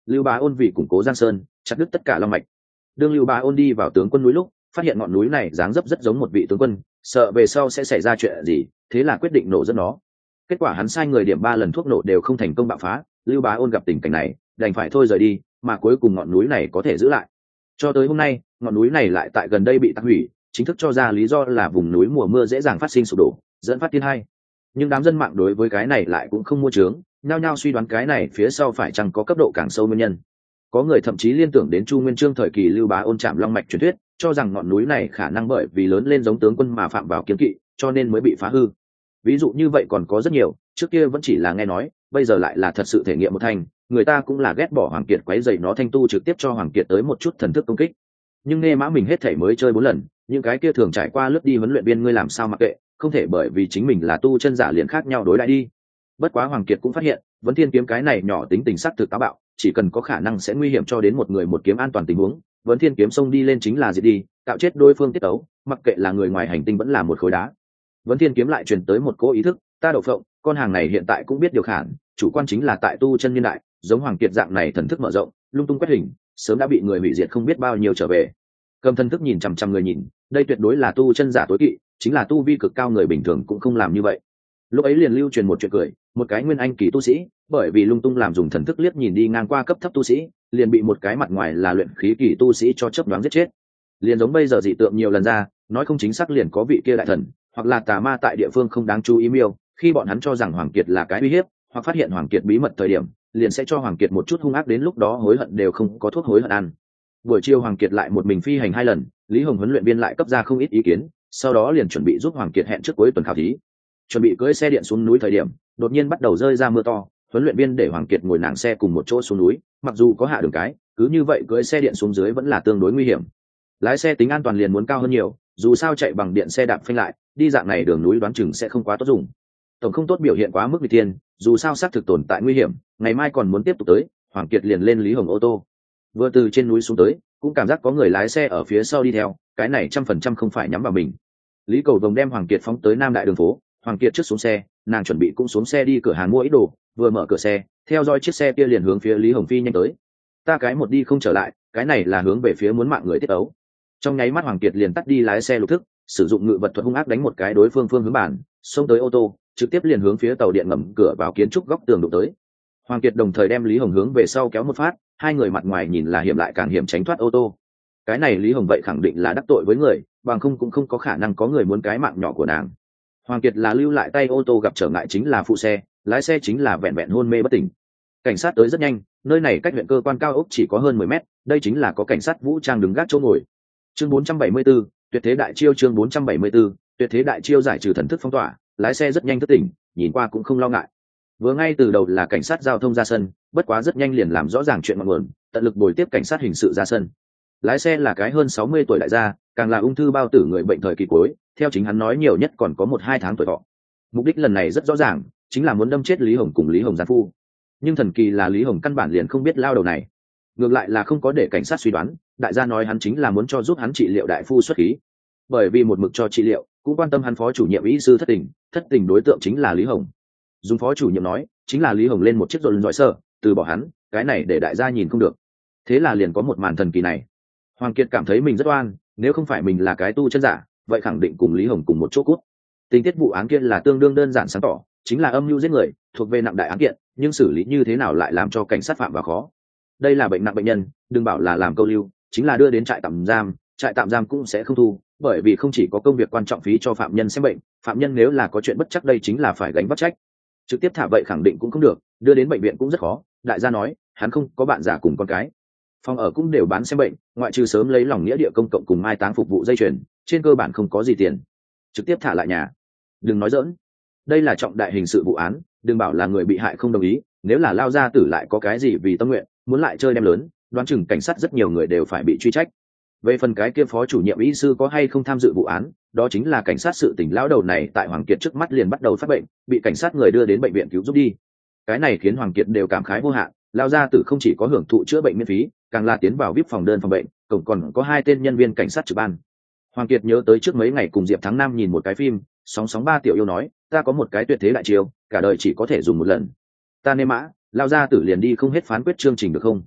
A: Lưu Bá Ôn vì củng cố Giang Sơn, chặt đứt tất cả long mạch. Đương Lưu Bá Ôn đi vào tướng quân núi lúc, phát hiện ngọn núi này dáng dấp rất giống một vị tướng quân, sợ về sau sẽ xảy ra chuyện gì, thế là quyết định nổ rất nó. Kết quả hắn sai người điểm ba lần thuốc nổ đều không thành công bạo phá. Lưu Bá Ôn gặp tình cảnh này, đành phải thôi rời đi, mà cuối cùng ngọn núi này có thể giữ lại. Cho tới hôm nay, ngọn núi này lại tại gần đây bị tạc hủy, chính thức cho ra lý do là vùng núi mùa mưa dễ dàng phát sinh sụp đổ, dẫn phát thiên hai. Nhưng đám dân mạng đối với cái này lại cũng không mua trướng, nhao nhao suy đoán cái này phía sau phải chăng có cấp độ càng sâu nguyên nhân. Có người thậm chí liên tưởng đến Chu Nguyên Chương thời kỳ Lưu Bá Ôn chạm long mạch truyền thuyết, cho rằng ngọn núi này khả năng bởi vì lớn lên giống tướng quân mà phạm vào kiêng kỵ, cho nên mới bị phá hư. Ví dụ như vậy còn có rất nhiều, trước kia vẫn chỉ là nghe nói, bây giờ lại là thật sự thể nghiệm một thành, người ta cũng là ghét bỏ Hoàng Kiệt quấy rầy nó thanh tu trực tiếp cho Hoàng Kiệt tới một chút thần thức công kích. Nhưng nghe mã mình hết thể mới chơi bốn lần, những cái kia thường trải qua lướt đi huấn luyện viên ngươi làm sao mặc kệ, không thể bởi vì chính mình là tu chân giả liền khác nhau đối đãi đi. Bất quá Hoàng Kiệt cũng phát hiện, Vấn Thiên kiếm cái này nhỏ tính tình sắc thực táo bạo, chỉ cần có khả năng sẽ nguy hiểm cho đến một người một kiếm an toàn tình huống, Vấn Thiên kiếm xông đi lên chính là diệt đi, tạo chết đối phương tiết tấu, mặc kệ là người ngoài hành tinh vẫn là một khối đá. Vấn Thiên kiếm lại truyền tới một cố ý thức, ta đậu phộng, con hàng này hiện tại cũng biết điều khiển, chủ quan chính là tại tu chân niên đại, giống Hoàng Kiệt dạng này thần thức mở rộng, lung tung quét hình, sớm đã bị người hủy diệt không biết bao nhiêu trở về. Cầm thần thức nhìn chằm chằm người nhìn, đây tuyệt đối là tu chân giả tối kỵ, chính là tu vi cực cao người bình thường cũng không làm như vậy. Lúc ấy liền lưu truyền một chuyện cười, một cái nguyên anh kỳ tu sĩ, bởi vì lung tung làm dùng thần thức liếc nhìn đi ngang qua cấp thấp tu sĩ, liền bị một cái mặt ngoài là luyện khí kỳ tu sĩ cho chớp nhoáng giết chết. Liền giống bây giờ dị tượng nhiều lần ra, nói không chính xác liền có vị kia đại thần, hoặc là tà ma tại địa phương không đáng chú ý miêu, khi bọn hắn cho rằng Hoàng Kiệt là cái uy hiếp, hoặc phát hiện Hoàng Kiệt bí mật thời điểm, liền sẽ cho Hoàng Kiệt một chút hung ác đến lúc đó hối hận đều không có thuốc hối hận ăn. Buổi chiều Hoàng Kiệt lại một mình phi hành hai lần, Lý Hồng huấn luyện viên lại cấp ra không ít ý kiến, sau đó liền chuẩn bị giúp Hoàng Kiệt hẹn trước cuối tuần khảo thí. Chuẩn bị cưỡi xe điện xuống núi thời điểm, đột nhiên bắt đầu rơi ra mưa to, huấn luyện viên để Hoàng Kiệt ngồi nàng xe cùng một chỗ xuống núi, mặc dù có hạ đường cái, cứ như vậy cưỡi xe điện xuống dưới vẫn là tương đối nguy hiểm. Lái xe tính an toàn liền muốn cao hơn nhiều, dù sao chạy bằng điện xe đạp phanh lại, đi dạng này đường núi đoán chừng sẽ không quá tốt dùng. Tổng không tốt biểu hiện quá mức nguy tiên, dù sao xác thực tồn tại nguy hiểm, ngày mai còn muốn tiếp tục tới, Hoàng Kiệt liền lên Lý Hồng ô tô. Vừa từ trên núi xuống tới, cũng cảm giác có người lái xe ở phía sau đi theo, cái này trăm phần trăm không phải nhắm vào mình. Lý Cầu Vồng đem Hoàng Kiệt phóng tới Nam Đại đường phố, Hoàng Kiệt trước xuống xe, nàng chuẩn bị cũng xuống xe đi cửa hàng mua ít đồ, vừa mở cửa xe, theo dõi chiếc xe kia liền hướng phía Lý Hồng phi nhanh tới. Ta cái một đi không trở lại, cái này là hướng về phía muốn mạng người tiết ấu. Trong nháy mắt Hoàng Kiệt liền tắt đi lái xe lục thức, sử dụng ngự vật thuật hung ác đánh một cái đối phương phương hướng bản, xông tới ô tô, trực tiếp liền hướng phía tàu điện ngầm cửa vào kiến trúc góc tường đụng tới. Hoàng Kiệt đồng thời đem Lý Hồng hướng về sau kéo một phát, hai người mặt ngoài nhìn là hiểm lại càng hiểm tránh thoát ô tô. Cái này Lý Hồng vậy khẳng định là đắc tội với người, bằng không cũng không có khả năng có người muốn cái mạng nhỏ của nàng. Hoàng Kiệt là lưu lại tay ô tô gặp trở ngại chính là phụ xe, lái xe chính là vẹn vẹn hôn mê bất tỉnh. Cảnh sát tới rất nhanh, nơi này cách huyện cơ quan cao ốc chỉ có hơn mười mét, đây chính là có cảnh sát vũ trang đứng gác chỗ ngồi. Chương bốn trăm bảy mươi bốn, tuyệt thế đại chiêu chương bốn trăm bảy mươi 4, tuyệt thế đại chiêu giải trừ thần thức phong tỏa, lái xe rất nhanh thức tỉnh, nhìn qua cũng không lo ngại. Vừa ngay từ đầu là cảnh sát giao thông ra sân, bất quá rất nhanh liền làm rõ ràng chuyện ngọn nguồn, tận lực bồi tiếp cảnh sát hình sự ra sân. Lái xe là cái hơn sáu mươi tuổi đại gia, càng là ung thư bao tử người bệnh thời kỳ cuối, theo chính hắn nói nhiều nhất còn có một hai tháng tuổi thọ. Mục đích lần này rất rõ ràng, chính là muốn đâm chết Lý Hồng cùng Lý Hồng gián phu. Nhưng thần kỳ là Lý Hồng căn bản liền không biết lao đầu này, ngược lại là không có để cảnh sát suy đoán, đại gia nói hắn chính là muốn cho giúp hắn trị liệu đại phu xuất khí. Bởi vì một mực cho trị liệu, cũng quan tâm hắn phó chủ nhiệm y sư thất tình, thất tình đối tượng chính là Lý Hồng. Dùng phó chủ nhiệm nói, chính là Lý Hồng lên một chiếc rồi dõi sơ, từ bỏ hắn, cái này để đại gia nhìn không được. Thế là liền có một màn thần kỳ này. Hoàng Kiệt cảm thấy mình rất oan, nếu không phải mình là cái tu chân giả, vậy khẳng định cùng Lý Hồng cùng một chỗ cút. Tình tiết vụ án kia là tương đương đơn giản sáng tỏ, chính là âm mưu giết người, thuộc về nặng đại án kiện, nhưng xử lý như thế nào lại làm cho cảnh sát phạm vào khó. Đây là bệnh nặng bệnh nhân, đừng bảo là làm câu lưu, chính là đưa đến trại tạm giam, trại tạm giam cũng sẽ không thu, bởi vì không chỉ có công việc quan trọng phí cho phạm nhân xem bệnh, phạm nhân nếu là có chuyện bất chắc đây chính là phải gánh vác trách. Trực tiếp thả vậy khẳng định cũng không được, đưa đến bệnh viện cũng rất khó, đại gia nói, hắn không có bạn già cùng con cái. Phòng ở cũng đều bán xem bệnh, ngoại trừ sớm lấy lòng nghĩa địa công cộng cùng mai táng phục vụ dây chuyền, trên cơ bản không có gì tiền. Trực tiếp thả lại nhà. Đừng nói giỡn. Đây là trọng đại hình sự vụ án, đừng bảo là người bị hại không đồng ý, nếu là lao gia tử lại có cái gì vì tâm nguyện, muốn lại chơi đem lớn, đoán chừng cảnh sát rất nhiều người đều phải bị truy trách. Về phần cái kia phó chủ nhiệm y sư có hay không tham dự vụ án, đó chính là cảnh sát sự tình lão đầu này tại Hoàng Kiệt trước mắt liền bắt đầu phát bệnh, bị cảnh sát người đưa đến bệnh viện cứu giúp đi. Cái này khiến Hoàng Kiệt đều cảm khái vô hạn, lao gia tử không chỉ có hưởng thụ chữa bệnh miễn phí, càng là tiến vào vê i pê phòng đơn phòng bệnh, cổng còn có hai tên nhân viên cảnh sát trực ban. Hoàng Kiệt nhớ tới trước mấy ngày cùng Diệp Thắng Nam nhìn một cái phim, sóng sóng ba tiểu yêu nói, ta có một cái tuyệt thế đại chiêu, cả đời chỉ có thể dùng một lần. Ta nê mã, lao gia tử liền đi không hết phán quyết chương trình được không?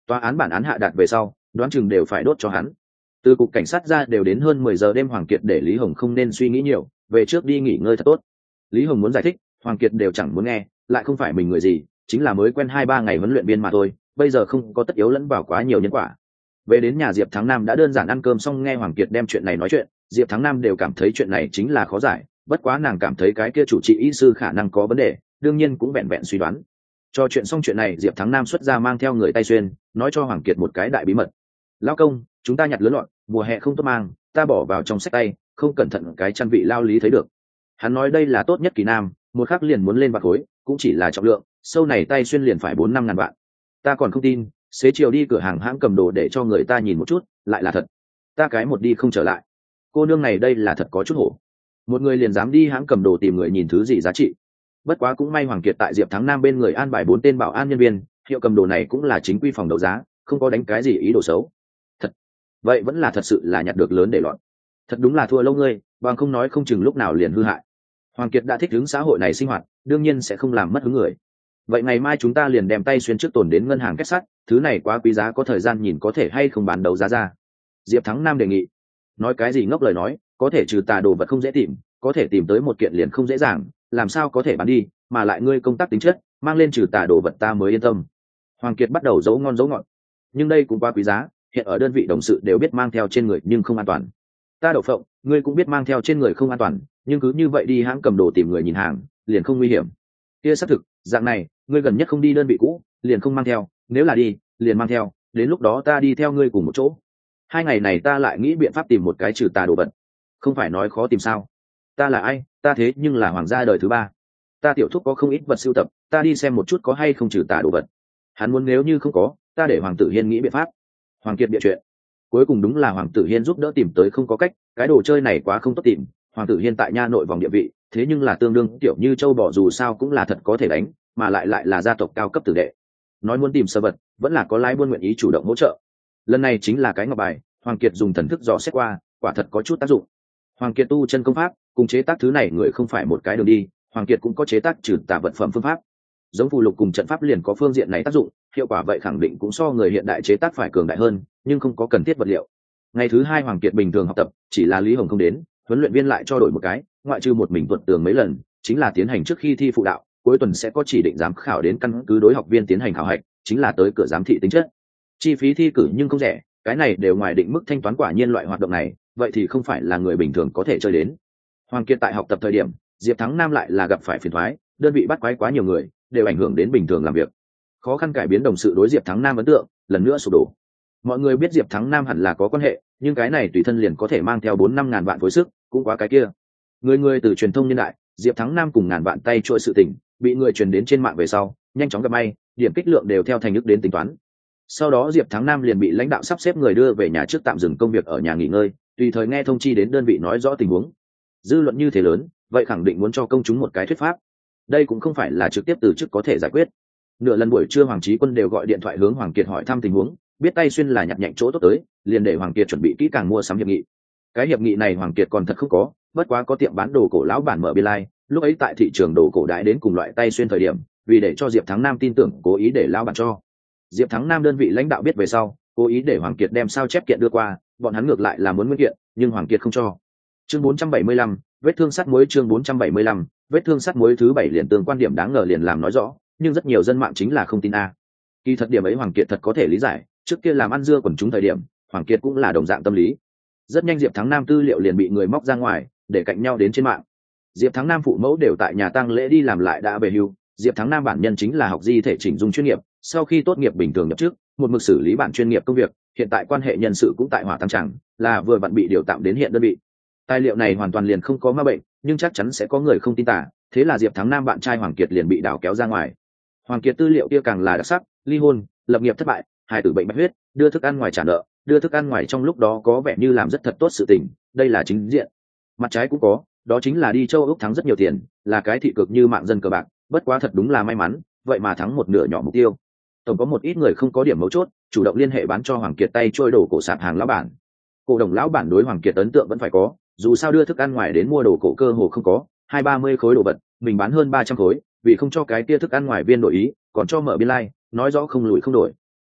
A: Tòa án bản án hạ đạt về sau, đoán chừng đều phải đốt cho hắn. Từ cục cảnh sát ra đều đến hơn mười giờ đêm, Hoàng Kiệt để Lý Hồng không nên suy nghĩ nhiều, về trước đi nghỉ ngơi thật tốt. Lý Hồng muốn giải thích, Hoàng Kiệt đều chẳng muốn nghe, lại không phải mình người gì, chính là mới quen hai ba ngày huấn luyện viên mà thôi, bây giờ không có tất yếu lẫn vào quá nhiều nhân quả. Về đến nhà, Diệp Thắng Nam đã đơn giản ăn cơm xong, nghe Hoàng Kiệt đem chuyện này nói chuyện, Diệp Thắng Nam đều cảm thấy chuyện này chính là khó giải, bất quá nàng cảm thấy cái kia chủ trị y sư khả năng có vấn đề, đương nhiên cũng vẹn vẹn suy đoán. Cho chuyện xong chuyện này, Diệp Thắng Nam xuất ra mang theo người tay xuyên, nói cho Hoàng Kiệt một cái đại bí mật. Lão công, chúng ta nhặt lớn lọn, mùa hè không tốt mang, ta bỏ vào trong sách tay, không cẩn thận cái chăn vị lao lý thấy được. Hắn nói đây là tốt nhất kỳ nam, một khắc liền muốn lên bạc khối, cũng chỉ là trọng lượng, sâu này tay xuyên liền phải bốn năm ngàn vạn. Ta còn không tin, xế chiều đi cửa hàng hãng cầm đồ để cho người ta nhìn một chút, lại là thật. Ta cái một đi không trở lại. Cô nương này đây là thật có chút hổ. Một người liền dám đi hãng cầm đồ tìm người nhìn thứ gì giá trị. Bất quá cũng may Hoàng Kiệt tại Diệp Thắng Nam bên người an bài bốn tên bảo an nhân viên, hiệu cầm đồ này cũng là chính quy phòng đấu giá, không có đánh cái gì ý đồ xấu. Thật, vậy vẫn là thật sự là nhặt được lớn để lọt. Thật đúng là thua lâu ngươi, bằng không nói không chừng lúc nào liền hư hại. Hoàng Kiệt đã thích ứng xã hội này sinh hoạt, đương nhiên sẽ không làm mất hứng người. Vậy ngày mai chúng ta liền đem tay xuyên trước tồn đến ngân hàng kết sắt, thứ này quá quý giá, có thời gian nhìn có thể hay không bán đấu giá ra. Diệp Thắng Nam đề nghị. Nói cái gì ngốc lời nói, có thể trừ tà đồ vật không dễ tìm, có thể tìm tới một kiện liền không dễ dàng, làm sao có thể bán đi, mà lại ngươi công tác tính chất, mang lên trừ tà đồ vật ta mới yên tâm. Hoàng Kiệt bắt đầu giấu ngon giấu ngọt. Nhưng đây cũng quá quý giá, hiện ở đơn vị đồng sự đều biết mang theo trên người nhưng không an toàn. Ta Đậu Phộng, ngươi cũng biết mang theo trên người không an toàn, nhưng cứ như vậy đi hãng cầm đồ tìm người nhìn hàng, liền không nguy hiểm. Kia xác thực, dạng này, ngươi gần nhất không đi đơn vị cũ, liền không mang theo, nếu là đi, liền mang theo, đến lúc đó ta đi theo ngươi cùng một chỗ. Hai ngày này ta lại nghĩ biện pháp tìm một cái trừ tà đồ vật. Không phải nói khó tìm sao? Ta là ai? Ta thế nhưng là hoàng gia đời thứ ba. Ta tiểu thúc có không ít vật sưu tập, ta đi xem một chút có hay không trừ tà đồ vật. Hắn muốn nếu như không có, ta để Hoàng Tử Hiên nghĩ biện pháp. Hoàng Kiệt bịa chuyện. Cuối cùng đúng là Hoàng Tử Hiên giúp đỡ tìm tới, không có cách, cái đồ chơi này quá không tốt tìm. Hoàng Tử Hiên tại nha nội vòng địa vị, thế nhưng là tương đương tiểu như châu bò, dù sao cũng là thật có thể đánh, mà lại lại là gia tộc cao cấp tử đệ. Nói muốn tìm sơ vật, vẫn là có lái buôn nguyện ý chủ động hỗ trợ. Lần này chính là cái ngọc bài, Hoàng Kiệt dùng thần thức dò xét qua, quả thật có chút tác dụng. Hoàng Kiệt tu chân công pháp, cùng chế tác thứ này người không phải một cái đường đi, Hoàng Kiệt cũng có chế tác trừ tà vật phẩm phương pháp. Giống phù lục cùng trận pháp liền có phương diện này tác dụng, hiệu quả vậy khẳng định cũng so người hiện đại chế tác phải cường đại hơn, nhưng không có cần thiết vật liệu. Ngày thứ hai Hoàng Kiệt bình thường học tập, chỉ là Lý Hồng không đến, huấn luyện viên lại cho đổi một cái, ngoại trừ một mình tuột tường mấy lần, chính là tiến hành trước khi thi phụ đạo, cuối tuần sẽ có chỉ định giám khảo đến căn cứ đối học viên tiến hành khảo hạch, chính là tới cửa giám thị tính chất. Chi phí thi cử nhưng không rẻ, cái này đều ngoài định mức thanh toán, quả nhiên loại hoạt động này, vậy thì không phải là người bình thường có thể chơi đến. Hoàng Kiệt tại học tập thời điểm, Diệp Thắng Nam lại là gặp phải phiền toái, đơn vị bắt quái quá nhiều người, đều ảnh hưởng đến bình thường làm việc. Khó khăn cải biến đồng sự đối Diệp Thắng Nam ấn tượng, lần nữa sụp đổ. Mọi người biết Diệp Thắng Nam hẳn là có quan hệ, nhưng cái này tùy thân liền có thể mang theo bốn năm ngàn vạn phối sức, cũng quá cái kia. Người người từ truyền thông nhân đại, Diệp Thắng Nam cùng ngàn vạn tay trôi sự tình, bị người truyền đến trên mạng về sau, nhanh chóng gặp may, điểm kích lượng đều theo thành ức đến tính toán. Sau đó Diệp Thắng Nam liền bị lãnh đạo sắp xếp người đưa về nhà trước tạm dừng công việc ở nhà nghỉ ngơi, tùy thời nghe thông chi đến đơn vị nói rõ tình huống. Dư luận như thế lớn, vậy khẳng định muốn cho công chúng một cái thuyết pháp. Đây cũng không phải là trực tiếp từ chức có thể giải quyết. Nửa lần buổi trưa Hoàng Chí Quân đều gọi điện thoại hướng Hoàng Kiệt hỏi thăm tình huống, biết tay xuyên là nhặt nhạnh chỗ tốt tới, liền để Hoàng Kiệt chuẩn bị kỹ càng mua sắm hiệp nghị. Cái hiệp nghị này Hoàng Kiệt còn thật không có, bất quá có tiệm bán đồ cổ lão bản mở biên lai, lúc ấy tại thị trường đồ cổ đại đến cùng loại tay xuyên thời điểm, vì để cho Diệp Thắng Nam tin tưởng, cố ý để lão bản cho. Diệp Thắng Nam đơn vị lãnh đạo biết về sau, cố ý để Hoàng Kiệt đem sao chép kiện đưa qua, bọn hắn ngược lại là muốn nguyên kiện, nhưng Hoàng Kiệt không cho. Chương bốn trăm bảy mươi lăm, vết thương sắt muối. Chương bốn trăm bảy mươi lăm, vết thương sắt muối thứ bảy liền tương quan điểm đáng ngờ liền làm nói rõ, nhưng rất nhiều dân mạng chính là không tin a. Kỳ thật điểm ấy Hoàng Kiệt thật có thể lý giải, trước kia làm ăn dưa quần chúng thời điểm, Hoàng Kiệt cũng là đồng dạng tâm lý. Rất nhanh Diệp Thắng Nam tư liệu liền bị người móc ra ngoài, để cạnh nhau đến trên mạng. Diệp Thắng Nam phụ mẫu đều tại nhà tang lễ đi làm lại đã về hưu, Diệp Thắng Nam bản nhân chính là học di thể chỉnh dung chuyên nghiệp, sau khi tốt nghiệp bình thường nhập chức, một mực xử lý bản chuyên nghiệp công việc, hiện tại quan hệ nhân sự cũng tại Hỏa Tăng Tràng, là vừa vặn bị điều tạm đến hiện đơn vị. Tài liệu này hoàn toàn liền không có ma bệnh, nhưng chắc chắn sẽ có người không tin tả, thế là Diệp Thắng Nam bạn trai Hoàng Kiệt liền bị đào kéo ra ngoài. Hoàng Kiệt tư liệu kia càng là đặc sắc, ly hôn, lập nghiệp thất bại, hài tử bệnh bạch huyết, đưa thức ăn ngoài trả nợ, đưa thức ăn ngoài trong lúc đó có vẻ như làm rất thật tốt sự tình, đây là chính diện. Mặt trái cũng có, đó chính là đi châu Úc thắng rất nhiều tiền, là cái thị cực như mạng dân cờ bạc, bất quá thật đúng là may mắn, vậy mà thắng một nửa nhỏ mục tiêu. Tổng có một ít người không có điểm mấu chốt, chủ động liên hệ bán cho Hoàng Kiệt tay trôi đồ cổ sạp hàng lão bản. Cổ đồng lão bản đối Hoàng Kiệt ấn tượng vẫn phải có, dù sao đưa thức ăn ngoài đến mua đồ cổ cơ hồ không có, hai ba mươi khối đồ vật, mình bán hơn ba trăm khối, vì không cho cái kia thức ăn ngoài viên đổi ý, còn cho mở biên lai, like, nói rõ không lùi không đổi.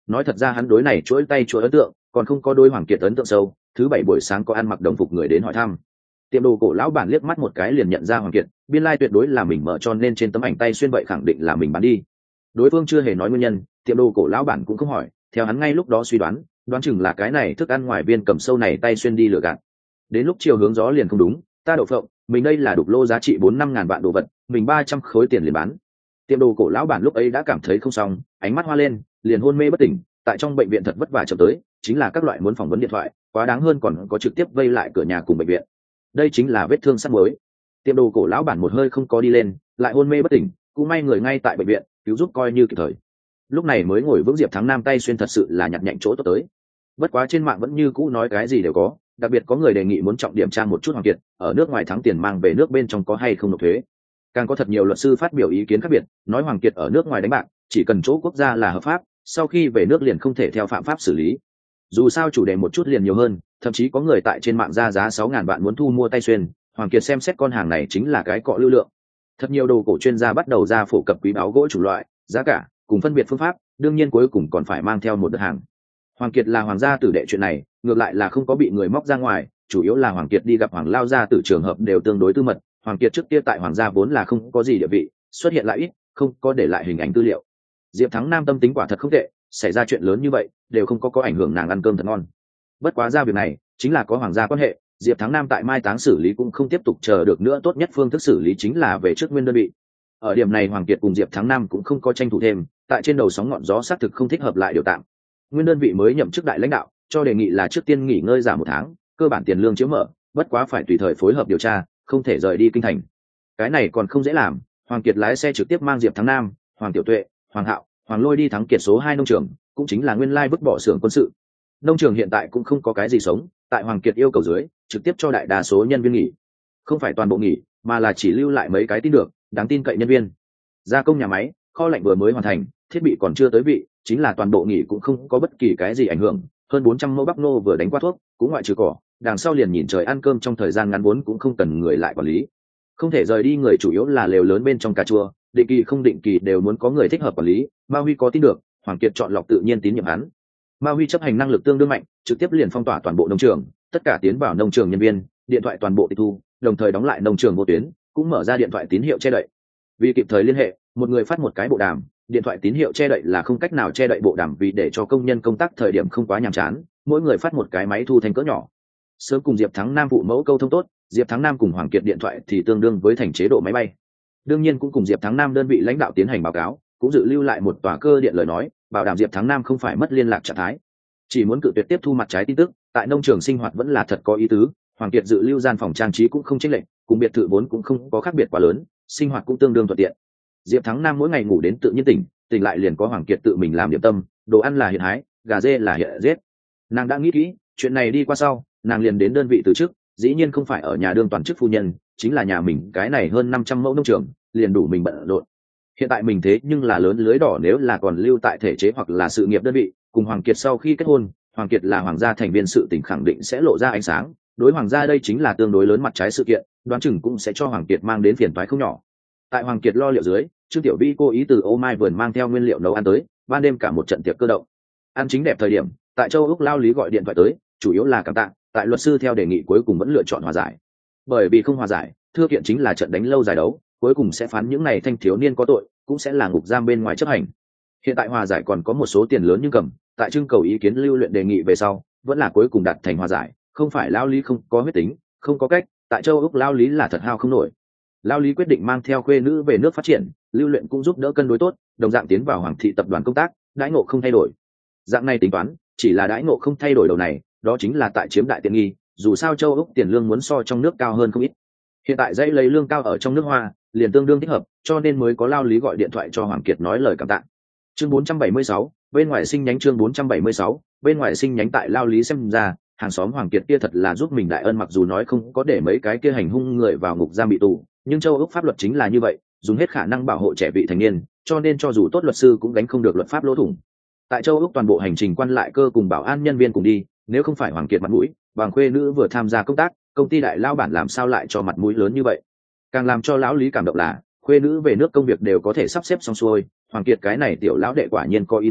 A: nói thật ra hắn đối này chuỗi tay chuỗi ấn tượng còn không có đối Hoàng Kiệt ấn tượng sâu. Thứ bảy buổi sáng có ăn mặc đồng phục người đến hỏi thăm, tiệm đồ cổ lão bản liếc mắt một cái liền nhận ra Hoàng Kiệt, biên lai like tuyệt đối là mình mở, cho nên trên tấm ảnh tay xuyên vậy khẳng định là mình bán đi. Đối phương chưa hề nói nguyên nhân, tiệm đồ cổ lão bản cũng không hỏi, theo hắn ngay lúc đó suy đoán, đoán chừng là cái này thức ăn ngoài viên cầm sâu này tay xuyên đi lừa gạt. Đến lúc chiều hướng gió liền không đúng, ta đậu phộng, mình đây là đục lô giá trị bốn năm ngàn vạn đồ vật, mình ba trăm khối tiền liền bán. Tiệm đồ cổ lão bản lúc ấy đã cảm thấy không xong, ánh mắt hoa lên, liền hôn mê bất tỉnh. Tại trong bệnh viện thật vất vả chậm tới, chính là các loại muốn phỏng vấn điện thoại, quá đáng hơn còn có trực tiếp vây lại cửa nhà cùng bệnh viện. Đây chính là vết thương sắt muối. Tiệm đồ cổ lão bản một hơi không có đi lên, lại hôn mê bất tỉnh, cũng may người ngay tại bệnh viện cứu giúp coi như kịp thời. Lúc này mới ngồi vững Diệp Thắng Nam tay xuyên thật sự là nhặt nhạnh chỗ tốt tới. Bất quá trên mạng vẫn như cũ nói cái gì đều có, đặc biệt có người đề nghị muốn trọng điểm tra một chút Hoàng Kiệt ở nước ngoài thắng tiền mang về nước bên trong có hay không nộp thuế. Càng có thật nhiều luật sư phát biểu ý kiến khác biệt, nói Hoàng Kiệt ở nước ngoài đánh bạc chỉ cần chỗ quốc gia là hợp pháp, sau khi về nước liền không thể theo phạm pháp xử lý. Dù sao chủ đề một chút liền nhiều hơn, thậm chí có người tại trên mạng ra giá sáu ngàn vạn muốn thu mua tay xuyên. Hoàng Kiệt xem xét con hàng này chính là cái cọ lưu lượng. Thật nhiều đồ cổ chuyên gia bắt đầu ra phổ cập quý báu gỗ chủng loại, giá cả cùng phân biệt phương pháp, đương nhiên cuối cùng còn phải mang theo một đợt hàng. Hoàng Kiệt là hoàng gia tử đệ chuyện này ngược lại là không có bị người móc ra ngoài, chủ yếu là Hoàng Kiệt đi gặp Hoàng lao gia tử trường hợp đều tương đối tư mật. Hoàng Kiệt trước kia tại hoàng gia vốn là không có gì địa vị, xuất hiện lại ít, không có để lại hình ảnh tư liệu. Diệp Thắng Nam tâm tính quả thật không tệ, xảy ra chuyện lớn như vậy đều không có có ảnh hưởng nàng ăn cơm thật ngon. Bất quá ra việc này chính là có hoàng gia quan hệ, Diệp Thắng Nam tại mai táng xử lý cũng không tiếp tục chờ được nữa, tốt nhất phương thức xử lý chính là về trước nguyên đơn vị. Ở điểm này Hoàng Kiệt cùng Diệp Thắng Nam cũng không có tranh thủ thêm, tại trên đầu sóng ngọn gió xác thực không thích hợp lại điều tạm. Nguyên đơn vị mới nhậm chức đại lãnh đạo, cho đề nghị là trước tiên nghỉ ngơi giả một tháng, cơ bản tiền lương chiếu mở, bất quá phải tùy thời phối hợp điều tra, không thể rời đi kinh thành. Cái này còn không dễ làm, Hoàng Kiệt lái xe trực tiếp mang Diệp Thắng Nam, Hoàng Tiểu Tuệ, Hoàng Hạo, Hoàng Lôi đi Thắng Kiệt số hai nông trường, cũng chính là nguyên lai vứt bỏ xưởng quân sự. Nông trường hiện tại cũng không có cái gì sống, tại Hoàng Kiệt yêu cầu dưới, trực tiếp cho đại đa số nhân viên nghỉ. Không phải toàn bộ nghỉ, mà là chỉ lưu lại mấy cái tin được, đáng tin cậy nhân viên. Gia công nhà máy, kho lạnh vừa mới hoàn thành, thiết bị còn chưa tới vị, chính là toàn bộ nghỉ cũng không có bất kỳ cái gì ảnh hưởng. Hơn bốn trăm mẫu bắp nô vừa đánh qua thuốc, cũng ngoại trừ cỏ, đằng sau liền nhìn trời ăn cơm, trong thời gian ngắn vốn cũng không cần người lại quản lý. Không thể rời đi người chủ yếu là lều lớn bên trong cà chua, định kỳ không định kỳ đều muốn có người thích hợp quản lý. Ma Huy có tin được, Hoàng Kiệt chọn lọc tự nhiên tín nhiệm hắn. Ma Huy chấp hành năng lực tương đương mạnh, trực tiếp liền phong tỏa toàn bộ nông trường, tất cả tiến vào nông trường nhân viên, điện thoại toàn bộ tịch thu, đồng thời đóng lại nông trường vô tuyến, cũng mở ra điện thoại tín hiệu che đậy. Vì kịp thời liên hệ, một người phát một cái bộ đàm, điện thoại tín hiệu che đậy là không cách nào che đậy bộ đàm, vì để cho công nhân công tác thời điểm không quá nhàm chán, mỗi người phát một cái máy thu thanh cỡ nhỏ. Sớm cùng Diệp Thắng Nam phụ mẫu câu thông tốt, Diệp Thắng Nam cùng Hoàng Kiệt điện thoại thì tương đương với thành chế độ máy bay. Đương nhiên cũng cùng Diệp Thắng Nam đơn vị lãnh đạo tiến hành báo cáo, cũng dự lưu lại một tòa cơ điện lời nói, bảo đảm Diệp Thắng Nam không phải mất liên lạc trạng thái. Chỉ muốn cự tuyệt tiếp thu mặt trái tin tức, tại nông trường sinh hoạt vẫn là thật có ý tứ. Hoàng Kiệt dự lưu gian phòng trang trí cũng không chênh lệch, cùng biệt thự vốn cũng không có khác biệt quá lớn, sinh hoạt cũng tương đương thuận tiện. Diệp Thắng Nam mỗi ngày ngủ đến tự nhiên tỉnh, tỉnh lại liền có Hoàng Kiệt tự mình làm điểm tâm, đồ ăn là hiện hái, gà dê là hiện giết. Nàng đã nghĩ kỹ, chuyện này đi qua sau, nàng liền đến đơn vị từ chức, dĩ nhiên không phải ở nhà đương toàn chức phu nhân, chính là nhà mình cái này hơn năm trăm mẫu nông trường, liền đủ mình bận rộn. Hiện tại mình thế nhưng là lớn lưới đỏ, nếu là còn lưu tại thể chế hoặc là sự nghiệp đơn vị, cùng Hoàng Kiệt sau khi kết hôn, Hoàng Kiệt là hoàng gia thành viên, sự tình khẳng định sẽ lộ ra ánh sáng. Đối hoàng gia đây chính là tương đối lớn mặt trái sự kiện, đoán chừng cũng sẽ cho Hoàng Kiệt mang đến phiền toái không nhỏ. Tại Hoàng Kiệt lo liệu dưới, Trương Tiểu Vi cố ý từ ô mai vườn mang theo nguyên liệu nấu ăn tới, ban đêm cả một trận tiệc cơ động. Ăn chính đẹp thời điểm, tại Châu Úc lao lý gọi điện thoại tới, chủ yếu là cảm tạ, tại luật sư theo đề nghị cuối cùng vẫn lựa chọn hòa giải. Bởi vì không hòa giải, thưa kiện chính là trận đánh lâu dài đấu, cuối cùng sẽ phán những này thanh thiếu niên có tội, cũng sẽ là ngục giam bên ngoài chấp hành. Hiện tại hòa giải còn có một số tiền lớn nhưng cầm, tại trưng cầu ý kiến lưu luyện đề nghị về sau, vẫn là cuối cùng đạt thành hòa giải, không phải lao lý không có huyết tính, không có cách, tại Châu Úc lao lý là thật hao không nổi. Lao lý quyết định mang theo khuê nữ về nước phát triển, lưu luyện cũng giúp đỡ cân đối tốt, đồng dạng tiến vào Hoàng thị tập đoàn công tác, đãi ngộ không thay đổi. Dạng này tính toán, chỉ là đãi ngộ không thay đổi đầu này, đó chính là tại chiếm đại tiện nghi, dù sao Châu Úc tiền lương muốn so trong nước cao hơn không ít. Hiện tại dãy lấy lương cao ở trong nước Hoa, liền tương đương thích hợp, cho nên mới có lao lý gọi điện thoại cho Hoàng Kiệt nói lời cảm tạ. Chương bốn trăm bảy mươi sáu, bên ngoài sinh nhánh chương bốn trăm bảy mươi sáu, bên ngoài sinh nhánh tại lao lý xem ra, hàng xóm Hoàng Kiệt kia thật là giúp mình đại ân, mặc dù nói không có để mấy cái kia hành hung người vào ngục giam bị tù, nhưng Châu Úc pháp luật chính là như vậy, dùng hết khả năng bảo hộ trẻ vị thành niên, cho nên cho dù tốt luật sư cũng gánh không được luật pháp lỗ thủng. Tại Châu Úc toàn bộ hành trình quan lại cơ cùng bảo an nhân viên cùng đi, nếu không phải Hoàng Kiệt mặt mũi, bằng khuê nữ vừa tham gia công tác, công ty đại lao bản làm sao lại cho mặt mũi lớn như vậy. Càng làm cho lão lý cảm động là khuê nữ về nước công việc đều có thể sắp xếp xong xuôi, Hoàng Kiệt cái này tiểu lão đệ quả nhiên có ý tứ,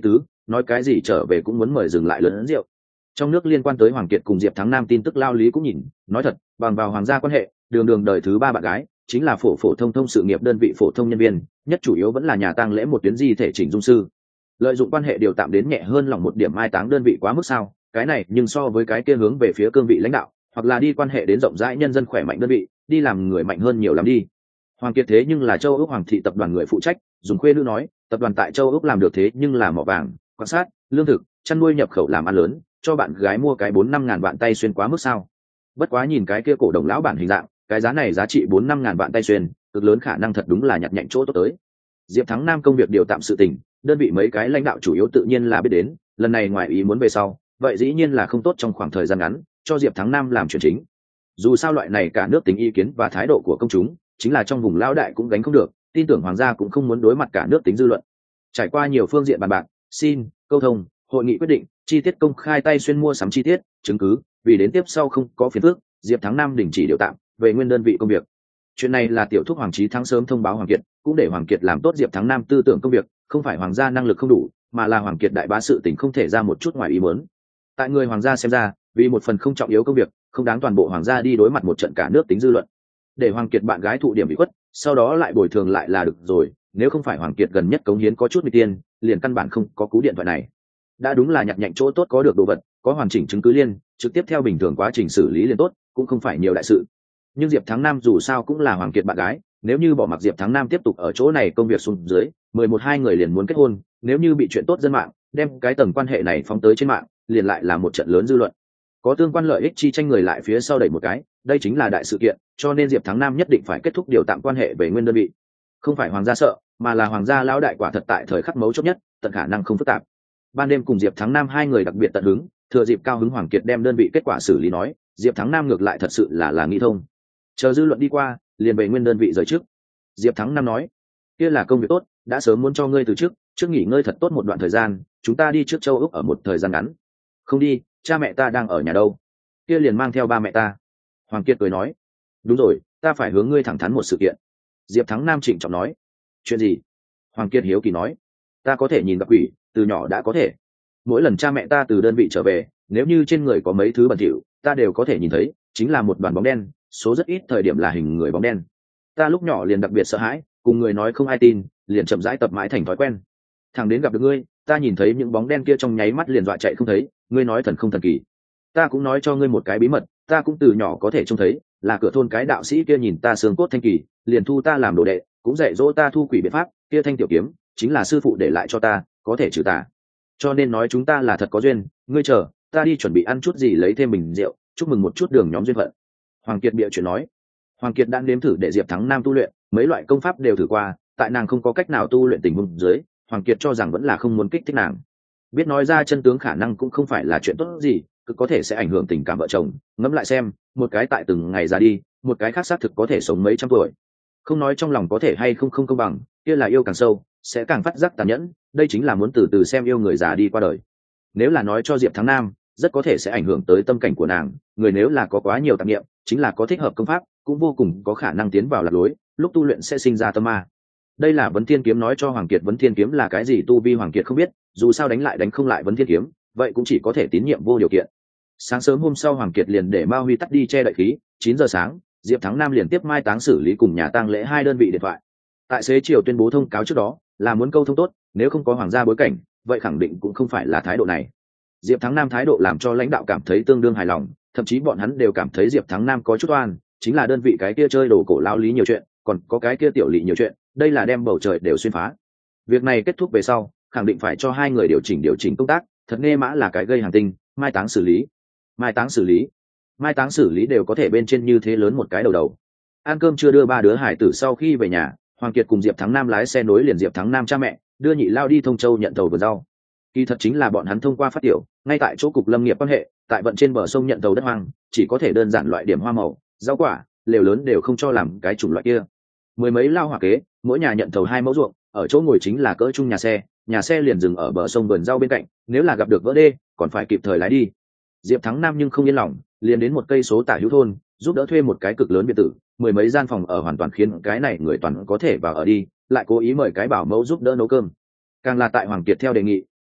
A: nói cái gì trở về cũng muốn mời dừng lại lớn rượu. Trong nước liên quan tới Hoàng Kiệt cùng Diệp Thắng Nam tin tức lao lý cũng nhìn, nói thật, bằng vào hoàng gia quan hệ, đường đường đời thứ ba bạn gái, chính là phổ phổ thông thông sự nghiệp đơn vị phổ thông nhân viên, nhất chủ yếu vẫn là nhà tang lễ một tuyến di thể chỉnh dung sư. Lợi dụng quan hệ điều tạm đến nhẹ hơn lòng một điểm mai táng đơn vị quá mức sao? Cái này nhưng so với cái kia hướng về phía cương vị lãnh đạo, hoặc là đi quan hệ đến rộng rãi nhân dân khỏe mạnh đơn vị, đi làm người mạnh hơn nhiều lắm đi. Hoàng Kiệt thế nhưng là châu Úc Hoàng thị tập đoàn người phụ trách, dùng khuê nữ nói, tập đoàn tại châu Úc làm được thế nhưng là mỏ vàng, quan sát, lương thực, chăn nuôi nhập khẩu làm ăn lớn, cho bạn gái mua cái bốn năm ngàn vạn tay xuyên quá mức sao? Bất quá nhìn cái kia cổ đồng lão bản hình dạng, cái giá này giá trị bốn năm ngàn vạn tay xuyên, cực lớn khả năng thật đúng là nhặt nhạnh chỗ tốt tới. Diệp Thắng Nam công việc điều tạm sự tình, đơn vị mấy cái lãnh đạo chủ yếu tự nhiên là biết đến, lần này ngoài ý muốn về sau, vậy dĩ nhiên là không tốt trong khoảng thời gian ngắn, cho Diệp Thắng Nam làm chuyện chính. Dù sao loại này cả nước tính ý kiến và thái độ của công chúng, chính là trong vùng lão đại cũng gánh không được, tin tưởng hoàng gia cũng không muốn đối mặt cả nước tính dư luận. Trải qua nhiều phương diện bàn bạc, xin, câu thông, hội nghị quyết định, chi tiết công khai tay xuyên mua sắm chi tiết, chứng cứ, vì đến tiếp sau không có phiền phức, Diệp Thắng Nam đình chỉ điều tạm, về nguyên đơn vị công việc. Chuyện này là tiểu thúc Hoàng Chí Thắng sớm thông báo Hoàng Kiệt, cũng để Hoàng Kiệt làm tốt Diệp Thắng Nam tư tưởng công việc, không phải hoàng gia năng lực không đủ, mà là Hoàng Kiệt đại bá sự tình không thể ra một chút ngoài ý muốn. Tại người hoàng gia xem ra, vì một phần không trọng yếu công việc, không đáng toàn bộ hoàng gia đi đối mặt một trận cả nước tính dư luận. Để Hoàng Kiệt bạn gái thụ điểm bị khuất, sau đó lại bồi thường lại là được rồi, nếu không phải Hoàng Kiệt gần nhất cống hiến có chút nguy tiền, liền căn bản không có cú điện thoại này. Đã đúng là nhặt nhạnh chỗ tốt có được đồ vật, có hoàn chỉnh chứng cứ liên, trực tiếp theo bình thường quá trình xử lý liền tốt, cũng không phải nhiều đại sự. Nhưng Diệp Thắng Nam dù sao cũng là Hoàng Kiệt bạn gái, nếu như bỏ mặc Diệp Thắng Nam tiếp tục ở chỗ này công việc xuống dưới, mười một hai người liền muốn kết hôn, nếu như bị chuyện tốt dân mạng, đem cái tầng quan hệ này phóng tới trên mạng, liền lại là một trận lớn dư luận. Có tương quan lợi ích chi tranh người lại phía sau đẩy một cái, đây chính là đại sự kiện, cho nên Diệp Thắng Nam nhất định phải kết thúc điều tạm quan hệ về nguyên đơn vị. Không phải hoàng gia sợ, mà là hoàng gia lão đại quả thật tại thời khắc mấu chốt nhất, tận khả năng không phức tạp. Ban đêm cùng Diệp Thắng Nam hai người đặc biệt tận hứng, thừa dịp cao hứng Hoàng Kiệt đem đơn vị kết quả xử lý nói, Diệp Thắng Nam ngược lại thật sự là là nghĩ thông. Chờ dư luận đi qua, liền về nguyên đơn vị rời trước. Diệp Thắng Nam nói, kia là công việc tốt, đã sớm muốn cho ngươi từ trước, trước nghỉ ngơi thật tốt một đoạn thời gian, chúng ta đi trước châu Úc ở một thời gian ngắn. Không đi, cha mẹ ta đang ở nhà đâu. Kia liền mang theo ba mẹ ta. Hoàng Kiệt cười nói, đúng rồi, ta phải hướng ngươi thẳng thắn một sự kiện. Diệp Thắng Nam trịnh trọng nói, chuyện gì? Hoàng Kiệt hiếu kỳ nói, ta có thể nhìn gặp quỷ, từ nhỏ đã có thể. Mỗi lần cha mẹ ta từ đơn vị trở về, nếu như trên người có mấy thứ bẩn thỉu, ta đều có thể nhìn thấy, chính là một đoàn bóng đen, số rất ít thời điểm là hình người bóng đen. Ta lúc nhỏ liền đặc biệt sợ hãi, cùng người nói không ai tin, liền chậm rãi tập mãi thành thói quen. Thằng đến gặp được ngươi, ta nhìn thấy những bóng đen kia trong nháy mắt liền dọa chạy không thấy, ngươi nói thần không thần kỳ. Ta cũng nói cho ngươi một cái bí mật, ta cũng từ nhỏ có thể trông thấy, là cửa thôn cái đạo sĩ kia nhìn ta xương cốt thanh kỳ, liền thu ta làm đồ đệ, cũng dạy dỗ ta thu quỷ biện pháp, kia thanh tiểu kiếm, chính là sư phụ để lại cho ta, có thể trừ tà. Cho nên nói chúng ta là thật có duyên, ngươi chờ, ta đi chuẩn bị ăn chút gì lấy thêm bình rượu, chúc mừng một chút đường nhóm duyên phận. Hoàng Kiệt bịa chuyện nói. Hoàng Kiệt đã nếm thử để Diệp Thắng Nam tu luyện, mấy loại công pháp đều thử qua, tại nàng không có cách nào tu luyện tình huống dưới, Hoàng Kiệt cho rằng vẫn là không muốn kích thích nàng. Biết nói ra chân tướng khả năng cũng không phải là chuyện tốt gì, cứ có thể sẽ ảnh hưởng tình cảm vợ chồng, ngẫm lại xem, một cái tại từng ngày già đi, một cái khác xác thực có thể sống mấy trăm tuổi. Không nói trong lòng có thể hay không không công bằng, kia là yêu càng sâu, sẽ càng phát giác tàn nhẫn, đây chính là muốn từ từ xem yêu người già đi qua đời. Nếu là nói cho Diệp Thắng Nam, rất có thể sẽ ảnh hưởng tới tâm cảnh của nàng, người nếu là có quá nhiều tạp niệm, chính là có thích hợp công pháp, cũng vô cùng có khả năng tiến vào lạc lối, lúc tu luyện sẽ sinh ra tâm ma. Đây là Vấn Thiên kiếm nói cho Hoàng Kiệt Vấn Thiên kiếm là cái gì, tu vi Hoàng Kiệt không biết, dù sao đánh lại đánh không lại Vấn Thiên kiếm, vậy cũng chỉ có thể tín nhiệm vô điều kiện. Sáng sớm hôm sau Hoàng Kiệt liền để Ma Huy tắt đi che đậy khí, chín giờ sáng, Diệp Thắng Nam liền tiếp mai táng xử lý cùng nhà tang lễ hai đơn vị điện thoại. Tại xế chiều tuyên bố thông cáo trước đó, là muốn câu thông tốt, nếu không có hoàng gia bối cảnh, vậy khẳng định cũng không phải là thái độ này. Diệp Thắng Nam thái độ làm cho lãnh đạo cảm thấy tương đương hài lòng, thậm chí bọn hắn đều cảm thấy Diệp Thắng Nam có chút oan, chính là đơn vị cái kia chơi đồ cổ lao lý nhiều chuyện, còn có cái kia tiểu lỵ nhiều chuyện, đây là đem bầu trời đều xuyên phá. Việc này kết thúc về sau, khẳng định phải cho hai người điều chỉnh điều chỉnh công tác, thật nghe mã là cái gây hàng tinh, mai táng xử lý, mai táng xử lý, mai táng xử lý đều có thể bên trên như thế lớn một cái đầu đầu. Ăn cơm chưa đưa ba đứa hải tử sau khi về nhà, Hoàng Kiệt cùng Diệp Thắng Nam lái xe nối liền Diệp Thắng Nam cha mẹ, đưa nhị lao đi Thông Châu nhận thầu vườn rau. Kỳ thật chính là bọn hắn thông qua phát tiểu, ngay tại chỗ cục lâm nghiệp quan hệ, tại vận trên bờ sông nhận thầu đất hoang, chỉ có thể đơn giản loại điểm hoa màu, rau quả, lều lớn đều không cho làm cái chủng loại kia. Mười mấy lao hỏa kế, mỗi nhà nhận thầu hai mẫu ruộng, ở chỗ ngồi chính là cỡ chung nhà xe, nhà xe liền dừng ở bờ sông vườn rau bên cạnh, nếu là gặp được vỡ đê, còn phải kịp thời lái đi. Diệp Thắng Nam nhưng không yên lòng, liền đến một cây số tả hữu thôn, giúp đỡ thuê một cái cực lớn biệt tử, mười mấy gian phòng ở hoàn toàn khiến cái này người toàn có thể vào ở đi, lại cố ý mời cái bảo mẫu giúp đỡ nấu cơm. Càng là tại Hoàng Kiệt theo đề nghị,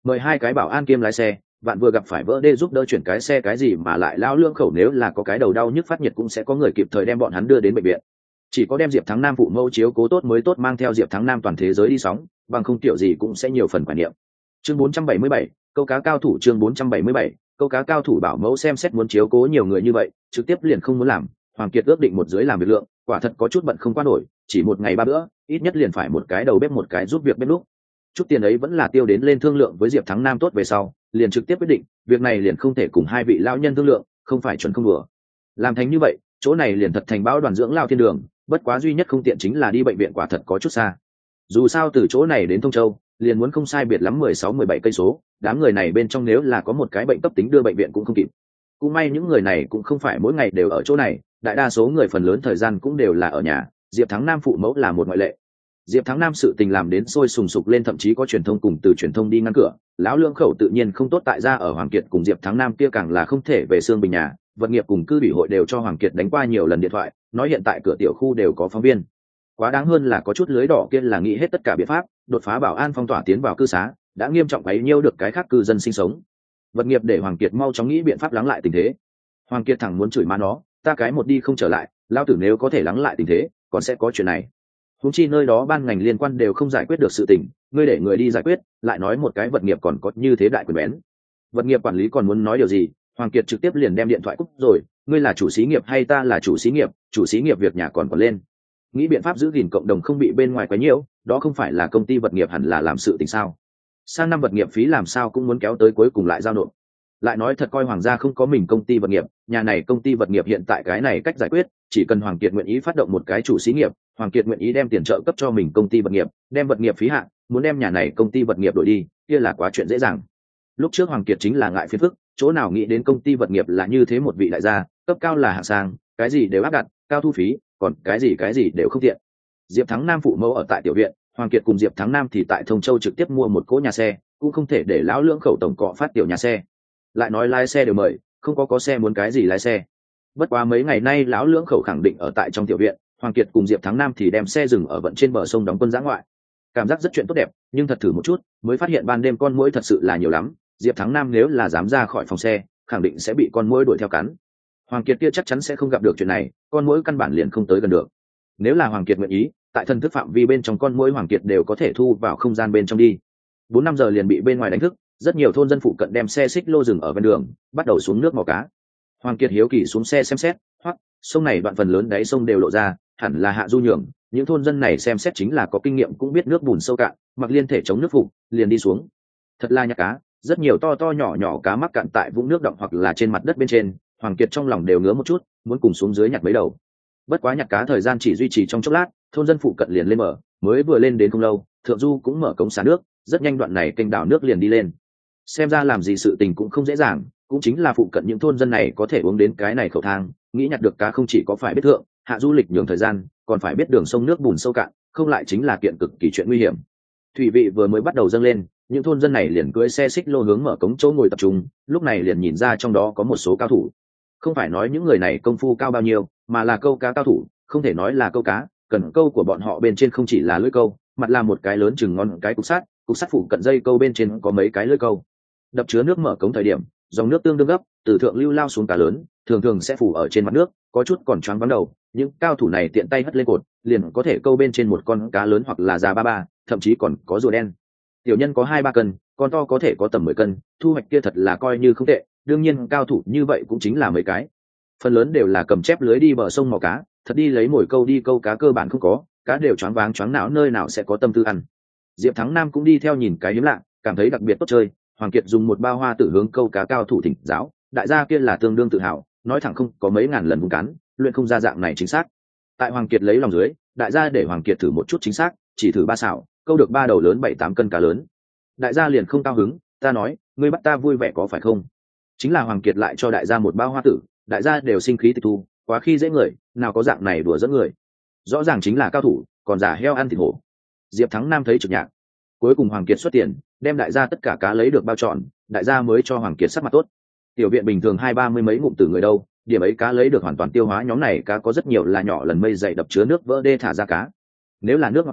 A: mời hai cái bảo an kiêm lái xe, vạn vừa gặp phải vỡ đê giúp đỡ chuyển cái xe cái gì mà lại lao lương khẩu, nếu là có cái đầu đau nhức phát nhiệt cũng sẽ có người kịp thời đem bọn hắn đưa đến bệnh viện. Chỉ có đem Diệp Thắng Nam phụ mẫu chiếu cố tốt mới tốt mang theo Diệp Thắng Nam toàn thế giới đi sóng, bằng không kiểu gì cũng sẽ nhiều phần quả niệm. Chương bốn trăm bảy mươi bảy, câu cá cao thủ. Chương bốn trăm bảy mươi bảy, câu cá cao thủ. Bảo mẫu xem xét muốn chiếu cố nhiều người như vậy, trực tiếp liền không muốn làm. Hoàng Kiệt ước định một dưới làm việc lượng, quả thật có chút bận không qua nổi, chỉ một ngày ba bữa, ít nhất liền phải một cái đầu bếp một cái giúp việc bếp lúc. Chút tiền ấy vẫn là tiêu đến lên thương lượng với Diệp Thắng Nam tốt về sau, liền trực tiếp quyết định, việc này liền không thể cùng hai vị lão nhân thương lượng, không phải chuẩn không đùa. Làm thành như vậy, chỗ này liền thật thành bão đoàn dưỡng lao thiên đường, bất quá duy nhất không tiện chính là đi bệnh viện quả thật có chút xa. Dù sao từ chỗ này đến Thông Châu, liền muốn không sai biệt lắm mười sáu mười bảy cây số, đám người này bên trong nếu là có một cái bệnh cấp tính đưa bệnh viện cũng không kịp. Cũng may những người này cũng không phải mỗi ngày đều ở chỗ này, đại đa số người phần lớn thời gian cũng đều là ở nhà, Diệp Thắng Nam phụ mẫu là một ngoại lệ. Diệp Thắng Nam sự tình làm đến sôi sùng sục lên, thậm chí có truyền thông cùng từ truyền thông đi ngăn cửa, lão lương khẩu tự nhiên không tốt tại ra ở Hoàng Kiệt cùng Diệp Thắng Nam kia càng là không thể về xương bình nhà, vật nghiệp cùng cư ủy hội đều cho Hoàng Kiệt đánh qua nhiều lần điện thoại, nói hiện tại cửa tiểu khu đều có phóng viên. Quá đáng hơn là có chút lưới đỏ kia là nghĩ hết tất cả biện pháp, đột phá bảo an phong tỏa tiến vào cư xá, đã nghiêm trọng quấy nhiễu được cái khác cư dân sinh sống. Vật nghiệp để Hoàng Kiệt mau chóng nghĩ biện pháp lắng lại tình thế. Hoàng Kiệt thẳng muốn chửi má nó, ta cái một đi không trở lại, lao tử nếu có thể lắng lại tình thế, còn sẽ có chuyện này. Huống chi nơi đó ban ngành liên quan đều không giải quyết được sự tình, ngươi để người đi giải quyết, lại nói một cái vật nghiệp còn có như thế đại quyền bén. Vật nghiệp quản lý còn muốn nói điều gì, Hoàng Kiệt trực tiếp liền đem điện thoại cúp rồi, ngươi là chủ xí nghiệp hay ta là chủ xí nghiệp, chủ xí nghiệp việc nhà còn còn lên. Nghĩ biện pháp giữ gìn cộng đồng không bị bên ngoài quấy nhiễu, đó không phải là công ty vật nghiệp hẳn là làm sự tình sao? Sang năm vật nghiệp phí làm sao cũng muốn kéo tới cuối cùng lại giao nộp. Lại nói thật coi Hoàng gia không có mình công ty vật nghiệp, nhà này công ty vật nghiệp hiện tại cái này cách giải quyết, chỉ cần Hoàng Kiệt nguyện ý phát động một cái chủ xí nghiệp, Hoàng Kiệt nguyện ý đem tiền trợ cấp cho mình công ty vật nghiệp, đem vật nghiệp phí hạ, muốn đem nhà này công ty vật nghiệp đổi đi, kia là quá chuyện dễ dàng. Lúc trước Hoàng Kiệt chính là ngại phiền phức, chỗ nào nghĩ đến công ty vật nghiệp là như thế một vị đại gia, cấp cao là hạng sang, cái gì đều áp đặt, cao thu phí, còn cái gì cái gì đều không tiện. Diệp Thắng Nam phụ mẫu ở tại tiểu viện, Hoàng Kiệt cùng Diệp Thắng Nam thì tại Thông Châu trực tiếp mua một cỗ nhà xe, cũng không thể để lão lưỡng khẩu tổng cọ phát tiểu nhà xe. Lại nói lái xe đều mời, không có có xe muốn cái gì lái xe. Bất quá mấy ngày nay lão lưỡng khẩu khẳng định ở tại trong tiểu viện, Hoàng Kiệt cùng Diệp Thắng Nam thì đem xe dừng ở vận trên bờ sông đóng quân giã ngoại. Cảm giác rất chuyện tốt đẹp, nhưng thật thử một chút, mới phát hiện ban đêm con muỗi thật sự là nhiều lắm. Diệp Thắng Nam nếu là dám ra khỏi phòng xe, khẳng định sẽ bị con muỗi đuổi theo cắn. Hoàng Kiệt kia chắc chắn sẽ không gặp được chuyện này, con muỗi căn bản liền không tới gần được. Nếu là Hoàng Kiệt nguyện ý, tại thần thức phạm vi bên trong con muỗi Hoàng Kiệt đều có thể thu vào không gian bên trong đi. Bốn năm giờ liền bị bên ngoài đánh thức, rất nhiều thôn dân phụ cận đem xe xích lô dừng ở ven đường, bắt đầu xuống nước mò cá. Hoàng Kiệt hiếu kỳ xuống xe xem xét, hoắc, sông này đoạn phần lớn đáy sông đều lộ ra, hẳn là hạ du nhường. Những thôn dân này xem xét chính là có kinh nghiệm cũng biết nước bùn sâu cạn, mặc liên thể chống nước phục, liền đi xuống. Thật là nhặt cá, rất nhiều to to nhỏ nhỏ cá mắc cạn tại vũng nước động hoặc là trên mặt đất bên trên. Hoàng Kiệt trong lòng đều ngứa một chút, muốn cùng xuống dưới nhặt mấy đầu. Bất quá nhặt cá thời gian chỉ duy trì trong chốc lát, thôn dân phụ cận liền lên mở, mới vừa lên đến không lâu, thượng du cũng mở cống xả nước, rất nhanh đoạn này kênh đảo nước liền đi lên. Xem ra làm gì sự tình cũng không dễ dàng, cũng chính là phụ cận những thôn dân này có thể uống đến cái này khẩu thang, nghĩ nhặt được cá không chỉ có phải biết thượng hạ du lịch nhường thời gian, còn phải biết đường sông nước bùn sâu cạn, không lại chính là kiện cực kỳ chuyện nguy hiểm. Thủy vị vừa mới bắt đầu dâng lên, những thôn dân này liền cưỡi xe xích lô hướng mở cống chỗ ngồi tập trung, lúc này liền nhìn ra trong đó có một số cao thủ. Không phải nói những người này công phu cao bao nhiêu, mà là câu cá cao thủ, không thể nói là câu cá, cần câu của bọn họ bên trên không chỉ là lưỡi câu, mặt là một cái lớn chừng ngon cái cục sắt, cục sắt phụ cận dây câu bên trên có mấy cái lưỡi câu. Đập chứa nước mở cống thời điểm, dòng nước tương đương gấp, từ thượng lưu lao xuống cá lớn, thường thường sẽ phủ ở trên mặt nước, có chút còn choáng vắng đầu. Những cao thủ này tiện tay hất lên cột, liền có thể câu bên trên một con cá lớn hoặc là già ba ba, thậm chí còn có rùa đen. Tiểu nhân có hai ba cân, con to có thể có tầm mười cân, thu hoạch kia thật là coi như không tệ. Đương nhiên cao thủ như vậy cũng chính là mấy cái, phần lớn đều là cầm chép lưới đi bờ sông mò cá, thật đi lấy mồi câu đi câu cá cơ bản không có, cá đều choáng váng choáng não, nơi nào sẽ có tâm tư ăn. Diệp Thắng Nam cũng đi theo nhìn cái hiếm lạ, cảm thấy đặc biệt tốt chơi. Hoàng Kiệt dùng một bao hoa tử hướng câu cá cao thủ thỉnh giáo, đại gia kia là tương đương tự hào, nói thẳng không có mấy ngàn lần vùng cắn, luyện không ra dạng này chính xác. Tại Hoàng Kiệt lấy lòng dưới, đại gia để Hoàng Kiệt thử một chút chính xác, chỉ thử ba xảo, câu được ba đầu lớn bảy tám cân cá lớn. Đại gia liền không cao hứng, ta nói, ngươi bắt ta vui vẻ có phải không? Chính là Hoàng Kiệt lại cho đại gia một bao hoa tử, đại gia đều sinh khí tịch thu, quá khi dễ người, nào có dạng này đùa dẫn người. Rõ ràng chính là cao thủ, còn giả heo ăn thịt hổ. Diệp Thắng Nam thấy trực nhạc. Cuối cùng Hoàng Kiệt xuất tiền, đem đại gia tất cả cá lấy được bao trọn, đại gia mới cho Hoàng Kiệt sắc mặt tốt. Tiểu viện bình thường hai ba mươi mấy ngụm từ người đâu, điểm ấy cá lấy được hoàn toàn tiêu hóa, nhóm này cá có rất nhiều là nhỏ lần mây dày đập chứa nước vỡ đê thả ra cá. Nếu là nước ngọt quý,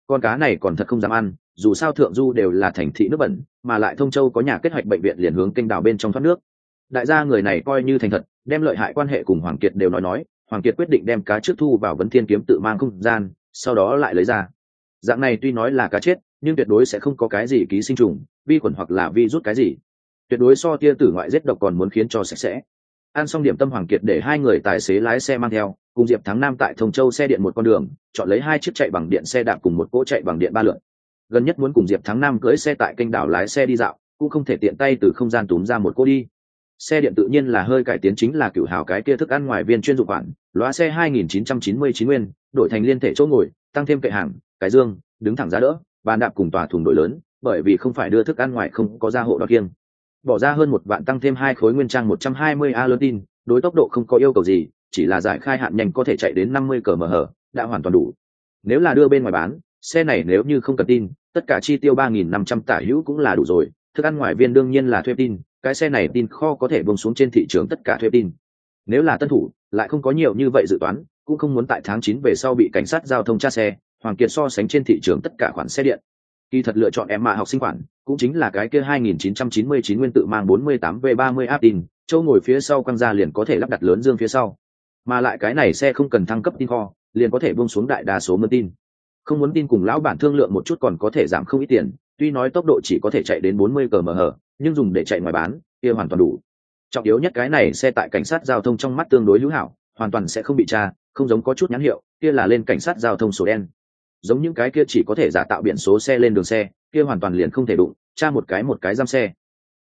A: con cá này còn thật không dám ăn, dù sao thượng du đều là thành thị nước bẩn, mà lại Thông Châu có nhà kết hoạch bệnh viện liền hướng kênh đào bên trong thoát nước. Đại gia người này coi như thành thật, đem lợi hại quan hệ cùng Hoàng Kiệt đều nói nói, Hoàng Kiệt quyết định đem cá trước thu vào Vấn Thiên kiếm tự mang không gian, sau đó lại lấy ra. Dạng này tuy nói là cá chết, nhưng tuyệt đối sẽ không có cái gì ký sinh trùng, vi khuẩn hoặc là vi rút cái gì, tuyệt đối so tia tử ngoại giết độc còn muốn khiến cho sạch sẽ. Ăn xong điểm tâm, Hoàng Kiệt để hai người tài xế lái xe mang theo, cùng Diệp Thắng Nam tại Thông Châu xe điện một con đường, chọn lấy hai chiếc chạy bằng điện xe đạp cùng một cỗ chạy bằng điện ba lượn. Gần nhất muốn cùng Diệp Thắng Nam cưỡi xe tại kênh đảo lái xe đi dạo, cũng không thể tiện tay từ không gian túm ra một cỗ đi. Xe điện tự nhiên là hơi cải tiến, chính là cựu hào cái kia thức ăn ngoài viên chuyên dụng khoản, lóa xe hai nghìn chín trăm chín mươi chín nguyên, đổi thành liên thể chỗ ngồi, tăng thêm kệ hàng, cái dương, đứng thẳng giá đỡ, bàn đạp cùng tòa thùng đổi lớn, bởi vì không phải đưa thức ăn ngoài không có gia hộ đo kiêng. Bỏ ra hơn một vạn, tăng thêm hai khối nguyên trang một trăm hai mươi a lớn tin, đối tốc độ không có yêu cầu gì, chỉ là giải khai hạn nhanh có thể chạy đến năm mươi ki lô mét/h, đã hoàn toàn đủ. Nếu là đưa bên ngoài bán, xe này nếu như không cần tin, tất cả chi tiêu ba nghìn năm trăm tả hữu cũng là đủ rồi. Thức ăn ngoài viên đương nhiên là thuê tin, cái xe này tin kho có thể bông xuống trên thị trường tất cả thuê tin. Nếu là tân thủ, lại không có nhiều như vậy dự toán, cũng không muốn tại tháng chín về sau bị cảnh sát giao thông tra xe. Hoàng Kiệt so sánh trên thị trường tất cả khoản xe điện, kỳ thật lựa chọn em mạ học sinh khoản, cũng chính là cái kia hai nghìn chín trăm chín mươi chín nguyên tự mang bốn mươi tám V ba mươi áp tin, châu ngồi phía sau quăng ra liền có thể lắp đặt lớn dương phía sau, mà lại cái này xe không cần thăng cấp tin kho, liền có thể buông xuống đại đa số mưa tin. Không muốn tin cùng lão bản thương lượng một chút còn có thể giảm không ít tiền, tuy nói tốc độ chỉ có thể chạy đến bốn mươi ki lô mét/h, nhưng dùng để chạy ngoài bán kia hoàn toàn đủ. Trọng yếu nhất cái này xe tại cảnh sát giao thông trong mắt tương đối hữu hảo, hoàn toàn sẽ không bị tra, không giống có chút nhãn hiệu kia là lên cảnh sát giao thông sổ đen, giống những cái kia chỉ có thể giả tạo biển số xe lên đường xe kia hoàn toàn liền không thể đụng, tra một cái một cái giam xe.